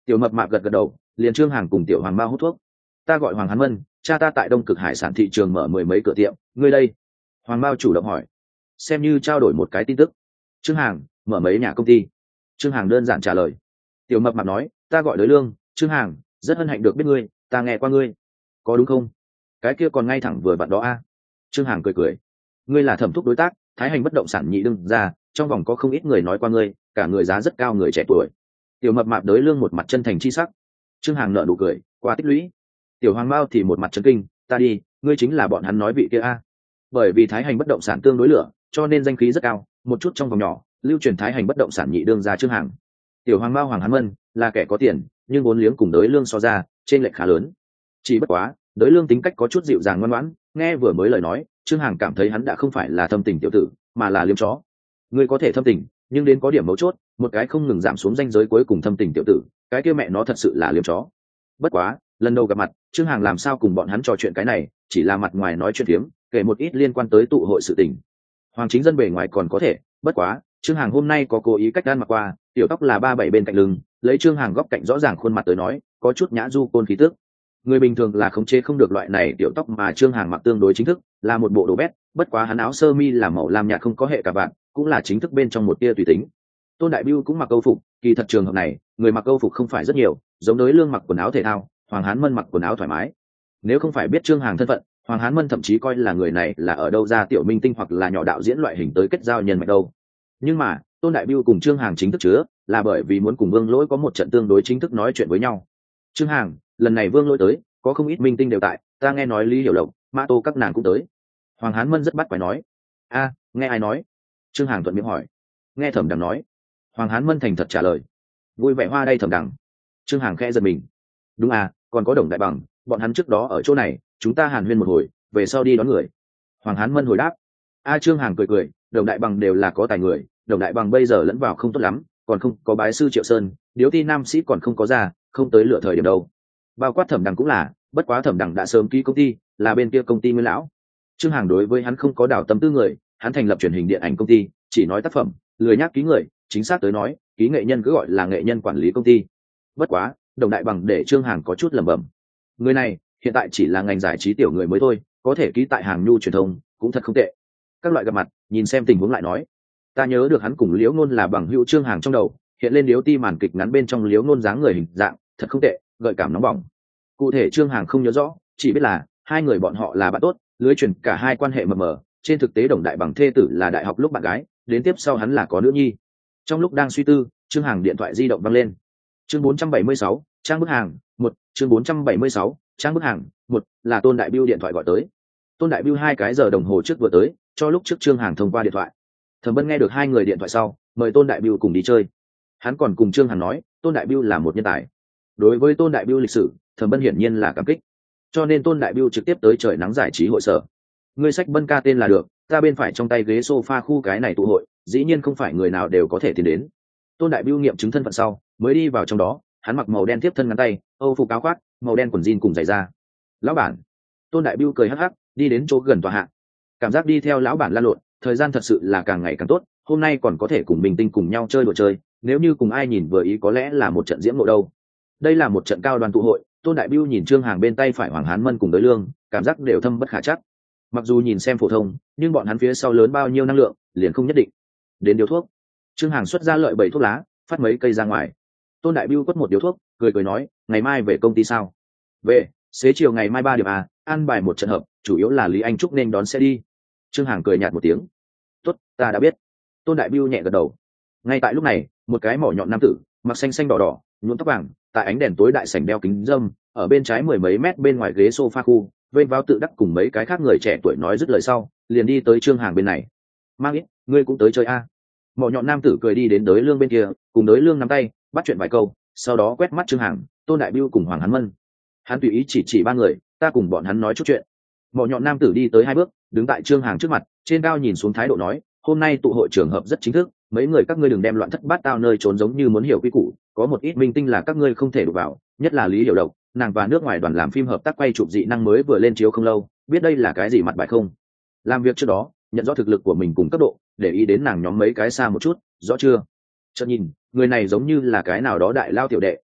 [SPEAKER 1] Tiểu mập mạp gật gật đầu, liền Trương Hàng cùng Tiểu Hoàng Mao hút thuốc. Ta gọi Hoàng Hán Mân, cha ta tại Đông Cực Hải sản thị trường mở mười mấy cửa tiệm, ngươi đây? Hoàng Mao chủ động hỏi, xem như trao đổi một cái tin tức. Trương Hàng mở mấy nhà công ty. Trương Hàng đơn giản trả lời. Tiểu mập mạp nói, ta gọi Đới Lương. Trương Hàng rất hân hạnh được biết ngươi, ta nghe qua ngươi, có đúng không? Cái kia còn ngay thẳng vừa vặn đó a. Trương Hàng cười cười, ngươi là thẩm thúc đối tác, Thái Hành bất động sản nhị đương ra, trong vòng có không ít người nói qua ngươi, cả người giá rất cao, người trẻ tuổi. Tiểu mập mạp Đới Lương một mặt chân thành chi sắc. Trương Hàng nở nụ cười, qua tích lũy. Tiểu Hoàng Mao thì một mặt chấn kinh, ta đi, ngươi chính là bọn hắn nói vị kia a. Bởi vì Thái Hành bất động sản tương đối lửa, cho nên danh khí rất cao, một chút trong vòng nhỏ lưu truyền Thái Hành bất động sản nhị đương ra Trương Hàng. Tiểu Hoàng Mao Hoàng Hán Mân là kẻ có tiền, nhưng vốn liếng cùng Đới Lương so ra trên lệch khá lớn. Chỉ bất quá Đới Lương tính cách có chút dịu dàng ngoan ngoãn, nghe vừa mới lời nói Trương Hàng cảm thấy hắn đã không phải là thâm tình tiểu tử, mà là liếm chó. Ngươi có thể thâm tình, nhưng đến có điểm mấu chốt, một cái không ngừng giảm xuống ranh giới cuối cùng thâm tình tiểu tử, cái kia mẹ nó thật sự là liếm chó. Bất quá lần đầu gặp mặt Trương Hàng làm sao cùng bọn hắn trò chuyện cái này, chỉ là mặt ngoài nói chuyện phiếm, kể một ít liên quan tới tụ hội sự tình. Hoàng Chính Dân bề ngoài còn có thể, bất quá Trương Hàng hôm nay có cố ý cách gan mặc qua, tiểu tóc là ba bảy bên cạnh lưng, lấy Trương Hàng góc cạnh rõ ràng khuôn mặt tới nói, có chút nhã du côn khí tước. Người bình thường là khống chế không được loại này tiểu tóc, mà Trương Hàng mặc tương đối chính thức, là một bộ đồ vest, bất quá hắn áo sơ mi là màu lam nhạt không có hệ cà vạt, cũng là chính thức bên trong một tia tùy tính. Tôn Đại Bưu cũng mặc câu phục, kỳ thật trường hợp này người mặc câu phục không phải rất nhiều, giống Đới Lương mặc quần áo thể thao, Hoàng Hán Mân mặc quần áo thoải mái. Nếu không phải biết Trương Hàng thân phận, Hoàng Hán Mân thậm chí coi là người này là ở đâu ra tiểu minh tinh hoặc là nhỏ đạo diễn loại hình tới kết giao nhân mạch đâu. Nhưng mà Tôn Đại Bưu cùng Trương Hàng chính thức chứa, là bởi vì muốn cùng Vương Lỗi có một trận tương đối chính thức nói chuyện với nhau. Trương Hàng, lần này Vương Lỗi tới, có không ít minh tinh đều tại, ta nghe nói Lý Hiểu Lộc, Mã Tô các nàng cũng tới. Hoàng Hán Mân rất bắt quái nói. A, nghe ai nói? Trương Hàng thuận miệng hỏi. Nghe Thẩm Đằng nói. Hoàng Hán Mân thành thật trả lời. Vui vẻ hoa đây Thẩm Đằng. Trương Hàng khẽ giật mình. Đúng à, còn có Đồng Đại Bằng, bọn hắn trước đó ở chỗ này, chúng ta hàn huyên một hồi, về sau đi đón người. Hoàng Hán Mân hồi đáp. A. Trương Hàng cười cười, Đồng Đại Bằng đều là có tài người, Đồng Đại Bằng bây giờ lẫn vào không tốt lắm, còn không có bái sư Triệu Sơn, điếu ti nam sĩ còn không có ra, không tới lựa thời điểm đâu. Bao quát Thẩm Đằng cũng là, bất quá Thẩm Đằng đã sớm ký công ty, là bên kia công ty Nguyên lão. Trương Hàng đối với hắn không có đảo tâm tư người, hắn thành lập truyền hình điện ảnh công ty, chỉ nói tác phẩm, lười nhác ký người, chính xác tới nói, ký nghệ nhân cứ gọi là nghệ nhân quản lý công ty. Bất quá Đồng Đại Bằng để Trương Hàng có chút lẩm bẩm, người này hiện tại chỉ là ngành giải trí tiểu người mới thôi, có thể ký tại hàng nhu truyền thông cũng thật không tệ. Các loại gặp mặt nhìn xem tình huống lại nói, ta nhớ được hắn cùng Liễu Nôn là bằng hữu. Trương Hàng trong đầu hiện lên Liễu ti màn kịch ngắn bên trong Liễu Nôn dáng người hình dạng, thật không tệ, gợi cảm nóng bỏng. Cụ thể Trương Hàng không nhớ rõ, chỉ biết là hai người bọn họ là bạn tốt, lưới truyền cả hai quan hệ mờ mờ. Trên thực tế Đồng Đại Bằng thê tử là đại học lúc bạn gái, đến tiếp sau hắn là có nữ nhi. Trong lúc đang suy tư, Trương Hàng điện thoại di động vang lên. Chương bốn trăm bảy mươi sáu, trang bức hàng một. Chương bốn trăm bảy mươi sáu, trang bức hàng một, là Tôn Đại Bưu điện thoại gọi tới. Tôn Đại Bưu hai cái giờ đồng hồ trước vừa tới, cho lúc trước Trương Hàng thông qua điện thoại. Thẩm Bân nghe được hai người điện thoại sau, mời Tôn Đại Bưu cùng đi chơi. Hắn còn cùng Trương Hàng nói, Tôn Đại Bưu là một nhân tài. Đối với Tôn Đại Bưu lịch sử, Thẩm Bân hiển nhiên là cảm kích, cho nên Tôn Đại Bưu trực tiếp tới trời nắng giải trí hội sở. Ngươi sách Bân ca tên là được, ta bên phải trong tay ghế sofa khu cái này tụ hội, dĩ nhiên không phải người nào đều có thể tìm đến. Tôn Đại Bưu nghiệm chứng thân phận sau, mới đi vào trong đó. Hắn mặc màu đen tiếp thân ngắn tay, âu phục áo khoác, màu đen quần jean cùng giày da. Lão bản. Tôn Đại Bưu cười hắc hắc, đi đến chỗ gần tòa hạ. Cảm giác đi theo lão bản lan lộn, thời gian thật sự là càng ngày càng tốt. Hôm nay còn có thể cùng Bình Tinh cùng nhau chơi đùa chơi, nếu như cùng ai nhìn vừa ý có lẽ là một trận diễm ngộ đâu. Đây là một trận cao đoàn tụ hội. Tôn Đại Bưu nhìn Trương Hàng bên tay phải Hoàng Hán Mân cùng Đới Lương, cảm giác đều thâm bất khả trắc. Mặc dù nhìn xem phổ thông, nhưng bọn hắn phía sau lớn bao nhiêu năng lượng, liền không nhất định. Đến điếu thuốc. Trương Hàng xuất ra lợi bảy thuốc lá, phát mấy cây ra ngoài. Tôn Đại Bưu quất một điếu thuốc, cười cười nói, ngày mai về công ty sao? Về, xế chiều ngày mai ba điểm à, an bài một trận hợp, chủ yếu là Lý Anh Trúc nên đón xe đi. Trương Hàng cười nhạt một tiếng. Tốt, ta đã biết. Tôn Đại Bưu nhẹ gật đầu. Ngay tại lúc này, một cái mỏ nhọn nam tử, mặc xanh xanh đỏ đỏ, nhuộm tóc vàng, tại ánh đèn tối đại sảnh đeo kính râm, ở bên trái mười mấy mét bên ngoài ghế sofa khu, vênh váo tự đắc cùng mấy cái khác người trẻ tuổi nói dứt lời sau, liền đi tới Trương Hàng bên này. Mang ít, ngươi cũng tới chơi a? À. Mỏ nhọn nam tử cười đi đến Đới Lương bên kia, cùng Đới Lương nắm tay, bắt chuyện vài câu, sau đó quét mắt Trương Hàng, Tôn Đại Bưu cùng Hoàng Hán Mân. Hắn tùy ý chỉ chỉ ba người, ta cùng bọn hắn nói chút chuyện. Mỏ nhọn nam tử đi tới hai bước, đứng tại Trương Hàng trước mặt, trên cao nhìn xuống thái độ nói, hôm nay tụ hội trường hợp rất chính thức, mấy người các ngươi đừng đem loạn thất bát tao nơi trốn giống như muốn hiểu quy củ, có một ít minh tinh là các ngươi không thể đụng vào, nhất là Lý Hiểu Độc, nàng và nước ngoài đoàn làm phim hợp tác quay chụp dị năng mới vừa lên chiếu không lâu, biết đây là cái gì mặt bài không? Làm việc trước đó, nhận rõ thực lực của mình cùng cấp độ, để ý đến nàng nhóm mấy cái xa một chút, rõ chưa? Chợt nhìn, người này giống như là cái nào đó đại lao tiểu đệ,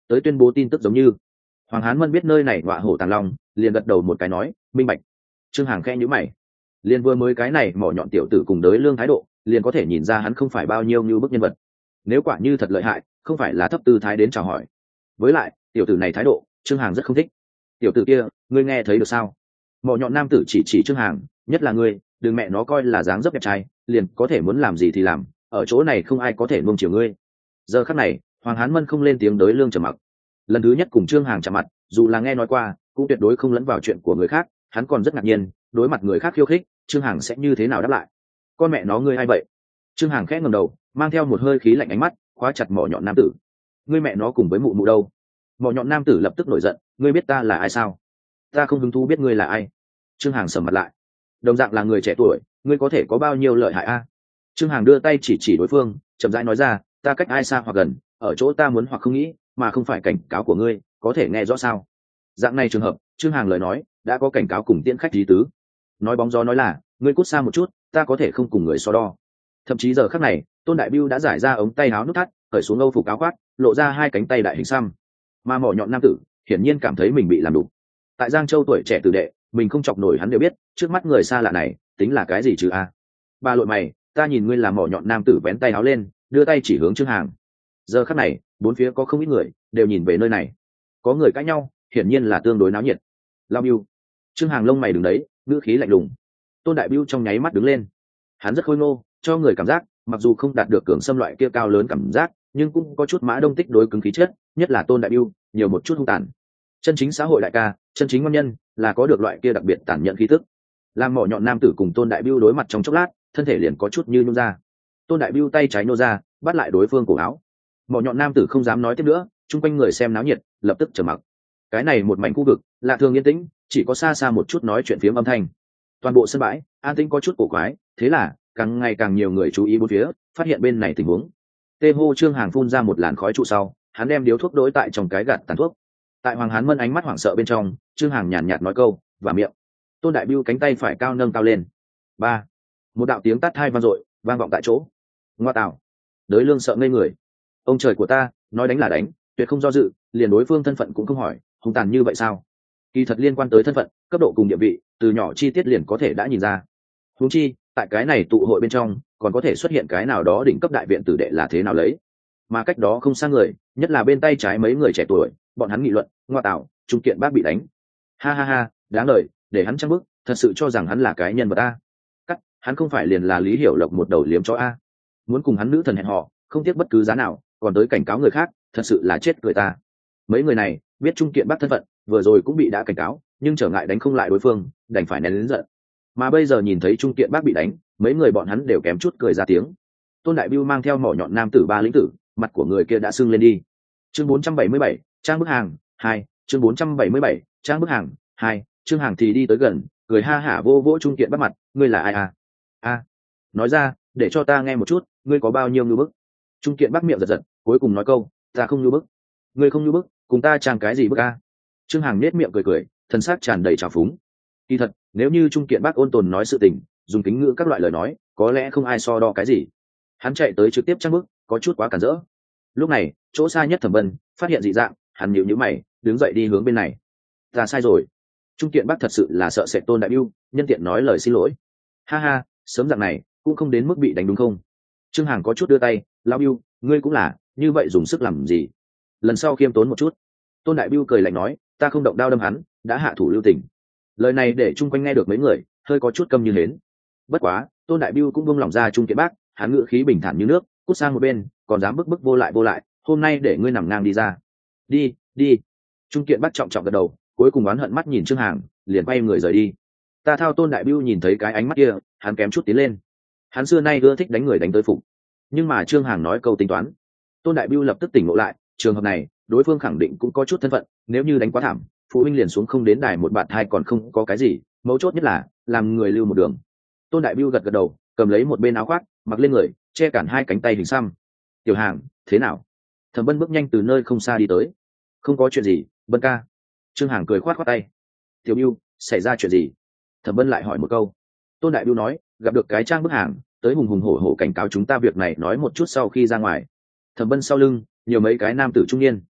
[SPEAKER 1] tới tuyên bố tin tức giống như. Hoàng Hán Mân biết nơi này ngọa hổ tàng long, liền gật đầu một cái nói minh bạch. Trương Hằng khẽ nhíu mày, liền vừa mới cái này mỏ nhọn tiểu tử cùng đới lương thái độ, liền có thể nhìn ra hắn không phải bao nhiêu như bức nhân vật. Nếu quả như thật lợi hại, không phải là thấp tư thái đến chào hỏi. Với lại tiểu tử này thái độ, Trương Hằng rất không thích. Tiểu tử kia, ngươi nghe thấy được sao? Mỏ nhọn nam tử chỉ chỉ Trương Hằng, nhất là ngươi, đừng mẹ nó coi là dáng dấp đẹp trai, liền có thể muốn làm gì thì làm, ở chỗ này không ai có thể nuông chiều ngươi. Giờ khắc này, Hoàng Hán Mân không lên tiếng, đới lương trầm mặc. Lần thứ nhất cùng Trương Hằng chạm mặt, dù là nghe nói qua, cũng tuyệt đối không lẫn vào chuyện của người khác, hắn còn rất ngạc nhiên, đối mặt người khác khiêu khích, Trương Hằng sẽ như thế nào đáp lại. Con mẹ nó ngươi ai vậy? Trương Hằng khẽ ngẩng đầu, mang theo một hơi khí lạnh ánh mắt, khóa chặt mỏ nhọn nam tử. Ngươi mẹ nó cùng với mụ mụ đâu? Mỏ nhọn nam tử lập tức nổi giận, ngươi biết ta là ai sao? Ta không hứng thú biết ngươi là ai. Trương Hằng sầm mặt lại, đồng dạng là người trẻ tuổi, ngươi có thể có bao nhiêu lợi hại a? Trương Hằng đưa tay chỉ chỉ đối phương, chậm rãi nói ra, ta cách ai xa hoặc gần, ở chỗ ta muốn hoặc không nghĩ, mà không phải cảnh cáo của ngươi, có thể nghe rõ sao? Dạng này trường hợp, Trương Hằng lời nói đã có cảnh cáo cùng tiễn khách lý tứ. Nói bóng gió nói là, ngươi cút xa một chút, ta có thể không cùng người so đo. Thậm chí giờ khắc này, Tôn Đại Bưu đã giải ra ống tay áo nút thắt, cởi xuống âu phục áo khoác, lộ ra hai cánh tay đại hình xăm. Mà mỏ nhọn nam tử hiển nhiên cảm thấy mình bị làm đủ. Tại Giang Châu tuổi trẻ tử đệ, mình không chọc nổi hắn đều biết, trước mắt người xa lạ này tính là cái gì chứ a? Ba lội mày, ta nhìn ngươi là mỏ nhọn nam tử vén tay áo lên, đưa tay chỉ hướng Trương Hằng. Giờ khắc này, bốn phía có không ít người đều nhìn về nơi này. Có người cãi nhau, hiển nhiên là tương đối náo nhiệt. Lao Bưu, Trương Hằng lông mày đứng đấy, ngữ khí lạnh lùng. Tôn Đại Bưu trong nháy mắt đứng lên. Hắn rất khôi ngô, cho người cảm giác, mặc dù không đạt được cường xâm loại kia cao lớn cảm giác, nhưng cũng có chút Mã Đông Tích đối cứng khí chất, nhất là Tôn Đại Bưu, nhiều một chút hung tàn. Chân chính xã hội đại ca, chân chính ngon nhân, là có được loại kia đặc biệt tàn nhẫn khí tức. Làm mỏ nhọn nam tử cùng Tôn Đại Bưu đối mặt trong chốc lát, thân thể liền có chút như nhún ra. Tôn Đại Bưu tay trái nô ra, bắt lại đối phương cổ áo. Mỏ nhọn nam tử không dám nói tiếp nữa, chung quanh người xem náo nhiệt, lập tức trầm mặc. Cái này một mảnh khu vực, lạ thường yên tĩnh, chỉ có xa xa một chút nói chuyện phiếm âm thanh. Toàn bộ sân bãi an tĩnh có chút cổ quái, thế là càng ngày càng nhiều người chú ý bốn phía, phát hiện bên này tình huống. Tê hô Trương Hằng phun ra một làn khói trụ sau, hắn đem điếu thuốc đối tại trong cái gạt tàn thuốc. Tại Hoàng Hán Mân ánh mắt hoảng sợ bên trong, Trương Hằng nhàn nhạt nói câu và miệng. Tôn Đại Bưu cánh tay phải cao nâng cao lên. Ba, một đạo tiếng tát thai vang dội, vang vọng tại chỗ. Ngoa tạo, đới lương sợ ngây người. Ông trời của ta, nói đánh là đánh, tuyệt không do dự, liền đối phương thân phận cũng không hỏi, hung tàn như vậy sao? Kỳ thật liên quan tới thân phận, cấp độ cùng địa vị, từ nhỏ chi tiết liền có thể đã nhìn ra. Huống chi, tại cái này tụ hội bên trong, còn có thể xuất hiện cái nào đó đỉnh cấp đại viện tử đệ là thế nào lấy. Mà cách đó không xa người, nhất là bên tay trái mấy người trẻ tuổi, bọn hắn nghị luận, ngoa tạo, trung kiện bác bị đánh. Ha ha ha, đáng lời, để hắn trăng bức, thật sự cho rằng hắn là cái nhân vật a. Cắt, hắn không phải liền là Lý Hiểu Lộc một đầu liếm chó a. Muốn cùng hắn nữ thần hẹn hò, không tiếc bất cứ giá nào, còn tới cảnh cáo người khác, thật sự là chết cười ta. Mấy người này biết trung kiện bác thân phận, vừa rồi cũng bị đã cảnh cáo, nhưng trở ngại đánh không lại đối phương, đành phải nén lớn giận. Mà bây giờ nhìn thấy trung kiện bác bị đánh, mấy người bọn hắn đều kém chút cười ra tiếng. Tôn Đại Bưu mang theo mỏ nhọn nam tử ba lĩnh tử, mặt của người kia đã sưng lên đi. Chương bốn trăm bảy mươi bảy, trang bức hàng hai. Chương bốn trăm bảy mươi bảy, trang bức hàng hai. Trương Hằng thì đi tới gần, cười ha hả vô vỗ trung kiện bắt mặt, ngươi là ai à? A, nói ra, để cho ta nghe một chút, ngươi có bao nhiêu nhu bức? Trung kiện bắt miệng giật giật, cuối cùng nói câu, ta không nhu bức. Ngươi không nhu bức, cùng ta trang cái gì bức a? Trương Hằng nết miệng cười cười, thân xác tràn đầy trào phúng. Kỳ thật, nếu như trung kiện bác ôn tồn nói sự tình, dùng kính ngữ các loại lời nói, có lẽ không ai so đo cái gì. Hắn chạy tới trực tiếp trang bức, có chút quá cản rỡ. Lúc này, chỗ xa nhất Thẩm Vân phát hiện dị dạng, hắn nhíu nhíu mày, đứng dậy đi hướng bên này. Ta sai rồi. Trung kiện bác thật sự là sợ sệt Tôn Đại Bưu, nhân tiện nói lời xin lỗi. Ha ha, sớm dạng này cũng không đến mức bị đánh đúng không? Trương Hằng có chút đưa tay, lão Bưu, ngươi cũng là, như vậy dùng sức làm gì? Lần sau khiêm tốn một chút. Tôn Đại Bưu cười lạnh nói, ta không động đao đâm hắn, đã hạ thủ lưu tình. Lời này để chung quanh nghe được mấy người hơi có chút câm như hến. Bất quá, Tôn Đại Bưu cũng buông lỏng ra Trung kiện bác, hắn ngữ khí bình thản như nước, cút sang một bên, còn dám bức bức vô lại vô lại, hôm nay để ngươi nằm ngang đi ra. Đi, đi. Trung kiện bác trọng trọng gật đầu, cuối cùng oán hận mắt nhìn Trương Hằng, liền quay người rời đi. Ta thao Tôn Đại Bưu nhìn thấy cái ánh mắt kia, hắn kém chút tiến lên. Hắn xưa nay ưa thích đánh người đánh tới phục. Nhưng mà Trương Hằng nói câu tính toán, Tôn Đại Bưu lập tức tỉnh ngộ lại, trường hợp này, đối phương khẳng định cũng có chút thân phận, nếu như đánh quá thảm, phụ huynh liền xuống không đến đài một bạn hai còn không có cái gì, mấu chốt nhất là làm người lưu một đường. Tôn Đại Bưu gật gật đầu, cầm lấy một bên áo khoác, mặc lên người, che cản hai cánh tay hình xăm. Tiểu Hàng, thế nào? Thẩm Bân bước nhanh từ nơi không xa đi tới. Không có chuyện gì, Bân ca. Trương Hằng cười khoát khoát tay. Tiểu Bưu, xảy ra chuyện gì? Thẩm Bân lại hỏi một câu. Tôn Đại Bưu nói, gặp được cái trang bức hàng, tới hùng hùng hổ hổ cảnh cáo chúng ta việc này nói một chút sau khi ra ngoài. Thẩm Bân sau lưng nhiều mấy cái nam tử trung niên.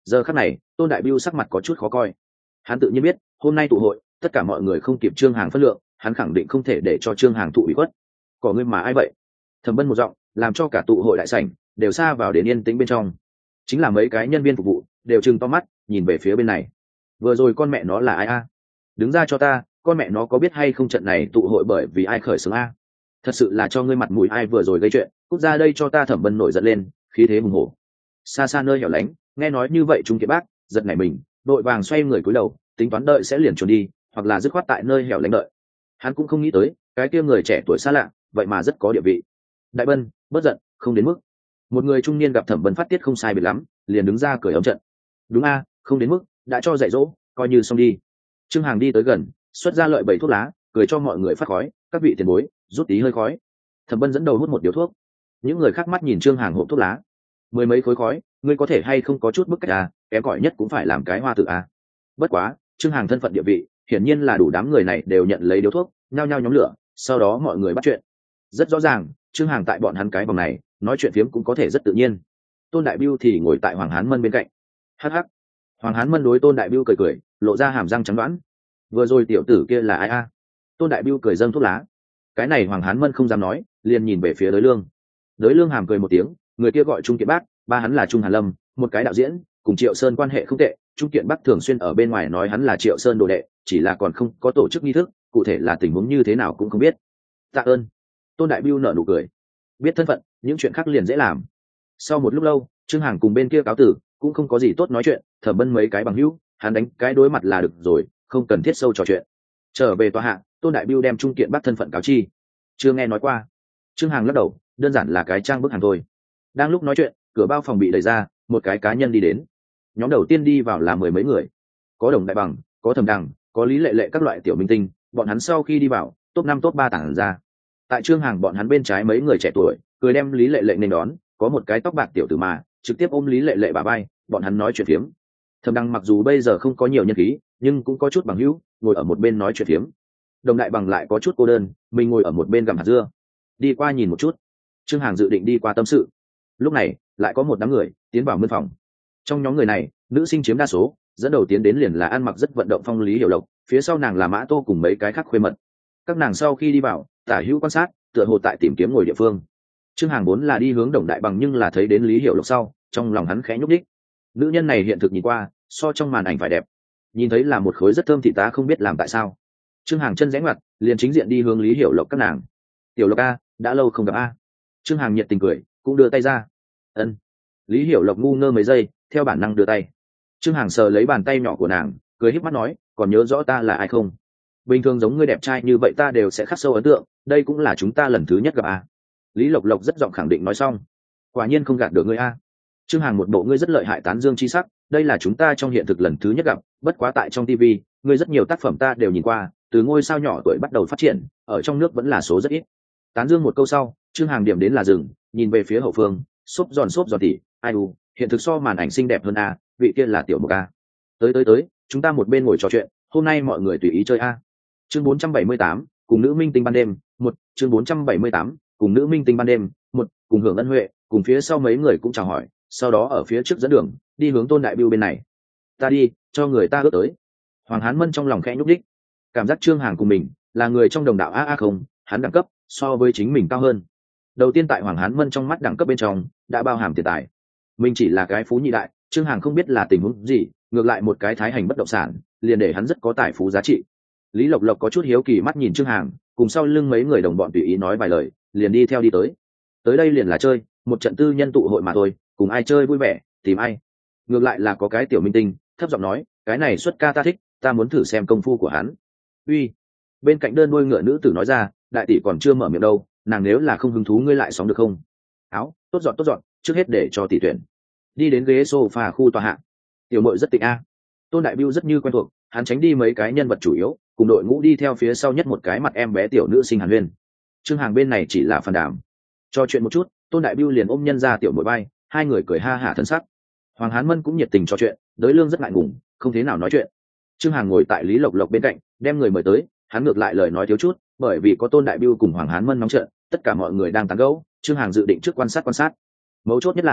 [SPEAKER 1] Giờ khắc này Tôn Đại Biêu sắc mặt có chút khó coi. Hắn tự nhiên biết hôm nay tụ hội tất cả mọi người không kịp Trương Hàng phân lượng, hắn khẳng định không thể để cho Trương Hàng thụ ủy khuất. Có ngươi mà ai vậy? Thẩm Bân một giọng làm cho cả tụ hội đại sảnh đều xa vào đến yên tĩnh bên trong. Chính là mấy cái nhân viên phục vụ đều trừng to mắt nhìn về phía bên này. Vừa rồi con mẹ nó là ai a? Đứng ra cho ta, con mẹ nó có biết hay không trận này tụ hội bởi vì ai khởi xướng a? Thật sự là cho ngươi mặt mũi ai vừa rồi gây chuyện, cút ra đây cho ta. Thẩm Bân nổi giận lên, khí thế hùng hổ. Xa xa nơi hẻo lánh nghe nói như vậy Trung Kiệt Bác giật nảy mình, đội vàng xoay người cúi đầu tính toán đợi sẽ liền trốn đi, hoặc là dứt khoát tại nơi hẻo lánh đợi. Hắn cũng không nghĩ tới cái kia người trẻ tuổi xa lạ vậy mà rất có địa vị. Đại Bân bất giận, không đến mức. Một người trung niên gặp Thẩm Bân phát tiết không sai biệt lắm liền đứng ra cười ấm trận. Đúng a, không đến mức, đã cho dạy dỗ coi như xong đi. Trương Hàng đi tới gần xuất ra lợi bảy thuốc lá cười cho mọi người phát khói. Các vị tiền bối rút tí hơi khói. Thẩm Bân dẫn đầu hút một điếu thuốc. Những người khác mắt nhìn Trương Hàng hộp thuốc lá. Mười mấy khối khói, ngươi có thể hay không có chút bức cách à, kém cỏi nhất cũng phải làm cái hoa tự à. Bất quá Trương Hàng thân phận địa vị hiển nhiên là đủ, đám người này đều nhận lấy điếu thuốc nhao nhao nhóm lửa, sau đó mọi người bắt chuyện. Rất rõ ràng Trương Hàng tại bọn hắn cái vòng này nói chuyện phiếm cũng có thể rất tự nhiên. Tôn Đại Biêu thì ngồi tại Hoàng Hán Mân bên cạnh. Hắc hắc. Hoàng Hán Mân đối Tôn Đại Biêu cười cười lộ ra hàm răng trắng đoán. Vừa rồi tiểu tử kia là ai a? Tôn Đại Biêu cười dâng thuốc lá. Cái này Hoàng Hán Mân không dám nói liền nhìn về phía Đới Lương. Đới Lương hàm cười một tiếng, người kia gọi Trung Kiện Bác, ba hắn là Trung Hàn Lâm, một cái đạo diễn cùng Triệu Sơn quan hệ không tệ. Trung Kiện Bác thường xuyên ở bên ngoài nói hắn là Triệu Sơn đồ đệ, chỉ là còn không có tổ chức nghi thức, cụ thể là tình huống như thế nào cũng không biết. Tạ ơn. Tôn Đại Biêu nở nụ cười. Biết thân phận những chuyện khác liền dễ làm. Sau một lúc lâu Trương Hàng cùng bên kia cáo tử, cũng không có gì tốt nói chuyện. Thẩm Bân mấy cái bằng hữu hắn đánh cái đối mặt là được rồi, không cần thiết sâu trò chuyện. Trở về tòa hạ, Tôn Đại Biêu đem Trung Kiện Bác thân phận cáo chi. Chưa nghe nói qua. Trương Hàng lắc đầu, đơn giản là cái trang bức hàng thôi. Đang lúc nói chuyện cửa bao phòng bị đẩy ra, một cái cá nhân đi đến. Nhóm đầu tiên đi vào là mười mấy người, có Đồng Đại Bằng, có Thẩm Đằng, có Lý Lệ Lệ các loại tiểu minh tinh. Bọn hắn sau khi đi vào top năm top ba tản ra. Tại Trương Hàng bọn hắn bên trái mấy người trẻ tuổi cười đem Lý Lệ Lệ nên đón, có một cái tóc bạc tiểu tử mà trực tiếp ôm Lý Lệ Lệ bả vai, bọn hắn nói chuyện phiếm. Thẩm Đăng mặc dù bây giờ không có nhiều nhân khí nhưng cũng có chút bằng hữu, ngồi ở một bên nói chuyện phiếm. Đồng Đại Bằng lại có chút cô đơn, mình ngồi ở một bên gặm hạt dưa. Đi qua nhìn một chút. Trương Hàng dự định đi qua tâm sự. Lúc này lại có một đám người tiến vào mân phòng. Trong nhóm người này nữ sinh chiếm đa số, dẫn đầu tiến đến liền là ăn mặc rất vận động phong Lý Hiểu Lộc, phía sau nàng là Mã Tô cùng mấy cái khác khuê mật. Các nàng sau khi đi vào tả hữu quan sát, tựa hồ tại tìm kiếm ngồi địa phương. Trương Hàng vốn là đi hướng Đồng Đại Bằng nhưng là thấy đến Lý Hiểu Lộc sau, trong lòng hắn khẽ nhúc nhích. Nữ nhân này hiện thực nhìn qua so trong màn ảnh phải đẹp, nhìn thấy là một khối rất thơm, thì ta không biết làm tại sao. Trương Hàng chân rẽ ngoặt liền chính diện đi hướng Lý Hiểu Lộc các nàng. Tiểu Lộc a, đã lâu không gặp a. Trương Hàng nhiệt tình cười cũng đưa tay ra. Ân. Lý Hiểu Lộc ngu ngơ mấy giây theo bản năng đưa tay. Trương Hàng sờ lấy bàn tay nhỏ của nàng cười híp mắt nói, còn nhớ rõ ta là ai không? Bình thường giống ngươi đẹp trai như vậy ta đều sẽ khắc sâu ấn tượng, đây cũng là chúng ta lần thứ nhất gặp a. Lý Lộc Lộc rất giọng khẳng định nói xong. Quả nhiên không gạt được ngươi a. Trương Hàng một bộ ngươi rất lợi hại tán dương chi sắc, đây là chúng ta trong hiện thực lần thứ nhất gặp, bất quá tại trong tivi ngươi rất nhiều tác phẩm ta đều nhìn qua, từ ngôi sao nhỏ tuổi bắt đầu phát triển, ở trong nước vẫn là số rất ít. Tán dương một câu sau Trương Hàng điểm đến là dừng, nhìn về phía hậu phương, xốp giòn xốp giòn tỉ, ai u, hiện thực so màn ảnh xinh đẹp hơn a, vị kia là Tiểu Mục a. Tới tới tới, chúng ta một bên ngồi trò chuyện, hôm nay mọi người tùy ý chơi a. Chương bốn trăm bảy mươi tám, cùng nữ minh tinh ban đêm, một, chương bốn trăm bảy mươi tám, cùng nữ minh tinh ban đêm, một, cùng hưởng ân huệ, cùng phía sau mấy người cũng chào hỏi, sau đó ở phía trước dẫn đường, đi hướng Tôn Đại Biêu bên này. Ta đi, cho người ta ước tới. Hoàng Hán Mân trong lòng khẽ nhúc đích, cảm giác Trương Hàng cùng mình là người trong đồng đạo a a không, hắn đẳng cấp so với chính mình cao hơn. Đầu tiên tại Hoàng Hán Mân trong mắt đẳng cấp bên trong đã bao hàm tiền tài, mình chỉ là cái phú nhị đại. Trương Hàng không biết là tình huống gì, ngược lại một cái thái hành bất động sản liền để hắn rất có tài phú giá trị. Lý Lộc Lộc có chút hiếu kỳ mắt nhìn Trương Hàng, cùng sau lưng mấy người đồng bọn tùy ý nói vài lời, liền đi theo đi tới. Tới đây liền là chơi một trận tư nhân tụ hội mà thôi, cùng ai chơi vui vẻ tìm ai. Ngược lại là có cái tiểu minh tinh thấp giọng nói, cái này xuất ca ta thích, ta muốn thử xem công phu của hắn. Uy. Bên cạnh đơn đuôi ngựa nữ tử nói ra, đại tỷ còn chưa mở miệng đâu, nàng nếu là không hứng thú ngươi lại sóng được không? Áo tốt dọn tốt dọn, trước hết để cho tỷ tuyển. Đi đến ghế sofa khu tòa hạ. Tiểu muội rất tịnh a. Tôn Đại Biêu rất như quen thuộc, hắn tránh đi mấy cái nhân vật chủ yếu, cùng đội ngũ đi theo phía sau nhất một cái mặt em bé tiểu nữ sinh Hàn Huyên. Trương Hàng bên này chỉ là phàn đàm, cho chuyện một chút, Tôn Đại Biêu liền ôm nhân ra tiểu muội bay, hai người cười ha hả thân sắc. Hoàng Hán Mân cũng nhiệt tình cho chuyện, Đới Lương rất ngại ngùng, không thế nào nói chuyện. Trương Hàng ngồi tại Lý Lộc Lộc bên cạnh, đem người mời tới, hắn ngược lại lời nói thiếu chút, bởi vì có Tôn Đại Biêu cùng Hoàng Hán Mân nóng trận, tất cả mọi người đang tán gẫu, Trương Hàng dự định trước quan sát quan sát. Mấu chốt nhất là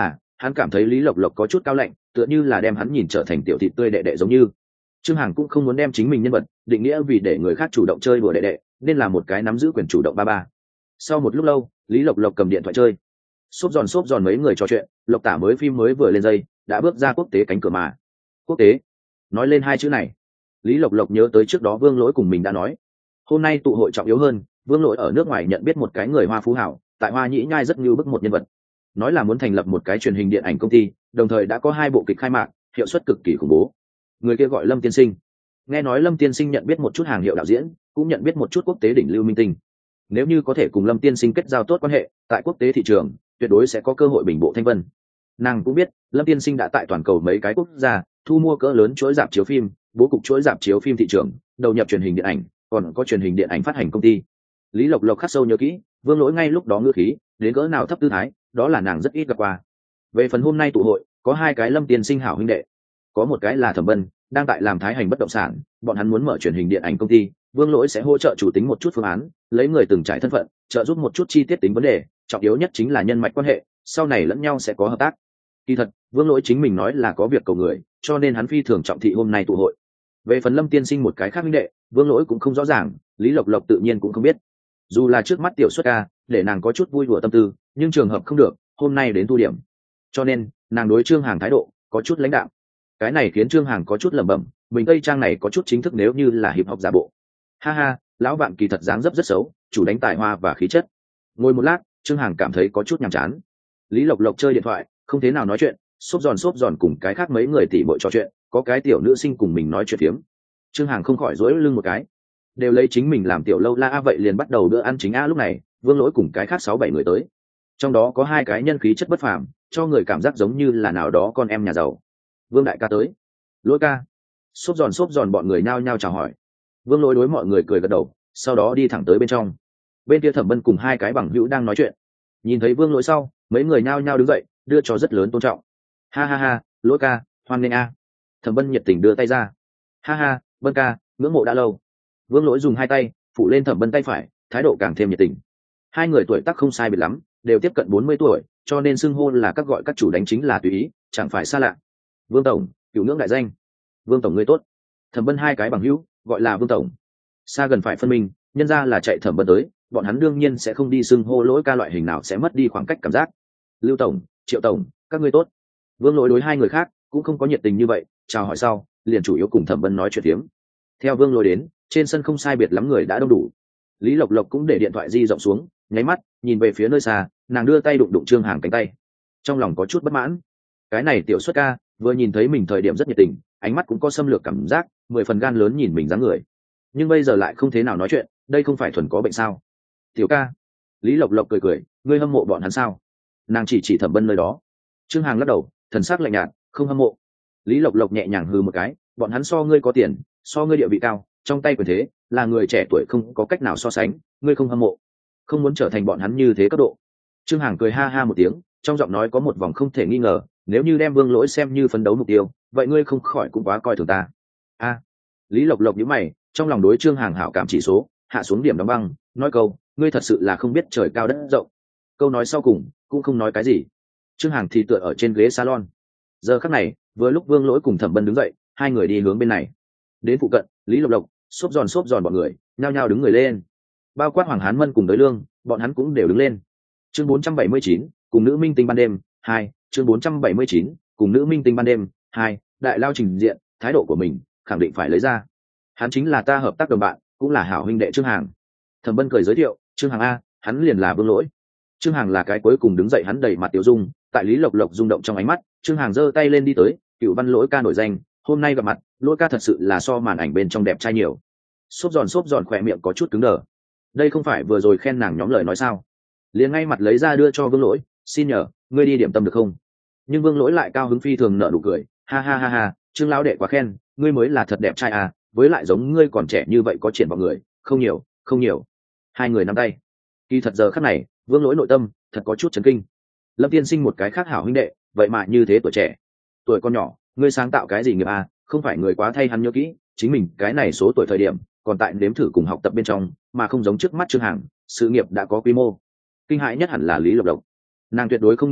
[SPEAKER 1] hắn cảm thấy Lý Lộc Lộc có chút cao lạnh, tựa như là đem hắn nhìn trở thành tiểu thịt tươi đệ đệ giống như. Trương Hằng cũng không muốn đem chính mình nhân vật định nghĩa vì để người khác chủ động chơi đùa đệ đệ, nên là một cái nắm giữ quyền chủ động ba ba. Sau một lúc lâu, Lý Lộc Lộc cầm điện thoại chơi, xốp giòn xốp giòn mấy người trò chuyện, Lộc Tả mới phim mới vừa lên dây, đã bước ra quốc tế cánh cửa mà. Quốc tế, nói lên hai chữ này, Lý Lộc Lộc nhớ tới trước đó Vương Lỗi cùng mình đã nói, hôm nay tụ hội trọng yếu hơn, Vương Lỗi ở nước ngoài nhận biết một cái người Hoa phú hảo, tại Hoa Nhĩ Nhai rất như bức một nhân vật, nói là muốn thành lập một cái truyền hình điện ảnh công ty, đồng thời đã có hai bộ kịch khai mạc, hiệu suất cực kỳ khủng bố. Người kia gọi Lâm Tiên Sinh. Nghe nói Lâm Tiên Sinh nhận biết một chút hàng hiệu đạo diễn, cũng nhận biết một chút quốc tế đỉnh lưu minh tinh. Nếu như có thể cùng Lâm Tiên Sinh kết giao tốt quan hệ, tại quốc tế thị trường tuyệt đối sẽ có cơ hội bình bộ thanh vân. Nàng cũng biết Lâm Tiên Sinh đã tại toàn cầu mấy cái quốc gia thu mua cỡ lớn chuỗi rạp chiếu phim, bố cục chuỗi rạp chiếu phim thị trường, đầu nhập truyền hình điện ảnh, còn có truyền hình điện ảnh phát hành công ty. Lý Lộc Lộc khắc sâu nhớ kỹ, Vương Lỗi ngay lúc đó ngữ khí đến cỡ nào thấp tư thái, đó là nàng rất ít gặp qua. Về phần hôm nay tụ hội, có hai cái Lâm Tiên Sinh hảo huynh đệ, có một cái là Thẩm Vân, đang tại làm Thái Hành bất động sản, bọn hắn muốn mở truyền hình điện ảnh công ty, Vương Lỗi sẽ hỗ trợ chủ tính một chút phương án, lấy người từng trải thân phận, trợ giúp một chút chi tiết tính vấn đề, trọng yếu nhất chính là nhân mạch quan hệ, sau này lẫn nhau sẽ có hợp tác. Kỳ thật, Vương Lỗi chính mình nói là có việc cầu người, cho nên hắn phi thường trọng thị hôm nay tụ hội. Về phần Lâm Tiên Sinh một cái khác huynh đệ, Vương Lỗi cũng không rõ ràng, Lý Lộc Lộc tự nhiên cũng không biết. Dù là trước mắt tiểu xuất ca, để nàng có chút vui đùa tâm tư, nhưng trường hợp không được, hôm nay đến thu điểm, cho nên nàng đối Trương Hằng thái độ có chút lãnh đạm. Cái này khiến Trương Hằng có chút lẩm bẩm, mình tây trang này có chút chính thức, nếu như là hiệp học giả bộ. Ha ha, lão bạn kỳ thật dáng dấp rất xấu, chủ đánh tài hoa và khí chất. Ngồi một lát, Trương Hằng cảm thấy có chút nhàm chán. Lý Lộc Lộc chơi điện thoại, không thế nào nói chuyện, xốp giòn xốp giòn cùng cái khác mấy người tỉ bội trò chuyện, có cái tiểu nữ sinh cùng mình nói chuyện phiếm. Trương Hằng không khỏi duỗi lưng một cái, đều lấy chính mình làm tiểu lâu la a, vậy liền bắt đầu bữa ăn chính a. Lúc này Vương Lỗi cùng cái khác sáu bảy người tới, trong đó có hai cái nhân khí chất bất phàm, cho người cảm giác giống như là nào đó con em nhà giàu. Vương đại ca tới. Lỗi ca. Xốp giòn xốp giòn bọn người nhao nhao chào hỏi. Vương Lỗi đối mọi người cười gật đầu, sau đó đi thẳng tới bên trong. Bên kia Thẩm Vân cùng hai cái bằng hữu đang nói chuyện, nhìn thấy Vương Lỗi sau, mấy người nhao nhao đứng dậy, đưa cho rất lớn tôn trọng. Ha ha ha, Lỗi ca, hoan nghênh a. Thẩm Vân nhiệt tình đưa tay ra. Ha ha, Vân ca, ngưỡng mộ đã lâu. Vương Lỗi dùng hai tay phủ lên Thẩm Vân tay phải, thái độ càng thêm nhiệt tình. Hai người tuổi tác không sai biệt lắm, đều tiếp cận bốn mươi tuổi, cho nên xưng hô là các gọi các chủ đánh chính là tùy ý, chẳng phải xa lạ. Vương tổng, cửu ngưỡng đại danh. Vương tổng ngươi tốt. Thẩm Vân hai cái bằng hữu gọi là Vương tổng. Xa gần phải phân minh, nhân ra là chạy Thẩm Vân tới, bọn hắn đương nhiên sẽ không đi xưng hô Lỗi ca, loại hình nào sẽ mất đi khoảng cách cảm giác. Lưu tổng, Triệu tổng, các ngươi tốt. Vương Lỗi đối hai người khác cũng không có nhiệt tình như vậy, chào hỏi sau, liền chủ yếu cùng Thẩm Vân nói chuyện phiếm. Theo Vương Lỗi đến, trên sân không sai biệt lắm người đã đông đủ. Lý Lộc Lộc cũng để điện thoại di rộng xuống, nháy mắt nhìn về phía nơi xa, nàng đưa tay đụng đụng Trương Hằng cánh tay, trong lòng có chút bất mãn. Cái này tiểu xuất ca vừa nhìn thấy mình thời điểm rất nhiệt tình, ánh mắt cũng có xâm lược cảm giác, mười phần gan lớn nhìn mình dáng người, nhưng bây giờ lại không thế nào nói chuyện, đây không phải thuần có bệnh sao? Tiểu ca. Lý Lộc Lộc cười cười, ngươi hâm mộ bọn hắn sao? Nàng chỉ chỉ Thẩm Vân nơi đó. Trương Hằng lắc đầu, thần sắc lạnh nhạt, không hâm mộ. Lý Lộc Lộc nhẹ nhàng hừ một cái, bọn hắn so ngươi có tiền, so ngươi địa vị cao, trong tay quyền thế, là người trẻ tuổi không có cách nào so sánh, ngươi không hâm mộ, không muốn trở thành bọn hắn như thế cấp độ. Trương Hằng cười ha ha một tiếng, trong giọng nói có một vòng không thể nghi ngờ, nếu như đem Vương Lỗi xem như phấn đấu mục tiêu, vậy ngươi không khỏi cũng quá coi thường ta. A. Lý Lộc Lộc nhíu mày, trong lòng đối Trương Hằng hảo cảm chỉ số hạ xuống điểm đóng băng, nói câu, ngươi thật sự là không biết trời cao đất rộng. Câu nói sau cùng cũng không nói cái gì. Trương Hằng thì tựa ở trên ghế salon. Giờ khắc này, vừa lúc Vương Lỗi cùng Thẩm Vân đứng dậy, hai người đi hướng bên này. Đến phụ cận, Lý Lộc Lộc, xốp giòn xốp giòn bọn người nhao nhao đứng người lên, bao quát Hoàng Hán Mân cùng Đới Lương, bọn hắn cũng đều đứng lên. Chương bốn trăm bảy mươi chín, cùng nữ minh tinh ban đêm hai. Chương bốn trăm bảy mươi chín, cùng nữ minh tinh ban đêm hai. Đại lao trình diện, thái độ của mình khẳng định phải lấy ra. Hắn chính là ta hợp tác đồng bạn, cũng là hảo huynh đệ Trương Hằng. Thẩm Vân cười giới thiệu, Trương Hằng a, hắn liền là Vương Lỗi. Trương Hằng là cái cuối cùng đứng dậy, hắn đầy mặt tiểu dung, tại Lý Lộc Lộc rung động trong ánh mắt, Trương Hằng giơ tay lên đi tới, Cửu Văn Lỗi ca nổi danh, hôm nay gặp mặt, Lỗi ca thật sự là so màn ảnh bên trong đẹp trai nhiều. Xốp giòn xốp giòn khỏe miệng có chút cứng đờ. Đây không phải vừa rồi khen nàng nhóm lời nói sao? Liền ngay mặt lấy ra đưa cho Vương Lỗi, xin nhờ, ngươi đi điểm tâm được không? Nhưng Vương Lỗi lại cao hứng phi thường nở nụ cười, ha ha ha ha, Trương lão đệ quá khen, ngươi mới là thật đẹp trai à, với lại giống ngươi còn trẻ như vậy có triển vọng người, không nhiều, không nhiều. Hai người nắm tay. Kỳ thật giờ khắc này, Vương Lỗi nội tâm thật có chút chấn kinh. Lâm Tiên Sinh một cái khác hảo huynh đệ, vậy mà như thế tuổi trẻ, tuổi con nhỏ, ngươi sáng tạo cái gì nghiệp à? Không phải người quá thay hắn nhớ kỹ, chính mình cái này số tuổi thời điểm còn tại nếm thử cùng học tập bên trong, mà không giống trước mắt Trương Hằng, sự nghiệp đã có quy mô. Kinh hãi nhất hẳn là Lý Lộc Lộc, nàng tuyệt đối không nghĩ tới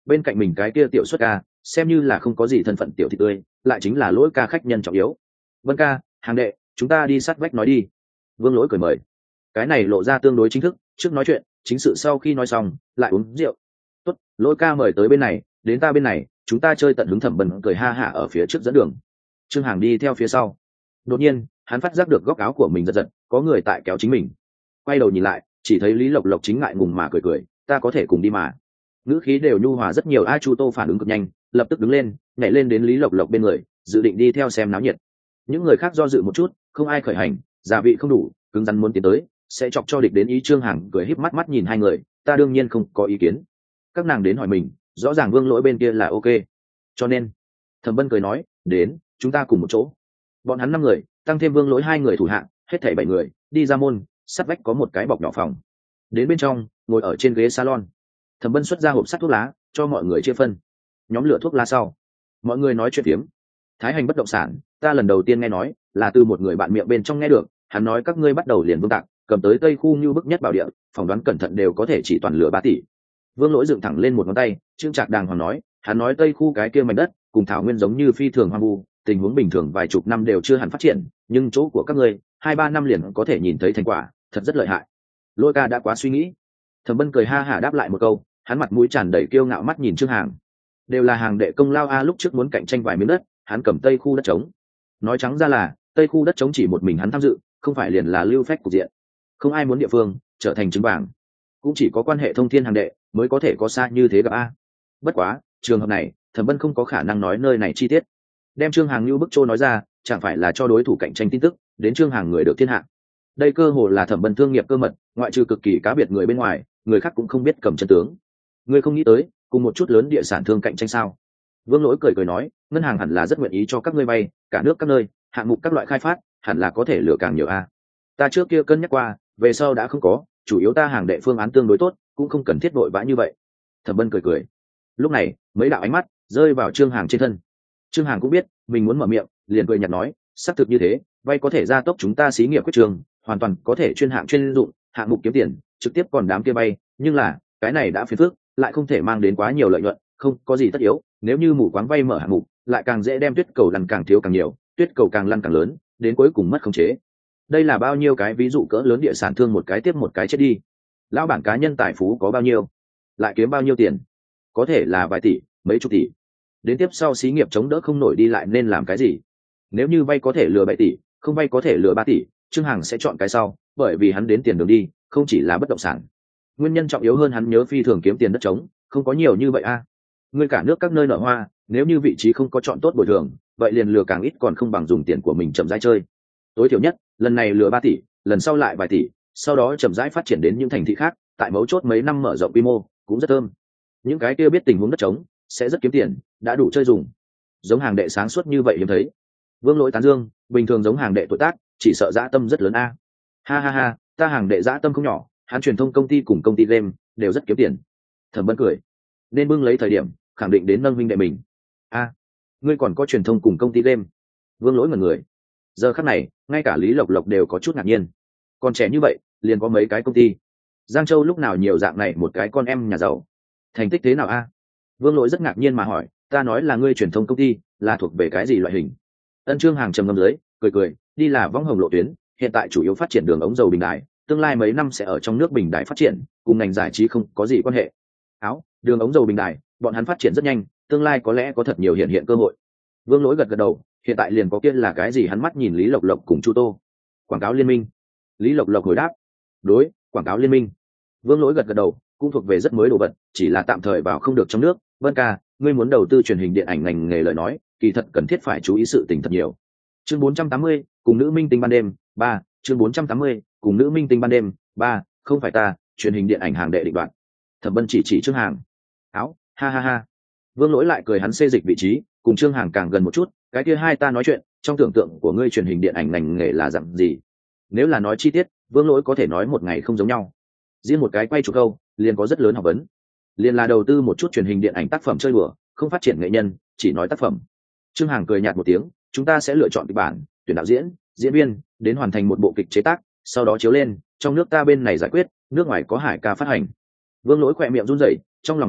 [SPEAKER 1] bên cạnh mình cái kia tiểu xuất ca xem như là không có gì thân phận tiểu thị tươi, lại chính là lỗi ca khách nhân trọng yếu. Vân ca, hàng đệ, chúng ta đi sát vách nói đi. Vương Lỗi cười mời. Cái này lộ ra tương đối chính thức, trước nói chuyện chính sự sau khi nói xong lại uống rượu. Tốt, Lỗi ca mời tới bên này, đến ta bên này, chúng ta chơi tận hứng. Thẩm Bân cười ha hả ở phía trước dẫn đường, Trương Hàng đi theo phía sau. Đột nhiên hắn phát giác được góc áo của mình giật giật, có người tại kéo chính mình. Quay đầu nhìn lại, chỉ thấy Lý Lộc Lộc chính ngại ngùng mà cười cười, ta có thể cùng đi mà. Ngữ khí đều nhu hòa rất nhiều. A Chu Tô phản ứng cực nhanh, lập tức đứng lên nhảy lên đến Lý Lộc Lộc bên người, dự định đi theo xem náo nhiệt. Những người khác do dự một chút, không ai khởi hành, gia vị không đủ, cứng rắn muốn tiến tới sẽ chọc cho địch đến ý. Trương Hàng cười híp mắt mắt nhìn hai người, ta đương nhiên không có ý kiến. Các nàng đến hỏi mình, rõ ràng Vương Lỗi bên kia là ok, cho nên Thẩm Bân cười nói, đến, chúng ta cùng một chỗ. Bọn hắn năm người tăng thêm Vương Lỗi hai người thủ hạng, hết thảy bảy người đi ra môn. Sát vách có một cái bọc nhỏ phòng, đến bên trong ngồi ở trên ghế salon. Thẩm Bân xuất ra hộp sắt thuốc lá cho mọi người chia phân, nhóm lửa thuốc lá sau mọi người nói chuyện phiếm. Thái Hành bất động sản, ta lần đầu tiên nghe nói, là từ một người bạn miệng bên trong nghe được. Hắn nói các ngươi bắt đầu liền vương tạc, cầm tới tây khu như bức nhất bảo địa, phỏng đoán cẩn thận đều có thể chỉ toàn lửa ba tỷ. Vương Lỗi dựng thẳng lên một ngón tay, trương trạc đàng hoàng nói, hắn nói tây khu cái kia mảnh đất cùng thảo nguyên giống như phi thường hoang vu, tình huống bình thường vài chục năm đều chưa hẳn phát triển, nhưng chỗ của các ngươi hai ba năm liền có thể nhìn thấy thành quả, thật rất lợi hại. Lôi ca đã quá suy nghĩ. Thẩm Bân cười ha hả đáp lại một câu, hắn mặt mũi tràn đầy kiêu ngạo mắt nhìn Trương Hàng, đều là hàng đệ công lao a. Lúc trước muốn cạnh tranh vài miếng đất, hắn cầm tây khu đất trống. Nói trắng ra là tây khu đất trống chỉ một mình hắn tham dự, không phải liền là lưu phách cục diện. Không ai muốn địa phương trở thành trứng vàng, cũng chỉ có quan hệ thông thiên hàng đệ mới có thể có xa như thế gặp a. Bất quá trường hợp này Thẩm Bân không có khả năng nói nơi này chi tiết, đem Trương Hàng như bức trô nói ra, chẳng phải là cho đối thủ cạnh tranh tin tức đến Trương Hàng người được thiên hạ. Đây cơ hồ là Thẩm Bân thương nghiệp cơ mật, ngoại trừ cực kỳ cá biệt người bên ngoài, người khác cũng không biết cầm chân tướng. Ngươi không nghĩ tới cùng một chút lớn địa sản thương cạnh tranh sao? Vương Lỗi cười cười nói, ngân hàng hẳn là rất nguyện ý cho các ngươi vay, cả nước các nơi hạng mục các loại khai phát hẳn là có thể lựa càng nhiều a. Ta trước kia cân nhắc qua, về sau đã không có, chủ yếu ta hàng đệ phương án tương đối tốt, cũng không cần thiết vội vã như vậy. Thẩm Bân cười cười. Lúc này mấy đạo ánh mắt rơi vào Trương Hàng trên thân. Trương Hàng cũng biết mình muốn mở miệng, liền cười nhạt nói, xác thực như thế, vay có thể gia tốc chúng ta xí nghiệp quyết trường, hoàn toàn có thể chuyên hạng chuyên dụng, hạng mục kiếm tiền trực tiếp còn đám kia vay, nhưng là cái này đã phiền phức, lại không thể mang đến quá nhiều lợi nhuận, không có gì tất yếu. Nếu như mù quáng vay mở hạng mục, lại càng dễ đem tuyết cầu lăn càng thiếu càng nhiều, tuyết cầu càng lăn càng lớn, đến cuối cùng mất khống chế. Đây là bao nhiêu cái ví dụ cỡ lớn địa sản thương một cái tiếp một cái chết đi. Lão bản cá nhân tài phú có bao nhiêu, lại kiếm bao nhiêu tiền, có thể là vài tỷ, mấy chục tỷ. Đến tiếp sau xí nghiệp chống đỡ không nổi đi lại nên làm cái gì? Nếu như vay có thể lừa bảy tỷ, không vay có thể lừa ba tỷ, Trương Hằng sẽ chọn cái sau, bởi vì hắn đến tiền đường đi, không chỉ là bất động sản. Nguyên nhân trọng yếu hơn hắn nhớ phi thường kiếm tiền đất trống, không có nhiều như vậy a. À. Người cả nước các nơi nở hoa, nếu như vị trí không có chọn tốt bồi thường, vậy liền lừa càng ít còn không bằng dùng tiền của mình chậm rãi chơi. Tối thiểu nhất, lần này lừa ba tỷ, lần sau lại vài tỷ, sau đó chậm rãi phát triển đến những thành thị khác, tại mấu chốt mấy năm mở rộng quy mô, cũng rất thơm. Những cái kia biết tình huống đất trống, sẽ rất kiếm tiền, đã đủ chơi dùng. Giống hàng đệ sáng suốt như vậy hiếm thấy. Vương Lỗi tán dương, bình thường giống hàng đệ tuổi tác, chỉ sợ dã tâm rất lớn a. À. Ha ha ha, ta hàng đệ dã tâm không nhỏ, hắn truyền thông công ty cùng công ty game đều rất kiếm tiền. Thẩm Bân cười, nên bưng lấy thời điểm, khẳng định đến nâng huynh đệ mình. A, à, ngươi còn có truyền thông cùng công ty game? Vương Lỗi ngẩn người. Giờ khắc này, ngay cả Lý Lộc Lộc đều có chút ngạc nhiên. Còn trẻ như vậy, liền có mấy cái công ty. Giang Châu lúc nào nhiều dạng này một cái con em nhà giàu. Thành tích thế nào a? À? Vương Lỗi rất ngạc nhiên mà hỏi, ta nói là ngươi truyền thông công ty, là thuộc về cái gì loại hình? Ân Trương Hàng trầm ngâm dưới, cười cười, đi là võng hồng lộ tuyến, hiện tại chủ yếu phát triển đường ống dầu bình đại, tương lai mấy năm sẽ ở trong nước bình đại phát triển, cùng ngành giải trí không có gì quan hệ. Áo, đường ống dầu bình đại, bọn hắn phát triển rất nhanh, tương lai có lẽ có thật nhiều hiện hiện cơ hội. Vương Lỗi gật gật đầu, hiện tại liền có kia là cái gì? Hắn mắt nhìn Lý Lộc Lộc cùng Chu Tô. Quảng cáo liên minh. Lý Lộc Lộc hồi đáp, đối, quảng cáo liên minh. Vương Lỗi gật gật đầu, cũng thuộc về rất mới đồ vật, chỉ là tạm thời vào không được trong nước. Vân ca, ngươi muốn đầu tư truyền hình điện ảnh ngành nghề lời nói, kỳ thật cần thiết phải chú ý sự tình thật nhiều. Chương bốn trăm tám mươi, cùng nữ minh tinh ban đêm, ba, chương bốn trăm tám mươi, cùng nữ minh tinh ban đêm, ba, không phải ta, truyền hình điện ảnh hàng đệ định đoạn. Thẩm Bân chỉ chỉ Trương Hàng. Áo, ha ha ha. Vương Lỗi lại cười, hắn xê dịch vị trí, cùng Trương Hàng càng gần một chút, cái kia hai ta nói chuyện, trong tưởng tượng của ngươi truyền hình điện ảnh ngành nghề là dạng gì? Nếu là nói chi tiết, Vương Lỗi có thể nói một ngày không giống nhau. Riêng một cái quay chụp câu, liền có rất lớn học vấn. Liền là đầu tư một chút truyền hình điện ảnh tác phẩm chơi đùa, không phát triển nghệ nhân, chỉ nói tác phẩm. Trương Hàng cười nhạt một tiếng, chúng ta sẽ lựa chọn kịch bản, tuyển đạo diễn, diễn viên, đến hoàn thành một bộ kịch chế tác, sau đó chiếu lên, trong nước ta bên này giải quyết, nước ngoài có hải ca phát hành. Vương Lỗi khỏe miệng run rẩy, trong lòng mắng,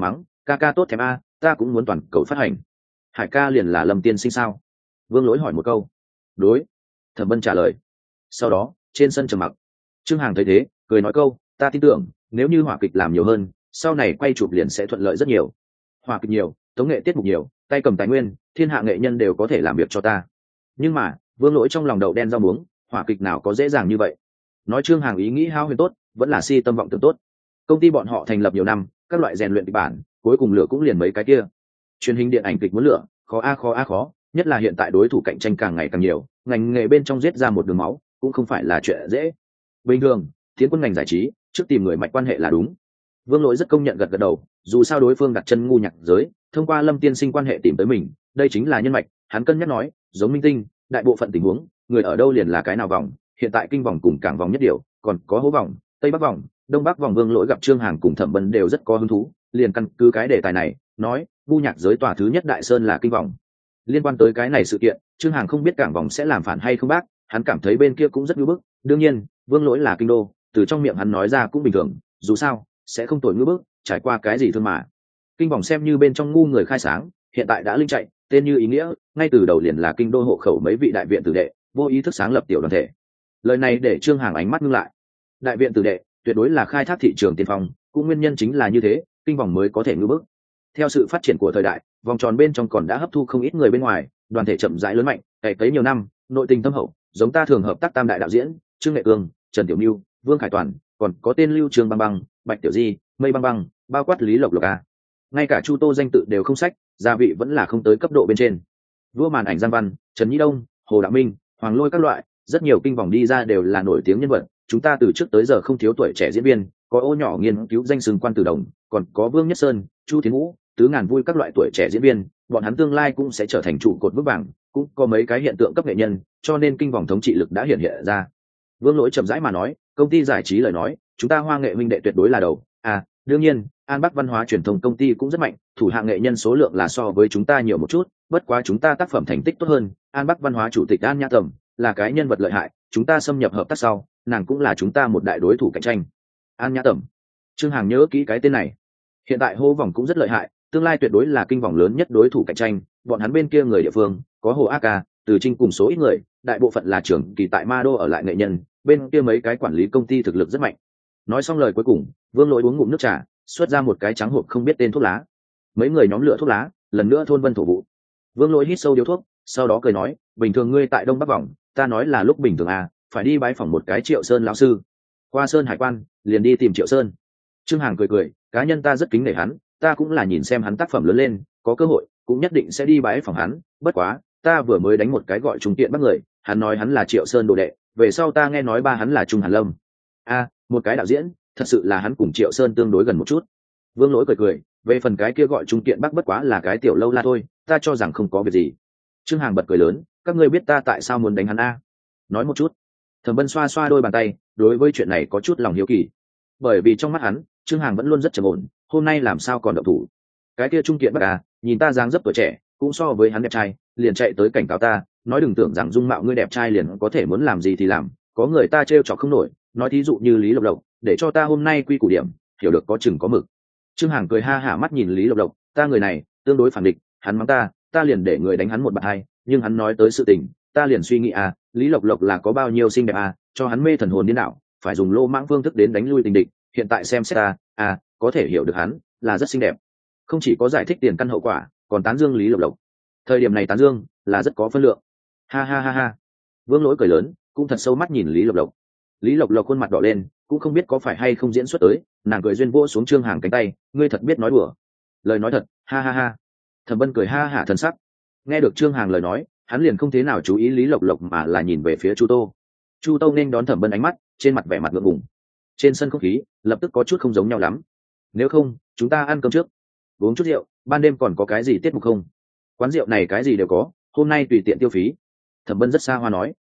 [SPEAKER 1] ca ca tốt thèm a, ta cũng muốn toàn cầu phát hành. Hải ca liền là Lâm tiên sinh sao? Vương Lỗi hỏi một câu. Đối. Thẩm Bân trả lời. Sau đó trên sân trầm mặc. Trương Hằng thấy thế cười nói câu, ta tin tưởng nếu như hỏa kịch làm nhiều hơn, sau này quay chụp liền sẽ thuận lợi rất nhiều. Hỏa kịch nhiều, tống nghệ tiết mục nhiều, tay cầm tài nguyên, thiên hạ nghệ nhân đều có thể làm việc cho ta. Nhưng mà Vương Lỗi trong lòng đậu đen rau muống, hỏa kịch nào có dễ dàng như vậy. Nói Trương Hằng ý nghĩ hao huyền tốt, vẫn là si tâm vọng tưởng tốt. Công ty bọn họ thành lập nhiều năm, các loại rèn luyện kịch bản, cuối cùng lửa cũng liền mấy cái kia. Truyền hình điện ảnh kịch muốn lửa, khó a khó a khó, nhất là hiện tại đối thủ cạnh tranh càng ngày càng nhiều, ngành nghề bên trong giết ra một đường máu cũng không phải là chuyện dễ. Bình thường tiến quân ngành giải trí trước tìm người mạnh quan hệ là đúng. Vương Lỗi rất công nhận gật gật đầu, dù sao đối phương đặt chân ngu nhạc giới, thông qua Lâm tiên sinh quan hệ tìm tới mình, đây chính là nhân mạch. Hắn cân nhắc nói, giống minh tinh, đại bộ phận tình huống người ở đâu liền là cái nào vòng, hiện tại kinh vòng cùng cảng vòng nhất điều, còn có hố vòng, tây bắc vòng, đông bắc vòng. Vương Lỗi gặp Trương Hằng cùng Thẩm Bân đều rất có hứng thú, liền căn cứ cái đề tài này nói ngu nhạc giới tòa thứ nhất đại sơn là kinh vòng. Liên quan tới cái này sự kiện, Trương Hằng không biết cảng vòng sẽ làm phản hay không bác, hắn cảm thấy bên kia cũng rất ngưỡng bức. Đương nhiên Vương Lỗi là kinh đô, từ trong miệng hắn nói ra cũng bình thường, dù sao sẽ không tội ngưỡng bức, trải qua cái gì thương mà. Kinh vòng xem như bên trong ngu người khai sáng, hiện tại đã linh chạy, tên như ý nghĩa, ngay từ đầu liền là kinh đô hộ khẩu mấy vị đại viện tử đệ vô ý thức sáng lập tiểu đoàn thể. Lời này để Trương Hằng ánh mắt ngưng lại. Đại viện tử đệ tuyệt đối là khai thác thị trường tiên phong, cũng nguyên nhân chính là như thế, kinh vòng mới có thể ngưỡng bức. Theo sự phát triển của thời đại, vòng tròn bên trong còn đã hấp thu không ít người bên ngoài, đoàn thể chậm rãi lớn mạnh, cày cấy nhiều năm, nội tình thâm hậu, giống ta thường hợp tác tam đại đạo diễn, Trương Nghệ Cương, Trần Tiểu Nưu, Vương Khải Toàn, còn có tên Lưu Trường Băng Băng, Bạch Tiểu Di, Mây Băng Băng, bao quát Lý Lộc Lộc a. Ngay cả Chu Tô danh tự đều không sách, gia vị vẫn là không tới cấp độ bên trên. Vua màn ảnh Giang Văn, Trần Nhĩ Đông, Hồ Đạo Minh, Hoàng Lôi các loại, rất nhiều kinh vòng đi ra đều là nổi tiếng nhân vật, chúng ta từ trước tới giờ không thiếu tuổi trẻ diễn viên, có Ô Nhỏ nghiên cứu danh xưng Quan Tử Đồng, còn có Vương Nhất Sơn, Chu Tiến Vũ, Tứ Ngàn Vui các loại tuổi trẻ diễn viên, bọn hắn tương lai cũng sẽ trở thành trụ cột vững vàng, cũng có mấy cái hiện tượng cấp nghệ nhân, cho nên kinh vòng thống trị lực đã hiện hiện ra. Vương Lỗi chậm rãi mà nói, công ty giải trí lời nói, chúng ta Hoa Nghệ huynh đệ tuyệt đối là đầu. À, đương nhiên, An Bắc Văn hóa truyền thông công ty cũng rất mạnh, thủ hạng nghệ nhân số lượng là so với chúng ta nhiều một chút, bất quá chúng ta tác phẩm thành tích tốt hơn. An Bắc Văn hóa chủ tịch An Nhã Tầm là cái nhân vật lợi hại, chúng ta xâm nhập hợp tác sau, nàng cũng là chúng ta một đại đối thủ cạnh tranh. An Nhã Tầm. Trương Hằng nhớ kỹ cái tên này. Hiện tại hô vòng cũng rất lợi hại, tương lai tuyệt đối là kinh vòng lớn nhất đối thủ cạnh tranh. Bọn hắn bên kia người địa phương có Hồ A Ca, Từ Trinh cùng số ít người, đại bộ phận là trưởng kỳ tại Ma Đô ở lại nghệ nhân, bên kia mấy cái quản lý công ty thực lực rất mạnh. Nói xong lời cuối cùng, Vương Lỗi uống ngụm nước trà, xuất ra một cái trắng hộp không biết tên thuốc lá. Mấy người nhóm lửa thuốc lá, lần nữa thôn vân thổ vụ. Vương Lỗi hít sâu điếu thuốc, sau đó cười nói, bình thường ngươi tại Đông Bắc vòng, ta nói là lúc bình thường à, phải đi bái phỏng một cái Triệu Sơn lão sư. Qua Sơn Hải quan, liền đi tìm Triệu Sơn. Trương Hằng cười cười, cá nhân ta rất kính nể hắn, ta cũng là nhìn xem hắn tác phẩm lớn lên, có cơ hội cũng nhất định sẽ đi bái phỏng hắn, bất quá ta vừa mới đánh một cái gọi trung tiện bắt người, hắn nói hắn là Triệu Sơn đồ đệ, về sau ta nghe nói ba hắn là Trung Hàn Lâm. A, à, một cái đạo diễn, thật sự là hắn cùng Triệu Sơn tương đối gần một chút. Vương Lỗi cười cười, về phần cái kia gọi trung tiện bắc bất quá là cái tiểu lâu la thôi, ta cho rằng không có việc gì. Trương Hằng bật cười lớn, các ngươi biết ta tại sao muốn đánh hắn a? Nói một chút. Thẩm Bân xoa xoa đôi bàn tay, đối với chuyện này có chút lòng hiếu kỳ. Bởi vì trong mắt hắn, Trương Hằng vẫn luôn rất trầm ổn, hôm nay làm sao còn động thủ? Cái kia trung kiện bắc à, nhìn ta dáng dấp tuổi trẻ, cũng so với hắn đẹp trai, liền chạy tới cảnh cáo ta, nói đừng tưởng rằng dung mạo ngươi đẹp trai liền có thể muốn làm gì thì làm, có người ta trêu chọc không nổi, nói thí dụ như Lý Lộc Lộc, để cho ta hôm nay quy củ điểm, hiểu được có chừng có mực. Trương Hằng cười ha hả mắt nhìn Lý Lộc Lộc, ta người này tương đối phản địch, hắn mắng ta, ta liền để người đánh hắn một bạt hai, nhưng hắn nói tới sự tình, ta liền suy nghĩ à, Lý Lộc Lộc là có bao nhiêu xinh đẹp à, cho hắn mê thần hồn điên đảo, phải dùng lô mãng phương thức đến đánh lui tình địch, hiện tại xem xét ta, à, có thể hiểu được hắn là rất xinh đẹp. Không chỉ có giải thích tiền căn hậu quả, còn tán dương Lý Lộc Lộc. Thời điểm này tán dương là rất có phân lượng. Ha ha ha ha. Vương Lỗi cười lớn, cũng thật sâu mắt nhìn Lý Lộc Lộc. Lý Lộc Lộc khuôn mặt đỏ lên, cũng không biết có phải hay không diễn xuất tới, nàng cười duyên vỗ xuống Trương Hằng cánh tay, ngươi thật biết nói đùa. Lời nói thật, ha ha ha. Thẩm Bân cười ha hả thần sắc. Nghe được Trương Hằng lời nói, hắn liền không thế nào chú ý Lý Lộc Lộc mà là nhìn về phía Chu Tô. Chu Tô nên đón Thẩm Bân ánh mắt, trên mặt vẻ mặt ngượng ngùng. Trên sân không khí lập tức có chút không giống nhau lắm. Nếu không, chúng ta ăn cơm trước, uống chút rượu, ban đêm còn có cái gì tiết mục không? Quán rượu này cái gì đều có, hôm nay tùy tiện tiêu phí. Thẩm Bân rất xa hoa nói.